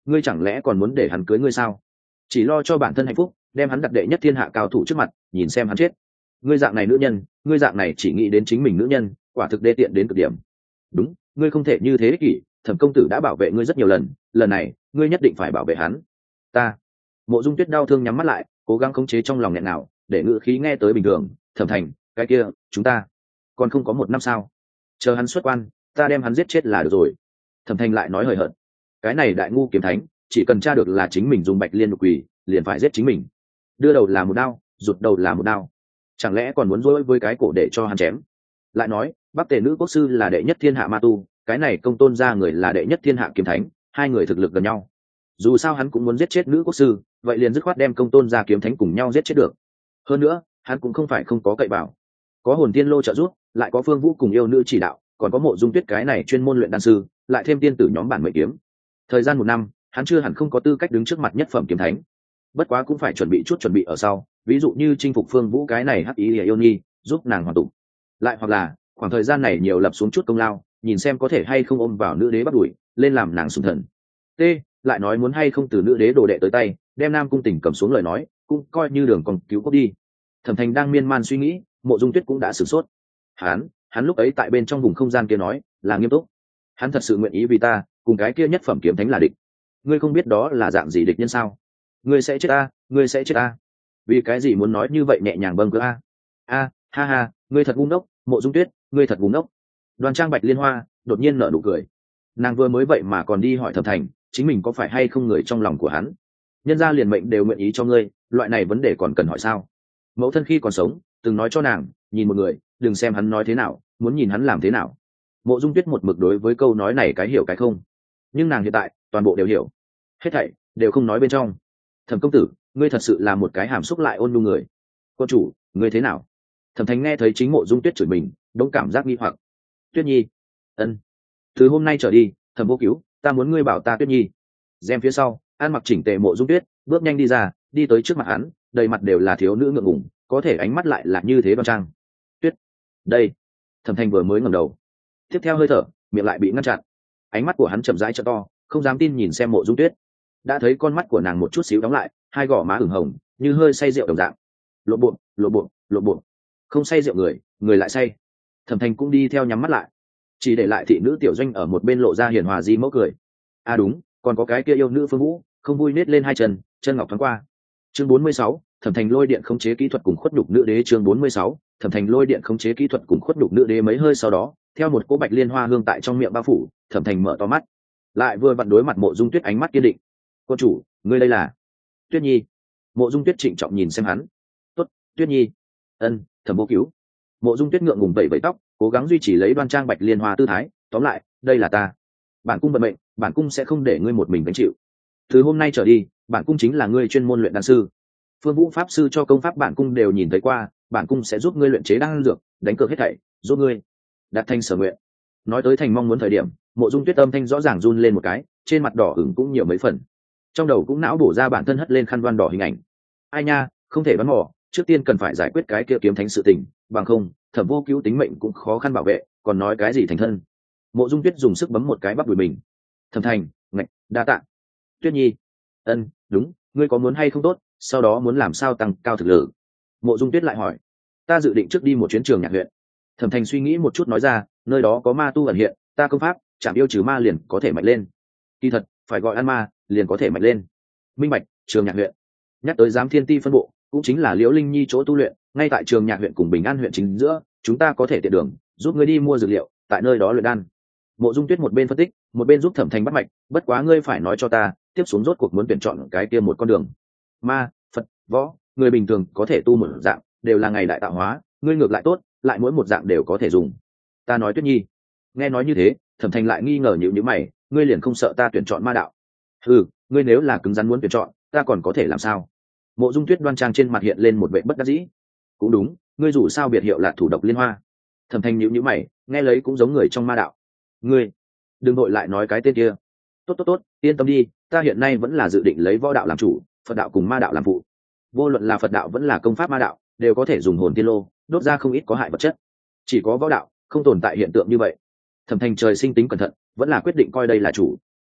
ngươi chẳng lẽ còn muốn để hắn cưới ngươi sao? Chỉ lo cho bản thân hạnh phúc, đem hắn đặt đệ nhất thiên hạ cao thủ trước mặt, nhìn xem hắn chết. Ngươi dạng này nữ nhân, ngươi dạng này chỉ nghĩ đến chính mình nữ nhân, quả thực đê tiện đến cực điểm. Đúng, ngươi không thể như thế ích kỷ, Thẩm công tử đã bảo vệ ngươi rất nhiều lần, lần này ngươi nhất định phải bảo vệ hắn. Ta. Mộ Dung Tuyết đau thương nhắm mắt lại, cố gắng khống chế trong lòng nghẹn nào, để ngữ khí nghe tới bình thường. Thẩm Thành, cái kia, chúng ta còn không có một năm sao? Chờ hắn xuất quan, ta đem hắn giết chết là được rồi. Thẩm Thành lại nói hời hợt. Cái này đại ngu kiếm thánh, chỉ cần tra được là chính mình dùng bạch liên lục quỷ, liền phải giết chính mình. Đưa đầu là một đao, rụt đầu là một đao, chẳng lẽ còn muốn dối với cái cổ để cho hắn chém? Lại nói Bắc Tề nữ quốc sư là đệ nhất thiên hạ ma tu, cái này Công Tôn gia người là đệ nhất thiên hạ kiếm thánh, hai người thực lực gần nhau. Dù sao hắn cũng muốn giết chết nữ quốc sư, vậy liền dứt khoát đem Công Tôn gia kiếm thánh cùng nhau giết chết được. Hơn nữa hắn cũng không phải không có cậy bảo, có hồn tiên lô trợ giúp, lại có Phương Vũ cùng yêu nữ chỉ đạo, còn có Mộ Dung Tuyết cái này chuyên môn luyện đan sư, lại thêm tiên tử nhóm bản mệnh kiếm. Thời gian một năm, hắn chưa hẳn không có tư cách đứng trước mặt nhất phẩm kiếm thánh. Bất quá cũng phải chuẩn bị chút chuẩn bị ở sau, ví dụ như chinh phục Phương Vũ cái này hắc ý yêu nhi, giúp nàng hoàn tụ. Lại hoặc là khoảng thời gian này nhiều lập xuống chút công lao, nhìn xem có thể hay không ôm vào nữ đế bắt đuổi, lên làm nàng sủng thần. T, lại nói muốn hay không từ nữ đế đồ đệ tới tay, đem Nam Cung Tỉnh cầm xuống lời nói, cũng coi như đường còn cứu quốc đi. Thẩm Thành đang miên man suy nghĩ, Mộ Dung Tuyết cũng đã sửng sốt. Hắn, hắn lúc ấy tại bên trong vùng không gian kia nói, là nghiêm túc. Hắn thật sự nguyện ý vì ta, cùng cái kia nhất phẩm kiếm thánh là địch. Ngươi không biết đó là dạng gì địch nhân sao? Ngươi sẽ chết a, ngươi sẽ chết a. Vì cái gì muốn nói như vậy nhẹ nhàng bâng cơ a? A, ha ha, ngươi thật ngu ngốc, Mộ Dung Tuyết, ngươi thật ngu ngốc. Đoàn Trang Bạch Liên Hoa đột nhiên nở nụ cười. Nàng vừa mới vậy mà còn đi hỏi Thẩm Thành, chính mình có phải hay không người trong lòng của hắn? Nhân gia liền mệnh đều nguyện ý cho ngươi, loại này vấn đề còn cần hỏi sao? Mẫu thân khi còn sống từng nói cho nàng, nhìn một người, đừng xem hắn nói thế nào, muốn nhìn hắn làm thế nào. Mộ Dung Tuyết một mực đối với câu nói này cái hiểu cái không, nhưng nàng hiện tại toàn bộ đều hiểu, hết thảy đều không nói bên trong. Thẩm công tử, ngươi thật sự là một cái hàm xúc lại ôn nhu người. Quân chủ, ngươi thế nào? Thẩm Thành nghe thấy chính Mộ Dung Tuyết chửi mình, đống cảm giác nghi hoặc. Tuyết Nhi, ân, từ hôm nay trở đi, Thẩm Vô Cứu, ta muốn ngươi bảo ta Tuyết Nhi. Gem phía sau, ăn mặc chỉnh tề Mộ Dung Tuyết bước nhanh đi ra, đi tới trước mặt hắn, đầy mặt đều là thiếu nữ ngượng ngùng, có thể ánh mắt lại là như thế đoan trang. Tuyết, đây. Thẩm Thành vừa mới ngẩng đầu, tiếp theo hơi thở, miệng lại bị ngăn chặn. Ánh mắt của hắn chậm rãi trợ to, không dám tin nhìn xem Mộ Dung Tuyết. Đã thấy con mắt của nàng một chút xíu đóng lại, hai gò má ửng hồng, như hơi say rượu đồng dạng. Lộ bộ, lộ bộ, lộ bộ. Không say rượu người, người lại say. Thẩm Thành cũng đi theo nhắm mắt lại, chỉ để lại thị nữ Tiểu Doanh ở một bên lộ ra hiền hòa di mẫu cười. À đúng, còn có cái kia yêu nữ Phương Vũ, không vui nết lên hai chân, chân ngọc thoáng qua. Chương bốn mươi sáu, Thẩm Thành lôi điện khống chế kỹ thuật cùng khuất nhục nữ đế. Chương bốn mươi sáu, Thẩm Thành lôi điện khống chế kỹ thuật cùng khuất nhục nữ đế. Mấy hơi sau đó, theo một cỗ bạch liên hoa hương tại trong miệng bao phủ, Thẩm Thành mở to mắt, lại vừa vặn đối mặt Mộ Dung Tuyết, ánh mắt kiên định. Quân chủ, ngươi đây là? Tuyết Nhi. Mộ Dung Tuyết trịnh trọng nhìn xem hắn. Tốt, Tuyết Nhi. Ân, Thẩm Vô Cứu. Mộ Dung Tuyết ngượng ngùng vẩy vẩy tóc, cố gắng duy trì lấy đoan trang bạch liên hoa tư thái. Tóm lại, đây là ta. Bản cung vận mệnh, bản cung sẽ không để ngươi một mình gánh chịu. Từ hôm nay trở đi, bản cung chính là ngươi chuyên môn luyện đan sư. Phương Vũ pháp sư cho công pháp bản cung đều nhìn thấy qua, bản cung sẽ giúp ngươi luyện chế đan dược, đánh cược hết thảy, giúp ngươi đạt thành sở nguyện. Nói tới thành mong muốn thời điểm, Mộ Dung Tuyết âm thanh rõ ràng run lên một cái, trên mặt đỏ ửng cũng nhiều mấy phần. Trong đầu cũng não bổ ra bản thân hất lên khăn đoan đỏ hình ảnh. Ai nha, không thể bắn mỏ, trước tiên cần phải giải quyết cái kia kiếm thánh sự tình, bằng không Thẩm Vô Cứu tính mệnh cũng khó khăn bảo vệ, còn nói cái gì thành thân. Mộ Dung Tuyết dùng sức bấm một cái bắp đùi mình. Thẩm Thành, ngạch, đa tạ. Tuyết Nhi, ân, đúng, ngươi có muốn hay không tốt, sau đó muốn làm sao tăng cao thực lực? Mộ Dung Tuyết lại hỏi. Ta dự định trước đi một chuyến Trường Nhạc huyện. Thẩm Thành suy nghĩ một chút nói ra, nơi đó có ma tu ẩn hiện, ta công pháp chạm yêu trừ ma liền có thể mạnh lên. Kỳ thật, phải gọi ăn ma liền có thể mạnh lên. Minh bạch. Trường Nhạc huyện, nhắc tới Giám Thiên Ti phân bộ, cũng chính là Liễu Linh Nhi chỗ tu luyện, ngay tại Trường Nhạc huyện cùng Bình An huyện chính giữa, chúng ta có thể tiện đường giúp ngươi đi mua dược liệu, tại nơi đó luyện đan. Mộ Dung Tuyết một bên phân tích, một bên giúp Thẩm Thành bắt mạch. Bất quá ngươi phải nói cho ta, tiếp xuống rốt cuộc muốn tuyển chọn cái kia một con đường. Ma, Phật, Võ, người bình thường có thể tu một dạng, đều là ngày đại tạo hóa, ngươi ngược lại tốt, lại mỗi một dạng đều có thể dùng. Ta nói Tuyết Nhi. Nghe nói như thế, Thẩm Thành lại nghi ngờ nhíu nhíu mày, ngươi liền không sợ ta tuyển chọn ma đạo? Ừ, ngươi nếu là cứng rắn muốn tuyển chọn, ta còn có thể làm sao? Mộ Dung Tuyết đoan trang trên mặt hiện lên một vẻ bất đắc dĩ. Cũng đúng, ngươi dù sao biệt hiệu là thủ độc liên hoa. Thẩm Thành nhíu nhíu mày, nghe lấy cũng giống người trong ma đạo. Ngươi đừng vội lại nói cái tên kia. Tốt tốt tốt, yên tâm đi, ta hiện nay vẫn là dự định lấy võ đạo làm chủ, Phật đạo cùng ma đạo làm phụ. Vô luận là Phật đạo vẫn là công pháp ma đạo, đều có thể dùng hồn tiên lô đốt ra không ít có hại vật chất. Chỉ có võ đạo không tồn tại hiện tượng như vậy. Thẩm Thành trời sinh tính cẩn thận, vẫn là quyết định coi đây là chủ.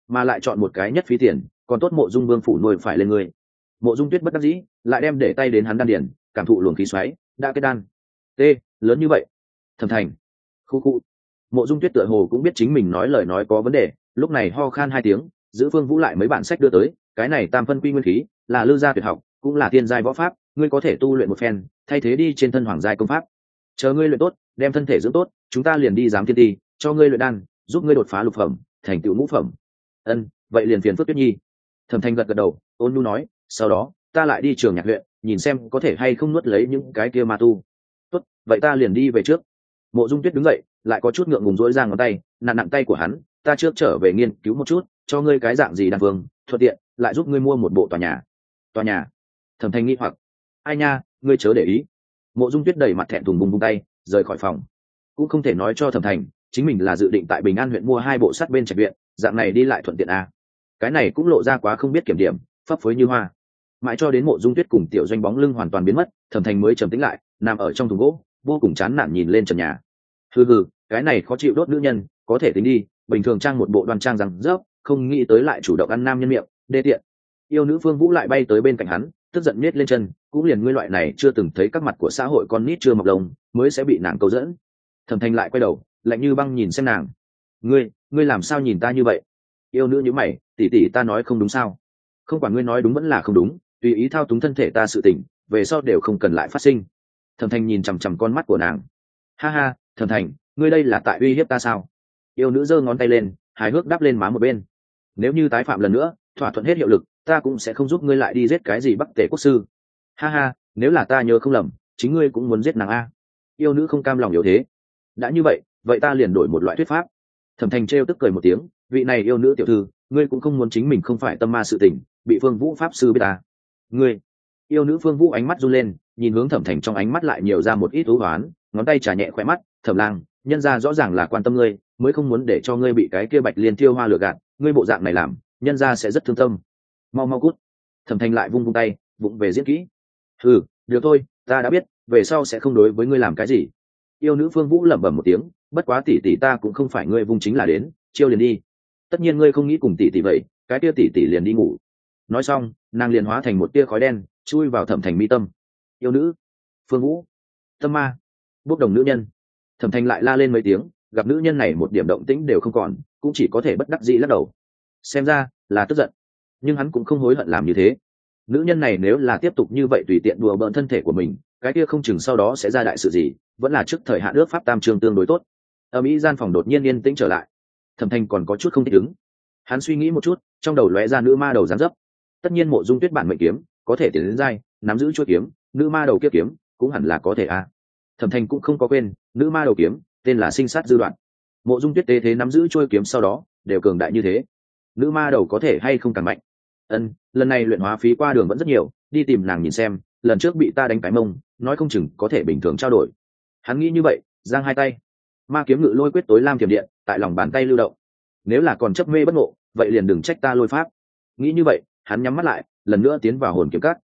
mà lại chọn một cái nhất phí tiền, còn tốt mộ dung vương phủ nuôi phải lên ngươi. Mộ dung tuyết bất đắc dĩ lại đem để tay đến hắn đan điền, cảm thụ luồng khí xoáy đã kết đan. T lớn như vậy. Thẩm Thành. Khu khu. Mộ dung tuyết tựa hồ cũng biết chính mình nói lời nói có vấn đề, lúc này ho khan hai tiếng, giữ Phương Vũ lại mấy bản sách đưa tới, cái này tam phân quy nguyên khí là lư gia tuyệt học, cũng là tiên giai võ pháp, ngươi có thể tu luyện một phen, thay thế đi trên thân hoàng giai công pháp. Chờ ngươi luyện tốt, đem thân thể dưỡng tốt, chúng ta liền đi giám thiên ti, cho ngươi luyện đan, giúp ngươi đột phá lục phẩm, thành tựu ngũ phẩm. Ân, vậy liền phiền phức Tuyết Nhi. Thẩm Thanh gật gật đầu, ôn nhu nói, sau đó ta lại đi trường nhạc huyện, nhìn xem có thể hay không nuốt lấy những cái kia ma tu. Tốt, vậy ta liền đi về trước. Mộ Dung Tuyết đứng dậy, lại có chút ngượng ngùng rỗi ra ngón tay, nặn nặn tay của hắn, ta trước trở về nghiên cứu một chút, cho ngươi cái dạng gì đan vương, thuận tiện lại giúp ngươi mua một bộ tòa nhà. Tòa nhà? Thẩm Thanh nghi hoặc, ai nha, ngươi chớ để ý. Mộ Dung Tuyết đầy mặt thẹn thùng bung bung tay, rời khỏi phòng. Cũng không thể nói cho Thẩm Thành, chính mình là dự định tại Bình An huyện mua hai bộ sắt bên trạch viện, dạng này đi lại thuận tiện à. Cái này cũng lộ ra quá không biết kiểm điểm, phấp phới như hoa. Mãi cho đến Mộ Dung Tuyết cùng Tiểu Doanh bóng lưng hoàn toàn biến mất, Thẩm Thành mới trầm tĩnh lại, nằm ở trong thùng gỗ, vô cùng chán nản nhìn lên trần nhà. Hừ hừ, cái này khó chịu đốt nữ nhân, có thể tính đi, bình thường trang một bộ đoan trang rằng rớp, không nghĩ tới lại chủ động ăn nam nhân miệng, đê tiện. Yêu nữ Phương Vũ lại bay tới bên cạnh hắn, tức giận nhếch lên chân, cũng liền ngươi loại này chưa từng thấy các mặt của xã hội con nít chưa mọc lông, mới sẽ bị nàng câu dẫn. Thẩm Thành lại quay đầu, lạnh như băng nhìn xem nàng. Ngươi, ngươi làm sao nhìn ta như vậy? Yêu nữ nhíu mày, tỷ tỷ ta nói không đúng sao? Không quản ngươi nói đúng vẫn là không đúng, tùy ý thao túng thân thể ta sự tình, về sau đều không cần lại phát sinh. Thẩm Thành nhìn chằm chằm con mắt của nàng. Ha ha, Thẩm Thành, ngươi đây là tại uy hiếp ta sao? Yêu nữ giơ ngón tay lên, hài hước đắp lên má một bên. Nếu như tái phạm lần nữa, thỏa thuận hết hiệu lực, ta cũng sẽ không giúp ngươi lại đi giết cái gì Bắc Tề quốc sư. Ha ha, nếu là ta nhớ không lầm, chính ngươi cũng muốn giết nàng a. Yêu nữ không cam lòng yếu thế. Đã như vậy, vậy ta liền đổi một loại thuyết pháp. Thẩm Thành trêu tức cười một tiếng, vị này yêu nữ tiểu thư, ngươi cũng không muốn chính mình không phải tâm ma sự tình, bị Phương Vũ pháp sư biết ta. Ngươi. Yêu nữ Phương Vũ ánh mắt run lên, nhìn hướng Thẩm Thành trong ánh mắt lại nhiều ra một ít thú hoán, ngón tay trà nhẹ khóe mắt, Thẩm Lang, nhân gia rõ ràng là quan tâm ngươi, mới không muốn để cho ngươi bị cái kia Bạch Liên Tiêu Hoa lừa gạt, ngươi bộ dạng này làm, nhân gia sẽ rất thương tâm. Mau mau cút. Thẩm Thành lại vung vung tay, vụng về diễn kỹ. Ừ, được thôi, ta đã biết, về sau sẽ không đối với ngươi làm cái gì. Yêu nữ Phương Vũ lẩm bẩm một tiếng, bất quá tỷ tỷ ta cũng không phải ngươi vung chính là đến, chiêu liền đi. Tất nhiên ngươi không nghĩ cùng tỷ tỷ vậy, cái tia tỷ tỷ liền đi ngủ. Nói xong, nàng liền hóa thành một tia khói đen, chui vào Thẩm Thành mi tâm. Yêu nữ, Phương Vũ, tâm ma, bốc đồng nữ nhân. Thẩm Thành lại la lên mấy tiếng, gặp nữ nhân này một điểm động tĩnh đều không còn, cũng chỉ có thể bất đắc dĩ lắc đầu. Xem ra là tức giận, nhưng hắn cũng không hối hận làm như thế. Nữ nhân này nếu là tiếp tục như vậy tùy tiện đùa bỡn thân thể của mình, cái kia không chừng sau đó sẽ ra đại sự gì, vẫn là trước thời hạn ước pháp tam trường tương đối tốt. Ở Mỹ gian phòng đột nhiên yên tĩnh trở lại. Thẩm Thành còn có chút không thích ứng. Hắn suy nghĩ một chút, trong đầu lóe ra nữ ma đầu dáng dấp. Tất nhiên Mộ Dung Tuyết bản mệnh kiếm có thể tiến đến giai, nắm giữ chuôi kiếm, nữ ma đầu kia kiếm cũng hẳn là có thể a. À. Thẩm Thành cũng không có quên, nữ ma đầu kiếm tên là Sinh Sát Dư Đoạn. Mộ Dung Tuyết tế thế nắm giữ chuôi kiếm sau đó, đều cường đại như thế. Nữ ma đầu có thể hay không càng mạnh? Ân, lần này luyện hóa phí qua đường vẫn rất nhiều, đi tìm nàng nhìn xem, lần trước bị ta đánh cái mông, nói không chừng có thể bình thường trao đổi. Hắn nghĩ như vậy, giang hai tay, ma kiếm ngự lôi quyết tối lam thiểm điện tại lòng bàn tay lưu động. Nếu là còn chấp mê bất ngộ, vậy liền đừng trách ta lôi pháp. Nghĩ như vậy, hắn nhắm mắt lại, lần nữa tiến vào hồn kiếm cát.